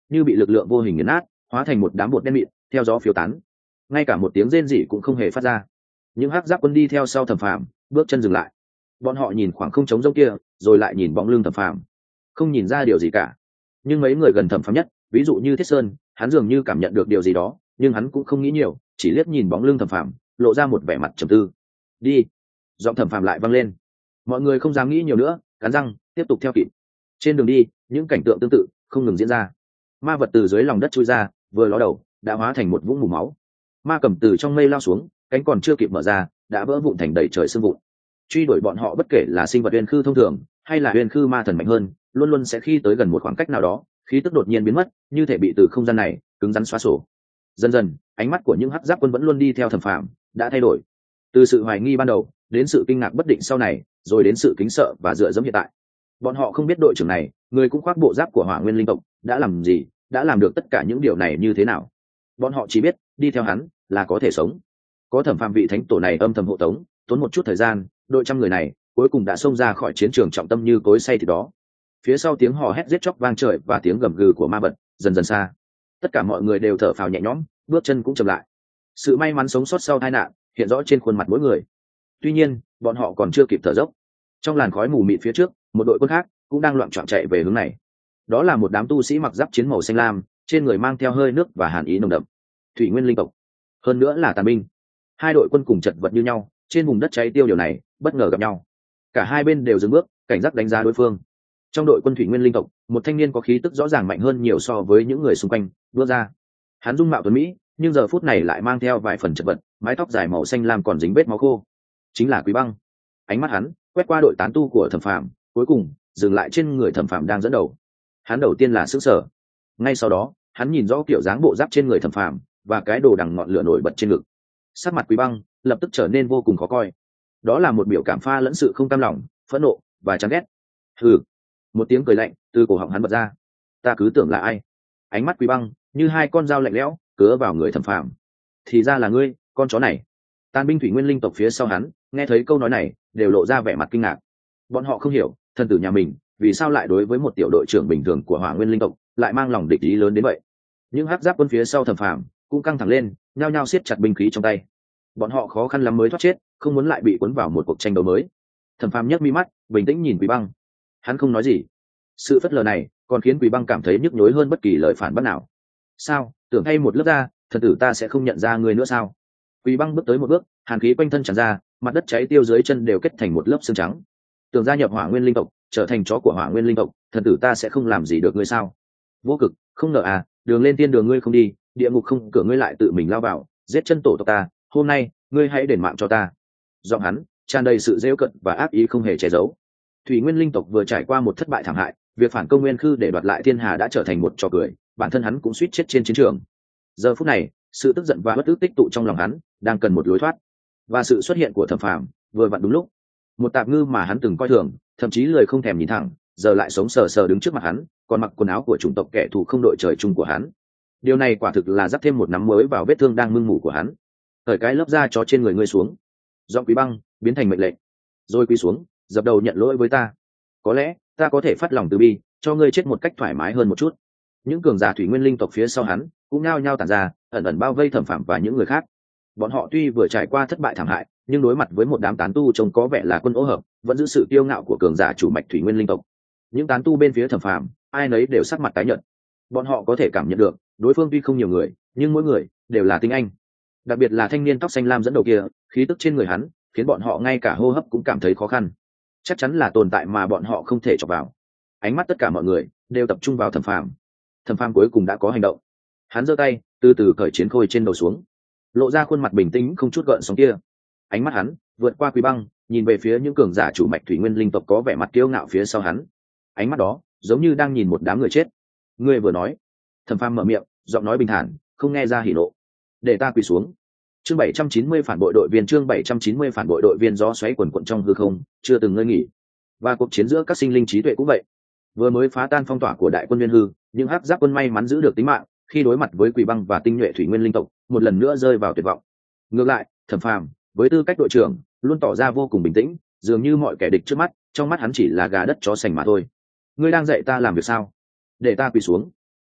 như bị lực lượng vô hình nghiền nát, hóa thành một đám bột đen mịn theo gió phiêu tán, ngay cả một tiếng rên rỉ cũng không hề phát ra. Những hắc giáp quân đi theo sau Thẩm Phàm bước chân dừng lại, bọn họ nhìn khoảng không trống rỗng kia rồi lại nhìn bóng lưng Thẩm Phàm, không nhìn ra điều gì cả. Nhưng mấy người gần Thẩm Phàm nhất, ví dụ như Thiết Sơn, hắn dường như cảm nhận được điều gì đó, nhưng hắn cũng không nghĩ nhiều, chỉ liếc nhìn bóng lưng Thẩm Phàm, lộ ra một vẻ mặt trầm tư. Đi. Giọng Thẩm Phàm lại vang lên. Mọi người không dám nghĩ nhiều nữa, cắn răng tiếp tục theo kịp. Trên đường đi, những cảnh tượng tương tự không ngừng diễn ra. Ma vật từ dưới lòng đất chui ra, vừa ló đầu đã hóa thành một vũng mù máu. Ma cầm từ trong mây lao xuống, cánh còn chưa kịp mở ra đã vỡ vụn thành đầy trời sương vụn. Truy đuổi bọn họ bất kể là sinh vật huyền khư thông thường hay là huyền khư ma thần mạnh hơn, luôn luôn sẽ khi tới gần một khoảng cách nào đó, khí tức đột nhiên biến mất, như thể bị từ không gian này cứng rắn xóa sổ. Dần dần, ánh mắt của những hắc giáp quân vẫn luôn đi theo Thẩm Phàm đã thay đổi, từ sự hoài nghi ban đầu đến sự kinh ngạc bất định sau này, rồi đến sự kính sợ và dựa dẫm hiện tại. Bọn họ không biết đội trưởng này, người cũng khoác bộ giáp của Hỏa Nguyên linh tộc, đã làm gì, đã làm được tất cả những điều này như thế nào. Bọn họ chỉ biết đi theo hắn là có thể sống. Có Thẩm Phàm vị thánh tổ này âm thầm hộ tống, tốn một chút thời gian, đội trăm người này cuối cùng đã xông ra khỏi chiến trường trọng tâm như cối xay thì đó. Phía sau tiếng hò hét giết chóc vang trời và tiếng gầm gừ của ma vật dần dần xa. Tất cả mọi người đều thở phào nhẹ nhõm, bước chân cũng chậm lại. Sự may mắn sống sót sau tai nạn hiện rõ trên khuôn mặt mỗi người. Tuy nhiên, bọn họ còn chưa kịp thở dốc. Trong làn khói mù mịt phía trước, một đội quân khác cũng đang loạn trọn chạy về hướng này. Đó là một đám tu sĩ mặc giáp chiến màu xanh lam, trên người mang theo hơi nước và hàn ý nồng đậm. Thủy Nguyên linh tộc, hơn nữa là tàn binh. Hai đội quân cùng chật vật như nhau, trên vùng đất cháy tiêu điều này, bất ngờ gặp nhau. Cả hai bên đều dừng bước, cảnh giác đánh giá đối phương. Trong đội quân Thủy Nguyên linh tộc, một thanh niên có khí tức rõ ràng mạnh hơn nhiều so với những người xung quanh bước ra. Hắn dung mạo tuấn mỹ, nhưng giờ phút này lại mang theo vài phần chật vật, mái tóc dài màu xanh lam còn dính vết máu khô. Chính là Quý Băng. Ánh mắt hắn quét qua đội tán tu của Thẩm Phàm, cuối cùng dừng lại trên người Thẩm Phàm đang dẫn đầu. Hắn đầu tiên là sững sờ, ngay sau đó hắn nhìn rõ kiểu dáng bộ giáp trên người Thẩm Phàm và cái đồ đằng ngọn lửa nổi bật trên ngực. Sắc mặt Quý Băng lập tức trở nên vô cùng khó coi. Đó là một biểu cảm pha lẫn sự không cam lòng, phẫn nộ và chán ghét. Hừ. Một tiếng cười lạnh từ cổ họng hắn bật ra. Ta cứ tưởng là ai? Ánh mắt Quý Băng như hai con dao lạnh lẽo cứa vào người Thẩm Phàm. Thì ra là ngươi, con chó này. Tàn binh Thủy Nguyên linh tộc phía sau hắn nghe thấy câu nói này đều lộ ra vẻ mặt kinh ngạc. Bọn họ không hiểu thần tử nhà mình vì sao lại đối với một tiểu đội trưởng bình thường của Hỏa Nguyên linh tộc lại mang lòng địch ý lớn đến vậy. Những hắc giáp quân phía sau Thẩm Phàm cũng căng thẳng lên, nhao nhao siết chặt binh khí trong tay. Bọn họ khó khăn lắm mới thoát chết, không muốn lại bị cuốn vào một cuộc tranh đấu mới. Thẩm Phàm nhấc mi mắt, bình tĩnh nhìn Quý Băng. Hắn không nói gì. Sự phớt lờ này còn khiến Quý Băng cảm thấy nhức nhối hơn bất kỳ lời phản bác nào. Sao, tưởng thay một lớp da, thần tử ta sẽ không nhận ra người nữa sao? Quý Băng bước tới một bước, hàn khí quanh thân tràn ra, mặt đất cháy tiêu dưới chân đều kết thành một lớp xương trắng. Tưởng gia nhập Hỏa Nguyên linh tộc, trở thành chó của Hỏa Nguyên linh tộc, thần tử ta sẽ không làm gì được ngươi sao? Vô Cực, không ngờ à, đường lên tiên đường ngươi không đi, địa ngục không cửa ngươi lại tự mình lao vào, giết chân tổ tộc ta, hôm nay ngươi hãy đền mạng cho ta. Giọng hắn tràn đầy sự giễu cận và ác ý không hề che giấu. Thủy Nguyên linh tộc vừa trải qua một thất bại thảm hại, việc phản công Nguyên Khư để đoạt lại thiên hà đã trở thành một trò cười, bản thân hắn cũng suýt chết trên chiến trường. Giờ phút này, sự tức giận và bất ức tích tụ trong lòng hắn, đang cần một lối thoát. Và sự xuất hiện của Thẩm Phàm vừa vặn đúng lúc. Một tạp ngư mà hắn từng coi thường, thậm chí lười không thèm nhìn thẳng, giờ lại sống sờ sờ đứng trước mặt hắn, còn mặc quần áo của chủng tộc kẻ thù không đội trời chung của hắn. Điều này quả thực là dắt thêm một nắm mới vào vết thương đang mưng mủ của hắn. Cởi cái lớp da chó trên người ngươi xuống. Giọng Quý Băng biến thành mệnh lệnh. Rồi quỳ xuống, dập đầu nhận lỗi với ta. Có lẽ ta có thể phát lòng từ bi, cho ngươi chết một cách thoải mái hơn một chút. Những cường giả Thủy Nguyên linh tộc phía sau hắn cũng nhao nhao tản ra, ẩn ẩn bao vây Thẩm Phàm và những người khác. Bọn họ tuy vừa trải qua thất bại thảm hại, nhưng đối mặt với một đám tán tu trông có vẻ là quân ô hợp, vẫn giữ sự kiêu ngạo của cường giả chủ mạch Thủy Nguyên linh tộc. Những tán tu bên phía Thẩm Phàm, ai nấy đều sắc mặt tái nhợt. Bọn họ có thể cảm nhận được, đối phương tuy không nhiều người, nhưng mỗi người đều là tinh anh. Đặc biệt là thanh niên tóc xanh lam dẫn đầu kia, khí tức trên người hắn khiến bọn họ ngay cả hô hấp cũng cảm thấy khó khăn. Chắc chắn là tồn tại mà bọn họ không thể chọc vào. Ánh mắt tất cả mọi người đều tập trung vào Thẩm Phàm. Thẩm Phàm cuối cùng đã có hành động. Hắn giơ tay, từ từ cởi chiến khôi trên đầu xuống, lộ ra khuôn mặt bình tĩnh không chút gợn sóng kia. Ánh mắt hắn vượt qua Quý Băng, nhìn về phía những cường giả chủ mạch Thủy Nguyên linh tộc có vẻ mặt kiêu ngạo phía sau hắn. Ánh mắt đó giống như đang nhìn một đám người chết. Ngươi vừa nói. Thẩm Phàm mở miệng, giọng nói bình thản, không nghe ra hỉ nộ. Để ta quỳ xuống. Chương bảy trăm chín mươi phản bội đội viên, chương bảy trăm chín mươi phản bội đội viên. Gió xoáy quần quần trong hư không, chưa từng ngơi nghỉ. Và cuộc chiến giữa các sinh linh trí tuệ cũng vậy. Vừa mới phá tan phong tỏa của đại quân Nguyên Hư, những hắc giáp quân may mắn giữ được tính mạng, khi đối mặt với Quỷ Băng và tinh nhuệ Thủy Nguyên linh tộc, một lần nữa rơi vào tuyệt vọng. Ngược lại, Thẩm Phàm, với tư cách đội trưởng, luôn tỏ ra vô cùng bình tĩnh, dường như mọi kẻ địch trước mắt, trong mắt hắn chỉ là gà đất chó sành mà thôi. Ngươi đang dạy ta làm việc sao? Để ta quỳ xuống.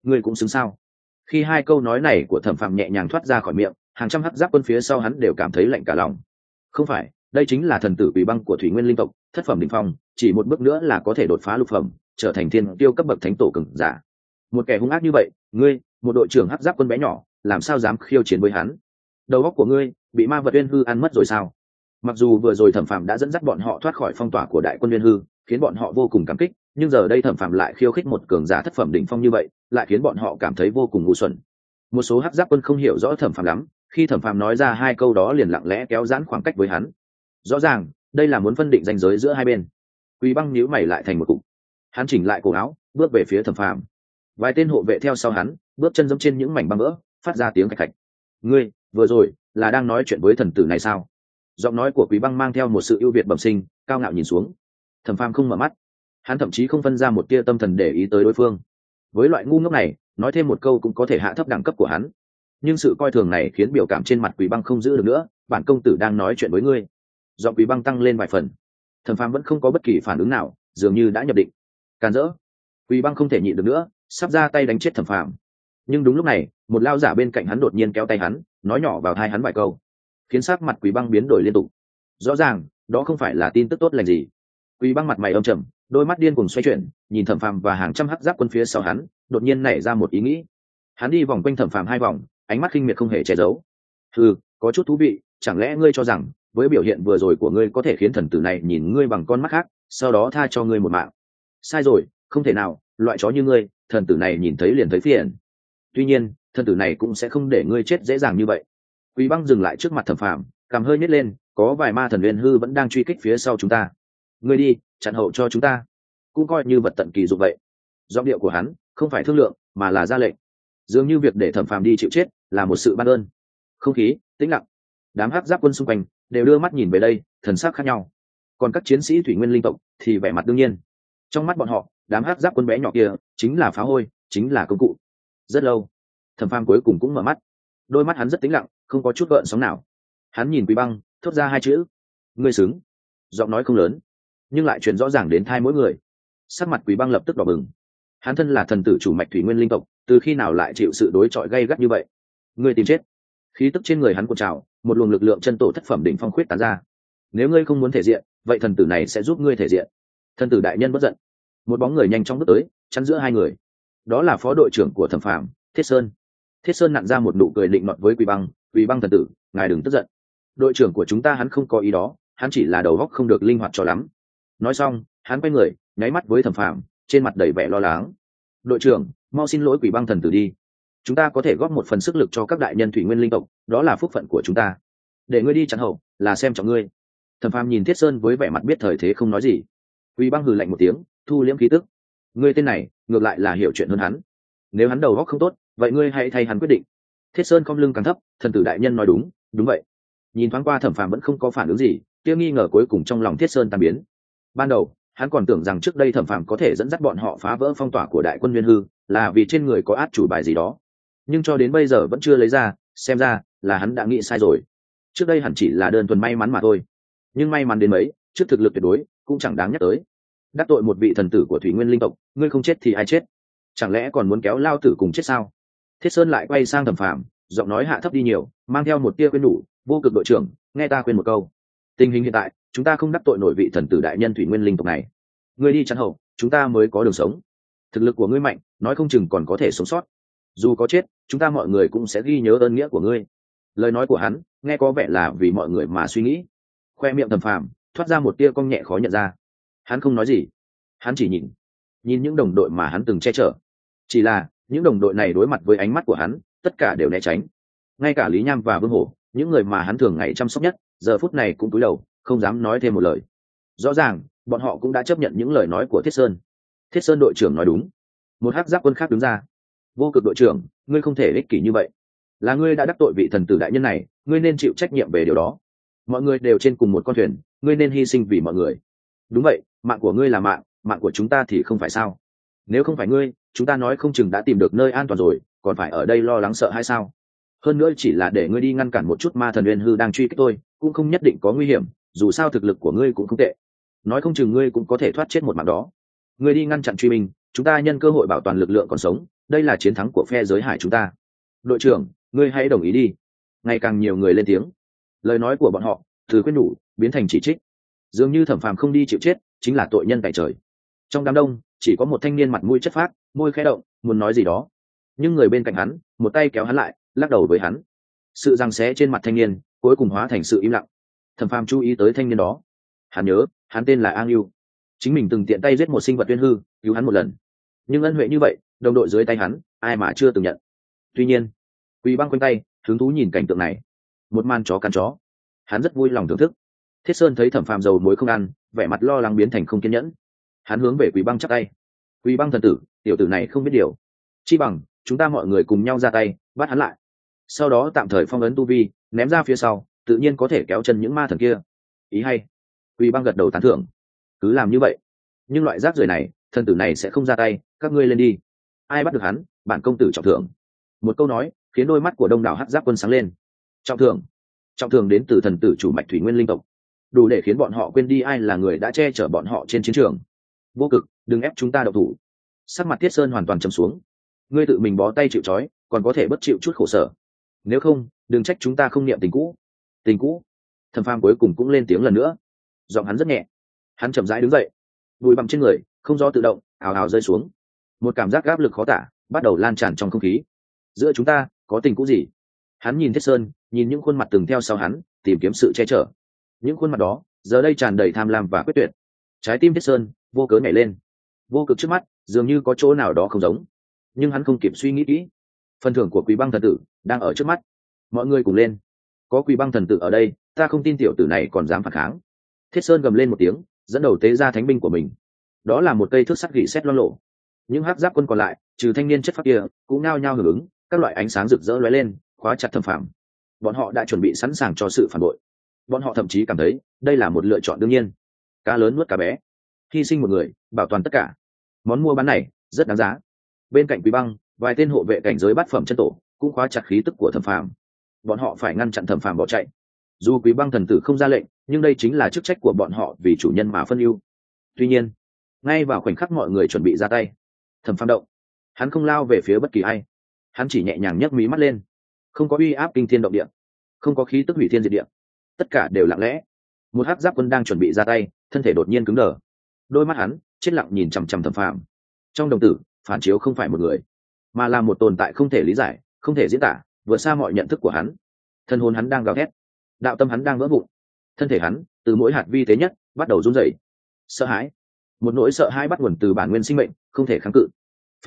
ngươi cũng xứng sao? Khi hai câu nói này của thẩm phàm nhẹ nhàng thoát ra khỏi miệng, hàng trăm hắc giáp quân phía sau hắn đều cảm thấy lạnh cả lòng. Không phải, đây chính là thần tử quỷ băng của thủy nguyên linh tộc, thất phẩm đỉnh phong, chỉ một bước nữa là có thể đột phá lục phẩm, trở thành thiên tiêu cấp bậc thánh tổ cường giả. Một kẻ hung ác như vậy, ngươi, một đội trưởng hắc giáp quân bé nhỏ, làm sao dám khiêu chiến với hắn? Đầu óc của ngươi bị ma vật uyên hư ăn mất rồi sao? Mặc dù vừa rồi thẩm phàm đã dẫn dắt bọn họ thoát khỏi phong tỏa của đại quân uyên hư, khiến bọn họ vô cùng cảm kích, nhưng giờ đây thẩm phàm lại khiêu khích một cường giả thất phẩm đỉnh phong như vậy, lại khiến bọn họ cảm thấy vô cùng ngu xuẩn. Một số hắc giáp quân không hiểu rõ thẩm phàm lắm, khi thẩm phàm nói ra hai câu đó liền lặng lẽ kéo giãn khoảng cách với hắn. Rõ ràng đây là muốn phân định ranh giới giữa hai bên. Quý băng nhíu mày lại thành một cục, hắn chỉnh lại cổ áo, bước về phía thẩm phàm. Vài tên hộ vệ theo sau hắn, bước chân giẫm trên những mảnh băng vỡ, phát ra tiếng khạch khạch. Ngươi vừa rồi là đang nói chuyện với thần tử này sao? Giọng nói của Quý băng mang theo một sự ưu việt bẩm sinh, cao ngạo nhìn xuống. Thẩm phàm không mở mắt, hắn thậm chí không phân ra một tia tâm thần để ý tới đối phương. Với loại ngu ngốc này, nói thêm một câu cũng có thể hạ thấp đẳng cấp của hắn. Nhưng sự coi thường này khiến biểu cảm trên mặt Quý băng không giữ được nữa. Bản công tử đang nói chuyện với ngươi. Giọng Quý băng tăng lên vài phần. Thẩm phàm vẫn không có bất kỳ phản ứng nào, dường như đã nhập định. Càn rỡ. Quý băng không thể nhịn được nữa, sắp ra tay đánh chết thẩm phàm. Nhưng đúng lúc này, một lao giả bên cạnh hắn đột nhiên kéo tay hắn, nói nhỏ vào tai hắn vài câu, khiến sắc mặt Quý băng biến đổi liên tục. Rõ ràng đó không phải là tin tức tốt lành gì. Quý băng mặt mày âm trầm, đôi mắt điên cuồng xoay chuyển, nhìn thẩm phàm và hàng trăm hắc giáp quân phía sau hắn, đột nhiên nảy ra một ý nghĩ. Hắn đi vòng quanh thẩm phàm hai vòng, ánh mắt khinh miệt không hề che giấu. Ừ, có chút thú vị, chẳng lẽ ngươi cho rằng với biểu hiện vừa rồi của ngươi có thể khiến thần tử này nhìn ngươi bằng con mắt khác, sau đó tha cho ngươi một mạng? Sai rồi, không thể nào, loại chó như ngươi, thần tử này nhìn thấy liền thấy phiền. Tuy nhiên, thần tử này cũng sẽ không để ngươi chết dễ dàng như vậy. Quý băng dừng lại trước mặt thẩm phàm, cằm hơi nhếch lên, có vài ma thần uyên hư vẫn đang truy kích phía sau chúng ta. Ngươi đi, chặn hậu cho chúng ta, cũng coi như vật tận kỳ dụng vậy. Giọng điệu của hắn không phải thương lượng, mà là ra lệnh. Dường như việc để thẩm phàm đi chịu chết là một sự ban ơn. Không khí tĩnh lặng, đám hắc giáp quân xung quanh đều đưa mắt nhìn về đây, thần sắc khác nhau. Còn các chiến sĩ thủy nguyên linh tộc thì vẻ mặt đương nhiên. Trong mắt bọn họ, đám hắc giáp quân bé nhỏ kia chính là phá hôi, chính là công cụ. Rất lâu, thẩm phàm cuối cùng cũng mở mắt. Đôi mắt hắn rất tĩnh lặng, không có chút gợn sóng nào. Hắn nhìn Quý băng, thốt ra hai chữ: ngươi xứng. Giọng nói không lớn, nhưng lại truyền rõ ràng đến tai mỗi người. Sắc mặt Quý băng lập tức đỏ bừng. Hắn thân là thần tử chủ mạch thủy nguyên linh tộc, từ khi nào lại chịu sự đối chọi gay gắt như vậy? Ngươi tìm chết. Khí tức trên người hắn cuộn trào, một luồng lực lượng chân tổ thất phẩm đỉnh phong khuyết tán ra. Nếu ngươi không muốn thể diện, vậy thần tử này sẽ giúp ngươi thể diện. Thần tử đại nhân bất giận. Một bóng người nhanh chóng bước tới, chắn giữa hai người. Đó là phó đội trưởng của thẩm phàm, Thiết Sơn. Thiết Sơn nặn ra một nụ cười định nọt với Quý băng. Quý băng thần tử, ngài đừng tức giận. Đội trưởng của chúng ta hắn không có ý đó, hắn chỉ là đầu óc không được linh hoạt cho lắm. Nói xong, hắn quay người, nháy mắt với thẩm phàm, trên mặt đầy vẻ lo lắng. Đội trưởng, mau xin lỗi Quỷ băng thần tử đi. Chúng ta có thể góp một phần sức lực cho các đại nhân thủy nguyên linh tộc, đó là phúc phận của chúng ta. Để ngươi đi chặn hậu, là xem trọng ngươi. Thẩm phàm nhìn Thiết Sơn với vẻ mặt biết thời thế không nói gì. Quỷ băng hừ lạnh một tiếng, thu liễm khí tức. Ngươi tên này ngược lại là hiểu chuyện hơn hắn. Nếu hắn đầu óc không tốt, vậy ngươi hãy thay hắn quyết định. Thiết Sơn cong lưng càng thấp, thần tử đại nhân nói đúng, đúng vậy. Nhìn thoáng qua thẩm phàm vẫn không có phản ứng gì, kia nghi ngờ cuối cùng trong lòng Thiết Sơn tan biến. Ban đầu hắn còn tưởng rằng trước đây thẩm phàm có thể dẫn dắt bọn họ phá vỡ phong tỏa của đại quân nguyên hư, là vì trên người có át chủ bài gì đó, nhưng cho đến bây giờ vẫn chưa lấy ra. Xem ra là hắn đã nghĩ sai rồi. Trước đây hẳn chỉ là đơn thuần may mắn mà thôi, nhưng may mắn đến mấy, trước thực lực tuyệt đối cũng chẳng đáng nhắc tới. Đắc tội một vị thần tử của thủy nguyên linh tộc, ngươi không chết thì ai chết? Chẳng lẽ còn muốn kéo lao tử cùng chết sao? Thiết Sơn lại quay sang thẩm phàm, giọng nói hạ thấp đi nhiều, mang theo một tia khuyên nhủ. Vô cực đội trưởng, nghe ta khuyên một câu. Tình hình hiện tại, chúng ta không đắc tội nổi vị thần tử đại nhân thủy nguyên linh tộc này. Ngươi đi chắn hậu, chúng ta mới có đường sống. Thực lực của ngươi mạnh, nói không chừng còn có thể sống sót. Dù có chết, chúng ta mọi người cũng sẽ ghi nhớ ơn nghĩa của ngươi. Lời nói của hắn nghe có vẻ là vì mọi người mà suy nghĩ. Khoe miệng thẩm phàm thoát ra một tia cong nhẹ khó nhận ra. Hắn không nói gì, hắn chỉ nhìn nhìn những đồng đội mà hắn từng che chở. Chỉ là những đồng đội này đối mặt với ánh mắt của hắn, tất cả đều né tránh. Ngay cả Lý Nham và Vương Hổ, những người mà hắn thường ngày chăm sóc nhất, giờ phút này cũng cúi đầu, không dám nói thêm một lời. Rõ ràng bọn họ cũng đã chấp nhận những lời nói của Thiết Sơn. Thiết Sơn đội trưởng nói đúng. Một hắc giáp quân khác đứng ra. Vô cực đội trưởng, ngươi không thể ích kỷ như vậy. Là ngươi đã đắc tội vị thần tử đại nhân này, ngươi nên chịu trách nhiệm về điều đó. Mọi người đều trên cùng một con thuyền, ngươi nên hy sinh vì mọi người. Đúng vậy, mạng của ngươi là mạng, mạng của chúng ta thì không phải sao? Nếu không phải ngươi, chúng ta nói không chừng đã tìm được nơi an toàn rồi, còn phải ở đây lo lắng sợ hay sao? Hơn nữa chỉ là để ngươi đi ngăn cản một chút ma thần uyên hư đang truy kích tôi, cũng không nhất định có nguy hiểm, dù sao thực lực của ngươi cũng không tệ. Nói không chừng ngươi cũng có thể thoát chết một mạng đó. Ngươi đi ngăn chặn truy binh, chúng ta nhân cơ hội bảo toàn lực lượng còn sống, đây là chiến thắng của phe giới hải chúng ta. Đội trưởng, ngươi hãy đồng ý đi. Ngày càng nhiều người lên tiếng. Lời nói của bọn họ từ khuyên nhủ biến thành chỉ trích. Dường như Thẩm Phàm không đi chịu chết chính là tội nhân tại trời. Trong đám đông chỉ có một thanh niên mặt mũi chất phác, môi khẽ động muốn nói gì đó, nhưng người bên cạnh hắn một tay kéo hắn lại, lắc đầu với hắn. Sự giằng xé trên mặt thanh niên cuối cùng hóa thành sự im lặng. Thẩm Phàm chú ý tới thanh niên đó. Hắn nhớ hắn tên là An Yêu, chính mình từng tiện tay giết một sinh vật tuyên hư, cứu hắn một lần. Nhưng ân huệ như vậy, đồng đội dưới tay hắn ai mà chưa từng nhận. Tuy nhiên, Quỳ Băng quanh tay hứng thú nhìn cảnh tượng này. Một màn chó cắn chó, hắn rất vui lòng thưởng thức. Thiết Sơn thấy Thẩm Phàm dầu muối không ăn, vẻ mặt lo lắng biến thành không kiên nhẫn. Hắn hướng về Quỳ Băng chắp tay. Quỳ Băng thần tử, tiểu tử này không biết điều, chi bằng chúng ta mọi người cùng nhau ra tay bắt hắn lại, sau đó tạm thời phong ấn tu vi, ném ra phía sau, tự nhiên có thể kéo chân những ma thần kia. Ý hay. Quỳ Băng gật đầu tán thưởng. Cứ làm như vậy. Nhưng loại rác rưởi này, thần tử này sẽ không ra tay, các ngươi lên đi. Ai bắt được hắn, bản công tử trọng thưởng. Một câu nói khiến đôi mắt của đông đảo hắc giáp quân sáng lên. Trọng thưởng? Trọng thưởng đến từ thần tử chủ mạch thủy nguyên linh tộc, đủ để khiến bọn họ quên đi ai là người đã che chở bọn họ trên chiến trường. Vô Cực, đừng ép chúng ta đậu thủ. Sắc mặt Thiết Sơn hoàn toàn trầm xuống. Ngươi tự mình bó tay chịu trói, còn có thể bất chịu chút khổ sở. Nếu không, đừng trách chúng ta không niệm tình cũ. Tình cũ? Thẩm Phàm cuối cùng cũng lên tiếng lần nữa. Giọng hắn rất nhẹ. Hắn chậm rãi đứng dậy, bụi bặm trên người không do tự động ào ào rơi xuống. Một cảm giác áp lực khó tả bắt đầu lan tràn trong không khí. Giữa chúng ta có tình cũ gì? Hắn nhìn Thiết Sơn, nhìn những khuôn mặt từng theo sau hắn, tìm kiếm sự che chở. Những khuôn mặt đó giờ đây tràn đầy tham lam và quyết tuyệt. Trái tim Thiết Sơn vô cớ nhảy lên. Vô Cực trước mắt dường như có chỗ nào đó không giống, nhưng hắn không kịp suy nghĩ kỹ. Phần thưởng của Quỳ Băng thần tử đang ở trước mắt. Mọi người cùng lên. Có Quỳ Băng thần tử ở đây, ta không tin tiểu tử này còn dám phản kháng. Thiết Sơn gầm lên một tiếng, dẫn đầu tế ra thánh binh của mình. Đó là một cây thước sắt gỉ sét loang lộ. Những hắc giáp quân còn lại, trừ thanh niên chất phác kia, cũng nao nhao hưởng ứng, các loại ánh sáng rực rỡ lóe lên, khóa chặt Thẩm Phàm. Bọn họ đã chuẩn bị sẵn sàng cho sự phản bội. Bọn họ thậm chí cảm thấy đây là một lựa chọn đương nhiên. Cá lớn nuốt cá bé, hy sinh một người bảo toàn tất cả. Món mua bán này rất đáng giá. Bên cạnh Quý Băng, vài tên hộ vệ cảnh giới bát phẩm chân tổ cũng khóa chặt khí tức của Thẩm Phàm. Bọn họ phải ngăn chặn Thẩm Phàm bỏ chạy. Dù Quý Băng thần tử không ra lệnh, nhưng đây chính là chức trách của bọn họ vì chủ nhân mà phân ưu. Tuy nhiên, ngay vào khoảnh khắc mọi người chuẩn bị ra tay, Thẩm Phàm động. Hắn không lao về phía bất kỳ ai. Hắn chỉ nhẹ nhàng nhấc mí mắt lên. Không có uy áp kinh thiên động địa, không có khí tức hủy thiên diệt địa, tất cả đều lặng lẽ. Một hắc giáp quân đang chuẩn bị ra tay, thân thể đột nhiên cứng đờ. Đôi mắt hắn chết lặng nhìn chằm chằm Thẩm Phàm. Trong đồng tử phản chiếu không phải một người, mà là một tồn tại không thể lý giải, không thể diễn tả, vượt xa mọi nhận thức của hắn. Thân hồn hắn đang gào thét, đạo tâm hắn đang vỡ vụn, thân thể hắn từ mỗi hạt vi tế nhất bắt đầu run rẩy. Sợ hãi, một nỗi sợ hãi bắt nguồn từ bản nguyên sinh mệnh, không thể kháng cự.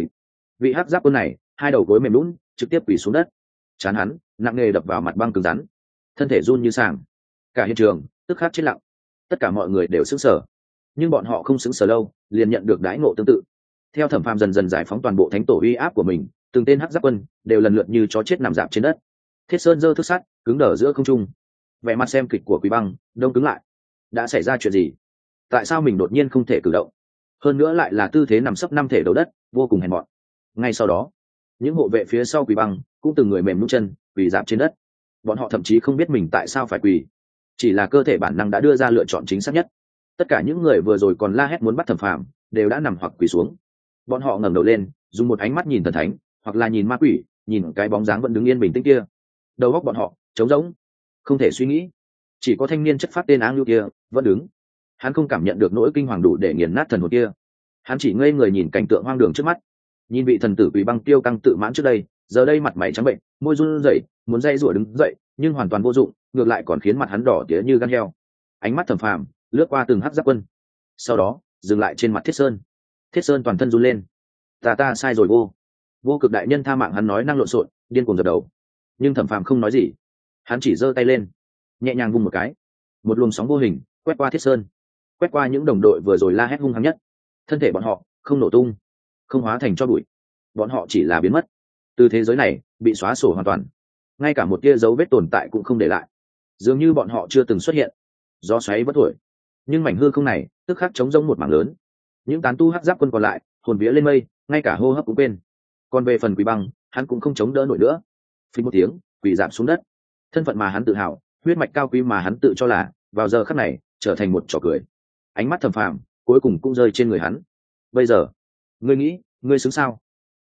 Vị hắc giáp quân này hai đầu gối mềm lún, trực tiếp quỳ xuống đất. Chán hắn nặng nề đập vào mặt băng cứng rắn, thân thể run như sàng. Cả hiện trường tức khắc chết lặng. Tất cả mọi người đều sững sờ, nhưng bọn họ không sững sờ lâu, liền nhận được đãi ngộ tương tự. Theo Thẩm Phàm dần dần giải phóng toàn bộ thánh tổ uy áp của mình, từng tên hắc giáp quân đều lần lượt như chó chết nằm rạp trên đất. Thiết Sơn giơ thước sắt cứng đờ giữa không trung, vẻ mặt xem kịch của Quý Băng đông cứng lại. Đã xảy ra chuyện gì? Tại sao mình đột nhiên không thể cử động? Hơn nữa lại là tư thế nằm sấp năm thể đầu đất, vô cùng hèn mọn. Ngay sau đó, những hộ vệ phía sau Quý Băng cũng từng người mềm nhũn chân, quỳ rạp trên đất. Bọn họ thậm chí không biết mình tại sao phải quỳ, chỉ là cơ thể bản năng đã đưa ra lựa chọn chính xác nhất. Tất cả những người vừa rồi còn la hét muốn bắt Thẩm Phàm đều đã nằm hoặc quỳ xuống. Bọn họ ngẩng đầu lên, dùng một ánh mắt nhìn thần thánh, hoặc là nhìn ma quỷ, nhìn cái bóng dáng vẫn đứng yên bình tĩnh kia. Đầu óc bọn họ trống rỗng, không thể suy nghĩ. Chỉ có thanh niên chất phát tên Áng Lưu kia vẫn đứng. Hắn không cảm nhận được nỗi kinh hoàng đủ để nghiền nát thần hồn kia. Hắn chỉ ngây người nhìn cảnh tượng hoang đường trước mắt, nhìn vị thần tử Quỳ Băng tiêu căng tự mãn trước đây, giờ đây mặt mày trắng bệnh, môi run rẩy, muốn dây rủa đứng dậy, nhưng hoàn toàn vô dụng, ngược lại còn khiến mặt hắn đỏ tía như gan heo. Ánh mắt Thẩm Phàm lướt qua từng hắc giáp quân, sau đó dừng lại trên mặt Thiết Sơn. Thiết Sơn toàn thân run lên. Ta ta sai rồi vô. Vô Cực đại nhân tha mạng, hắn nói năng lộn xộn, điên cuồng dập đầu. Nhưng Thẩm Phàm không nói gì. Hắn chỉ giơ tay lên, nhẹ nhàng vung một cái. Một luồng sóng vô hình quét qua Thiết Sơn, quét qua những đồng đội vừa rồi la hét hung hăng nhất. Thân thể bọn họ không nổ tung, không hóa thành tro bụi. Bọn họ chỉ là biến mất. Từ thế giới này bị xóa sổ hoàn toàn. Ngay cả một tia dấu vết tồn tại cũng không để lại. Dường như bọn họ chưa từng xuất hiện. Gió xoáy vẫn thổi, nhưng mảnh hư không này tức khắc trống rỗng một mảng lớn. Những tán tu hắc giáp quân còn lại hồn vía lên mây, ngay cả hô hấp cũng quên. Còn về phần Quý Băng, hắn cũng không chống đỡ nổi nữa. Phình một tiếng quỳ rạp xuống đất. Thân phận mà hắn tự hào, huyết mạch cao quý mà hắn tự cho là, vào giờ khắc này trở thành một trò cười. Ánh mắt Thẩm Phàm cuối cùng cũng rơi trên người hắn. Bây giờ, ngươi nghĩ ngươi xứng sao?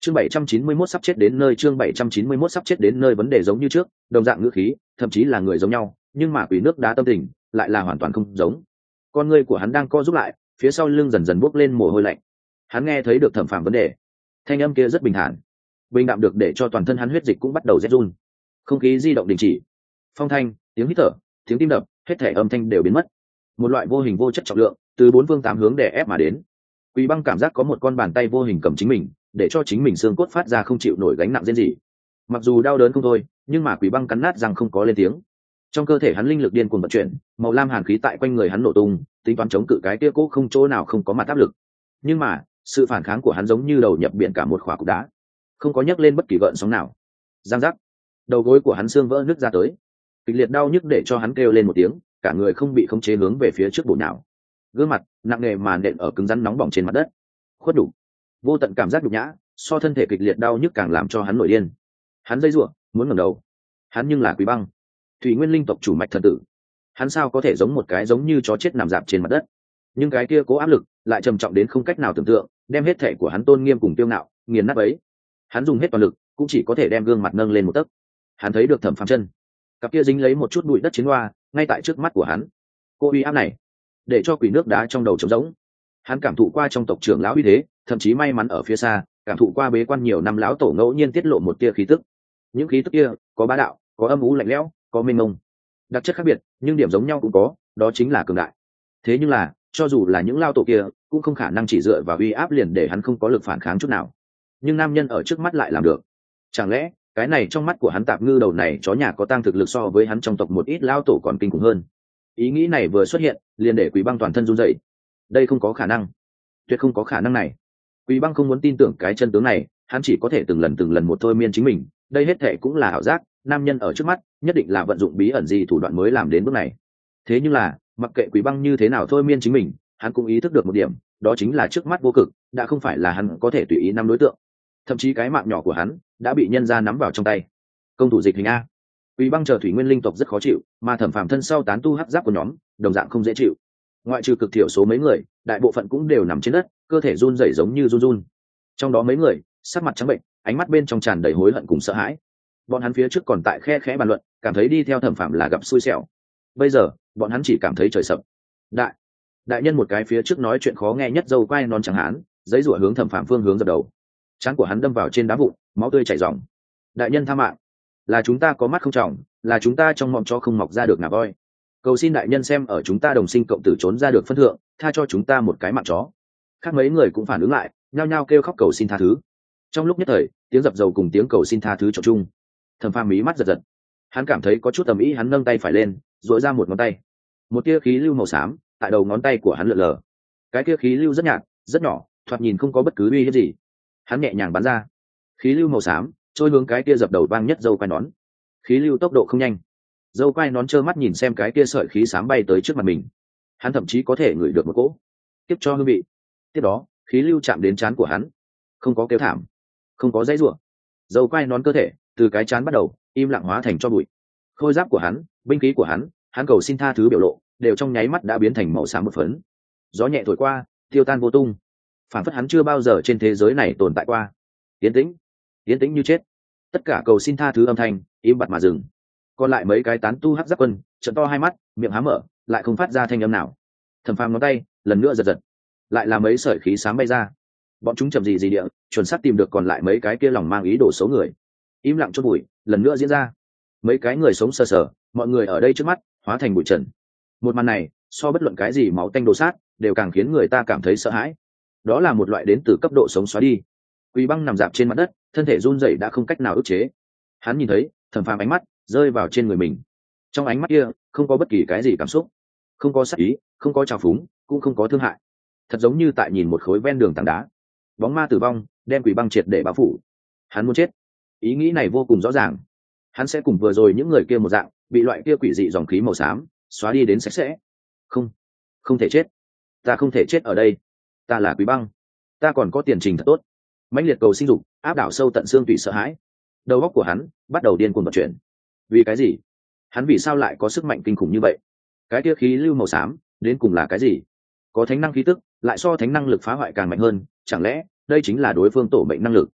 chương bảy trăm chín mươi mốt sắp chết đến nơi chương bảy trăm chín mươi mốt sắp chết đến nơi vấn đề giống như trước, đồng dạng ngữ khí, thậm chí là người giống nhau, nhưng mà quỷ nước đá tâm tình lại là hoàn toàn không giống. Con ngươi của hắn đang co rút lại, phía sau lưng dần dần bốc lên mồ hôi lạnh. Hắn nghe thấy được thẩm phàm vấn đề, thanh âm kia rất bình thản, bình đạm được để cho toàn thân hắn huyết dịch cũng bắt đầu rét run. Không khí di động đình chỉ, phong thanh, tiếng hít thở, tiếng tim đập, hết thể âm thanh đều biến mất. Một loại vô hình vô chất trọng lượng từ bốn phương tám hướng đè ép mà đến. Quý Băng cảm giác có một con bàn tay vô hình cầm chính mình, để cho chính mình xương cốt phát ra không chịu nổi gánh nặng riêng gì. Mặc dù đau đớn không thôi, nhưng mà Quý Băng cắn nát răng không có lên tiếng. Trong cơ thể hắn linh lực điên cuồng vận chuyển, màu lam hàn khí tại quanh người hắn nổ tung, tính toán chống cự cái kia cố không chỗ nào không có mặt áp lực. Nhưng mà sự phản kháng của hắn giống như đầu nhập biển cả một khỏa cục đá, không có nhấc lên bất kỳ gợn sóng nào. Giang giác, đầu gối của hắn xương vỡ nứt ra tới, kịch liệt đau nhức để cho hắn kêu lên một tiếng, cả người không bị khống chế hướng về phía trước bổ nhào. Gương mặt nặng nề mà nện ở cứng rắn nóng bỏng trên mặt đất, khuất đủ, vô tận cảm giác nhục nhã, so thân thể kịch liệt đau nhức càng làm cho hắn nổi điên. Hắn dây rủa muốn ngẩng đầu, hắn nhưng là Quý Băng, thủy nguyên linh tộc chủ mạch thần tử, hắn sao có thể giống một cái giống như chó chết nằm dạp trên mặt đất. Nhưng cái kia cố áp lực lại trầm trọng đến không cách nào tưởng tượng, đem hết thể của hắn tôn nghiêm cùng tiêu ngạo nghiền nát ấy. Hắn dùng hết toàn lực cũng chỉ có thể đem gương mặt nâng lên một tấc. Hắn thấy được Thẩm Phàm chân, cặp kia dính lấy một chút bụi đất chiến hoa ngay tại trước mắt của hắn. Cô uy áp này để cho quỷ nước đá trong đầu trống rỗng. Hắn cảm thụ qua trong tộc trưởng lão uy thế, thậm chí may mắn ở phía xa cảm thụ qua bế quan nhiều năm lão tổ ngẫu nhiên tiết lộ một tia khí tức. Những khí tức kia có bá đạo, có âm u lạnh lẽo, có mênh mông, đặc chất khác biệt nhưng điểm giống nhau cũng có, đó chính là cường đại. Thế nhưng là cho dù là những lao tổ kia cũng không khả năng chỉ dựa vào uy áp liền để hắn không có lực phản kháng chút nào. Nhưng nam nhân ở trước mắt lại làm được. Chẳng lẽ cái này trong mắt của hắn tạp ngư đầu này chó nhà có tăng thực lực so với hắn trong tộc một ít lao tổ còn kinh khủng hơn? Ý nghĩ này vừa xuất hiện liền để Quý Băng toàn thân run rẩy. Đây không có khả năng, tuyệt không có khả năng này. Quý Băng không muốn tin tưởng cái chân tướng này, hắn chỉ có thể từng lần từng lần một thôi miên chính mình, đây hết thể cũng là ảo giác, nam nhân ở trước mắt nhất định là vận dụng bí ẩn gì thủ đoạn mới làm đến bước này. Thế nhưng là mặc kệ Quý Băng như thế nào thôi miên chính mình, hắn cũng ý thức được một điểm, đó chính là trước mắt vô cực đã không phải là hắn có thể tùy ý nắm đối tượng. Thậm chí cái mạng nhỏ của hắn đã bị nhân gia nắm vào trong tay. Công thủ dịch hình a. Quý Băng chờ thủy nguyên linh tộc rất khó chịu, mà Thẩm Phàm thân sau tán tu hắc giáp của nhóm đồng dạng không dễ chịu. Ngoại trừ cực thiểu số mấy người, đại bộ phận cũng đều nằm trên đất, cơ thể run rẩy giống như run run. Trong đó mấy người sắc mặt trắng bệnh, ánh mắt bên trong tràn đầy hối hận cùng sợ hãi. Bọn hắn phía trước còn tại khe khẽ bàn luận, cảm thấy đi theo Thẩm Phàm là gặp xui xẻo. Bây giờ bọn hắn chỉ cảm thấy trời sập. Đại đại nhân một cái phía trước nói chuyện khó nghe nhất dâu quai non chẳng hán, giấy rủa hướng Thẩm Phàm phương hướng dập đầu. Trán của hắn đâm vào trên đá vụn, máu tươi chảy ròng. Đại nhân tha mạng, là chúng ta có mắt không tròng, là chúng ta trong mộng chó không mọc ra được ngà voi. Cầu xin đại nhân xem ở chúng ta đồng sinh cộng tử trốn ra được phân thượng, tha cho chúng ta một cái mạng chó. Khác mấy người cũng phản ứng lại, nhao nhao kêu khóc cầu xin tha thứ. Trong lúc nhất thời, tiếng dập dầu cùng tiếng cầu xin tha thứ trộn chung. Thẩm Phàm mí mắt giật giật, hắn cảm thấy có chút tầm ý, hắn nâng tay phải lên, duỗi ra một ngón tay, một tia khí lưu màu xám tại đầu ngón tay của hắn lượn lờ. Cái tia khí lưu rất nhạt, rất nhỏ, thoạt nhìn không có bất cứ uy hiếp gì. Hắn nhẹ nhàng bắn ra, khí lưu màu xám trôi hướng cái tia dập đầu vang nhất dâu quai nón. Khí lưu tốc độ không nhanh, dâu quai nón trơ mắt nhìn xem cái tia sợi khí xám bay tới trước mặt mình. Hắn thậm chí có thể ngửi được một cỗ tiếp cho hương vị. Tiếp đó khí lưu chạm đến trán của hắn, không có kêu thảm, không có dãy rủa. Dâu quai nón cơ thể từ cái trán bắt đầu im lặng hóa thành cho bụi. Khôi giáp của hắn, binh khí của hắn, hắn cầu xin tha thứ biểu lộ đều trong nháy mắt đã biến thành màu xám một phấn. Gió nhẹ thổi qua, tiêu tan vô tung, phản phất hắn chưa bao giờ trên thế giới này tồn tại qua. Yên tĩnh, yên tĩnh như chết. Tất cả cầu xin tha thứ âm thanh im bặt mà dừng. Còn lại mấy cái tán tu hắc giáp quân trợn to hai mắt, miệng há mở, lại không phát ra thanh âm nào. Thẩm Phàm ngón tay lần nữa giật giật, lại là mấy sợi khí sáng bay ra. Bọn chúng chậm gì gì địa chuẩn xác tìm được còn lại mấy cái kia lòng mang ý đồ xấu người. Im lặng chốt bụi lần nữa diễn ra. Mấy cái người sống sờ sờ, mọi người ở đây trước mắt hóa thành bụi trần. Một màn này so bất luận cái gì máu tanh đồ sát đều càng khiến người ta cảm thấy sợ hãi. Đó là một loại đến từ cấp độ sống xóa đi. Quý Băng nằm dạp trên mặt đất, thân thể run rẩy đã không cách nào ức chế. Hắn nhìn thấy Thẩm Phàm ánh mắt rơi vào trên người mình. Trong ánh mắt kia không có bất kỳ cái gì cảm xúc, không có sát ý, không có trào phúng, cũng không có thương hại. Thật giống như tại nhìn một khối ven đường tảng đá. Bóng ma tử vong đem Quý Băng triệt để bao phủ. Hắn muốn chết. Ý nghĩ này vô cùng rõ ràng. Hắn sẽ cùng vừa rồi những người kia một dạng, bị loại kia quỷ dị dòng khí màu xám xóa đi đến sạch sẽ. Không, không thể chết. Ta không thể chết ở đây. Ta là Quý Băng. Ta còn có tiền trình thật tốt. Mãnh liệt cầu sinh dục áp đảo sâu tận xương tủy sợ hãi. Đầu óc của hắn bắt đầu điên cuồng vận chuyển. Vì cái gì? Hắn vì sao lại có sức mạnh kinh khủng như vậy? Cái kia khí lưu màu xám đến cùng là cái gì? Có thánh năng khí tức, lại so thánh năng lực phá hoại càng mạnh hơn, chẳng lẽ đây chính là đối phương tổ mệnh năng lực?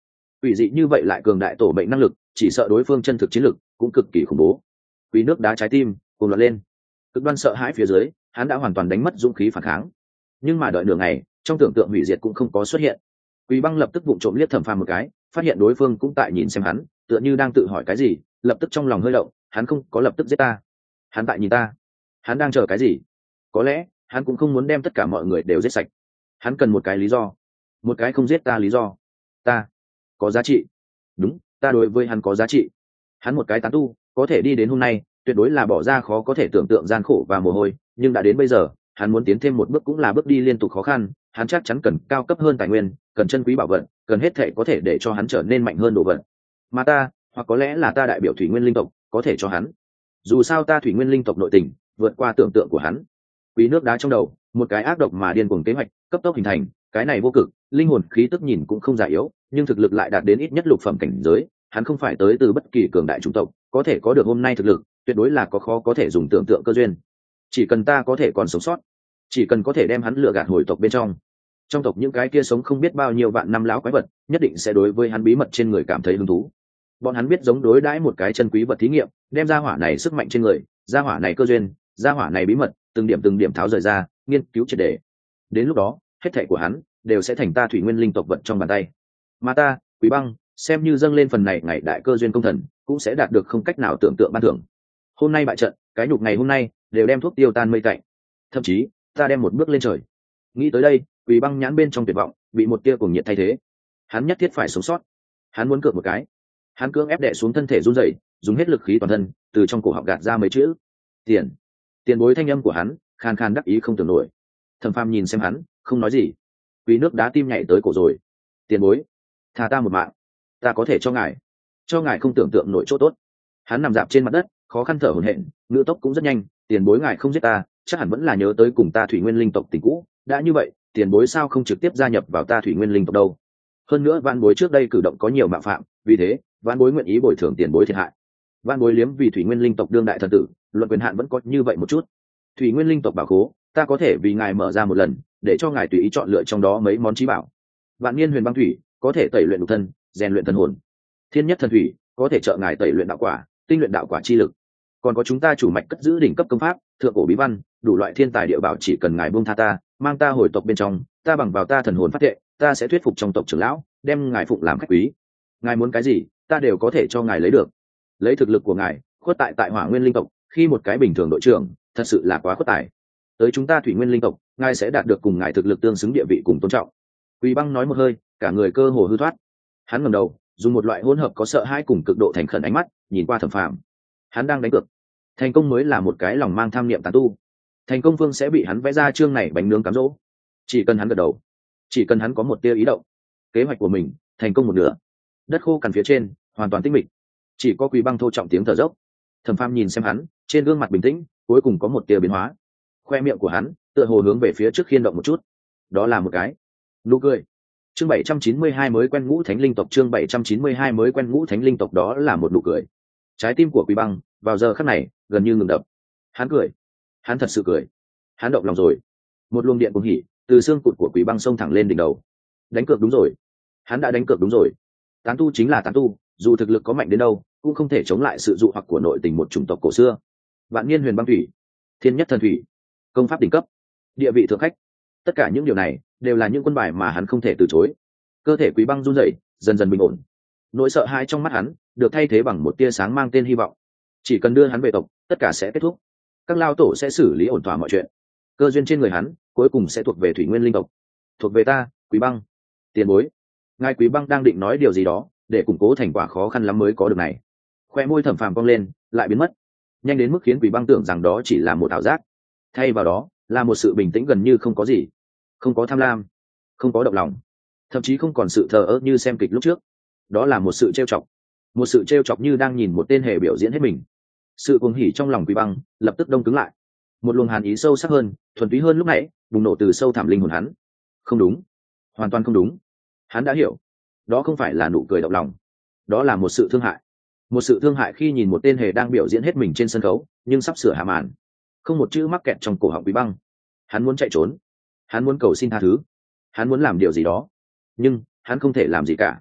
Quỷ dị như vậy lại cường đại tổ mệnh năng lực, chỉ sợ đối phương chân thực chiến lực cũng cực kỳ khủng bố. Quý nước đá trái tim cùng loạn lên, cực đoan sợ hãi phía dưới, hắn đã hoàn toàn đánh mất dũng khí phản kháng. Nhưng mà đợi nửa ngày, trong tưởng tượng hủy diệt cũng không có xuất hiện. Quý Băng lập tức vụng trộm liếc Thẩm Phàm một cái, phát hiện đối phương cũng tại nhìn xem hắn, tựa như đang tự hỏi cái gì, lập tức trong lòng hơi động, hắn không có lập tức giết ta, hắn tại nhìn ta, hắn đang chờ cái gì? Có lẽ hắn cũng không muốn đem tất cả mọi người đều giết sạch, hắn cần một cái lý do, một cái không giết ta lý do. Ta có giá trị, đúng, ta đối với hắn có giá trị. Hắn một cái tán tu có thể đi đến hôm nay, tuyệt đối là bỏ ra khó có thể tưởng tượng gian khổ và mồ hôi, nhưng đã đến bây giờ, hắn muốn tiến thêm một bước cũng là bước đi liên tục khó khăn. Hắn chắc chắn cần cao cấp hơn tài nguyên, cần chân quý bảo vật, cần hết thể có thể để cho hắn trở nên mạnh hơn đồ vật. Mà ta, hoặc có lẽ là ta đại biểu thủy nguyên linh tộc, có thể cho hắn. Dù sao ta thủy nguyên linh tộc nội tình vượt qua tưởng tượng của hắn. Quý nước đá trong đầu, một cái ác độc mà điên cuồng kế hoạch cấp tốc hình thành, cái này vô cực, linh hồn khí tức nhìn cũng không già yếu, nhưng thực lực lại đạt đến ít nhất lục phẩm cảnh giới. Hắn không phải tới từ bất kỳ cường đại chủng tộc, có thể có được hôm nay thực lực, tuyệt đối là có khó có thể dùng tưởng tượng cơ duyên. Chỉ cần ta có thể còn sống sót, chỉ cần có thể đem hắn lừa gạt hồi tộc bên trong, trong tộc những cái kia sống không biết bao nhiêu vạn năm lão quái vật, nhất định sẽ đối với hắn bí mật trên người cảm thấy hứng thú. Bọn hắn biết giống đối đãi một cái chân quý vật thí nghiệm, đem ra hỏa này sức mạnh trên người, ra hỏa này cơ duyên, ra hỏa này bí mật, từng điểm từng điểm tháo rời ra, nghiên cứu triệt để. Đến lúc đó, hết thảy của hắn đều sẽ thành ta thủy nguyên linh tộc vật trong bàn tay. Mà ta, Quý Băng, xem như dâng lên phần này ngày đại cơ duyên công thần, cũng sẽ đạt được không cách nào tưởng tượng ban thưởng. Hôm nay bại trận, cái nhục ngày hôm nay đều đem thuốc tiêu tan mây tạnh. Thậm chí, ta đem một bước lên trời. Nghĩ tới đây, Quý Băng nhãn bên trong tuyệt vọng bị một tia cuồng nhiệt thay thế. Hắn nhất thiết phải sống sót. Hắn muốn cược một cái. Hắn cưỡng ép đè xuống thân thể run rẩy, dùng hết lực khí toàn thân, từ trong cổ họng gạt ra mấy chữ: tiền. Tiền bối. Thanh âm của hắn khan khan đắc ý không tưởng nổi. Thẩm Phàm nhìn xem hắn, không nói gì. Quý nước đá tim nhảy tới cổ rồi. Tiền bối, tha ta một mạng, ta có thể cho ngài, cho ngài không tưởng tượng nổi chỗ tốt. Hắn nằm dạp trên mặt đất, khó khăn thở hổn hển, ngữ tốc cũng rất nhanh. Tiền bối, ngài không giết ta, chắc hẳn vẫn là nhớ tới cùng ta thủy nguyên linh tộc tình cũ. Đã như vậy, tiền bối sao không trực tiếp gia nhập vào ta thủy nguyên linh tộc đâu? Hơn nữa vạn bối trước đây cử động có nhiều mạo phạm, vì thế vạn bối nguyện ý bồi thường tiền bối thiệt hại. Vạn bối liếm vì thủy nguyên linh tộc đương đại thần tử, luận quyền hạn vẫn có như vậy một chút. Thủy nguyên linh tộc bảo khố, ta có thể vì ngài mở ra một lần, để cho ngài tùy ý chọn lựa trong đó mấy món trí bảo. Vạn niên huyền băng thủy có thể tẩy luyện nhục thân, rèn luyện thần hồn. Thiên nhất thần thủy có thể trợ ngài tẩy luyện đạo quả, tinh luyện đạo quả chi lực. Còn có chúng ta chủ mạch cất giữ đỉnh cấp công pháp, thượng cổ bí văn, đủ loại thiên tài địa bảo, chỉ cần ngài buông tha ta, mang ta hồi tộc bên trong, ta bằng vào ta thần hồn phát thệ, ta sẽ thuyết phục trong tộc trưởng lão, đem ngài phụng làm khách quý. Ngài muốn cái gì, ta đều có thể cho ngài lấy được. Lấy thực lực của ngài, khuất tại tại Hỏa Nguyên linh tộc, khi một cái bình thường đội trưởng, thật sự là quá khuất tài. Tới chúng ta Thủy Nguyên linh tộc, ngài sẽ đạt được cùng ngài thực lực tương xứng địa vị cùng tôn trọng. Quý Băng nói một hơi, cả người cơ hồ hư thoát. Hắn ngẩng đầu, dùng một loại hỗn hợp có sợ hãi cùng cực độ thành khẩn ánh mắt nhìn qua Thẩm Phàm. Hắn đang đánh cược, thành công mới là một cái lòng mang tham niệm tán tu. Thành công phương sẽ bị hắn vẽ ra chương này bánh nướng cám dỗ. Chỉ cần hắn gật đầu, chỉ cần hắn có một tia ý động, kế hoạch của mình thành công một nửa. Đất khô cằn phía trên hoàn toàn tĩnh mịch, chỉ có Quý Băng thô trọng tiếng thở dốc. Thẩm Phàm nhìn xem hắn, trên gương mặt bình tĩnh cuối cùng có một tia biến hóa. Khoe miệng của hắn tựa hồ hướng về phía trước khiên động một chút, đó là một cái nụ cười. Chương bảy trăm chín mươi hai mới quen ngũ thánh linh tộc, chương bảy trăm chín mươi hai mới quen ngũ thánh linh tộc, đó là một nụ cười. Trái tim của Quý Băng vào giờ khắc này gần như ngừng đập. Hắn cười, hắn thật sự cười, hắn động lòng rồi. Một luồng điện cuồng hỉ từ xương cụt của Quý Băng xông thẳng lên đỉnh đầu. Đánh cược đúng rồi, hắn đã đánh cược đúng rồi. Tán tu chính là tán tu, dù thực lực có mạnh đến đâu cũng không thể chống lại sự dụ hoặc của nội tình một chủng tộc cổ xưa. Vạn niên huyền băng thủy, thiên nhất thần thủy, công pháp đỉnh cấp, địa vị thượng khách, tất cả những điều này đều là những quân bài mà hắn không thể từ chối. Cơ thể Quý Băng run rẩy, dần dần bình ổn. Nỗi sợ hãi trong mắt hắn được thay thế bằng một tia sáng mang tên hy vọng. Chỉ cần đưa hắn về tộc, tất cả sẽ kết thúc. Các lao tổ sẽ xử lý ổn thỏa mọi chuyện. Cơ duyên trên người hắn cuối cùng sẽ thuộc về thủy nguyên linh tộc, thuộc về ta, Quý Băng. Tiền bối. Ngài Quý Băng đang định nói điều gì đó, để củng cố thành quả khó khăn lắm mới có được này. Khoe môi Thẩm Phàm cong lên, lại biến mất, nhanh đến mức khiến Quý Băng tưởng rằng đó chỉ là một ảo giác. Thay vào đó là một sự bình tĩnh gần như không có gì, không có tham lam, không có động lòng, thậm chí không còn sự thờ ơ như xem kịch lúc trước. Đó là một sự trêu chọc, một sự trêu chọc như đang nhìn một tên hề biểu diễn hết mình. Sự cuồng hỉ trong lòng Quý Băng lập tức đông cứng lại. Một luồng hàn ý sâu sắc hơn, thuần túy hơn lúc nãy bùng nổ từ sâu thẳm linh hồn hắn. Không đúng, hoàn toàn không đúng. Hắn đã hiểu, đó không phải là nụ cười động lòng, đó là một sự thương hại. Một sự thương hại khi nhìn một tên hề đang biểu diễn hết mình trên sân khấu, nhưng sắp sửa hạ màn, không một chữ mắc kẹt trong cổ họng Quý Băng. Hắn muốn chạy trốn, hắn muốn cầu xin tha thứ, hắn muốn làm điều gì đó, nhưng hắn không thể làm gì cả.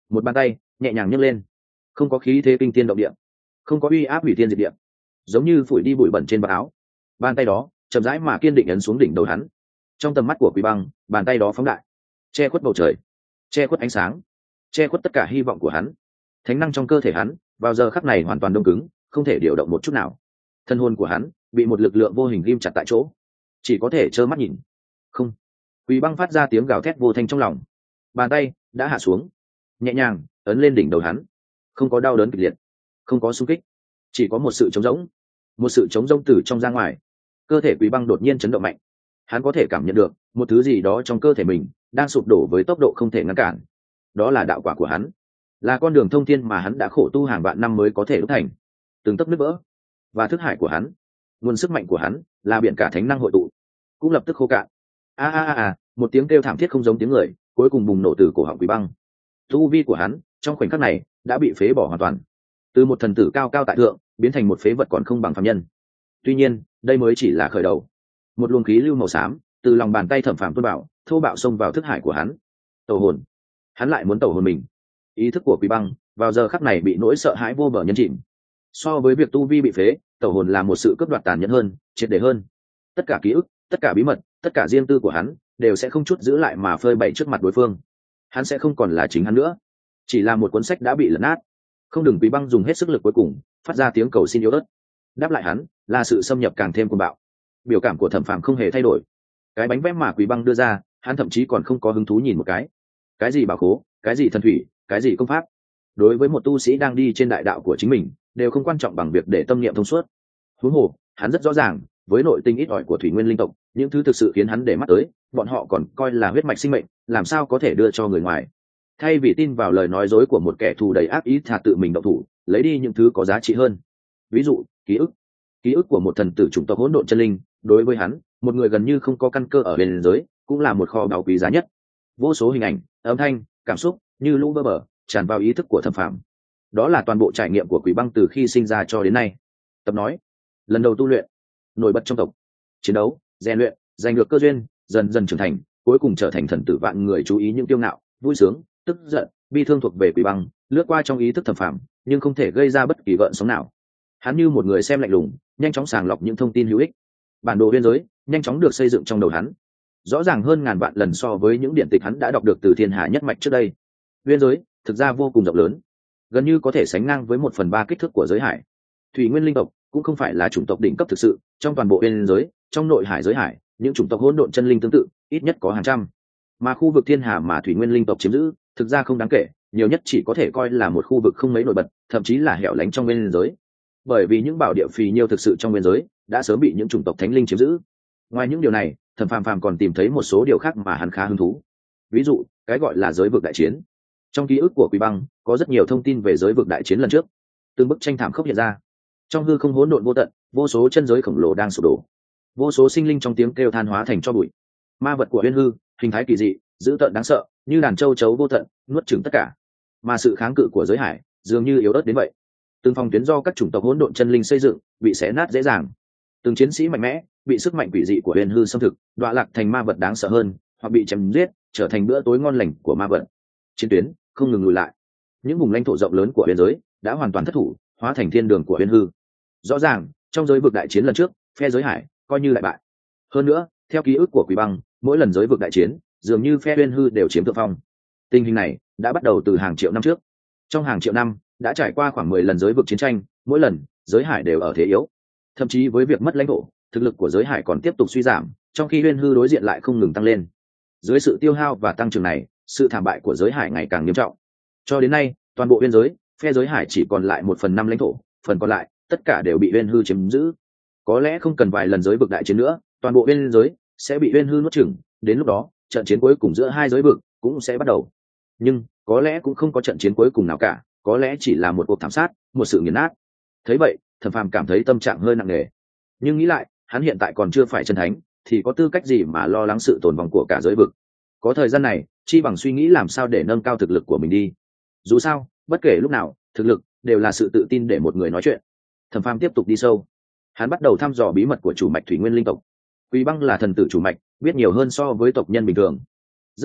một bàn tay nhẹ nhàng nhấc lên, không có khí thế kinh thiên động địa, không có uy áp hủy thiên diệt địa, giống như phủi đi bụi bẩn trên vạt áo. Bàn tay đó chậm rãi mà kiên định ấn xuống đỉnh đầu hắn. Trong tầm mắt của Quý Băng, bàn tay đó phóng đại, che khuất bầu trời, che khuất ánh sáng, che khuất tất cả hy vọng của hắn. Thánh năng trong cơ thể hắn vào giờ khắc này hoàn toàn đông cứng, không thể điều động một chút nào. Thân hồn của hắn bị một lực lượng vô hình ghim chặt tại chỗ, chỉ có thể trơ mắt nhìn. Không. Quý Băng phát ra tiếng gào thét vô thanh trong lòng. Bàn tay đã hạ xuống, nhẹ nhàng ấn lên đỉnh đầu hắn. Không có đau đớn kịch liệt, không có xung kích, chỉ có một sự trống rỗng, một sự trống rỗng từ trong ra ngoài. Cơ thể Quý Băng đột nhiên chấn động mạnh. Hắn có thể cảm nhận được một thứ gì đó trong cơ thể mình đang sụp đổ với tốc độ không thể ngăn cản. Đó là đạo quả của hắn, là con đường thông thiên mà hắn đã khổ tu hàng vạn năm mới có thể đúc thành. Từng tấc nứt vỡ, và thức hải của hắn, nguồn sức mạnh của hắn là biển cả thánh năng hội tụ, cũng lập tức khô cạn. A a a a, một tiếng kêu thảm thiết không giống tiếng người, cuối cùng bùng nổ từ cổ họng Quý Băng. Tu vi của hắn trong khoảnh khắc này đã bị phế bỏ hoàn toàn, từ một thần tử cao cao tại thượng biến thành một phế vật còn không bằng phàm nhân. Tuy nhiên, đây mới chỉ là khởi đầu. Một luồng khí lưu màu xám từ lòng bàn tay Thẩm Phàm tuôn bảo, thô bạo xông vào thức hải của hắn. Tẩu hồn, hắn lại muốn tẩu hồn mình. Ý thức của Quý Băng vào giờ khắc này bị nỗi sợ hãi vô bờ nhấn chìm. So với việc tu vi bị phế, tẩu hồn là một sự cướp đoạt tàn nhẫn hơn, triệt để hơn. Tất cả ký ức, tất cả bí mật, tất cả riêng tư của hắn đều sẽ không chút giữ lại mà phơi bày trước mặt đối phương. Hắn sẽ không còn là chính hắn nữa, chỉ là một cuốn sách đã bị lật nát. Không đừng Quý Băng dùng hết sức lực cuối cùng, phát ra tiếng cầu xin yếu ớt. Đáp lại hắn là sự xâm nhập càng thêm cuồng bạo. Biểu cảm của Thẩm Phàm không hề thay đổi. Cái bánh vẽ mà Quý Băng đưa ra, hắn thậm chí còn không có hứng thú nhìn một cái. Cái gì bảo khố, cái gì thần thủy, cái gì công pháp, đối với một tu sĩ đang đi trên đại đạo của chính mình, đều không quan trọng bằng việc để tâm niệm thông suốt. Huống hồ, hắn rất rõ ràng, với nội tình ít ỏi của Thủy Nguyên linh tộc, những thứ thực sự khiến hắn để mắt tới, bọn họ còn coi là huyết mạch sinh mệnh, làm sao có thể đưa cho người ngoài. Thay vì tin vào lời nói dối của một kẻ thù đầy ác ý, thà tự mình động thủ, lấy đi những thứ có giá trị hơn. Ví dụ, ký ức. Ký ức của một thần tử chủng tộc hỗn độn chân linh, đối với hắn, một người gần như không có căn cơ ở bên giới, cũng là một kho báu quý giá nhất. Vô số hình ảnh, âm thanh, cảm xúc như lũ bơ bờ tràn vào ý thức của Thẩm Phàm. Đó là toàn bộ trải nghiệm của Quý Băng từ khi sinh ra cho đến nay. Tập nói, lần đầu tu luyện, nổi bật trong tộc, chiến đấu, rèn luyện, giành được cơ duyên, dần dần trưởng thành, cuối cùng trở thành thần tử vạn người chú ý những kiêu ngạo, vui sướng, tức giận, bi thương thuộc về Quý Băng, lướt qua trong ý thức Thẩm Phàm, nhưng không thể gây ra bất kỳ gợn sóng nào. Hắn như một người xem lạnh lùng, nhanh chóng sàng lọc những thông tin hữu ích. Bản đồ biên giới nhanh chóng được xây dựng trong đầu hắn, rõ ràng hơn ngàn vạn lần so với những điển tịch hắn đã đọc được từ thiên hà nhất mạch trước đây. Biên giới thực ra vô cùng rộng lớn, gần như có thể sánh ngang với một phần ba kích thước của giới hải. Thủy Nguyên linh tộc cũng không phải là chủng tộc đỉnh cấp thực sự, trong toàn bộ biên giới, trong nội hải giới hải, những chủng tộc hỗn độn chân linh tương tự ít nhất có hàng trăm, mà khu vực thiên hà mà Thủy Nguyên linh tộc chiếm giữ thực ra không đáng kể, nhiều nhất chỉ có thể coi là một khu vực không mấy nổi bật, thậm chí là hẻo lánh trong biên giới. Bởi vì những bảo địa phì nhiêu thực sự trong biên giới đã sớm bị những chủng tộc thánh linh chiếm giữ. Ngoài những điều này, Thẩm Phàm Phàm còn tìm thấy một số điều khác mà hắn khá hứng thú. Ví dụ, cái gọi là giới vực đại chiến. Trong ký ức của Quý Băng có rất nhiều thông tin về giới vực đại chiến lần trước. Từng bức tranh thảm khốc hiện ra. Trong hư không hỗn độn vô tận, vô số chân giới khổng lồ đang sụp đổ. Vô số sinh linh trong tiếng kêu than hóa thành tro bụi. Ma vật của Uyên Hư, hình thái kỳ dị, dữ tợn đáng sợ, như đàn châu chấu vô tận, nuốt chửng tất cả. Mà sự kháng cự của giới hải dường như yếu ớt đến vậy. Từng phòng tuyến do các chủng tộc hỗn độn chân linh xây dựng bị xé nát dễ dàng. Từng chiến sĩ mạnh mẽ bị sức mạnh quỷ dị của Uyên Hư xâm thực, đọa lạc thành ma vật đáng sợ hơn, hoặc bị chém giết trở thành bữa tối ngon lành của ma vật. Chiến tuyến không ngừng lùi lại. Những vùng lãnh thổ rộng lớn của biên giới đã hoàn toàn thất thủ, hóa thành thiên đường của Uyên Hư. Rõ ràng, trong giới vực đại chiến lần trước, phe giới hải coi như lại bại. Hơn nữa, theo ký ức của Quý Băng, mỗi lần giới vực đại chiến, dường như phe Uyên Hư đều chiếm thượng phong. Tình hình này đã bắt đầu từ hàng triệu năm trước. Trong hàng triệu năm, đã trải qua khoảng mười lần giới vực chiến tranh, mỗi lần giới hải đều ở thế yếu. Thậm chí với việc mất lãnh thổ, thực lực của giới hải còn tiếp tục suy giảm, trong khi Uyên Hư đối diện lại không ngừng tăng lên. Dưới sự tiêu hao và tăng trưởng này, sự thảm bại của giới hải ngày càng nghiêm trọng. Cho đến nay, toàn bộ biên giới, phe giới hải chỉ còn lại một phần năm lãnh thổ, phần còn lại tất cả đều bị Uyên Hư chiếm giữ. Có lẽ không cần vài lần giới vực đại chiến nữa, toàn bộ biên giới sẽ bị Uyên Hư nuốt chửng, đến lúc đó, trận chiến cuối cùng giữa hai giới vực cũng sẽ bắt đầu. Nhưng có lẽ cũng không có trận chiến cuối cùng nào cả, có lẽ chỉ là một cuộc thảm sát, một sự nghiền nát. Thấy vậy, Thẩm Phàm cảm thấy tâm trạng hơi nặng nề. Nhưng nghĩ lại, hắn hiện tại còn chưa phải chân thánh, thì có tư cách gì mà lo lắng sự tồn vong của cả giới vực. Có thời gian này, chi bằng suy nghĩ làm sao để nâng cao thực lực của mình đi. Dù sao, bất kể lúc nào, thực lực đều là sự tự tin để một người nói chuyện. Thẩm Phàm tiếp tục đi sâu. Hắn bắt đầu thăm dò bí mật của chủ mạch Thủy Nguyên linh tộc. Quý Băng là thần tử chủ mạch, biết nhiều hơn so với tộc nhân bình thường. Rất nhanh,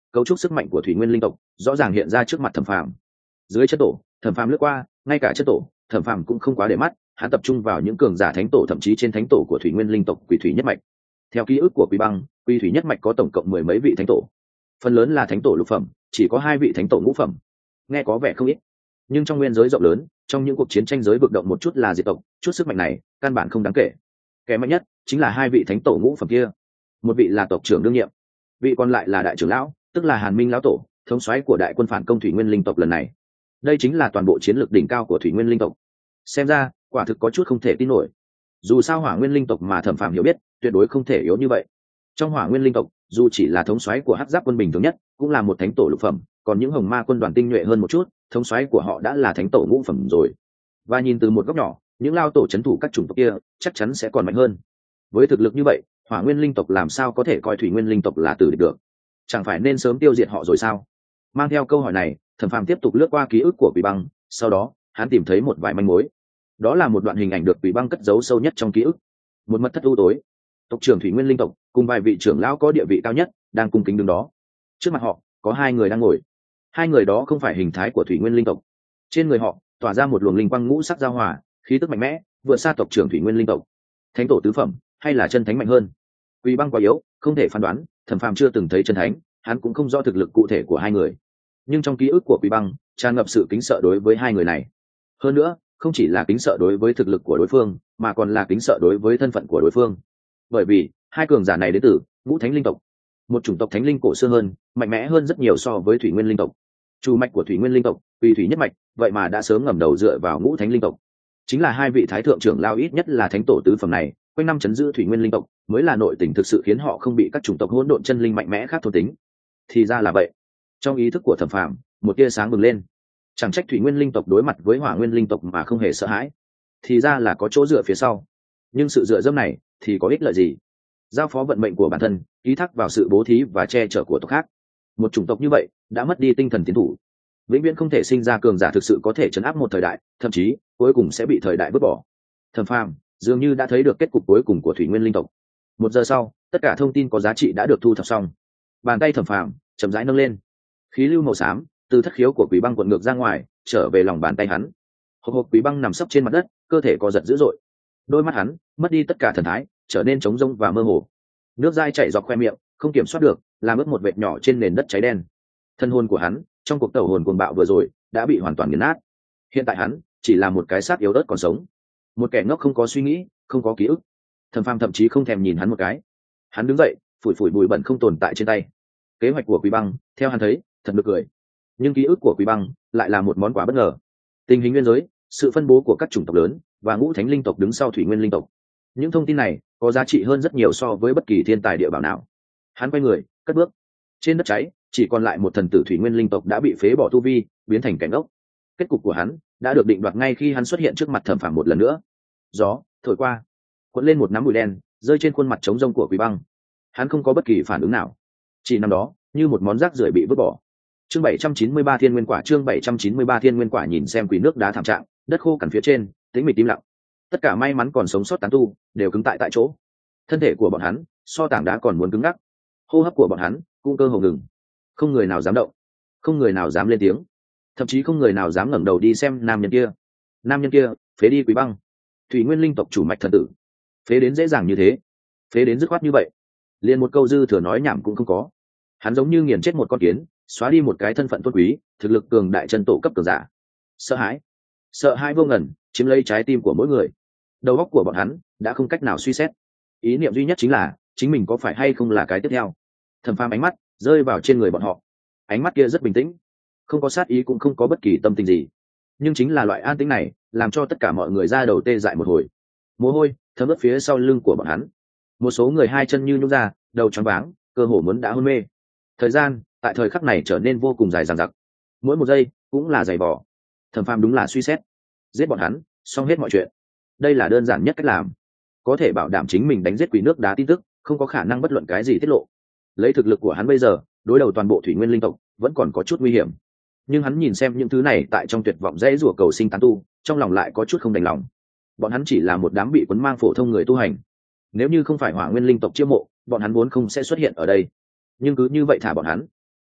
cấu trúc sức mạnh của thủy nguyên linh tộc rõ ràng hiện ra trước mặt Thẩm Phàm. Dưới chất tổ, Thẩm Phàm lướt qua, ngay cả chất tổ, Thẩm Phàm cũng không quá để mắt, hắn tập trung vào những cường giả thánh tổ, thậm chí trên thánh tổ của thủy nguyên linh tộc Quỷ Thủy Nhất Mạch. Theo ký ức của Quý Băng, Quỷ Thủy Nhất Mạch có tổng cộng mười mấy vị thánh tổ, phần lớn là thánh tổ lục phẩm, chỉ có hai vị thánh tổ ngũ phẩm. Nghe có vẻ không ít, nhưng trong nguyên giới rộng lớn, trong những cuộc chiến tranh giới vực động một chút là diệt tộc, chút sức mạnh này căn bản không đáng kể. Kẻ mạnh nhất chính là hai vị thánh tổ ngũ phẩm kia, một vị là tộc trưởng đương nhiệm, vị còn lại là đại trưởng lão, tức là Hàn Minh lão tổ, thống soái của đại quân phản công thủy nguyên linh tộc lần này. Đây chính là toàn bộ chiến lược đỉnh cao của thủy nguyên linh tộc. Xem ra quả thực có chút không thể tin nổi. Dù sao hỏa nguyên linh tộc mà Thẩm Phàm hiểu biết tuyệt đối không thể yếu như vậy. Trong hỏa nguyên linh tộc, dù chỉ là thống soái của hắc giáp quân bình thường nhất, cũng là một thánh tổ lục phẩm, còn những hồng ma quân đoàn tinh nhuệ hơn một chút, thống soái của họ đã là thánh tổ ngũ phẩm rồi. Và nhìn từ một góc nhỏ, những lao tổ chấn thủ các chủng tộc kia chắc chắn sẽ còn mạnh hơn. Với thực lực như vậy, hỏa nguyên linh tộc làm sao có thể coi thủy nguyên linh tộc là tử địch được? Chẳng phải nên sớm tiêu diệt họ rồi sao? Mang theo câu hỏi này, Thẩm Phàm tiếp tục lướt qua ký ức của Quỷ Băng, sau đó hắn tìm thấy một vài manh mối. Đó là một đoạn hình ảnh được Quỷ Băng cất giấu sâu nhất trong ký ức. Một mật thất u tối, tộc trưởng thủy nguyên linh tộc cùng vài vị trưởng lão có địa vị cao nhất đang cung kính đứng đó. Trước mặt họ có hai người đang ngồi. Hai người đó không phải hình thái của thủy nguyên linh tộc. Trên người họ tỏa ra một luồng linh quang ngũ sắc giao hòa, khí tức mạnh mẽ, vượt xa tộc trưởng thủy nguyên linh tộc. Thánh tổ tứ phẩm hay là chân thánh mạnh hơn? Quỷ Băng quá yếu, không thể phán đoán, Thẩm Phàm chưa từng thấy chân thánh, hắn cũng không rõ thực lực cụ thể của hai người. Nhưng trong ký ức của Quỷ Băng tràn ngập sự kính sợ đối với hai người này. Hơn nữa, không chỉ là kính sợ đối với thực lực của đối phương, mà còn là kính sợ đối với thân phận của đối phương. Bởi vì hai cường giả này đến từ ngũ thánh linh tộc, một chủng tộc thánh linh cổ xưa hơn, mạnh mẽ hơn rất nhiều so với thủy nguyên linh tộc. Chủ mạch của thủy nguyên linh tộc, Quỷ Thủy Nhất Mạch, vậy mà đã sớm ngẩng đầu dựa vào ngũ thánh linh tộc. Chính là hai vị thái thượng trưởng lao ít nhất là thánh tổ tứ phẩm này, quanh năm chấn giữ thủy nguyên linh tộc, mới là nội tình thực sự khiến họ không bị các chủng tộc hỗn độn chân linh mạnh mẽ khác thôn tính. Thì ra là vậy. Trong ý thức của Thẩm Phàm, một tia sáng bừng lên. Chẳng trách thủy nguyên linh tộc đối mặt với hỏa nguyên linh tộc mà không hề sợ hãi. Thì ra là có chỗ dựa phía sau. Nhưng sự dựa dẫm này thì có ích lợi gì? Giao phó vận mệnh của bản thân, ký thác vào sự bố thí và che chở của tộc khác. Một chủng tộc như vậy đã mất đi tinh thần tiến thủ, vĩnh viễn không thể sinh ra cường giả thực sự có thể chấn áp một thời đại, thậm chí cuối cùng sẽ bị thời đại vứt bỏ. Thẩm Phàm dường như đã thấy được kết cục cuối cùng của thủy nguyên linh tộc. Một giờ sau, tất cả thông tin có giá trị đã được thu thập xong. Bàn tay Thẩm Phàm chậm rãi nâng lên, khí lưu màu xám từ thất khiếu của Quỷ Băng cuộn ngược ra ngoài, trở về lòng bàn tay hắn. Hộc hộc Quỷ Băng nằm sấp trên mặt đất, cơ thể co giật dữ dội. Đôi mắt hắn mất đi tất cả thần thái, trở nên trống rỗng và mơ hồ. Nước dai chảy dọc khoe miệng, không kiểm soát được, làm ướt một vệt nhỏ trên nền đất cháy đen. Thân hồn của hắn trong cuộc tẩu hồn cuồng bạo vừa rồi đã bị hoàn toàn nghiền nát. Hiện tại hắn chỉ là một cái xác yếu ớt còn sống, một kẻ ngốc không có suy nghĩ, không có ký ức. Thẩm Phàm thậm chí không thèm nhìn hắn một cái. Hắn đứng dậy, phủi phủi bụi bẩn không tồn tại trên tay. Kế hoạch của Quý Băng, theo hắn thấy, thật nực cười. Nhưng ký ức của Quý Băng lại là một món quà bất ngờ. Tình hình nguyên giới, sự phân bố của các chủng tộc lớn và ngũ thánh linh tộc đứng sau thủy nguyên linh tộc. Những thông tin này có giá trị hơn rất nhiều so với bất kỳ thiên tài địa bảo nào. Hắn quay người, cất bước. Trên đất cháy, chỉ còn lại một thần tử thủy nguyên linh tộc đã bị phế bỏ tu vi, biến thành cảnh ốc. Kết cục của hắn đã được định đoạt ngay khi hắn xuất hiện trước mặt Thẩm Phàm một lần nữa. Gió thổi qua, cuốn lên một nắm bụi đen, rơi trên khuôn mặt trống rông của Quý Băng. Hắn không có bất kỳ phản ứng nào, chỉ nằm đó như một món rác rưởi bị vứt bỏ. Chương bảy trăm chín mươi ba Thiên Nguyên Quả, chương bảy trăm chín mươi ba Thiên Nguyên Quả. Nhìn xem quỷ nước đá thảm trạng, đất khô cằn phía trên, tĩnh mịch im lặng. Tất cả may mắn còn sống sót tán tu đều cứng tại tại chỗ. Thân thể của bọn hắn so tảng đá còn muốn cứng ngắc, hô hấp của bọn hắn cũng cơ hồ ngừng. Không người nào dám động, không người nào dám lên tiếng, thậm chí không người nào dám ngẩng đầu đi xem nam nhân kia. Nam nhân kia phế đi Quý Băng, thủy nguyên linh tộc chủ mạch thần tử. Phế đến dễ dàng như thế, phế đến dứt khoát như vậy, liền một câu dư thừa nói nhảm cũng không có. Hắn giống như nghiền chết một con kiến, xóa đi một cái thân phận tôn quý, thực lực cường đại chân tổ cấp cường giả. Sợ hãi, sợ hãi vô ngần chiếm lấy trái tim của mỗi người. Đầu óc của bọn hắn đã không cách nào suy xét, ý niệm duy nhất chính là chính mình có phải hay không là cái tiếp theo. Thẩm Phàm ánh mắt rơi vào trên người bọn họ, ánh mắt kia rất bình tĩnh, không có sát ý cũng không có bất kỳ tâm tình gì. Nhưng chính là loại an tĩnh này làm cho tất cả mọi người ra đầu tê dại một hồi. Mồ hôi thấm ướt phía sau lưng của bọn hắn, một số người hai chân như nhũn ra, đầu choáng váng, cơ hồ muốn đã hôn mê. Thời gian tại thời khắc này trở nên vô cùng dài dằng dặc, mỗi một giây cũng là dày vò. Thẩm Phàm đúng là suy xét, giết bọn hắn xong hết mọi chuyện. Đây là đơn giản nhất cách làm, có thể bảo đảm chính mình đánh giết quỷ nước đá tin tức không có khả năng bất luận cái gì tiết lộ. Lấy thực lực của hắn bây giờ, đối đầu toàn bộ thủy nguyên linh tộc vẫn còn có chút nguy hiểm. Nhưng hắn nhìn xem những thứ này tại trong tuyệt vọng dễ rủa cầu sinh tán tu, trong lòng lại có chút không đành lòng. Bọn hắn chỉ là một đám bị quấn mang phổ thông người tu hành, nếu như không phải hỏa nguyên linh tộc chiêu mộ, bọn hắn vốn không sẽ xuất hiện ở đây. Nhưng cứ như vậy thả bọn hắn,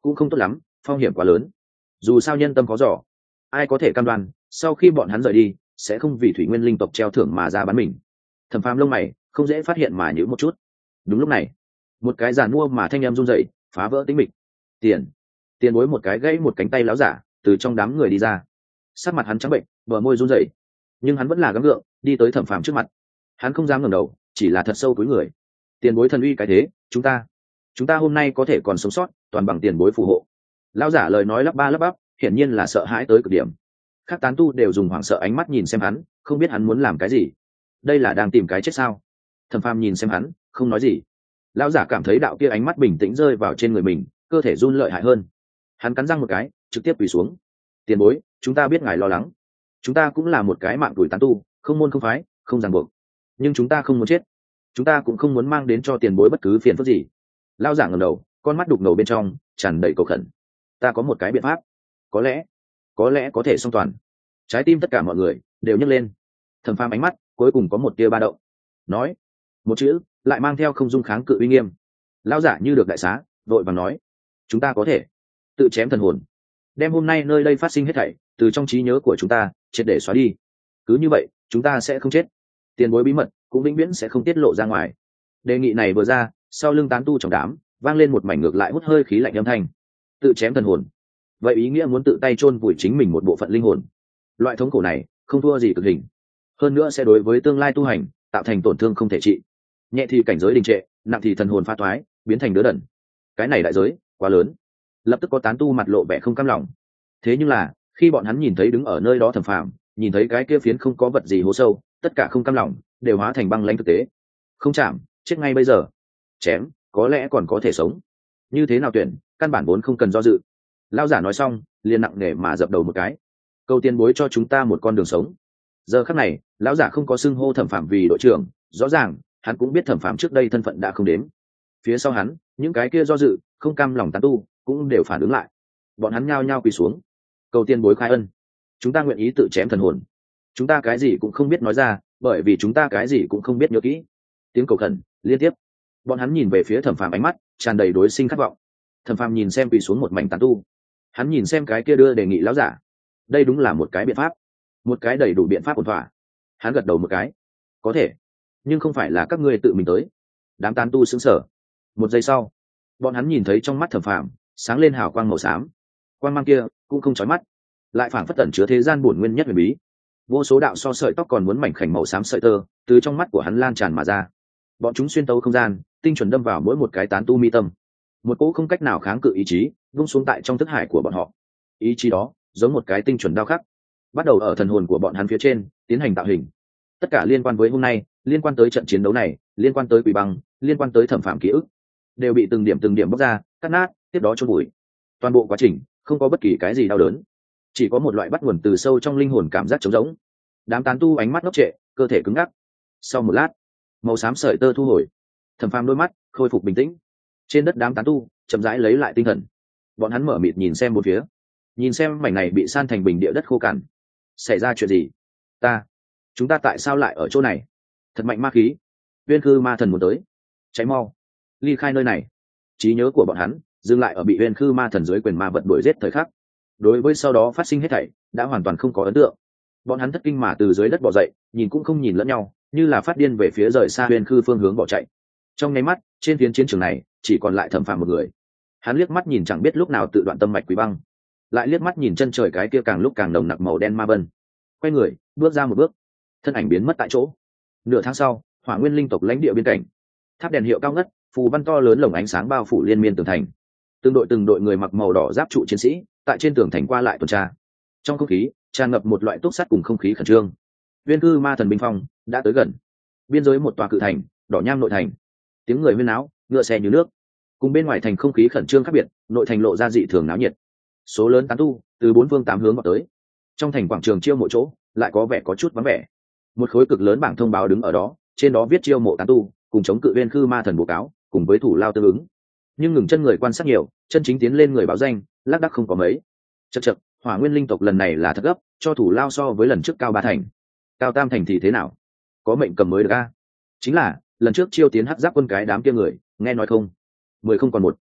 cũng không tốt lắm, phong hiểm quá lớn. Dù sao nhân tâm có dò, ai có thể cam đoan sau khi bọn hắn rời đi sẽ không vì thủy nguyên linh tộc treo thưởng mà ra bắn mình. Thẩm Phàm lông mày không dễ phát hiện mà nhíu một chút. Đúng lúc này, một cái giàn mua mà thanh em run rẩy phá vỡ tĩnh mịch. Tiền, tiền bối một cái gãy một cánh tay láo giả từ trong đám người đi ra, sắc mặt hắn trắng bệnh, bờ môi run rẩy, nhưng hắn vẫn là gắng gượng đi tới Thẩm Phàm trước mặt. Hắn không dám ngẩng đầu, chỉ là thật sâu cúi người. Tiền bối thần uy cái thế, chúng ta chúng ta hôm nay có thể còn sống sót toàn bằng tiền bối phù hộ. Lão giả lời nói lắp ba lắp bắp, hiển nhiên là sợ hãi tới cực điểm. Các tán tu đều dùng hoảng sợ ánh mắt nhìn xem hắn, không biết hắn muốn làm cái gì. Đây là đang tìm cái chết sao? Thẩm Phàm nhìn xem hắn, không nói gì. Lão giả cảm thấy đạo kia ánh mắt bình tĩnh rơi vào trên người mình, cơ thể run lợi hại hơn. Hắn cắn răng một cái, trực tiếp quỳ xuống. Tiền bối, chúng ta biết ngài lo lắng. Chúng ta cũng là một cái mạng tuổi tán tu, không môn không phái, không ràng buộc. Nhưng chúng ta không muốn chết. Chúng ta cũng không muốn mang đến cho tiền bối bất cứ phiền phức gì. Lão giả ngẩng đầu, con mắt đục ngầu bên trong tràn đầy cầu khẩn. Ta có một cái biện pháp, có lẽ, có lẽ có thể song toàn. Trái tim tất cả mọi người đều nhấc lên. Thẩm Phàm ánh mắt cuối cùng có một tia ba động, nói một chữ lại mang theo không dung kháng cự uy nghiêm. Lão giả như được đại xá, vội vàng nói, chúng ta có thể tự chém thần hồn, đem hôm nay nơi đây phát sinh hết thảy từ trong trí nhớ của chúng ta triệt để xóa đi. Cứ như vậy chúng ta sẽ không chết, tiền bối bí mật cũng vĩnh viễn sẽ không tiết lộ ra ngoài. Đề nghị này vừa ra, sau lưng tán tu trong đám vang lên một mảnh ngược lại hút hơi khí lạnh âm thanh. Tự chém thần hồn, vậy ý nghĩa muốn tự tay chôn vùi chính mình một bộ phận linh hồn. Loại thống khổ này không thua gì cực hình, hơn nữa sẽ đối với tương lai tu hành tạo thành tổn thương không thể trị. Nhẹ thì cảnh giới đình trệ, nặng thì thần hồn pha toái, biến thành đứa đần. Cái này đại giới quá lớn. Lập tức có tán tu mặt lộ vẻ không cam lòng. Thế nhưng là khi bọn hắn nhìn thấy đứng ở nơi đó Thẩm Phàm, nhìn thấy cái kia phiến không có vật gì hố sâu, tất cả không cam lòng đều hóa thành băng lãnh thực tế. Không chạm, chết ngay bây giờ. Chém, có lẽ còn có thể sống. Như thế nào tuyển, căn bản vốn không cần do dự. Lão giả nói xong, liền nặng nề mà dập đầu một cái. Cầu tiền bối cho chúng ta một con đường sống. Giờ khắc này, lão giả không có xưng hô Thẩm Phàm vì đội trưởng, rõ ràng hắn cũng biết Thẩm Phàm trước đây thân phận đã không đếm. Phía sau hắn, những cái kia do dự, không cam lòng tán tu cũng đều phản ứng lại. Bọn hắn nhao nhao quỳ xuống, cầu tiền bối khai ân. Chúng ta nguyện ý tự chém thần hồn. Chúng ta cái gì cũng không biết nói ra, bởi vì chúng ta cái gì cũng không biết nhớ kỹ. Tiếng cầu khẩn liên tiếp. Bọn hắn nhìn về phía Thẩm Phàm ánh mắt tràn đầy đối sinh khát vọng. Thẩm Phàm nhìn xem quỳ xuống một mảnh tán tu, hắn nhìn xem cái kia đưa đề nghị lão giả. Đây đúng là một cái biện pháp, một cái đầy đủ biện pháp ổn thỏa. Hắn gật đầu một cái, có thể, nhưng không phải là các ngươi tự mình tới. Đám tán tu sững sờ. Một giây sau, bọn hắn nhìn thấy trong mắt Thẩm Phàm sáng lên hào quang màu xám. Quang mang kia cũng không chói mắt, lại phảng phất tẩn chứa thế gian bổn nguyên nhất huyền bí. Vô số đạo so sợi tóc còn muốn mảnh khảnh màu xám sợi tơ từ trong mắt của hắn lan tràn mà ra. Bọn chúng xuyên tấu không gian, tinh chuẩn đâm vào mỗi một cái tán tu mi tâm. Một cỗ không cách nào kháng cự ý chí vung xuống tại trong thức hải của bọn họ. Ý chí đó giống một cái tinh chuẩn đao khắc, bắt đầu ở thần hồn của bọn hắn phía trên tiến hành tạo hình. Tất cả liên quan với hôm nay, liên quan tới trận chiến đấu này, liên quan tới Quỷ Băng, liên quan tới Thẩm Phàm ký ức, đều bị từng điểm từng điểm bóc ra, cắt nát, tiếp đó chôn bụi. Toàn bộ quá trình không có bất kỳ cái gì đau đớn, chỉ có một loại bắt nguồn từ sâu trong linh hồn cảm giác trống rỗng. Đám tán tu ánh mắt ngốc trệ, cơ thể cứng ngắc. Sau một lát, màu xám sợi tơ thu hồi, Thẩm Phàm đôi mắt khôi phục bình tĩnh. Trên đất đám tán tu chậm rãi lấy lại tinh thần. Bọn hắn mở mịt nhìn xem một phía, nhìn xem mảnh này bị san thành bình địa đất khô cằn. Xảy ra chuyện gì? Ta, chúng ta tại sao lại ở chỗ này? Thật mạnh ma khí. Uyên Khư ma thần muốn tới, cháy mau, ly khai nơi này. Trí nhớ của bọn hắn dừng lại ở bị Uyên Khư ma thần dưới quyền ma vật đuổi giết thời khắc. Đối với sau đó phát sinh hết thảy đã hoàn toàn không có ấn tượng. Bọn hắn thất kinh mà từ dưới đất bò dậy, nhìn cũng không nhìn lẫn nhau, như là phát điên về phía rời xa Uyên Khư phương hướng bỏ chạy. Trong nháy mắt, trên phiến chiến trường này chỉ còn lại Thẩm Phàm một người. Hắn liếc mắt nhìn chẳng biết lúc nào tự đoạn tâm mạch Quý Băng, lại liếc mắt nhìn chân trời cái kia càng lúc càng nồng nặc màu đen ma vân, quay người bước ra một bước, thân ảnh biến mất tại chỗ. Nửa tháng sau, Hỏa Nguyên linh tộc lãnh địa biên cảnh, tháp đèn hiệu cao ngất, phù văn to lớn lồng ánh sáng bao phủ liên miên tường thành. Từng đội từng đội người mặc màu đỏ giáp trụ chiến sĩ tại trên tường thành qua lại tuần tra. Trong không khí tràn ngập một loại túc sắt cùng không khí khẩn trương. Uyên Khư ma thần binh phong đã tới gần biên giới một tòa cự thành, đỏ nham nội thành. Tiếng người huyên náo, ngựa xe như nước. Cùng bên ngoài thành không khí khẩn trương khác biệt, nội thành lộ ra dị thường náo nhiệt. Số lớn tán tu từ bốn phương tám hướng vào tới. Trong thành quảng trường chiêu mộ chỗ lại có vẻ có chút vắng vẻ. Một khối cực lớn bảng thông báo đứng ở đó, trên đó viết chiêu mộ tán tu cùng chống cự Uyên Khư ma thần báo cáo, cùng với thủ lao tương ứng. Nhưng ngừng chân người quan sát nhiều, chân chính tiến lên người báo danh lác đác không có mấy. Chậc chậc, Hỏa Nguyên linh tộc lần này là thật gấp, cho thủ lao so với lần trước cao ba thành. Cao tam thành thì thế nào? Có mệnh cầm mới được a. Chính là lần trước chiêu tiến hắc giáp quân cái đám kia người, nghe nói không? Mười không còn một.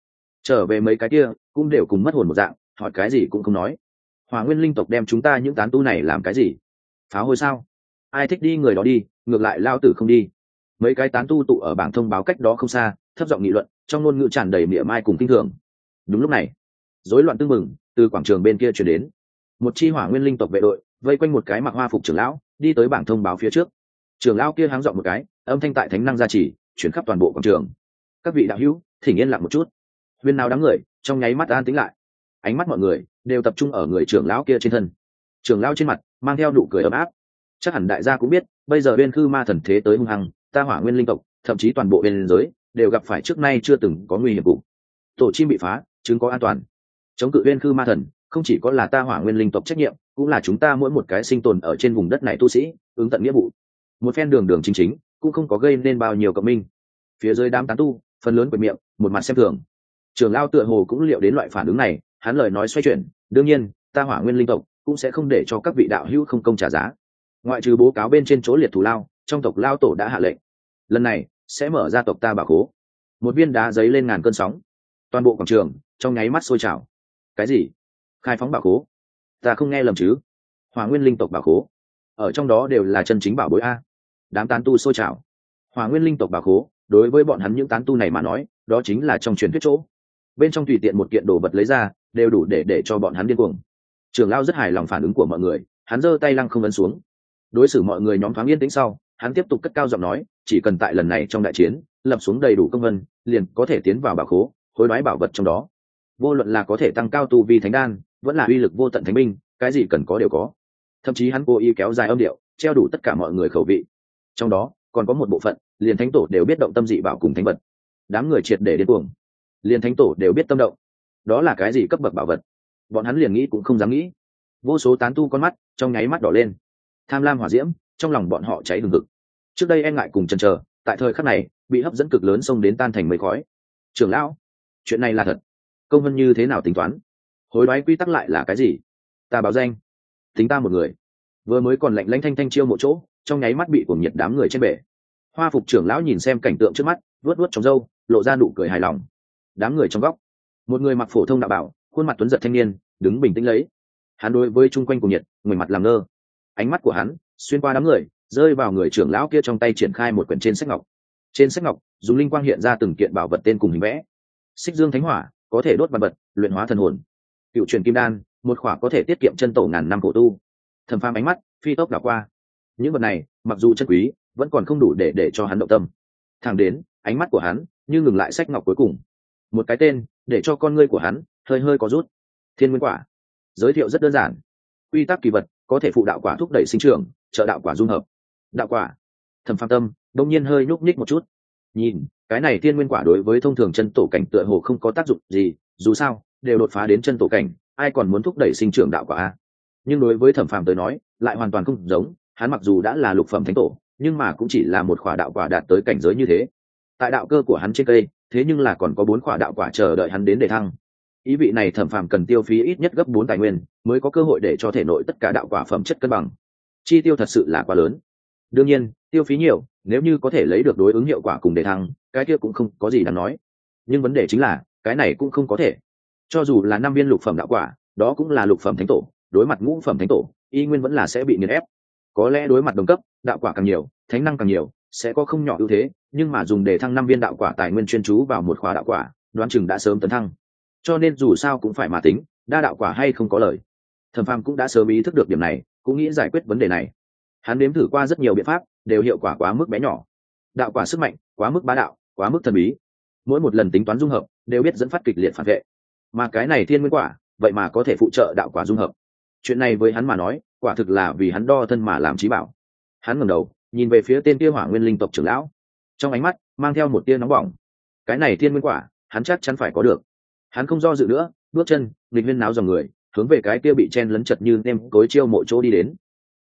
trở về mấy cái kia cũng đều cùng mất hồn một dạng, hỏi cái gì cũng không nói. Hỏa Nguyên linh tộc đem chúng ta những tán tu này làm cái gì? Phá hôi sao? Ai thích đi người đó đi, ngược lại lao tử không đi. Mấy cái tán tu tụ ở bảng thông báo cách đó không xa, thấp giọng nghị luận, trong ngôn ngữ tràn đầy mỉa mai cùng kinh thường. Đúng lúc này, rối loạn tương mừng từ quảng trường bên kia truyền đến. Một chi Hỏa Nguyên linh tộc vệ đội vây quanh một cái mặc hoa phục trưởng lão, đi tới bảng thông báo phía trước. Trưởng lão kia háng giọng một cái, âm thanh tại thánh năng gia trì, chuyển khắp toàn bộ quảng trường. Các vị đạo hữu, thỉnh yên lặng một chút. Viên nào đám người trong nháy mắt an tĩnh lại, ánh mắt mọi người đều tập trung ở người trưởng lão kia trên thân. Trưởng lão trên mặt mang theo nụ cười ấm áp. Chắc hẳn đại gia cũng biết, bây giờ bên khư ma thần thế tới hung hăng, ta Hỏa Nguyên linh tộc, thậm chí toàn bộ bên giới đều gặp phải trước nay chưa từng có nguy hiểm vụ. Tổ chim bị phá, chứng có an toàn. Chống cự bên khư ma thần, không chỉ có là ta Hỏa Nguyên linh tộc trách nhiệm, cũng là chúng ta mỗi một cái sinh tồn ở trên vùng đất này tu sĩ, ứng tận nghĩa vụ. Một phen đường đường chính chính, cũng không có gây nên bao nhiêu cộng minh. Phía dưới đám tán tu, phần lớn quệt miệng, một mặt xem thường. Trưởng lão tựa hồ cũng liệu đến loại phản ứng này, hắn lời nói xoay chuyển, đương nhiên, ta Hỏa Nguyên linh tộc cũng sẽ không để cho các vị đạo hữu không công trả giá. Ngoại trừ bố cáo bên trên chỗ liệt thù lao, trong tộc lao tổ đã hạ lệnh, lần này sẽ mở ra tộc ta bảo khố. Một viên đá giấy lên ngàn cơn sóng, toàn bộ quảng trường trong nháy mắt sôi trào. Cái gì? Khai phóng bảo khố? Ta không nghe lầm chứ? Hỏa Nguyên linh tộc bảo khố, ở trong đó đều là chân chính bảo bối a. Đám tán tu sôi trào. Hỏa Nguyên linh tộc bảo khố, đối với bọn hắn những tán tu này mà nói, đó chính là trong truyền thuyết chỗ. Bên trong tùy tiện một kiện đồ vật lấy ra, đều đủ để để cho bọn hắn điên cuồng. Trưởng lão rất hài lòng phản ứng của mọi người, hắn giơ tay lăng không ấn xuống. Đối xử mọi người nhóm thoáng yên tĩnh sau, hắn tiếp tục cất cao giọng nói, chỉ cần tại lần này trong đại chiến lập xuống đầy đủ công vân, liền có thể tiến vào bảo khố, hối đoái bảo vật trong đó. Vô luận là có thể tăng cao tu vi thánh đan, vẫn là uy lực vô tận thánh binh, cái gì cần có đều có. Thậm chí hắn cố ý kéo dài âm điệu, treo đủ tất cả mọi người khẩu vị. Trong đó còn có một bộ phận, liền thánh tổ đều biết động tâm dị bảo cùng thánh vật. Đám người triệt để điên cuồng. Liền thánh tổ đều biết tâm động. Đó là cái gì cấp bậc bảo vật? Bọn hắn liền nghĩ cũng không dám nghĩ. Vô số tán tu con mắt trong nháy mắt đỏ lên. Tham lam hỏa diễm trong lòng bọn họ cháy hừng hực. Trước đây e ngại cùng chần chờ, tại thời khắc này bị hấp dẫn cực lớn xông đến tan thành mây khói. Trưởng lão, chuyện này là thật. Công vân như thế nào tính toán? Hối đoái quy tắc lại là cái gì? Ta báo danh. Tính ta một người. Vừa mới còn lạnh lãnh thanh thanh chiêu một chỗ, trong nháy mắt bị cuồng nhiệt đám người trên bể. Hoa phục trưởng lão nhìn xem cảnh tượng trước mắt, vuốt vuốt trong râu, lộ ra nụ cười hài lòng. Đám người trong góc, một người mặc phổ thông đạo bảo, khuôn mặt tuấn giật thanh niên, đứng bình tĩnh lấy. Hắn đối với chung quanh cuồng nhiệt, người mặt làm ngơ. Ánh mắt của hắn xuyên qua đám người, rơi vào người trưởng lão kia trong tay triển khai một quyển trên sách ngọc. Trên sách ngọc dùng linh quang hiện ra từng kiện bảo vật tên cùng hình vẽ. Xích dương thánh hỏa có thể đốt vật vật, luyện hóa thần hồn. Cựu truyền kim đan, một khỏa có thể tiết kiệm chân tổ ngàn năm cổ tu. Thẩm Phàm ánh mắt phi tốc đảo qua. Những vật này mặc dù chân quý, vẫn còn không đủ để để cho hắn động tâm. Thẳng đến ánh mắt của hắn như ngừng lại sách ngọc cuối cùng, một cái tên để cho con ngươi của hắn hơi hơi có rút. Thiên nguyên quả. Giới thiệu rất đơn giản. Quy tắc kỳ vật, có thể phụ đạo quả thúc đẩy sinh trưởng, trợ đạo quả dung hợp. Đạo quả. Thẩm Phàm tâm đông nhiên hơi nhúc nhích một chút. Nhìn cái này thiên nguyên quả đối với thông thường chân tổ cảnh tựa hồ không có tác dụng gì, dù sao đều đột phá đến chân tổ cảnh, ai còn muốn thúc đẩy sinh trưởng đạo quả a? Nhưng đối với Thẩm Phàm tới nói lại hoàn toàn không giống. Hắn mặc dù đã là lục phẩm thánh tổ, nhưng mà cũng chỉ là một khỏa đạo quả đạt tới cảnh giới như thế. Tại đạo cơ của hắn trên cây, thế nhưng là còn có bốn khỏa đạo quả chờ đợi hắn đến để thăng. Ý vị này Thẩm Phàm cần tiêu phí ít nhất gấp bốn tài nguyên, mới có cơ hội để cho thể nội tất cả đạo quả phẩm chất cân bằng. Chi tiêu thật sự là quá lớn. Đương nhiên, tiêu phí nhiều, nếu như có thể lấy được đối ứng hiệu quả cùng để thăng, cái kia cũng không có gì đáng nói. Nhưng vấn đề chính là, cái này cũng không có thể. Cho dù là năm viên lục phẩm đạo quả, đó cũng là lục phẩm thánh tổ, đối mặt ngũ phẩm thánh tổ, y nguyên vẫn là sẽ bị nghiền ép. Có lẽ đối mặt đồng cấp, đạo quả càng nhiều, thánh năng càng nhiều, sẽ có không nhỏ ưu thế, nhưng mà dùng để thăng năm viên đạo quả tài nguyên chuyên chú vào một khóa đạo quả, đoán chừng đã sớm tấn thăng. Cho nên dù sao cũng phải mà tính, đa đạo quả hay không có lời. Thẩm Phàm cũng đã sớm ý thức được điểm này, cũng nghĩ giải quyết vấn đề này. Hắn nếm thử qua rất nhiều biện pháp, đều hiệu quả quá mức bé nhỏ. Đạo quả sức mạnh quá mức bá đạo, quá mức thần bí. Mỗi một lần tính toán dung hợp, đều biết dẫn phát kịch liệt phản vệ. Mà cái này thiên nguyên quả, vậy mà có thể phụ trợ đạo quả dung hợp. Chuyện này với hắn mà nói, quả thực là vì hắn đo thân mà làm chí bảo. Hắn ngẩng đầu, nhìn về phía tên kia Hỏa Nguyên linh tộc trưởng lão, trong ánh mắt mang theo một tia nóng bỏng. Cái này thiên nguyên quả, hắn chắc chắn phải có được. Hắn không do dự nữa, bước chân nghịch huyên náo dòng người, hướng về cái kia bị chen lấn chật như nem cối chiêu mộ chỗ đi đến.